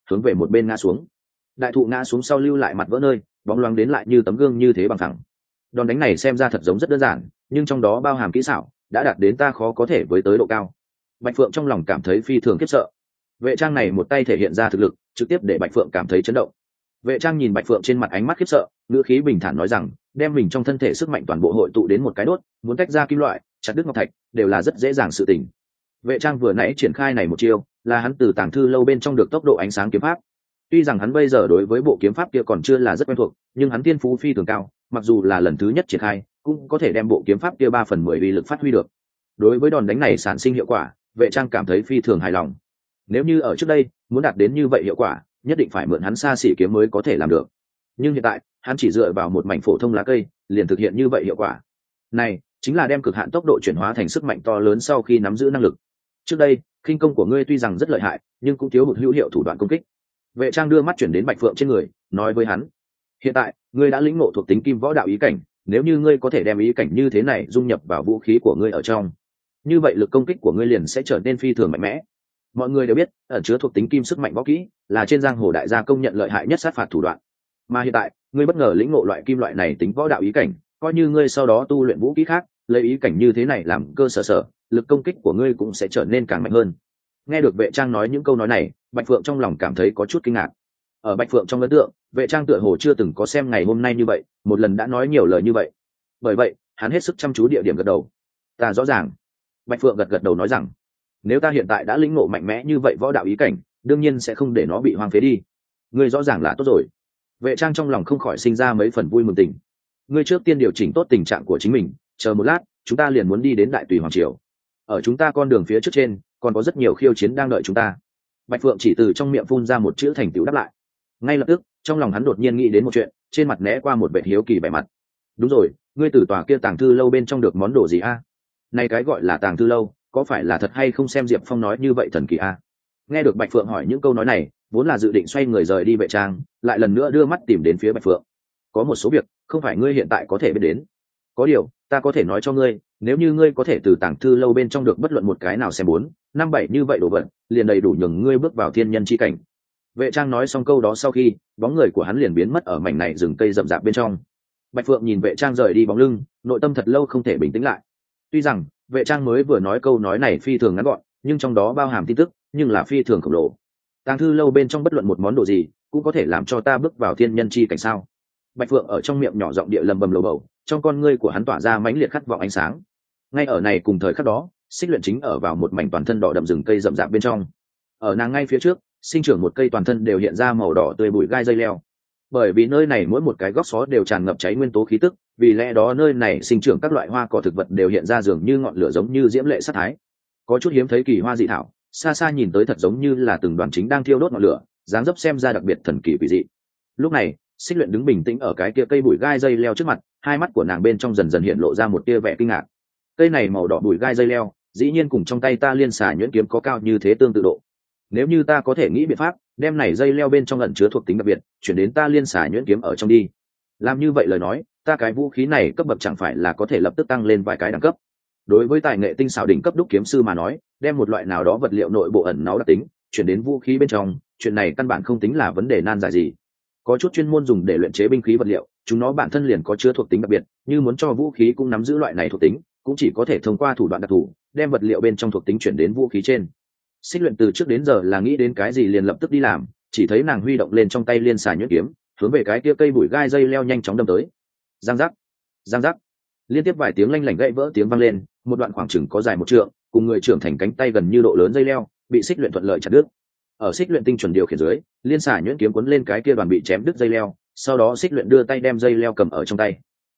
hướng về một bên ngã xuống. Đại thụ ngã xuống sau lưu lại mặt vỡ nơi, bóng loáng đến lại như tấm gương như thế bằng thẳng. Đòn đánh này xem ra thật giống rất đơn giản, nhưng trong đó bao hàm kỹ xảo đã đạt đến ta khó có thể với tới độ cao. Bạch Phượng trong lòng cảm thấy phi thường khiếp sợ. Vệ Trang này một tay thể hiện ra thực lực, trực tiếp để Bạch Phượng cảm thấy chấn động. Vệ Trang nhìn Bạch Phượng trên mặt ánh mắt khiếp sợ, ngữ khí bình thản nói rằng, đem mình trong thân thể sức mạnh toàn bộ hội tụ đến một cái đốt, muốn tách ra kim loại, chặt đứt ngọc thạch, đều là rất dễ dàng sự tình. Vệ Trang vừa nãy triển khai này một chiêu, là hắn từ tàng thư lâu bên trong được tốc độ ánh sáng kiếm pháp. Tuy rằng hắn bây giờ đối với bộ kiếm pháp kia còn chưa là rất quen thuộc, nhưng hắn tiên phú phi thường cao, mặc dù là lần thứ nhất triển khai, cũng có thể đem bộ kiếm pháp kia 3/10 uy lực phát huy được. Đối với đòn đánh này sản sinh hiệu quả, Vệ Trang cảm thấy phi thường hài lòng. Nếu như ở trước đây, muốn đạt đến như vậy hiệu quả, nhất định phải mượn hắn xa xỉ kiếm mới có thể làm được. Nhưng hiện tại, hắn chỉ dựa vào một mảnh phổ thông lá cây, liền thực hiện như vậy hiệu quả. Này, chính là đem cực hạn tốc độ chuyển hóa thành sức mạnh to lớn sau khi nắm giữ năng lực. Trước đây, khinh công của ngươi tuy rằng rất lợi hại, nhưng cũng thiếu hụt hữu hiệu thủ đoạn công kích. Vệ Trang đưa mắt chuyển đến Bạch Phượng trên người, nói với hắn: hiện tại, ngươi đã lĩnh ngộ thuộc tính kim võ đạo ý cảnh, nếu như ngươi có thể đem ý cảnh như thế này dung nhập vào vũ khí của ngươi ở trong, như vậy lực công kích của ngươi liền sẽ trở nên phi thường mạnh mẽ. Mọi người đều biết, ẩn chứa thuộc tính kim sức mạnh võ kỹ là trên giang hồ đại gia công nhận lợi hại nhất sát phạt thủ đoạn. Mà hiện tại, ngươi bất ngờ lĩnh ngộ loại kim loại này tính võ đạo ý cảnh, coi như ngươi sau đó tu luyện vũ kỹ khác, lấy ý cảnh như thế này làm cơ sở, lực công kích của ngươi cũng sẽ trở nên càng mạnh hơn. Nghe được Vệ Trang nói những câu nói này, Bạch Phượng trong lòng cảm thấy có chút kinh ngạc. Ở Bạch Phượng trong ấn tượng, Vệ Trang tựa hồ chưa từng có xem ngày hôm nay như vậy, một lần đã nói nhiều lời như vậy. Bởi vậy, hắn hết sức chăm chú địa điểm gật đầu. Ta rõ ràng. Bạch Phượng gật đầu nói rằng, nếu ta hiện tại đã lĩnh ngộ mạnh mẽ như vậy võ đạo ý cảnh, đương nhiên sẽ không để nó bị hoang phế đi. Ngươi rõ ràng là tốt rồi. Vệ Trang trong lòng không khỏi sinh ra mấy phần vui mừng tình. Ngươi trước tiên điều chỉnh tốt tình trạng của chính mình, chờ một lát, chúng ta liền muốn đi đến Đại Tùy Hoàng Triều. Ở chúng ta con đường phía trước trên, còn có rất nhiều khiêu chiến đang đợi chúng ta. Bạch Phượng chỉ từ trong miệng phun ra một chữ thành tựu đáp lại. Ngay lập tức, trong lòng hắn đột nhiên nghĩ đến một chuyện, trên mặt né qua một vẻ hiếu kỳ vẻ mặt. Đúng rồi, ngươi từ tòa kia tàng thư lâu bên trong được món đồ gì a? Này cái gọi là tàng thư lâu, có phải là thật hay không xem Diệp Phong nói như vậy thần kỳ a? Nghe được Bạch Phượng hỏi những câu nói này, vốn là dự định xoay người rời đi Vệ Trang, lại lần nữa đưa mắt tìm đến phía Bạch Phượng. Có một số việc, không phải ngươi hiện tại có thể biết đến. Có điều, ta có thể nói cho ngươi, nếu như ngươi có thể từ tàng thư lâu bên trong được bất luận một cái nào xem 4, 5, 7 như vậy đồ vật, liền đầy đủ nhường ngươi bước vào thiên nhân chi cảnh. Vệ Trang nói xong câu đó sau khi, bóng người của hắn liền biến mất ở mảnh này rừng cây rậm rạp bên trong. Bạch Phượng nhìn Vệ Trang rời đi bóng lưng, nội tâm thật lâu không thể bình tĩnh lại. Tuy rằng Vệ Trang mới vừa nói câu nói này phi thường ngắn gọn, nhưng trong đó bao hàm tin tức, nhưng là phi thường khổng lồ. Tàng thư lâu bên trong bất luận một món đồ gì, cũng có thể làm cho ta bước vào thiên nhân chi cảnh sao? Bạch Phượng ở trong miệng nhỏ giọng địa lầm bầm lầu bầu, trong con ngươi của hắn tỏa ra mãnh liệt khát vọng ánh sáng. Ngay ở này cùng thời khắc đó, Xích Luyện chính ở vào một mảnh toàn thân đỏ đậm rừng cây rậm rạp bên trong. Ở nàng ngay phía trước, sinh trưởng một cây toàn thân đều hiện ra màu đỏ tươi bụi gai dây leo. Bởi vì nơi này mỗi một cái góc xó đều tràn ngập cháy nguyên tố khí tức, vì lẽ đó nơi này sinh trưởng các loại hoa cỏ thực vật đều hiện ra dường như ngọn lửa giống như diễm lệ sát thái. Có chút hiếm thấy kỳ hoa dị thảo, xa xa nhìn tới thật giống như là từng đoàn chính đang thiêu đốt ngọn lửa, dáng dấp xem ra đặc biệt thần kỳ quỷ dị. Lúc này, Xích Luyện đứng bình tĩnh ở cái kia cây bụi gai dây leo trước mặt, hai mắt của nàng bên trong dần dần hiện lộ ra một tia vẻ kinh ngạc. Cây này màu đỏ bụi gai dây leo, dĩ nhiên cùng trong tay ta liên xà nhuyễn kiếm có cao như thế tương tự độ. Nếu như ta có thể nghĩ biện pháp đem này dây leo bên trong ẩn chứa thuộc tính đặc biệt chuyển đến ta liên xà nhuyễn kiếm ở trong đi, làm như vậy lời nói, ta cái vũ khí này cấp bậc chẳng phải là có thể lập tức tăng lên vài cái đẳng cấp. Đối với tài nghệ tinh xảo đỉnh cấp đúc kiếm sư mà nói, đem một loại nào đó vật liệu nội bộ ẩn náu đặc tính chuyển đến vũ khí bên trong, chuyện này căn bản không tính là vấn đề nan giải gì. Có chút chuyên môn dùng để luyện chế binh khí vật liệu, chúng nó bản thân liền có chứa thuộc tính đặc biệt, như muốn cho vũ khí cũng nắm giữ loại này thuộc tính, cũng chỉ có thể thông qua thủ đoạn đặc thù đem vật liệu bên trong thuộc tính chuyển đến vũ khí trên. Xích Luyện từ trước đến giờ là nghĩ đến cái gì liền lập tức đi làm, chỉ thấy nàng huy động lên trong tay liên xà nhuyễn kiếm, hướng về cái kia cây bụi gai dây leo nhanh chóng đâm tới. Giang giác, giang giác, liên tiếp vài tiếng lanh lảnh gãy vỡ tiếng vang lên, một đoạn khoảng chừng có dài 1 trượng, cùng người trưởng thành cánh tay gần như độ lớn dây leo bị Xích Luyện thuận lợi chặt đứt. Ở Xích Luyện tinh chuẩn điều khiển dưới, liên xà nhuyễn kiếm cuốn lên cái kia đoàn bị chém đứt dây leo, sau đó Xích Luyện đưa tay đem dây leo cầm ở trong tay.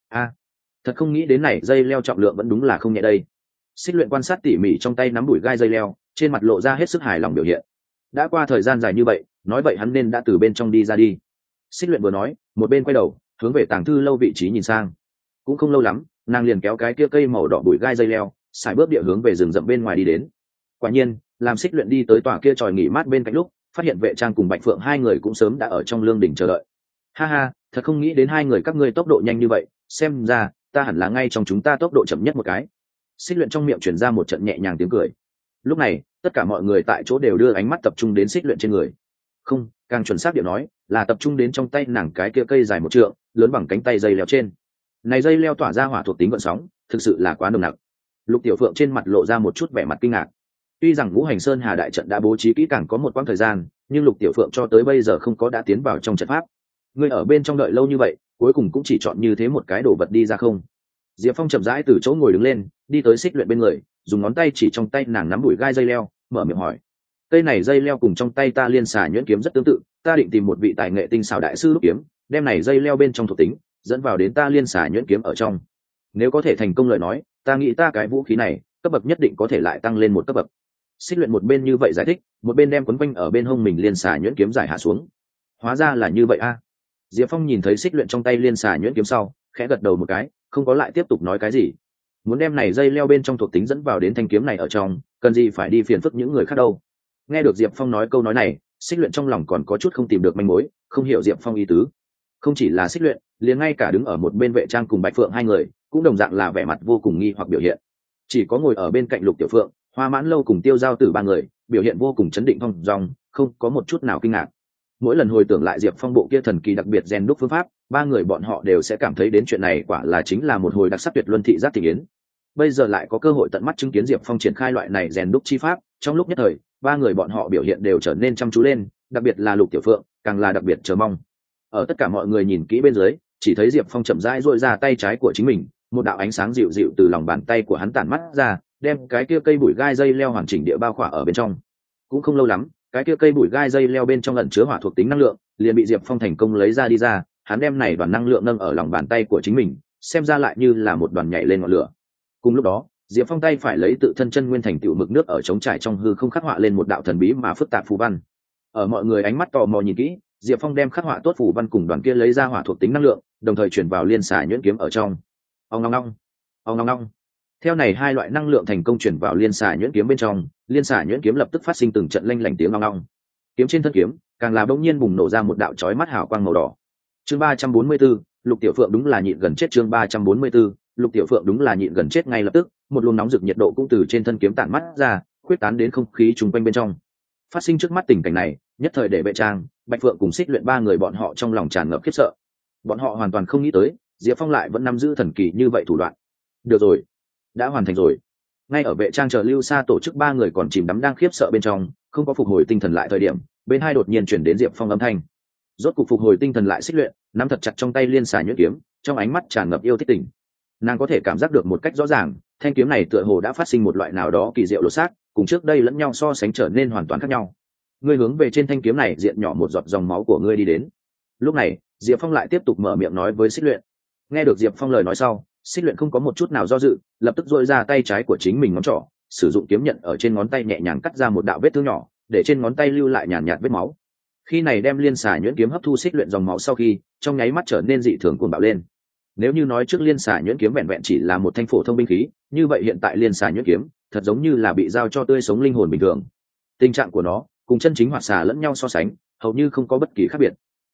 Thật không nghĩ đến này dây leo trọng lượng vẫn đúng là không nhẹ đây. Xích Luyện quan sát tỉ mỉ trong tay nắm bụi gai dây leo, trên mặt lộ ra hết sức hài lòng biểu hiện. Đã qua thời gian dài như vậy, nói vậy hắn nên đã từ bên trong đi ra đi. Xích Luyện vừa nói, một bên quay đầu hướng về tàng thư lâu vị trí nhìn sang. Cũng không lâu lắm, nàng liền kéo cái kia cây màu đỏ bụi gai dây leo, sải bước địa hướng về rừng rậm bên ngoài đi đến. Quả nhiên, làm Xích Luyện đi tới tòa kia tròi nghỉ mát bên cạnh lúc, phát hiện Vệ Trang cùng Bạch Phượng hai người cũng sớm đã ở trong lương đỉnh chờ đợi. Ha ha, thật không nghĩ đến hai người các ngươi tốc độ nhanh như vậy, xem ra ta hẳn là ngay trong chúng ta tốc độ chậm nhất một cái. Xích Luyện trong miệng truyền ra một trận nhẹ nhàng tiếng cười. Lúc này, tất cả mọi người tại chỗ đều đưa ánh mắt tập trung đến Xích Luyện trên người. Không, càng chuẩn xác điệu nói là tập trung đến trong tay nàng cái kia cây dài một trượng lớn bằng cánh tay dây leo trên. Này dây leo tỏa ra hỏa thuộc tính gợn sóng thực sự là quá nồng nặc. Lục Tiểu Phượng trên mặt lộ ra một chút vẻ mặt kinh ngạc. Tuy rằng Ngũ Hành Sơn Hà đại trận đã bố trí kỹ càng có một quãng thời gian, nhưng Lục Tiểu Phượng cho tới bây giờ không có đã tiến vào trong trận pháp. Ngươi ở bên trong đợi lâu như vậy, cuối cùng cũng chỉ chọn như thế một cái đồ vật đi ra không? Diệp Phong chậm rãi từ chỗ ngồi đứng lên, đi tới Xích Luyện bên người, dùng ngón tay chỉ trong tay nàng nắm đùi gai dây leo, mở miệng hỏi: cây này dây leo cùng trong tay ta liên xà nhuyễn kiếm rất tương tự, ta định tìm một vị tài nghệ tinh xảo đại sư đúc kiếm, đem này dây leo bên trong thuộc tính dẫn vào đến ta liên xà nhuyễn kiếm ở trong. Nếu có thể thành công lời nói, ta nghĩ ta cái vũ khí này cấp bậc nhất định có thể lại tăng lên một cấp bậc. Xích Luyện một bên như vậy giải thích, một bên đem quấn quanh ở bên hông mình liên xà nhuyễn kiếm giải hạ xuống. Hóa ra là như vậy a. Diệp Phong nhìn thấy Xích Luyện trong tay liên xà nhuyễn kiếm sau, khẽ gật đầu một cái, không có lại tiếp tục nói cái gì. Muốn đem này dây leo bên trong thuộc tính dẫn vào đến thanh kiếm này ở trong, cần gì phải đi phiền phức những người khác đâu. Nghe được Diệp Phong nói câu nói này, Xích Luyện trong lòng còn có chút không tìm được manh mối, không hiểu Diệp Phong ý tứ. Không chỉ là Xích Luyện, liền ngay cả đứng ở một bên Vệ Trang cùng Bạch Phượng hai người cũng đồng dạng là vẻ mặt vô cùng nghi hoặc biểu hiện. Chỉ có ngồi ở bên cạnh Lục Tiểu Phượng, Hoa Mãn Lâu cùng Tiêu Giao Tử ba người biểu hiện vô cùng chấn định thong dong, không có một chút nào kinh ngạc. Mỗi lần hồi tưởng lại Diệp Phong bộ kia thần kỳ đặc biệt rèn đúc phương pháp, ba người bọn họ đều sẽ cảm thấy đến chuyện này quả là chính là một hồi đặc sắc tuyệt luân thị giác thị yến. Bây giờ lại có cơ hội tận mắt chứng kiến Diệp Phong triển khai loại này rèn đúc chi pháp, trong lúc nhất thời ba người bọn họ biểu hiện đều trở nên chăm chú lên, đặc biệt là Lục Tiểu Phượng càng là đặc biệt chờ mong. Ở tất cả mọi người nhìn kỹ bên dưới, chỉ thấy Diệp Phong chậm rãi duỗi ra tay trái của chính mình, một đạo ánh sáng dịu dịu từ lòng bàn tay của hắn tản mắt ra, đem cái kia cây bụi gai dây leo hoàn chỉnh địa bao khỏa ở bên trong. Cũng không lâu lắm, cái kia cây bụi gai dây leo bên trong ẩn chứa hỏa thuộc tính năng lượng liền bị Diệp Phong thành công lấy ra đi ra. Hắn đem này đoàn năng lượng nâng ở lòng bàn tay của chính mình, xem ra lại như là một đoàn nhảy lên ngọn lửa. Cùng lúc đó, Diệp Phong tay phải lấy tự thân chân nguyên thành tựu mực nước ở trống trải trong hư không khắc họa lên một đạo thần bí mà phức tạp phù văn. Ở mọi người ánh mắt tò mò nhìn kỹ, Diệp Phong đem khắc họa tốt phù văn cùng đoàn kia lấy ra hỏa thuộc tính năng lượng, đồng thời chuyển vào liên xà nhuyễn kiếm ở trong. Ong ong ong, ong ong ong. Theo này hai loại năng lượng thành công chuyển vào liên xà nhuyễn kiếm bên trong, liên xà nhuyễn kiếm lập tức phát sinh từng trận lanh lảnh tiếng ong ong. Kiếm trên thân kiếm càng là bỗng nhiên bùng nổ ra một đạo chói mắt hào quang màu đỏ. Chương 344, Lục Tiểu Phượng đúng là nhịn gần chết. Chương 344, Lục Tiểu Phượng đúng là nhịn gần chết. Ngay lập tức, một luồng nóng rực nhiệt độ cũng từ trên thân kiếm tản mắt ra, khuyết tán đến không khí chung quanh bên trong. Phát sinh trước mắt tình cảnh này, nhất thời để Vệ Trang, Bạch Phượng cùng Xích Luyện ba người bọn họ trong lòng tràn ngập khiếp sợ. Bọn họ hoàn toàn không nghĩ tới, Diệp Phong lại vẫn nắm giữ thần kỳ như vậy thủ đoạn. Được rồi, đã hoàn thành rồi. Ngay ở Vệ Trang chờ Lưu Sa tổ chức ba người còn chìm đắm đang khiếp sợ bên trong, không có phục hồi tinh thần lại thời điểm, bên hai đột nhiên chuyển đến Diệp Phong âm thanh. Rốt cục phục hồi tinh thần lại Xích Luyện, nắm thật chặt trong tay liên xà nhuyễn kiếm, trong ánh mắt tràn ngập yêu thích tình. Nàng có thể cảm giác được một cách rõ ràng, thanh kiếm này tựa hồ đã phát sinh một loại nào đó kỳ diệu lột xác, cùng trước đây lẫn nhau so sánh trở nên hoàn toàn khác nhau. Ngươi hướng về trên thanh kiếm này diện nhỏ một giọt dòng máu của ngươi đi đến. Lúc này, Diệp Phong lại tiếp tục mở miệng nói với Xích Luyện. Nghe được Diệp Phong lời nói sau, Xích Luyện không có một chút nào do dự, lập tức duỗi ra tay trái của chính mình ngón trỏ, sử dụng kiếm nhận ở trên ngón tay nhẹ nhàng cắt ra một đạo vết thương nhỏ, để trên ngón tay lưu lại nhàn nhạt vết máu. Khi này đem liên xà nhuyễn kiếm hấp thu Xích Luyện dòng máu sau khi, trong nháy mắt trở nên dị thường cuồng bạo lên. Nếu như nói trước liên xà nhuyễn kiếm vẹn vẹn chỉ là một thanh phổ thông binh khí, như vậy hiện tại liên xà nhuyễn kiếm thật giống như là bị giao cho tươi sống linh hồn bình thường. Tình trạng của nó cùng chân chính hoạt xà lẫn nhau so sánh, hầu như không có bất kỳ khác biệt.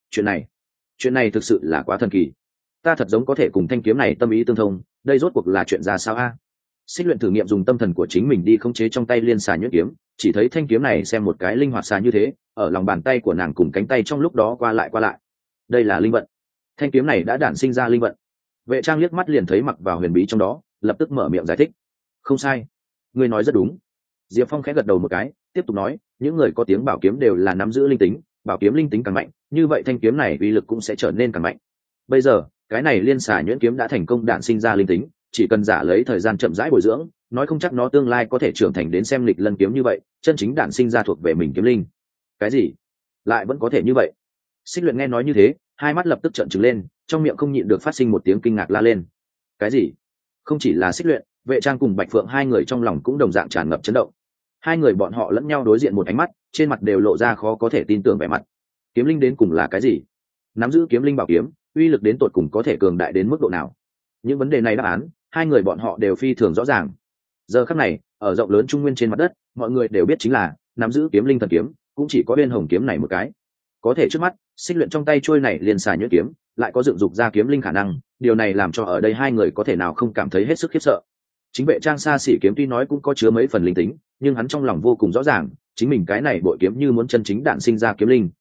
Chuyện này thực sự là quá thần kỳ. Ta thật giống có thể cùng thanh kiếm này tâm ý tương thông, đây rốt cuộc là chuyện ra sao a? Xích Luyện thử nghiệm dùng tâm thần của chính mình đi khống chế trong tay liên xà nhuyễn kiếm, chỉ thấy thanh kiếm này xem một cái linh hoạt xà như thế, ở lòng bàn tay của nàng cùng cánh tay trong lúc đó qua lại. Đây là linh vận. Thanh kiếm này đã đản sinh ra linh vận. Vệ Trang liếc mắt liền thấy mặc vào huyền bí trong đó, lập tức mở miệng giải thích. Không sai, ngươi nói rất đúng. Diệp Phong khẽ gật đầu một cái, tiếp tục nói, những người có tiếng bảo kiếm đều là nắm giữ linh tính, bảo kiếm linh tính càng mạnh, như vậy thanh kiếm này uy lực cũng sẽ trở nên càng mạnh. Bây giờ, cái này liên xà nhuyễn kiếm đã thành công đản sinh ra linh tính, chỉ cần giả lấy thời gian chậm rãi bồi dưỡng, nói không chắc nó tương lai có thể trưởng thành đến xem lịch lân kiếm như vậy, chân chính đản sinh ra thuộc về mình kiếm linh. Cái gì? Lại vẫn có thể như vậy? Xích Luyện nghe nói như thế, hai mắt lập tức trợn trừng lên, trong miệng không nhịn được phát sinh một tiếng kinh ngạc la lên. Cái gì? Không chỉ là Xích Luyện, Vệ Trang cùng Bạch Phượng hai người trong lòng cũng đồng dạng tràn ngập chấn động. Hai người bọn họ lẫn nhau đối diện một ánh mắt, trên mặt đều lộ ra khó có thể tin tưởng vẻ mặt. Kiếm linh đến cùng là cái gì? Nắm giữ kiếm linh bảo kiếm, uy lực đến tột cùng có thể cường đại đến mức độ nào? Những vấn đề này đáp án, hai người bọn họ đều phi thường rõ ràng. Giờ khắc này, ở rộng lớn trung nguyên trên mặt đất, mọi người đều biết chính là nắm giữ kiếm linh thần kiếm, cũng chỉ có Uyên Hồng kiếm này một cái. Có thể trước mắt, Xích Luyện trong tay trôi này liền xài nhuyễn kiếm, lại có dựng dục ra kiếm linh khả năng, điều này làm cho ở đây hai người có thể nào không cảm thấy hết sức khiếp sợ. Chính Vệ Trang xa xỉ kiếm tuy nói cũng có chứa mấy phần linh tính, nhưng hắn trong lòng vô cùng rõ ràng, chính mình cái này bội kiếm như muốn chân chính đản sinh ra kiếm linh,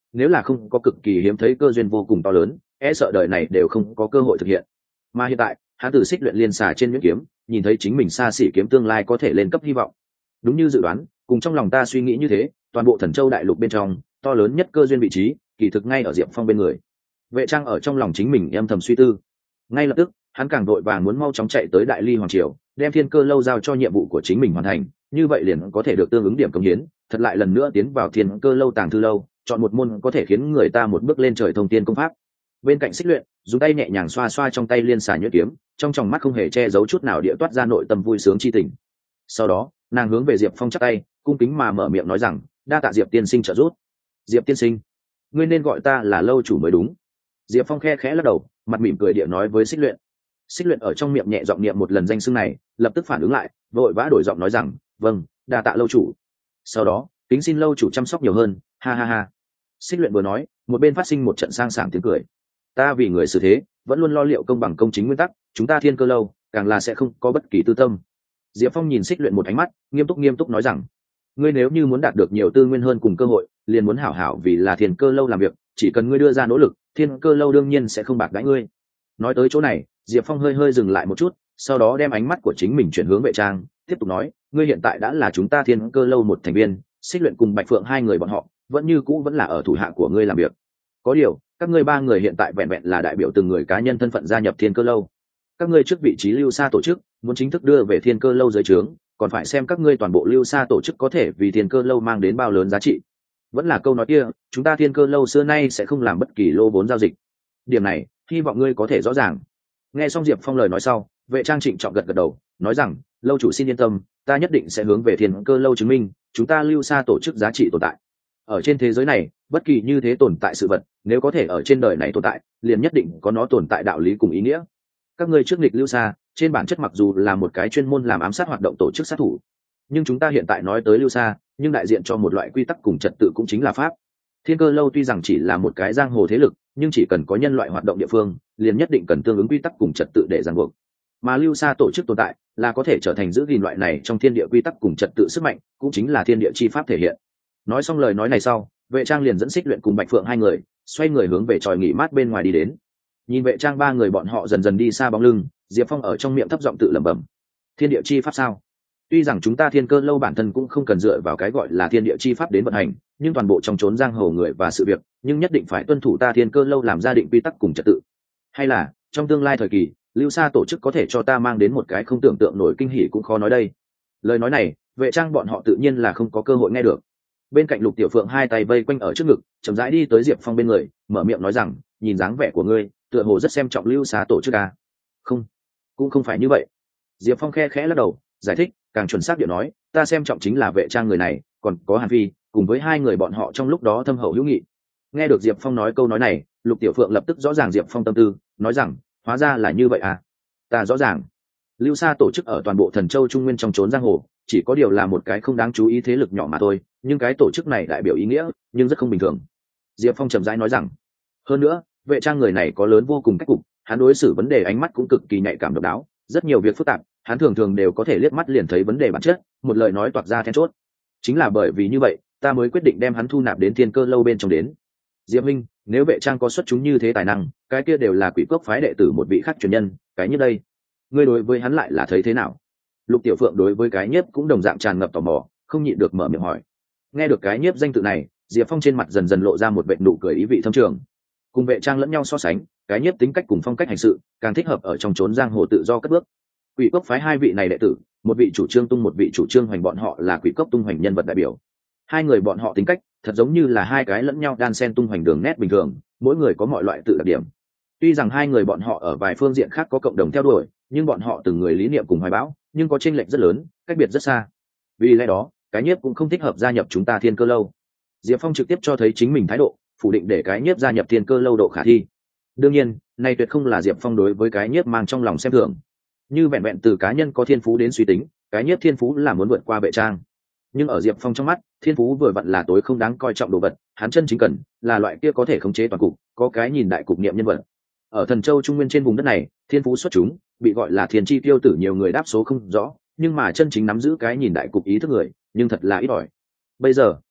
nếu là không có cực kỳ hiếm thấy cơ duyên vô cùng to lớn, e sợ đời này đều không có cơ hội thực hiện. Mà hiện tại hắn từ xích luyện liên xà trên nhuyễn kiếm nhìn thấy chính mình xa xỉ kiếm tương lai có thể lên cấp hy vọng. Đúng như dự đoán, cùng trong lòng ta suy nghĩ như thế, toàn bộ Thần Châu đại lục bên trong to lớn nhất cơ duyên vị trí kỳ thực ngay ở Diệp Phong bên người. Vệ Trang ở trong lòng chính mình âm thầm suy tư. Ngay lập tức hắn càng đội vàng muốn mau chóng chạy tới Đại Ly Hoàng Triều, đem Thiên Cơ Lâu giao cho nhiệm vụ của chính mình hoàn thành, như vậy liền có thể được tương ứng điểm công hiến, thật lại lần nữa tiến vào Thiên Cơ Lâu tàng thư lâu, chọn một môn có thể khiến người ta một bước lên trời thông tiên công pháp. Bên cạnh xích luyện dùng tay nhẹ nhàng xoa xoa trong tay liên xà nhuyễn kiếm, trong tròng mắt không hề che giấu chút nào địa toát ra nội tâm vui sướng chi tình. Sau đó nàng hướng về Diệp Phong chắp tay, cung kính mà mở miệng nói rằng, đa tạ Diệp tiên sinh trợ giúp. Diệp tiên sinh, ngươi nên gọi ta là lâu chủ mới đúng. Diệp Phong khe khẽ lắc đầu, mặt mỉm cười địa nói với xích luyện. Xích luyện ở trong miệng nhẹ giọng niệm một lần danh xưng này, lập tức phản ứng lại, vội vã đổi giọng nói rằng, vâng, đa tạ lâu chủ. Sau đó kính xin lâu chủ chăm sóc nhiều hơn, ha ha ha. Xích luyện vừa nói, một bên phát sinh một trận sang sảng tiếng cười. Ta vì người xử thế, vẫn luôn lo liệu công bằng công chính nguyên tắc, chúng ta Thiên Cơ Lâu càng là sẽ không có bất kỳ tư tâm. Diệp Phong nhìn xích luyện một ánh mắt, nghiêm túc nói rằng, ngươi nếu như muốn đạt được nhiều tư nguyên hơn cùng cơ hội, liền muốn hảo hảo vì là Thiên Cơ Lâu làm việc, chỉ cần ngươi đưa ra nỗ lực, Thiên Cơ Lâu đương nhiên sẽ không bạc đãi ngươi. Nói tới chỗ này, Diệp Phong hơi dừng lại một chút, sau đó đem ánh mắt của chính mình chuyển hướng Vệ Trang, tiếp tục nói, ngươi hiện tại đã là chúng ta Thiên Cơ Lâu một thành viên, xích luyện cùng Bạch Phượng hai người bọn họ vẫn như cũ vẫn là ở thủ hạ của ngươi làm việc. Có điều các ngươi ba người hiện tại vẹn vẹn là đại biểu từng người cá nhân thân phận gia nhập Thiên Cơ Lâu. Các ngươi trước vị trí lưu xa tổ chức muốn chính thức đưa về Thiên Cơ Lâu dưới trướng, còn phải xem các ngươi toàn bộ lưu xa tổ chức có thể vì Thiên Cơ Lâu mang đến bao lớn giá trị. Vẫn là câu nói kia, chúng ta Thiên Cơ Lâu xưa nay sẽ không làm bất kỳ lô vốn giao dịch. Điểm này hy vọng ngươi có thể rõ ràng. Nghe xong Diệp Phong lời nói sau, Vệ Trang trịnh trọng gật đầu, nói rằng, lâu chủ xin yên tâm, ta nhất định sẽ hướng về Thiên Cơ Lâu chứng minh chúng ta lưu xa tổ chức giá trị tồn tại. Ở trên thế giới này, bất kỳ như thế tồn tại sự vật, nếu có thể ở trên đời này tồn tại, liền nhất định có nó tồn tại đạo lý cùng ý nghĩa. Các ngươi trước nghịch lưu xa, trên bản chất mặc dù là một cái chuyên môn làm ám sát hoạt động tổ chức sát thủ, nhưng chúng ta hiện tại nói tới lưu xa, nhưng đại diện cho một loại quy tắc cùng trật tự cũng chính là pháp. Thiên Cơ Lâu tuy rằng chỉ là một cái giang hồ thế lực, nhưng chỉ cần có nhân loại hoạt động địa phương, liền nhất định cần tương ứng quy tắc cùng trật tự để ràng buộc. Mà lưu xa tổ chức tồn tại là có thể trở thành giữ gìn loại này trong thiên địa quy tắc cùng trật tự sức mạnh, cũng chính là thiên địa chi pháp thể hiện. Nói xong lời nói này sau, Vệ Trang liền dẫn xích luyện cùng Bạch Phượng hai người xoay người hướng về tròi nghỉ mát bên ngoài đi đến. Nhìn Vệ Trang ba người bọn họ dần dần đi xa bóng lưng, Diệp Phong ở trong miệng thấp giọng tự lẩm bẩm, thiên địa chi pháp sao? Tuy rằng chúng ta Thiên Cơ Lâu bản thân cũng không cần dựa vào cái gọi là thiên địa chi pháp đến vận hành, nhưng toàn bộ trong chốn giang hồ người và sự việc, nhưng nhất định phải tuân thủ ta Thiên Cơ Lâu làm ra định quy tắc cùng trật tự. Hay là trong tương lai thời kỳ, lưu xa tổ chức có thể cho ta mang đến một cái không tưởng tượng nổi kinh hỉ cũng khó nói đây. Lời nói này, Vệ Trang bọn họ tự nhiên là không có cơ hội nghe được. Bên cạnh Lục Tiểu Phượng hai tay vây quanh ở trước ngực, chậm rãi đi tới Diệp Phong bên người, mở miệng nói rằng, nhìn dáng vẻ của ngươi, tựa hồ rất xem trọng lưu xá tổ chức à? Không, cũng không phải như vậy. Diệp Phong khe khẽ lắc đầu, giải thích, càng chuẩn xác điệu nói, ta xem trọng chính là Vệ Trang người này, còn có Hàn Phi, cùng với hai người bọn họ trong lúc đó thâm hậu hữu nghị. Nghe được Diệp Phong nói câu nói này, Lục Tiểu Phượng lập tức rõ ràng Diệp Phong tâm tư, nói rằng, hóa ra là như vậy à? Ta rõ ràng. Lưu Sa tổ chức ở toàn bộ Thần Châu Trung Nguyên trong chốn giang hồ, chỉ có điều là một cái không đáng chú ý thế lực nhỏ mà thôi, nhưng cái tổ chức này đại biểu ý nghĩa, nhưng rất không bình thường. Diệp Phong trầm rãi nói rằng, hơn nữa, Vệ Trang người này có lớn vô cùng cách cục, hắn đối xử vấn đề ánh mắt cũng cực kỳ nhạy cảm độc đáo, rất nhiều việc phức tạp, hắn thường thường đều có thể liếc mắt liền thấy vấn đề bản chất, một lời nói toạc ra then chốt. Chính là bởi vì như vậy, ta mới quyết định đem hắn thu nạp đến Thiên Cơ Lâu bên trong đến. Diệp Minh, nếu Vệ Trang có xuất chúng như thế tài năng, cái kia đều là Quỷ Cốc phái đệ tử một vị khác truyền nhân, cái như đây, ngươi đối với hắn lại là thấy thế nào? Lục Tiểu Phượng đối với cái nhiếp cũng đồng dạng tràn ngập tò mò, không nhịn được mở miệng hỏi. Nghe được cái nhiếp danh tự này, Diệp Phong trên mặt dần dần lộ ra một vệt nụ cười ý vị thâm trường. Cùng Vệ Trang lẫn nhau so sánh, cái nhiếp tính cách cùng phong cách hành sự càng thích hợp ở trong chốn giang hồ tự do cất bước. Quỷ Cốc phái hai vị này đệ tử, một vị chủ trương tung một vị chủ trương hoành, bọn họ là Quỷ Cốc tung hoành nhân vật đại biểu. Hai người bọn họ tính cách thật giống như là hai cái lẫn nhau đan xen tung hoành đường nét bình thường, mỗi người có mọi loại tự đặc điểm. Tuy rằng hai người bọn họ ở vài phương diện khác có cộng đồng theo đuổi, nhưng bọn họ từng người lý niệm cùng hoài bão, nhưng có chênh lệch rất lớn, cách biệt rất xa. Vì lẽ đó, cái nhiếp cũng không thích hợp gia nhập chúng ta Thiên Cơ Lâu. Diệp Phong trực tiếp cho thấy chính mình thái độ, phủ định để cái nhiếp gia nhập Thiên Cơ Lâu độ khả thi. Đương nhiên, này tuyệt không là Diệp Phong đối với cái nhiếp mang trong lòng xem thường. Như vẹn vẹn từ cá nhân có thiên phú đến suy tính, cái nhiếp thiên phú là muốn vượt qua Vệ Trang. Nhưng ở Diệp Phong trong mắt, thiên phú vừa vặn là tối không đáng coi trọng đồ vật, hắn chân chính cần là loại kia có thể khống chế toàn cục, có cái nhìn đại cục niệm nhân vật. Ở Thần Châu Trung Nguyên trên vùng đất này, thiên phú xuất chúng, bị gọi là thiên chi tiêu tử nhiều người đáp số không rõ, nhưng mà chân chính nắm giữ cái nhìn đại cục ý thức người, nhưng thật là ít ỏi. Bây giờ,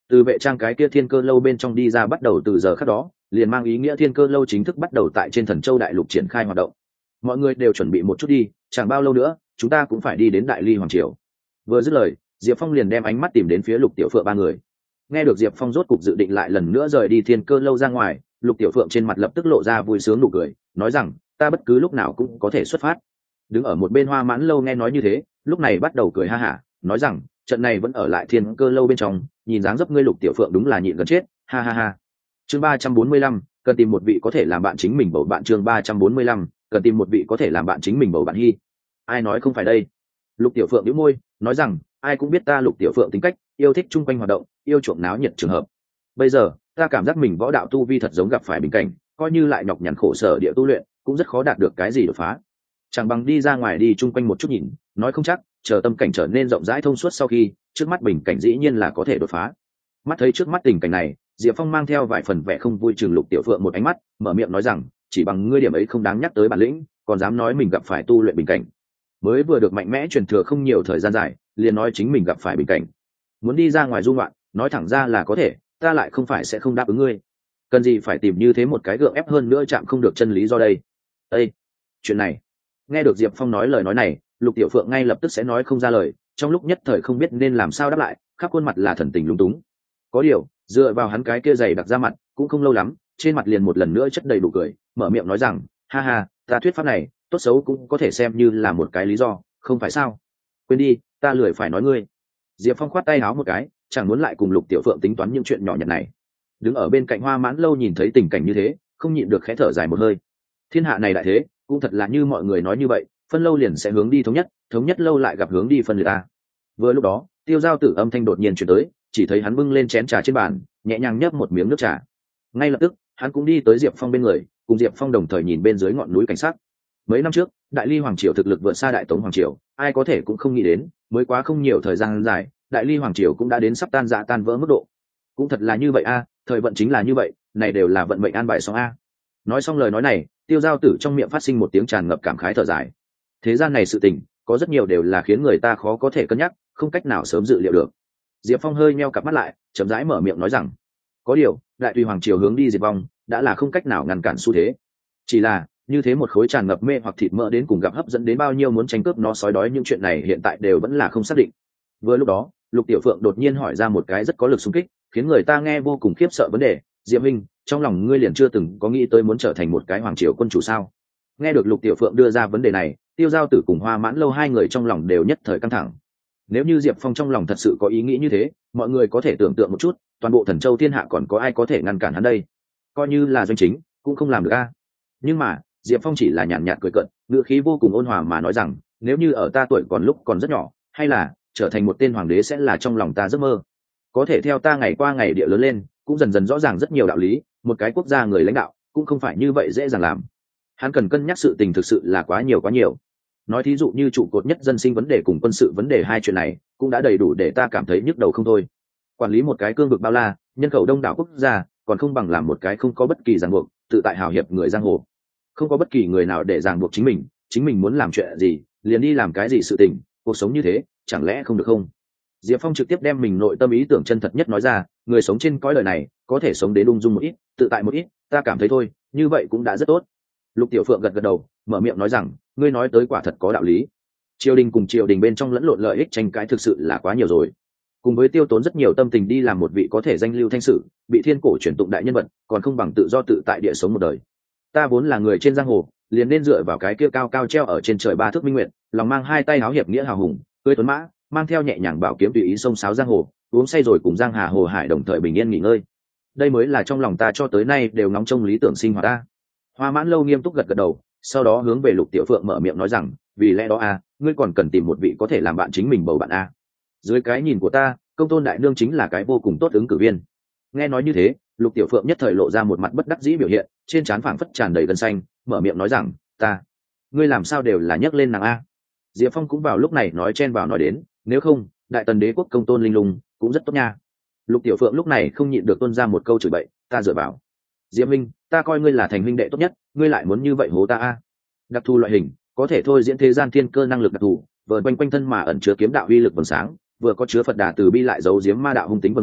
Từ vệ trang cái kia thiên cơ lâu bên trong đi ra, bắt đầu từ giờ khắc đó liền mang ý nghĩa thiên cơ lâu chính thức bắt đầu tại trên Thần Châu đại lục triển khai hoạt động. Mọi người đều chuẩn bị một chút đi, chẳng bao lâu nữa chúng ta cũng phải đi đến Đại Ly hoàng triều. Vừa dứt lời, Diệp Phong liền đem ánh mắt tìm đến phía Lục Tiểu Phượng ba người. Nghe được Diệp Phong rốt cục dự định lại lần nữa rời đi thiên cơ lâu ra ngoài, Lục Tiểu Phượng trên mặt lập tức lộ ra vui sướng nụ cười, nói rằng ta bất cứ lúc nào cũng có thể xuất phát. Đứng ở một bên Hoa Mãn Lâu nghe nói như thế, lúc này bắt đầu cười ha hả, nói rằng trận này vẫn ở lại thiên cơ lâu bên trong, nhìn dáng dấp ngươi Lục Tiểu Phượng đúng là nhịn gần chết, ha ha ha. Chương 345, cần tìm một vị có thể làm bạn chính mình bầu bạn. Chương 345, cần tìm một vị có thể làm bạn chính mình bầu bạn. Hi, ai nói không phải đây? Lục Tiểu Phượng nhíu môi, nói rằng ai cũng biết ta Lục Tiểu Phượng tính cách, yêu thích chung quanh hoạt động, yêu chuộng náo nhiệt trường hợp. Bây giờ ta cảm giác mình võ đạo tu vi thật giống gặp phải bình cảnh, coi như lại nhọc nhằn khổ sở địa tu luyện cũng rất khó đạt được cái gì đột phá. Chẳng bằng đi ra ngoài đi chung quanh một chút nhìn, nói không chắc chờ tâm cảnh trở nên rộng rãi thông suốt sau khi trước mắt bình cảnh dĩ nhiên là có thể đột phá. Mắt thấy trước mắt tình cảnh này, Diệp Phong mang theo vài phần vẻ không vui chừng Lục Tiểu Phượng một ánh mắt, mở miệng nói rằng chỉ bằng ngươi điểm ấy không đáng nhắc tới bản lĩnh, còn dám nói mình gặp phải tu luyện bình cảnh. Mới vừa được mạnh mẽ truyền thừa không nhiều thời gian dài, liền nói chính mình gặp phải bình cảnh. Muốn đi ra ngoài du ngoạn, nói thẳng ra là có thể, ta lại không phải sẽ không đáp ứng ngươi. Cần gì phải tìm như thế một cái gượng ép hơn nữa chạm không được chân lý do đây. Ê, chuyện này. Nghe được Diệp Phong nói lời nói này, Lục Tiểu Phượng ngay lập tức sẽ nói không ra lời, trong lúc nhất thời không biết nên làm sao đáp lại, khắp khuôn mặt là thần tình lúng túng. Có điều dựa vào hắn cái kia dày đặc ra mặt, cũng không lâu lắm trên mặt liền một lần nữa chất đầy đủ cười, mở miệng nói rằng ha ha, ta thuyết pháp này tốt xấu cũng có thể xem như là một cái lý do, không phải sao? Quên đi, ta lười phải nói ngươi. Diệp Phong khoát tay áo một cái, chẳng muốn lại cùng Lục Tiểu Phượng tính toán những chuyện nhỏ nhặt này. Đứng ở bên cạnh Hoa Mãn Lâu nhìn thấy tình cảnh như thế, không nhịn được khẽ thở dài một hơi. Thiên hạ này đại thế cũng thật là như mọi người nói như vậy, phân lâu liền sẽ hướng đi thống nhất lâu lại gặp hướng đi phân người ta. Vừa lúc đó Tiêu Giao Tử âm thanh đột nhiên chuyển tới, chỉ thấy hắn bưng lên chén trà trên bàn, nhẹ nhàng nhấp một miếng nước trà. Ngay lập tức hắn cũng đi tới Diệp Phong bên người, cùng Diệp Phong đồng thời nhìn bên dưới ngọn núi cảnh sắc. Mấy năm trước Đại Ly hoàng triều thực lực vượt xa Đại Tống hoàng triều, ai có thể cũng không nghĩ đến, mới quá không nhiều thời gian dài, Đại Ly hoàng triều cũng đã đến sắp tan rã tan vỡ mức độ. Cũng thật là như vậy a, thời vận chính là như vậy, này đều là vận mệnh an bài xong a. Nói xong lời nói này, Tiêu Giao Tử trong miệng phát sinh một tiếng tràn ngập cảm khái thở dài. Thế gian này sự tình có rất nhiều đều là khiến người ta khó có thể cân nhắc, không cách nào sớm dự liệu được. Diệp Phong hơi nheo cặp mắt lại, chậm rãi mở miệng nói rằng có điều Đại Tùy hoàng triều hướng đi diệt vong đã là không cách nào ngăn cản xu thế, chỉ là như thế một khối tràn ngập mê hoặc thịt mỡ đến cùng gặp hấp dẫn đến bao nhiêu muốn tranh cướp nó sói đói, những chuyện này hiện tại đều vẫn là không xác định. Vừa lúc đó Lục Tiểu Phượng đột nhiên hỏi ra một cái rất có lực xung kích, khiến người ta nghe vô cùng khiếp sợ vấn đề. Diệp Minh, trong lòng ngươi liền chưa từng có nghĩ tới muốn trở thành một cái hoàng triều quân chủ sao? Nghe được Lục Tiểu Phượng đưa ra vấn đề này, Tiêu Giao Tử cùng Hoa Mãn Lâu hai người trong lòng đều nhất thời căng thẳng. Nếu như Diệp Phong trong lòng thật sự có ý nghĩ như thế, mọi người có thể tưởng tượng một chút, toàn bộ Thần Châu thiên hạ còn có ai có thể ngăn cản hắn đây? Coi như là doanh chính cũng không làm được a. Nhưng mà Diệp Phong chỉ là nhàn nhạt cười cợt, ngữ khí vô cùng ôn hòa mà nói rằng nếu như ở ta tuổi còn lúc còn rất nhỏ, hay là trở thành một tên hoàng đế sẽ là trong lòng ta giấc mơ. Có thể theo ta ngày qua ngày địa lớn lên, cũng dần dần rõ ràng rất nhiều đạo lý, một cái quốc gia người lãnh đạo cũng không phải như vậy dễ dàng làm. Hắn cần cân nhắc sự tình thực sự là quá nhiều. Nói thí dụ như trụ cột nhất dân sinh vấn đề cùng quân sự vấn đề, hai chuyện này cũng đã đầy đủ để ta cảm thấy nhức đầu không thôi. Quản lý một cái cương vực bao la, nhân khẩu đông đảo quốc gia, còn không bằng làm một cái không có bất kỳ ràng buộc, tự tại hào hiệp người giang hồ. Không có bất kỳ người nào để ràng buộc chính mình muốn làm chuyện gì liền đi làm cái gì sự tình, cuộc sống như thế chẳng lẽ không được không? Diệp Phong trực tiếp đem mình nội tâm ý tưởng chân thật nhất nói ra, người sống trên cõi đời này có thể sống đến ung dung một ít, tự tại một ít, ta cảm thấy thôi, như vậy cũng đã rất tốt. Lục Tiểu Phượng gật gật đầu, mở miệng nói rằng ngươi nói tới quả thật có đạo lý. Triều đình cùng triều đình bên trong lẫn lộn lợi ích tranh cãi thực sự là quá nhiều rồi, cùng với tiêu tốn rất nhiều tâm tình đi làm một vị có thể danh lưu thanh sử, bị thiên cổ truyền tụng đại nhân vật, còn không bằng tự do tự tại địa sống một đời. Ta vốn là người trên giang hồ, liền nên dựa vào cái kia cao cao treo ở trên trời ba thước minh nguyện, lòng mang hai tay háo hiệp nghĩa hào hùng, cưỡi tuấn mã, mang theo nhẹ nhàng bảo kiếm tùy ý sông sáo giang hồ, uống say rồi cùng giang hà hồ hải đồng thời bình yên nghỉ ngơi. Đây mới là trong lòng ta cho tới nay đều ngóng trông lý tưởng sinh hoạt ta. Hoa Mãn Lâu nghiêm túc gật gật đầu, sau đó hướng về Lục Tiểu Phượng mở miệng nói rằng vì lẽ đó ngươi còn cần tìm một vị có thể làm bạn chính mình bầu bạn a. Dưới cái nhìn của ta, Công Tôn đại nương chính là cái vô cùng tốt ứng cử viên. Nghe nói như thế, Lục Tiểu Phượng nhất thời lộ ra một mặt bất đắc dĩ biểu hiện, trên trán phảng phất tràn đầy gân xanh, mở miệng nói rằng ngươi làm sao đều là nhắc lên nàng a. Diệp Phong cũng vào lúc này nói chen vào nói đến, nếu không đại tần đế quốc Công Tôn linh lung cũng rất tốt nha. Lục Tiểu Phượng lúc này không nhịn được tuôn ra một câu chửi bậy, ta dựa vào Diệp Minh, ta coi ngươi là thành huynh đệ tốt nhất, ngươi lại muốn như vậy hố ta a. Đặc thù loại hình có thể thôi diễn thế gian thiên cơ năng lực đặc thù, vờn quanh thân mà ẩn chứa kiếm đạo uy lực vầng sáng, vừa có chứa Phật đà từ bi lại giấu giếm ma đạo hung tính vầng sáng,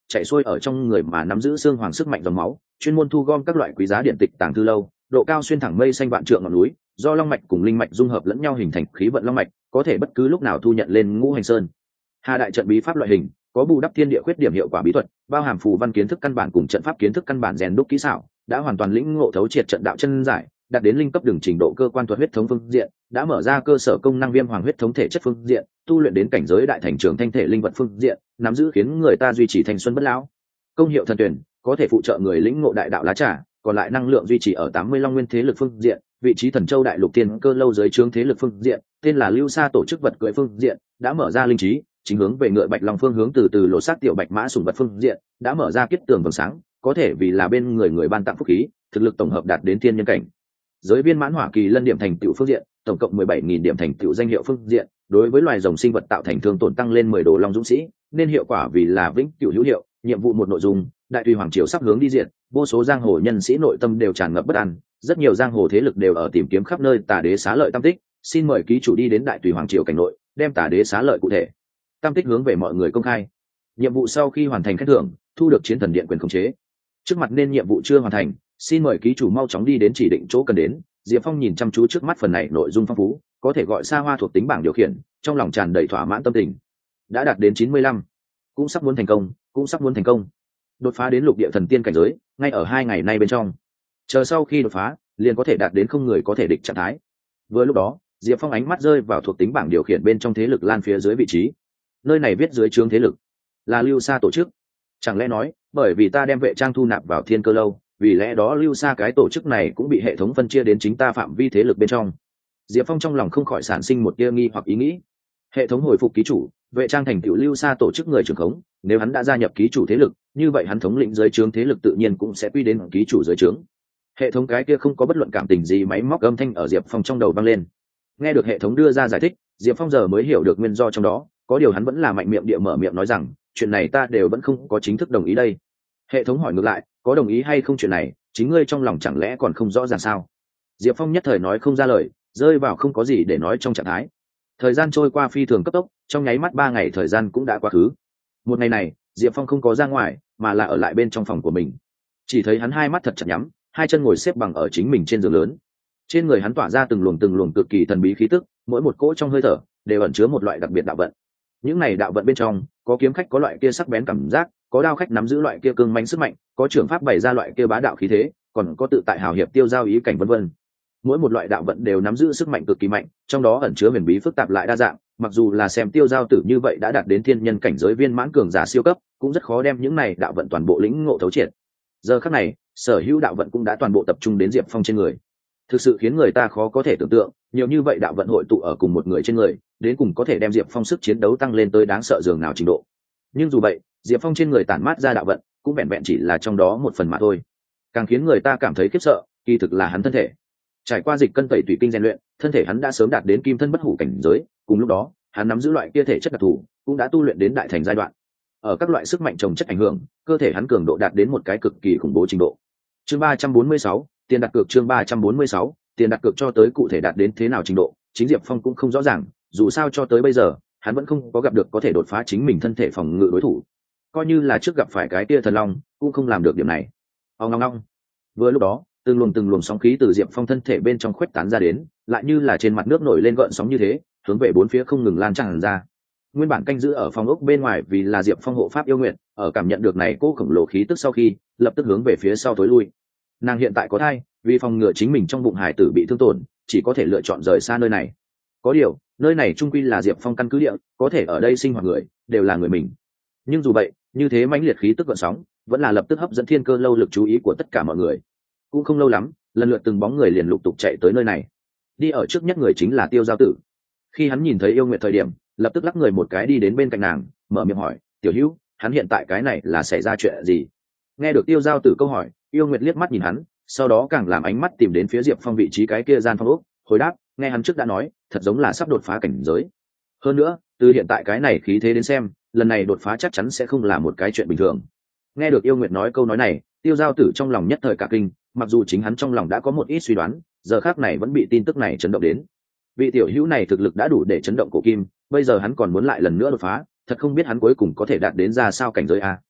chạy xuôi ở trong người mà nắm giữ xương hoàng sức mạnh dòng máu, chuyên môn thu gom các loại quý giá điện tịch tàng thư lâu, độ cao xuyên thẳng mây xanh vạn trượng ngọn núi, do long mạch cùng linh mạch dung hợp lẫn nhau hình thành khí vận long mạch, có thể bất cứ lúc nào thu nhận lên ngũ hành sơn. Hà đại trận bí pháp loại hình, có bù đắp thiên địa khuyết điểm hiệu quả bí thuật, bao hàm phù văn kiến thức căn bản cùng trận pháp kiến thức căn bản rèn đúc kỹ xảo, đã hoàn toàn lĩnh ngộ thấu triệt trận đạo chân giải, đạt đến linh cấp đường trình độ cơ quan thuật huyết thống phương diện, đã mở ra cơ sở công năng viêm hoàng huyết thống thể chất phương diện, tu luyện đến cảnh giới đại thành trường thanh thể linh vật phương diện, nắm giữ khiến người ta duy trì thanh xuân bất lão. Công hiệu thần tuyển, có thể phụ trợ người lĩnh ngộ đại đạo lá trà, còn lại năng lượng duy trì ở 80 long nguyên thế lực phương diện, vị trí thần châu đại lục tiên cơ lâu dưới trướng thế lực phương diện, tên là lưu sa tổ chức vật cưỡi phương diện, đã mở ra linh trí, chính hướng về ngựa bạch long phương hướng từ từ lộ sát tiểu bạch mã sủng vật phương diện, đã mở ra kết tường vầng sáng, có thể vì là bên người ban tặng phúc khí, thực lực tổng hợp đạt đến thiên nhân cảnh. Giới viên mãn hỏa kỳ lân điểm thành tựu phương diện, tổng cộng 17.000 điểm thành tựu danh hiệu phương diện, đối với loài rồng sinh vật tạo thành thương tổn tăng lên 10 đồ long dũng sĩ, nên hiệu quả vì là vĩnh cửu hữu hiệu. Nhiệm vụ một nội dung, đại tùy hoàng triều sắp hướng đi diện, vô số giang hồ nhân sĩ nội tâm đều tràn ngập bất an, rất nhiều giang hồ thế lực đều ở tìm kiếm khắp nơi Tả Đế xá lợi tam tích, xin mời ký chủ đi đến đại tùy hoàng triều cảnh nội, đem Tả Đế xá lợi cụ thể tam tích hướng về mọi người công khai. Nhiệm vụ sau khi hoàn thành khen thưởng, thu được chiến thần điện quyền khống chế. Trước mặt nên nhiệm vụ chưa hoàn thành, xin mời ký chủ mau chóng đi đến chỉ định chỗ cần đến. Diệp Phong nhìn chăm chú trước mắt phần này nội dung phong phú, có thể gọi xa hoa thuộc tính bảng điều khiển, trong lòng tràn đầy thỏa mãn tâm tình. Đã đạt đến 95, cũng sắp muốn thành công. Đột phá đến lục địa thần tiên cảnh giới, ngay ở 2 ngày nay bên trong. Chờ sau khi đột phá, liền có thể đạt đến không người có thể địch trạng thái. Vừa lúc đó, Diệp Phong ánh mắt rơi vào thuộc tính bảng điều khiển bên trong thế lực lan phía dưới vị trí. Nơi này viết dưới trướng thế lực là lưu sa tổ chức. Chẳng lẽ nói, bởi vì ta đem vệ trang thu nạp vào thiên cơ lâu, vì lẽ đó lưu sa cái tổ chức này cũng bị hệ thống phân chia đến chính ta phạm vi thế lực bên trong. Diệp Phong trong lòng không khỏi sản sinh một tia nghi hoặc ý nghĩ. Hệ thống hồi phục ký chủ, vệ trang thành tựu lưu sa tổ chức người trưởng khống, nếu hắn đã gia nhập ký chủ thế lực, như vậy hắn thống lĩnh dưới trướng thế lực tự nhiên cũng sẽ quy đến ký chủ dưới trướng. Hệ thống cái kia không có bất luận cảm tình gì máy móc âm thanh ở Diệp Phong trong đầu vang lên. Nghe được hệ thống đưa ra giải thích, Diệp Phong giờ mới hiểu được nguyên do trong đó, có điều hắn vẫn là mạnh miệng địa mở miệng nói rằng, chuyện này ta đều vẫn không có chính thức đồng ý đây. Hệ thống hỏi ngược lại, có đồng ý hay không chuyện này, chính ngươi trong lòng chẳng lẽ còn không rõ ràng sao? Diệp Phong nhất thời nói không ra lời, rơi vào không có gì để nói trong trạng thái. Thời gian trôi qua phi thường cấp tốc, trong nháy mắt 3 ngày thời gian cũng đã quá khứ. Một ngày này, Diệp Phong không có ra ngoài, mà là ở lại bên trong phòng của mình. Chỉ thấy hắn hai mắt thật chặt nhắm, hai chân ngồi xếp bằng ở chính mình trên giường lớn. Trên người hắn tỏa ra từng luồng cực kỳ thần bí khí tức, mỗi một cỗ trong hơi thở đều ẩn chứa một loại đặc biệt đạo vận. Những này đạo vận bên trong, có kiếm khách có loại kia sắc bén cảm giác, có đao khách nắm giữ loại kia cương mãnh sức mạnh, có trưởng pháp bày ra loại kia bá đạo khí thế, còn có tự tại hào hiệp tiêu giao ý cảnh vân vân. Mỗi một loại đạo vận đều nắm giữ sức mạnh cực kỳ mạnh, trong đó ẩn chứa huyền bí phức tạp lại đa dạng, mặc dù là xem tiêu giao tử như vậy đã đạt đến thiên nhân cảnh giới viên mãn cường giả siêu cấp, cũng rất khó đem những này đạo vận toàn bộ lĩnh ngộ thấu triệt. Giờ khắc này, sở hữu đạo vận cũng đã toàn bộ tập trung đến Diệp Phong trên người. Thực sự khiến người ta khó có thể tưởng tượng, nhiều như vậy đạo vận hội tụ ở cùng một người trên người, đến cùng có thể đem Diệp Phong sức chiến đấu tăng lên tới đáng sợ dường nào trình độ. Nhưng dù vậy, Diệp Phong trên người tản mát ra đạo vận, cũng vẹn vẹn chỉ là trong đó một phần mà thôi. Càng khiến người ta cảm thấy khiếp sợ, kỳ thực là hắn thân thể. Trải qua dịch cân tẩy tùy kinh rèn luyện, thân thể hắn đã sớm đạt đến kim thân bất hủ cảnh giới, cùng lúc đó, hắn nắm giữ loại kia thể chất đặc thù, cũng đã tu luyện đến đại thành giai đoạn. Ở các loại sức mạnh chồng chất ảnh hưởng, cơ thể hắn cường độ đạt đến một cái cực kỳ khủng bố trình độ. Chương 346, tiền đặt cược chương 346, tiền đặt cược cho tới cụ thể đạt đến thế nào trình độ, chính Diệp Phong cũng không rõ ràng, dù sao cho tới bây giờ, hắn vẫn không có gặp được có thể đột phá chính mình thân thể phòng ngự đối thủ. Coi như là trước gặp phải cái tia thần long, cũng không làm được điểm này. Ong ong ong. Vừa lúc đó, từng luồng sóng khí từ Diệp Phong thân thể bên trong khuếch tán ra đến, lại như là trên mặt nước nổi lên gợn sóng như thế, hướng về bốn phía không ngừng lan tràn ra. Nguyên bản canh giữ ở phòng ốc bên ngoài vì là Diệp Phong hộ pháp yêu nguyện, ở cảm nhận được này cô khổng lồ khí tức sau khi, lập tức hướng về phía sau tối lui. Nàng hiện tại có thai, vì phòng ngừa chính mình trong bụng hải tử bị thương tổn, chỉ có thể lựa chọn rời xa nơi này. Có điều, nơi này trung quy là Diệp Phong căn cứ địa, có thể ở đây sinh hoạt người đều là người mình. Nhưng dù vậy, như thế mãnh liệt khí tức gợn sóng, vẫn là lập tức hấp dẫn thiên cơ lâu lực chú ý của tất cả mọi người. Cũng không lâu lắm, lần lượt từng bóng người liền lục tục chạy tới nơi này. Đi ở trước nhất người chính là Tiêu Giao Tử. Khi hắn nhìn thấy Yêu Nguyệt thời điểm, lập tức lắc người một cái đi đến bên cạnh nàng, mở miệng hỏi, "Tiểu Hữu, hắn hiện tại cái này là xảy ra chuyện gì?" Nghe được Tiêu Giao Tử câu hỏi, Yêu Nguyệt liếc mắt nhìn hắn, sau đó càng làm ánh mắt tìm đến phía Diệp Phong vị trí cái kia gian phòng ốc, hồi đáp, nghe hắn trước đã nói, thật giống là sắp đột phá cảnh giới. Hơn nữa, từ hiện tại cái này khí thế đến xem, lần này đột phá chắc chắn sẽ không là một cái chuyện bình thường. Nghe được Yêu Nguyệt nói câu nói này, Tiêu Giao Tử trong lòng nhất thời cả kinh, mặc dù chính hắn trong lòng đã có một ít suy đoán, giờ khác này vẫn bị tin tức này chấn động đến. Vị tiểu hữu này thực lực đã đủ để chấn động cổ kim, bây giờ hắn còn muốn lại lần nữa đột phá, thật không biết hắn cuối cùng có thể đạt đến ra sao cảnh giới a.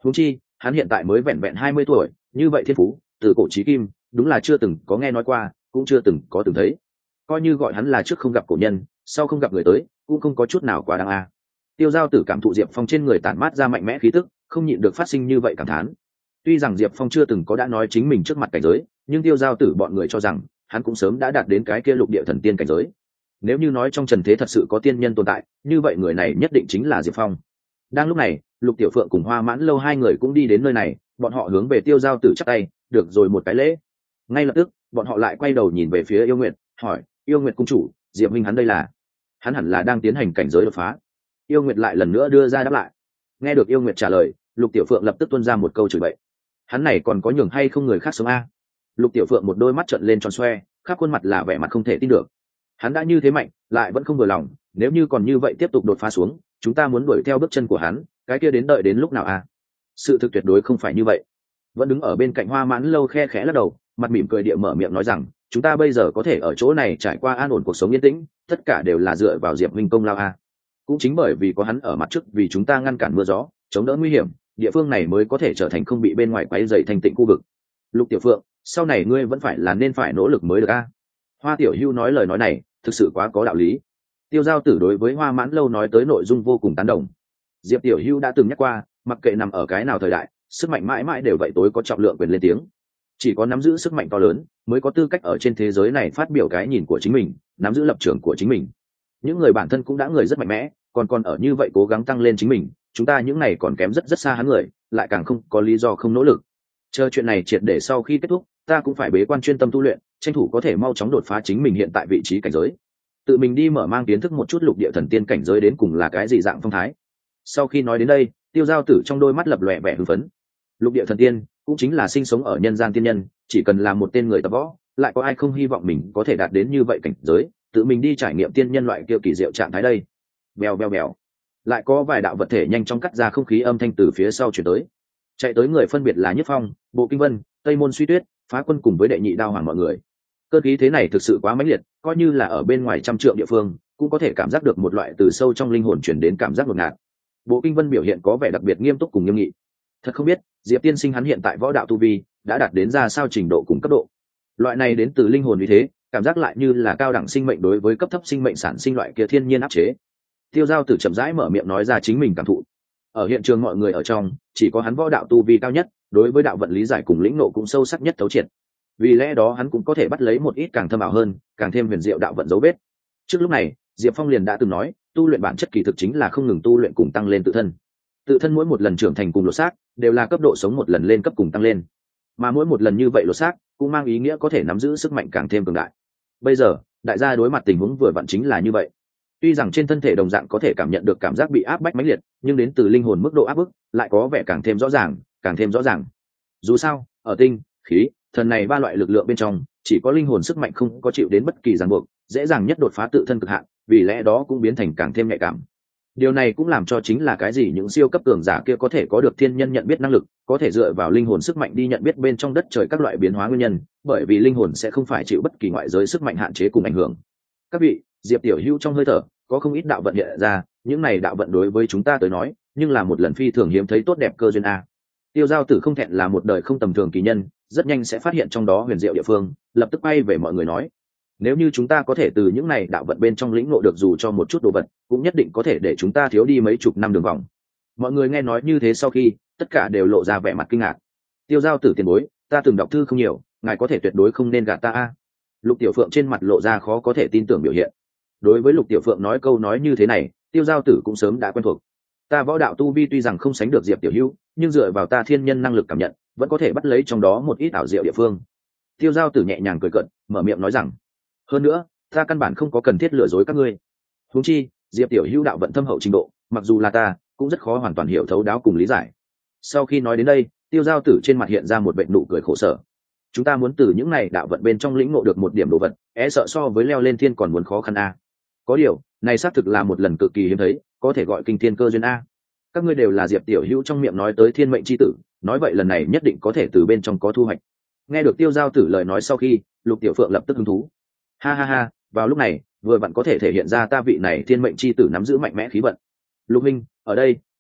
huống chi hắn hiện tại mới vẹn vẹn 20 tuổi, như vậy thiên phú từ cổ chí kim đúng là chưa từng có nghe nói qua, cũng chưa từng có từng thấy. Coi như gọi hắn là trước không gặp cổ nhân, sau không gặp người tới, cũng không có chút nào quá đáng a. Tiêu Giao Tử cảm thụ Diệp Phong trên người tản mát ra mạnh mẽ khí tức, không nhịn được phát sinh như vậy cảm thán. Tuy rằng Diệp Phong chưa từng có đã nói chính mình trước mặt cảnh giới, nhưng Tiêu Giao Tử bọn người cho rằng hắn cũng sớm đã đạt đến cái kia lục địa thần tiên cảnh giới. Nếu như nói trong trần thế thật sự có tiên nhân tồn tại, như vậy người này nhất định chính là Diệp Phong. Đang lúc này, Lục Tiểu Phượng cùng Hoa Mãn Lâu hai người cũng đi đến nơi này, bọn họ hướng về Tiêu Giao Tử chắp tay, được rồi một cái lễ. Ngay lập tức, bọn họ lại quay đầu nhìn về phía Yêu Nguyệt, hỏi: Yêu Nguyệt cung chủ, Diệp minh hắn đây là? Hắn hẳn là đang tiến hành cảnh giới đột phá. Yêu Nguyệt lại lần nữa đưa ra đáp lại. Nghe được Yêu Nguyệt trả lời, Lục Tiểu Phượng lập tức tuôn ra một câu chửi bậy: hắn này còn có nhường hay không người khác sống a? Lục Tiểu Phượng một đôi mắt trợn lên tròn xoe, khắp khuôn mặt là vẻ mặt không thể tin được. Hắn đã như thế mạnh, lại vẫn không vừa lòng, nếu như còn như vậy tiếp tục đột phá xuống, chúng ta muốn đuổi theo bước chân của hắn, cái kia đến đợi đến lúc nào a? Sự thực tuyệt đối không phải như vậy. Vẫn đứng ở bên cạnh Hoa Mãn Lâu khe khẽ lắc đầu, mặt mỉm cười địa mở miệng nói rằng, chúng ta bây giờ có thể ở chỗ này trải qua an ổn cuộc sống yên tĩnh, tất cả đều là dựa vào Diệp huynh công lao a. Cũng chính bởi vì có hắn ở mặt trước, vì chúng ta ngăn cản mưa gió, chống đỡ nguy hiểm, địa phương này mới có thể trở thành không bị bên ngoài quấy rầy thanh tịnh khu vực. Lục Tiểu Phượng, sau này ngươi vẫn phải nên nỗ lực mới được a. Hoa Tiểu Hưu nói lời nói này thực sự quá có đạo lý. Tiêu Giao Tử đối với Hoa Mãn Lâu nói tới nội dung vô cùng tán đồng. Diệp Tiểu Hưu đã từng nhắc qua, mặc kệ nằm ở cái nào thời đại, sức mạnh mãi mãi đều vậy tối có trọng lượng quyền lên tiếng. Chỉ có nắm giữ sức mạnh to lớn mới có tư cách ở trên thế giới này phát biểu cái nhìn của chính mình, nắm giữ lập trường của chính mình. Những người bản thân cũng đã người rất mạnh mẽ, còn ở như vậy cố gắng tăng lên chính mình, chúng ta những này còn kém rất xa hắn người, lại càng không có lý do không nỗ lực. Chờ chuyện này triệt để sau khi kết thúc, ta cũng phải bế quan chuyên tâm tu luyện, tranh thủ có thể mau chóng đột phá chính mình hiện tại vị trí cảnh giới. Tự mình đi mở mang kiến thức một chút lục địa thần tiên cảnh giới đến cùng là cái gì dạng phong thái. Sau khi nói đến đây, Tiêu Giao Tử trong đôi mắt lập lòe vẻ hưng phấn. Lục địa thần tiên cũng chính là sinh sống ở nhân gian tiên nhân, chỉ cần là một tên người tập võ, lại có ai không hy vọng mình có thể đạt đến như vậy cảnh giới, tự mình đi trải nghiệm tiên nhân loại kia kỳ diệu trạng thái đây. Bèo bèo bèo, lại có vài đạo vật thể nhanh chóng cắt ra không khí, âm thanh từ phía sau chuyển tới. Chạy tới người phân biệt là Nhất Phong, Bộ Kinh Vân, Tây Môn Suy Tuyết, Phá Quân cùng với Đệ Nhị Đao Hoàng mọi người. Cơn khí thế này thực sự quá mãnh liệt, coi như là ở bên ngoài trăm trượng địa phương, cũng có thể cảm giác được một loại từ sâu trong linh hồn truyền đến cảm giác ngột ngạt. Bộ Kinh Vân biểu hiện có vẻ đặc biệt nghiêm túc cùng nghiêm nghị. Thật không biết, Diệp tiên sinh hắn hiện tại võ đạo tu vi đã đạt đến ra sao trình độ cùng cấp độ. Loại này đến từ linh hồn như thế, cảm giác lại như là cao đẳng sinh mệnh đối với cấp thấp sinh mệnh sản sinh loại kia thiên nhiên áp chế. Tiêu Giao Tử chậm rãi mở miệng nói ra chính mình cảm thụ. Ở hiện trường mọi người ở trong, chỉ có hắn võ đạo tu vi cao nhất, đối với đạo vận lý giải cùng lĩnh ngộ cũng sâu sắc nhất thấu triệt. Vì lẽ đó hắn cũng có thể bắt lấy một ít càng thâm ảo hơn, càng thêm huyền diệu đạo vận dấu vết. Trước lúc này, Diệp Phong liền đã từng nói, tu luyện bản chất kỳ thực chính là không ngừng tu luyện cùng tăng lên tự thân. Tự thân mỗi một lần trưởng thành cùng lột xác, đều là cấp độ sống một lần lên cấp cùng tăng lên. Mà mỗi một lần như vậy lột xác, cũng mang ý nghĩa có thể nắm giữ sức mạnh càng thêm cường đại. Bây giờ, đại gia đối mặt tình huống vừa vặn chính là như vậy. Tuy rằng trên thân thể đồng dạng có thể cảm nhận được cảm giác bị áp bách mãnh liệt, nhưng đến từ linh hồn mức độ áp bức lại có vẻ càng thêm rõ ràng, càng thêm rõ ràng. Dù sao, ở tinh, khí, thần này ba loại lực lượng bên trong, chỉ có linh hồn sức mạnh không có chịu đến bất kỳ ràng buộc, dễ dàng nhất đột phá tự thân cực hạn, vì lẽ đó cũng biến thành càng thêm nhạy cảm. Điều này cũng làm cho chính là cái gì những siêu cấp cường giả kia có thể có được thiên nhân nhận biết năng lực, có thể dựa vào linh hồn sức mạnh đi nhận biết bên trong đất trời các loại biến hóa nguyên nhân, bởi vì linh hồn sẽ không phải chịu bất kỳ ngoại giới sức mạnh hạn chế cùng ảnh hưởng. Các vị, Diệp Tiểu Hữu trong hơi thở có không ít đạo vận hiện ra, những này đạo vận đối với chúng ta tới nói, nhưng là một lần phi thường hiếm thấy tốt đẹp cơ duyên a. Tiêu Giao Tử không thẹn là một đời không tầm thường kỳ nhân, rất nhanh sẽ phát hiện trong đó huyền diệu địa phương, lập tức bay về mọi người nói: nếu như chúng ta có thể từ những này đạo vận bên trong lĩnh ngộ được dù cho một chút đồ vật, cũng nhất định có thể để chúng ta thiếu đi mấy chục năm đường vòng. Mọi người nghe nói như thế sau khi, tất cả đều lộ ra vẻ mặt kinh ngạc. Tiêu Giao Tử tiền bối, ta từng đọc thư không nhiều, ngài có thể tuyệt đối không nên gạt ta a. Lục Tiểu Phượng trên mặt lộ ra khó có thể tin tưởng biểu hiện. Đối với Lục Tiểu Phượng nói câu nói như thế này, Tiêu Giao Tử cũng sớm đã quen thuộc. Ta võ đạo tu vi tuy rằng không sánh được Diệp Tiểu Hữu, nhưng dựa vào ta thiên nhân năng lực cảm nhận, vẫn có thể bắt lấy trong đó một ít ảo diệu địa phương. Tiêu Giao Tử nhẹ nhàng cười cợt, mở miệng nói rằng: hơn nữa, ta căn bản không có cần thiết lừa dối các ngươi. Huống chi, Diệp Tiểu Hữu đạo vận thâm hậu trình độ, mặc dù là ta, cũng rất khó hoàn toàn hiểu thấu đáo cùng lý giải. Sau khi nói đến đây, Tiêu Giao Tử trên mặt hiện ra một vệt nụ cười khổ sở. Chúng ta muốn từ những này đạo vận bên trong lĩnh ngộ được một điểm đồ vật, sợ so với leo lên thiên còn muốn khó khăn a. Có điều, này xác thực là một lần cực kỳ hiếm thấy, có thể gọi kinh thiên cơ duyên a. Các ngươi đều là Diệp Tiểu Hữu trong miệng nói tới thiên mệnh chi tử, nói vậy lần này nhất định có thể từ bên trong có thu hoạch. Nghe được Tiêu Giao Tử lời nói sau khi, Lục Tiểu Phượng lập tức hứng thú. Ha ha ha, vào lúc này, vừa vặn có thể thể hiện ra ta vị này thiên mệnh chi tử nắm giữ mạnh mẽ khí vận. Lục minh, ở đây,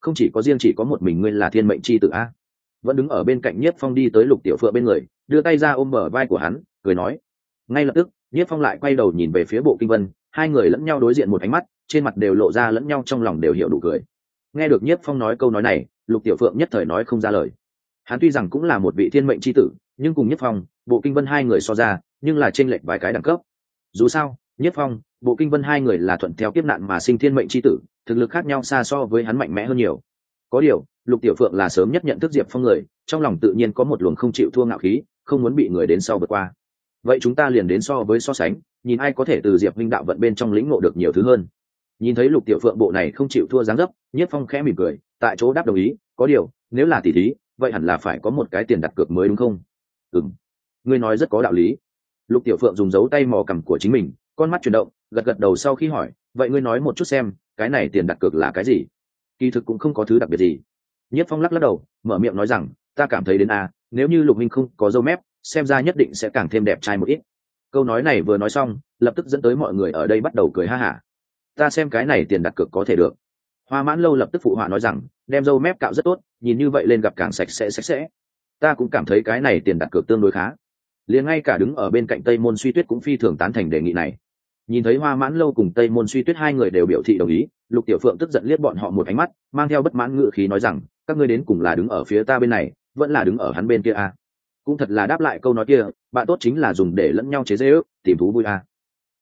không chỉ có riêng chỉ có một mình ngươi là thiên mệnh chi tử a. Vẫn đứng ở bên cạnh Nhiếp Phong đi tới Lục Tiểu Phượng bên người, đưa tay ra ôm bờ vai của hắn, cười nói. Ngay lập tức, Nhiếp Phong lại quay đầu nhìn về phía Bộ Kinh Vân, hai người lẫn nhau đối diện một ánh mắt, trên mặt đều lộ ra lẫn nhau trong lòng đều hiểu đủ cười. Nghe được Nhiếp Phong nói câu nói này, Lục Tiểu Phượng nhất thời nói không ra lời. Hắn tuy rằng cũng là một vị thiên mệnh chi tử, nhưng cùng Nhiếp Phong, Bộ Kinh Vân hai người so ra, nhưng là chênh lệch vài cái đẳng cấp. Dù sao, Nhiếp Phong, Bộ Kinh Vân hai người là thuận theo kiếp nạn mà sinh thiên mệnh chi tử, thực lực khác nhau xa so với hắn mạnh mẽ hơn nhiều. Có điều, Lục Tiểu Phượng là sớm nhất nhận thức Diệp Phong người, trong lòng tự nhiên có một luồng không chịu thua ngạo khí, không muốn bị người đến sau vượt qua. Vậy chúng ta liền đến so với so sánh, nhìn ai có thể từ Diệp Minh đạo vận bên trong lĩnh ngộ được nhiều thứ hơn. Nhìn thấy Lục Tiểu Phượng bộ này không chịu thua dáng dấp, Nhiếp Phong khẽ mỉm cười, tại chỗ đáp đồng ý, có điều, nếu là tỷ thí, vậy hẳn là phải có một cái tiền đặt cược mới đúng không? Ừm, ngươi nói rất có đạo lý. Lục Tiểu Phượng dùng dấu tay mò cằm của chính mình, con mắt chuyển động, gật gật đầu sau khi hỏi, vậy ngươi nói một chút xem, cái này tiền đặt cược là cái gì? Kỳ thực cũng không có thứ đặc biệt gì. Nhiếp Phong lắc lắc đầu, mở miệng nói rằng, ta cảm thấy đến nếu như Lục Minh không có râu mép, xem ra nhất định sẽ càng thêm đẹp trai một ít. Câu nói này vừa nói xong, lập tức dẫn tới mọi người ở đây bắt đầu cười ha hả. Ta xem cái này tiền đặt cược có thể được. Hoa Mãn Lâu lập tức phụ họa nói rằng, đem râu mép cạo rất tốt, nhìn như vậy lên gặp càng sạch sẽ. Ta cũng cảm thấy cái này tiền đặt cược tương đối khá. Liền ngay cả đứng ở bên cạnh Tây Môn Suy Tuyết cũng phi thường tán thành đề nghị này. Nhìn thấy Hoa Mãn Lâu cùng Tây Môn Suy Tuyết hai người đều biểu thị đồng ý, Lục Tiểu Phượng tức giận liếc bọn họ một ánh mắt, mang theo bất mãn ngữ khí nói rằng, các ngươi đến cùng là đứng ở phía ta bên này, vẫn là đứng ở hắn bên kia a. Cũng thật là đáp lại câu nói kia, bạn tốt chính là dùng để lẫn nhau chế giễu, tìm thú vui a.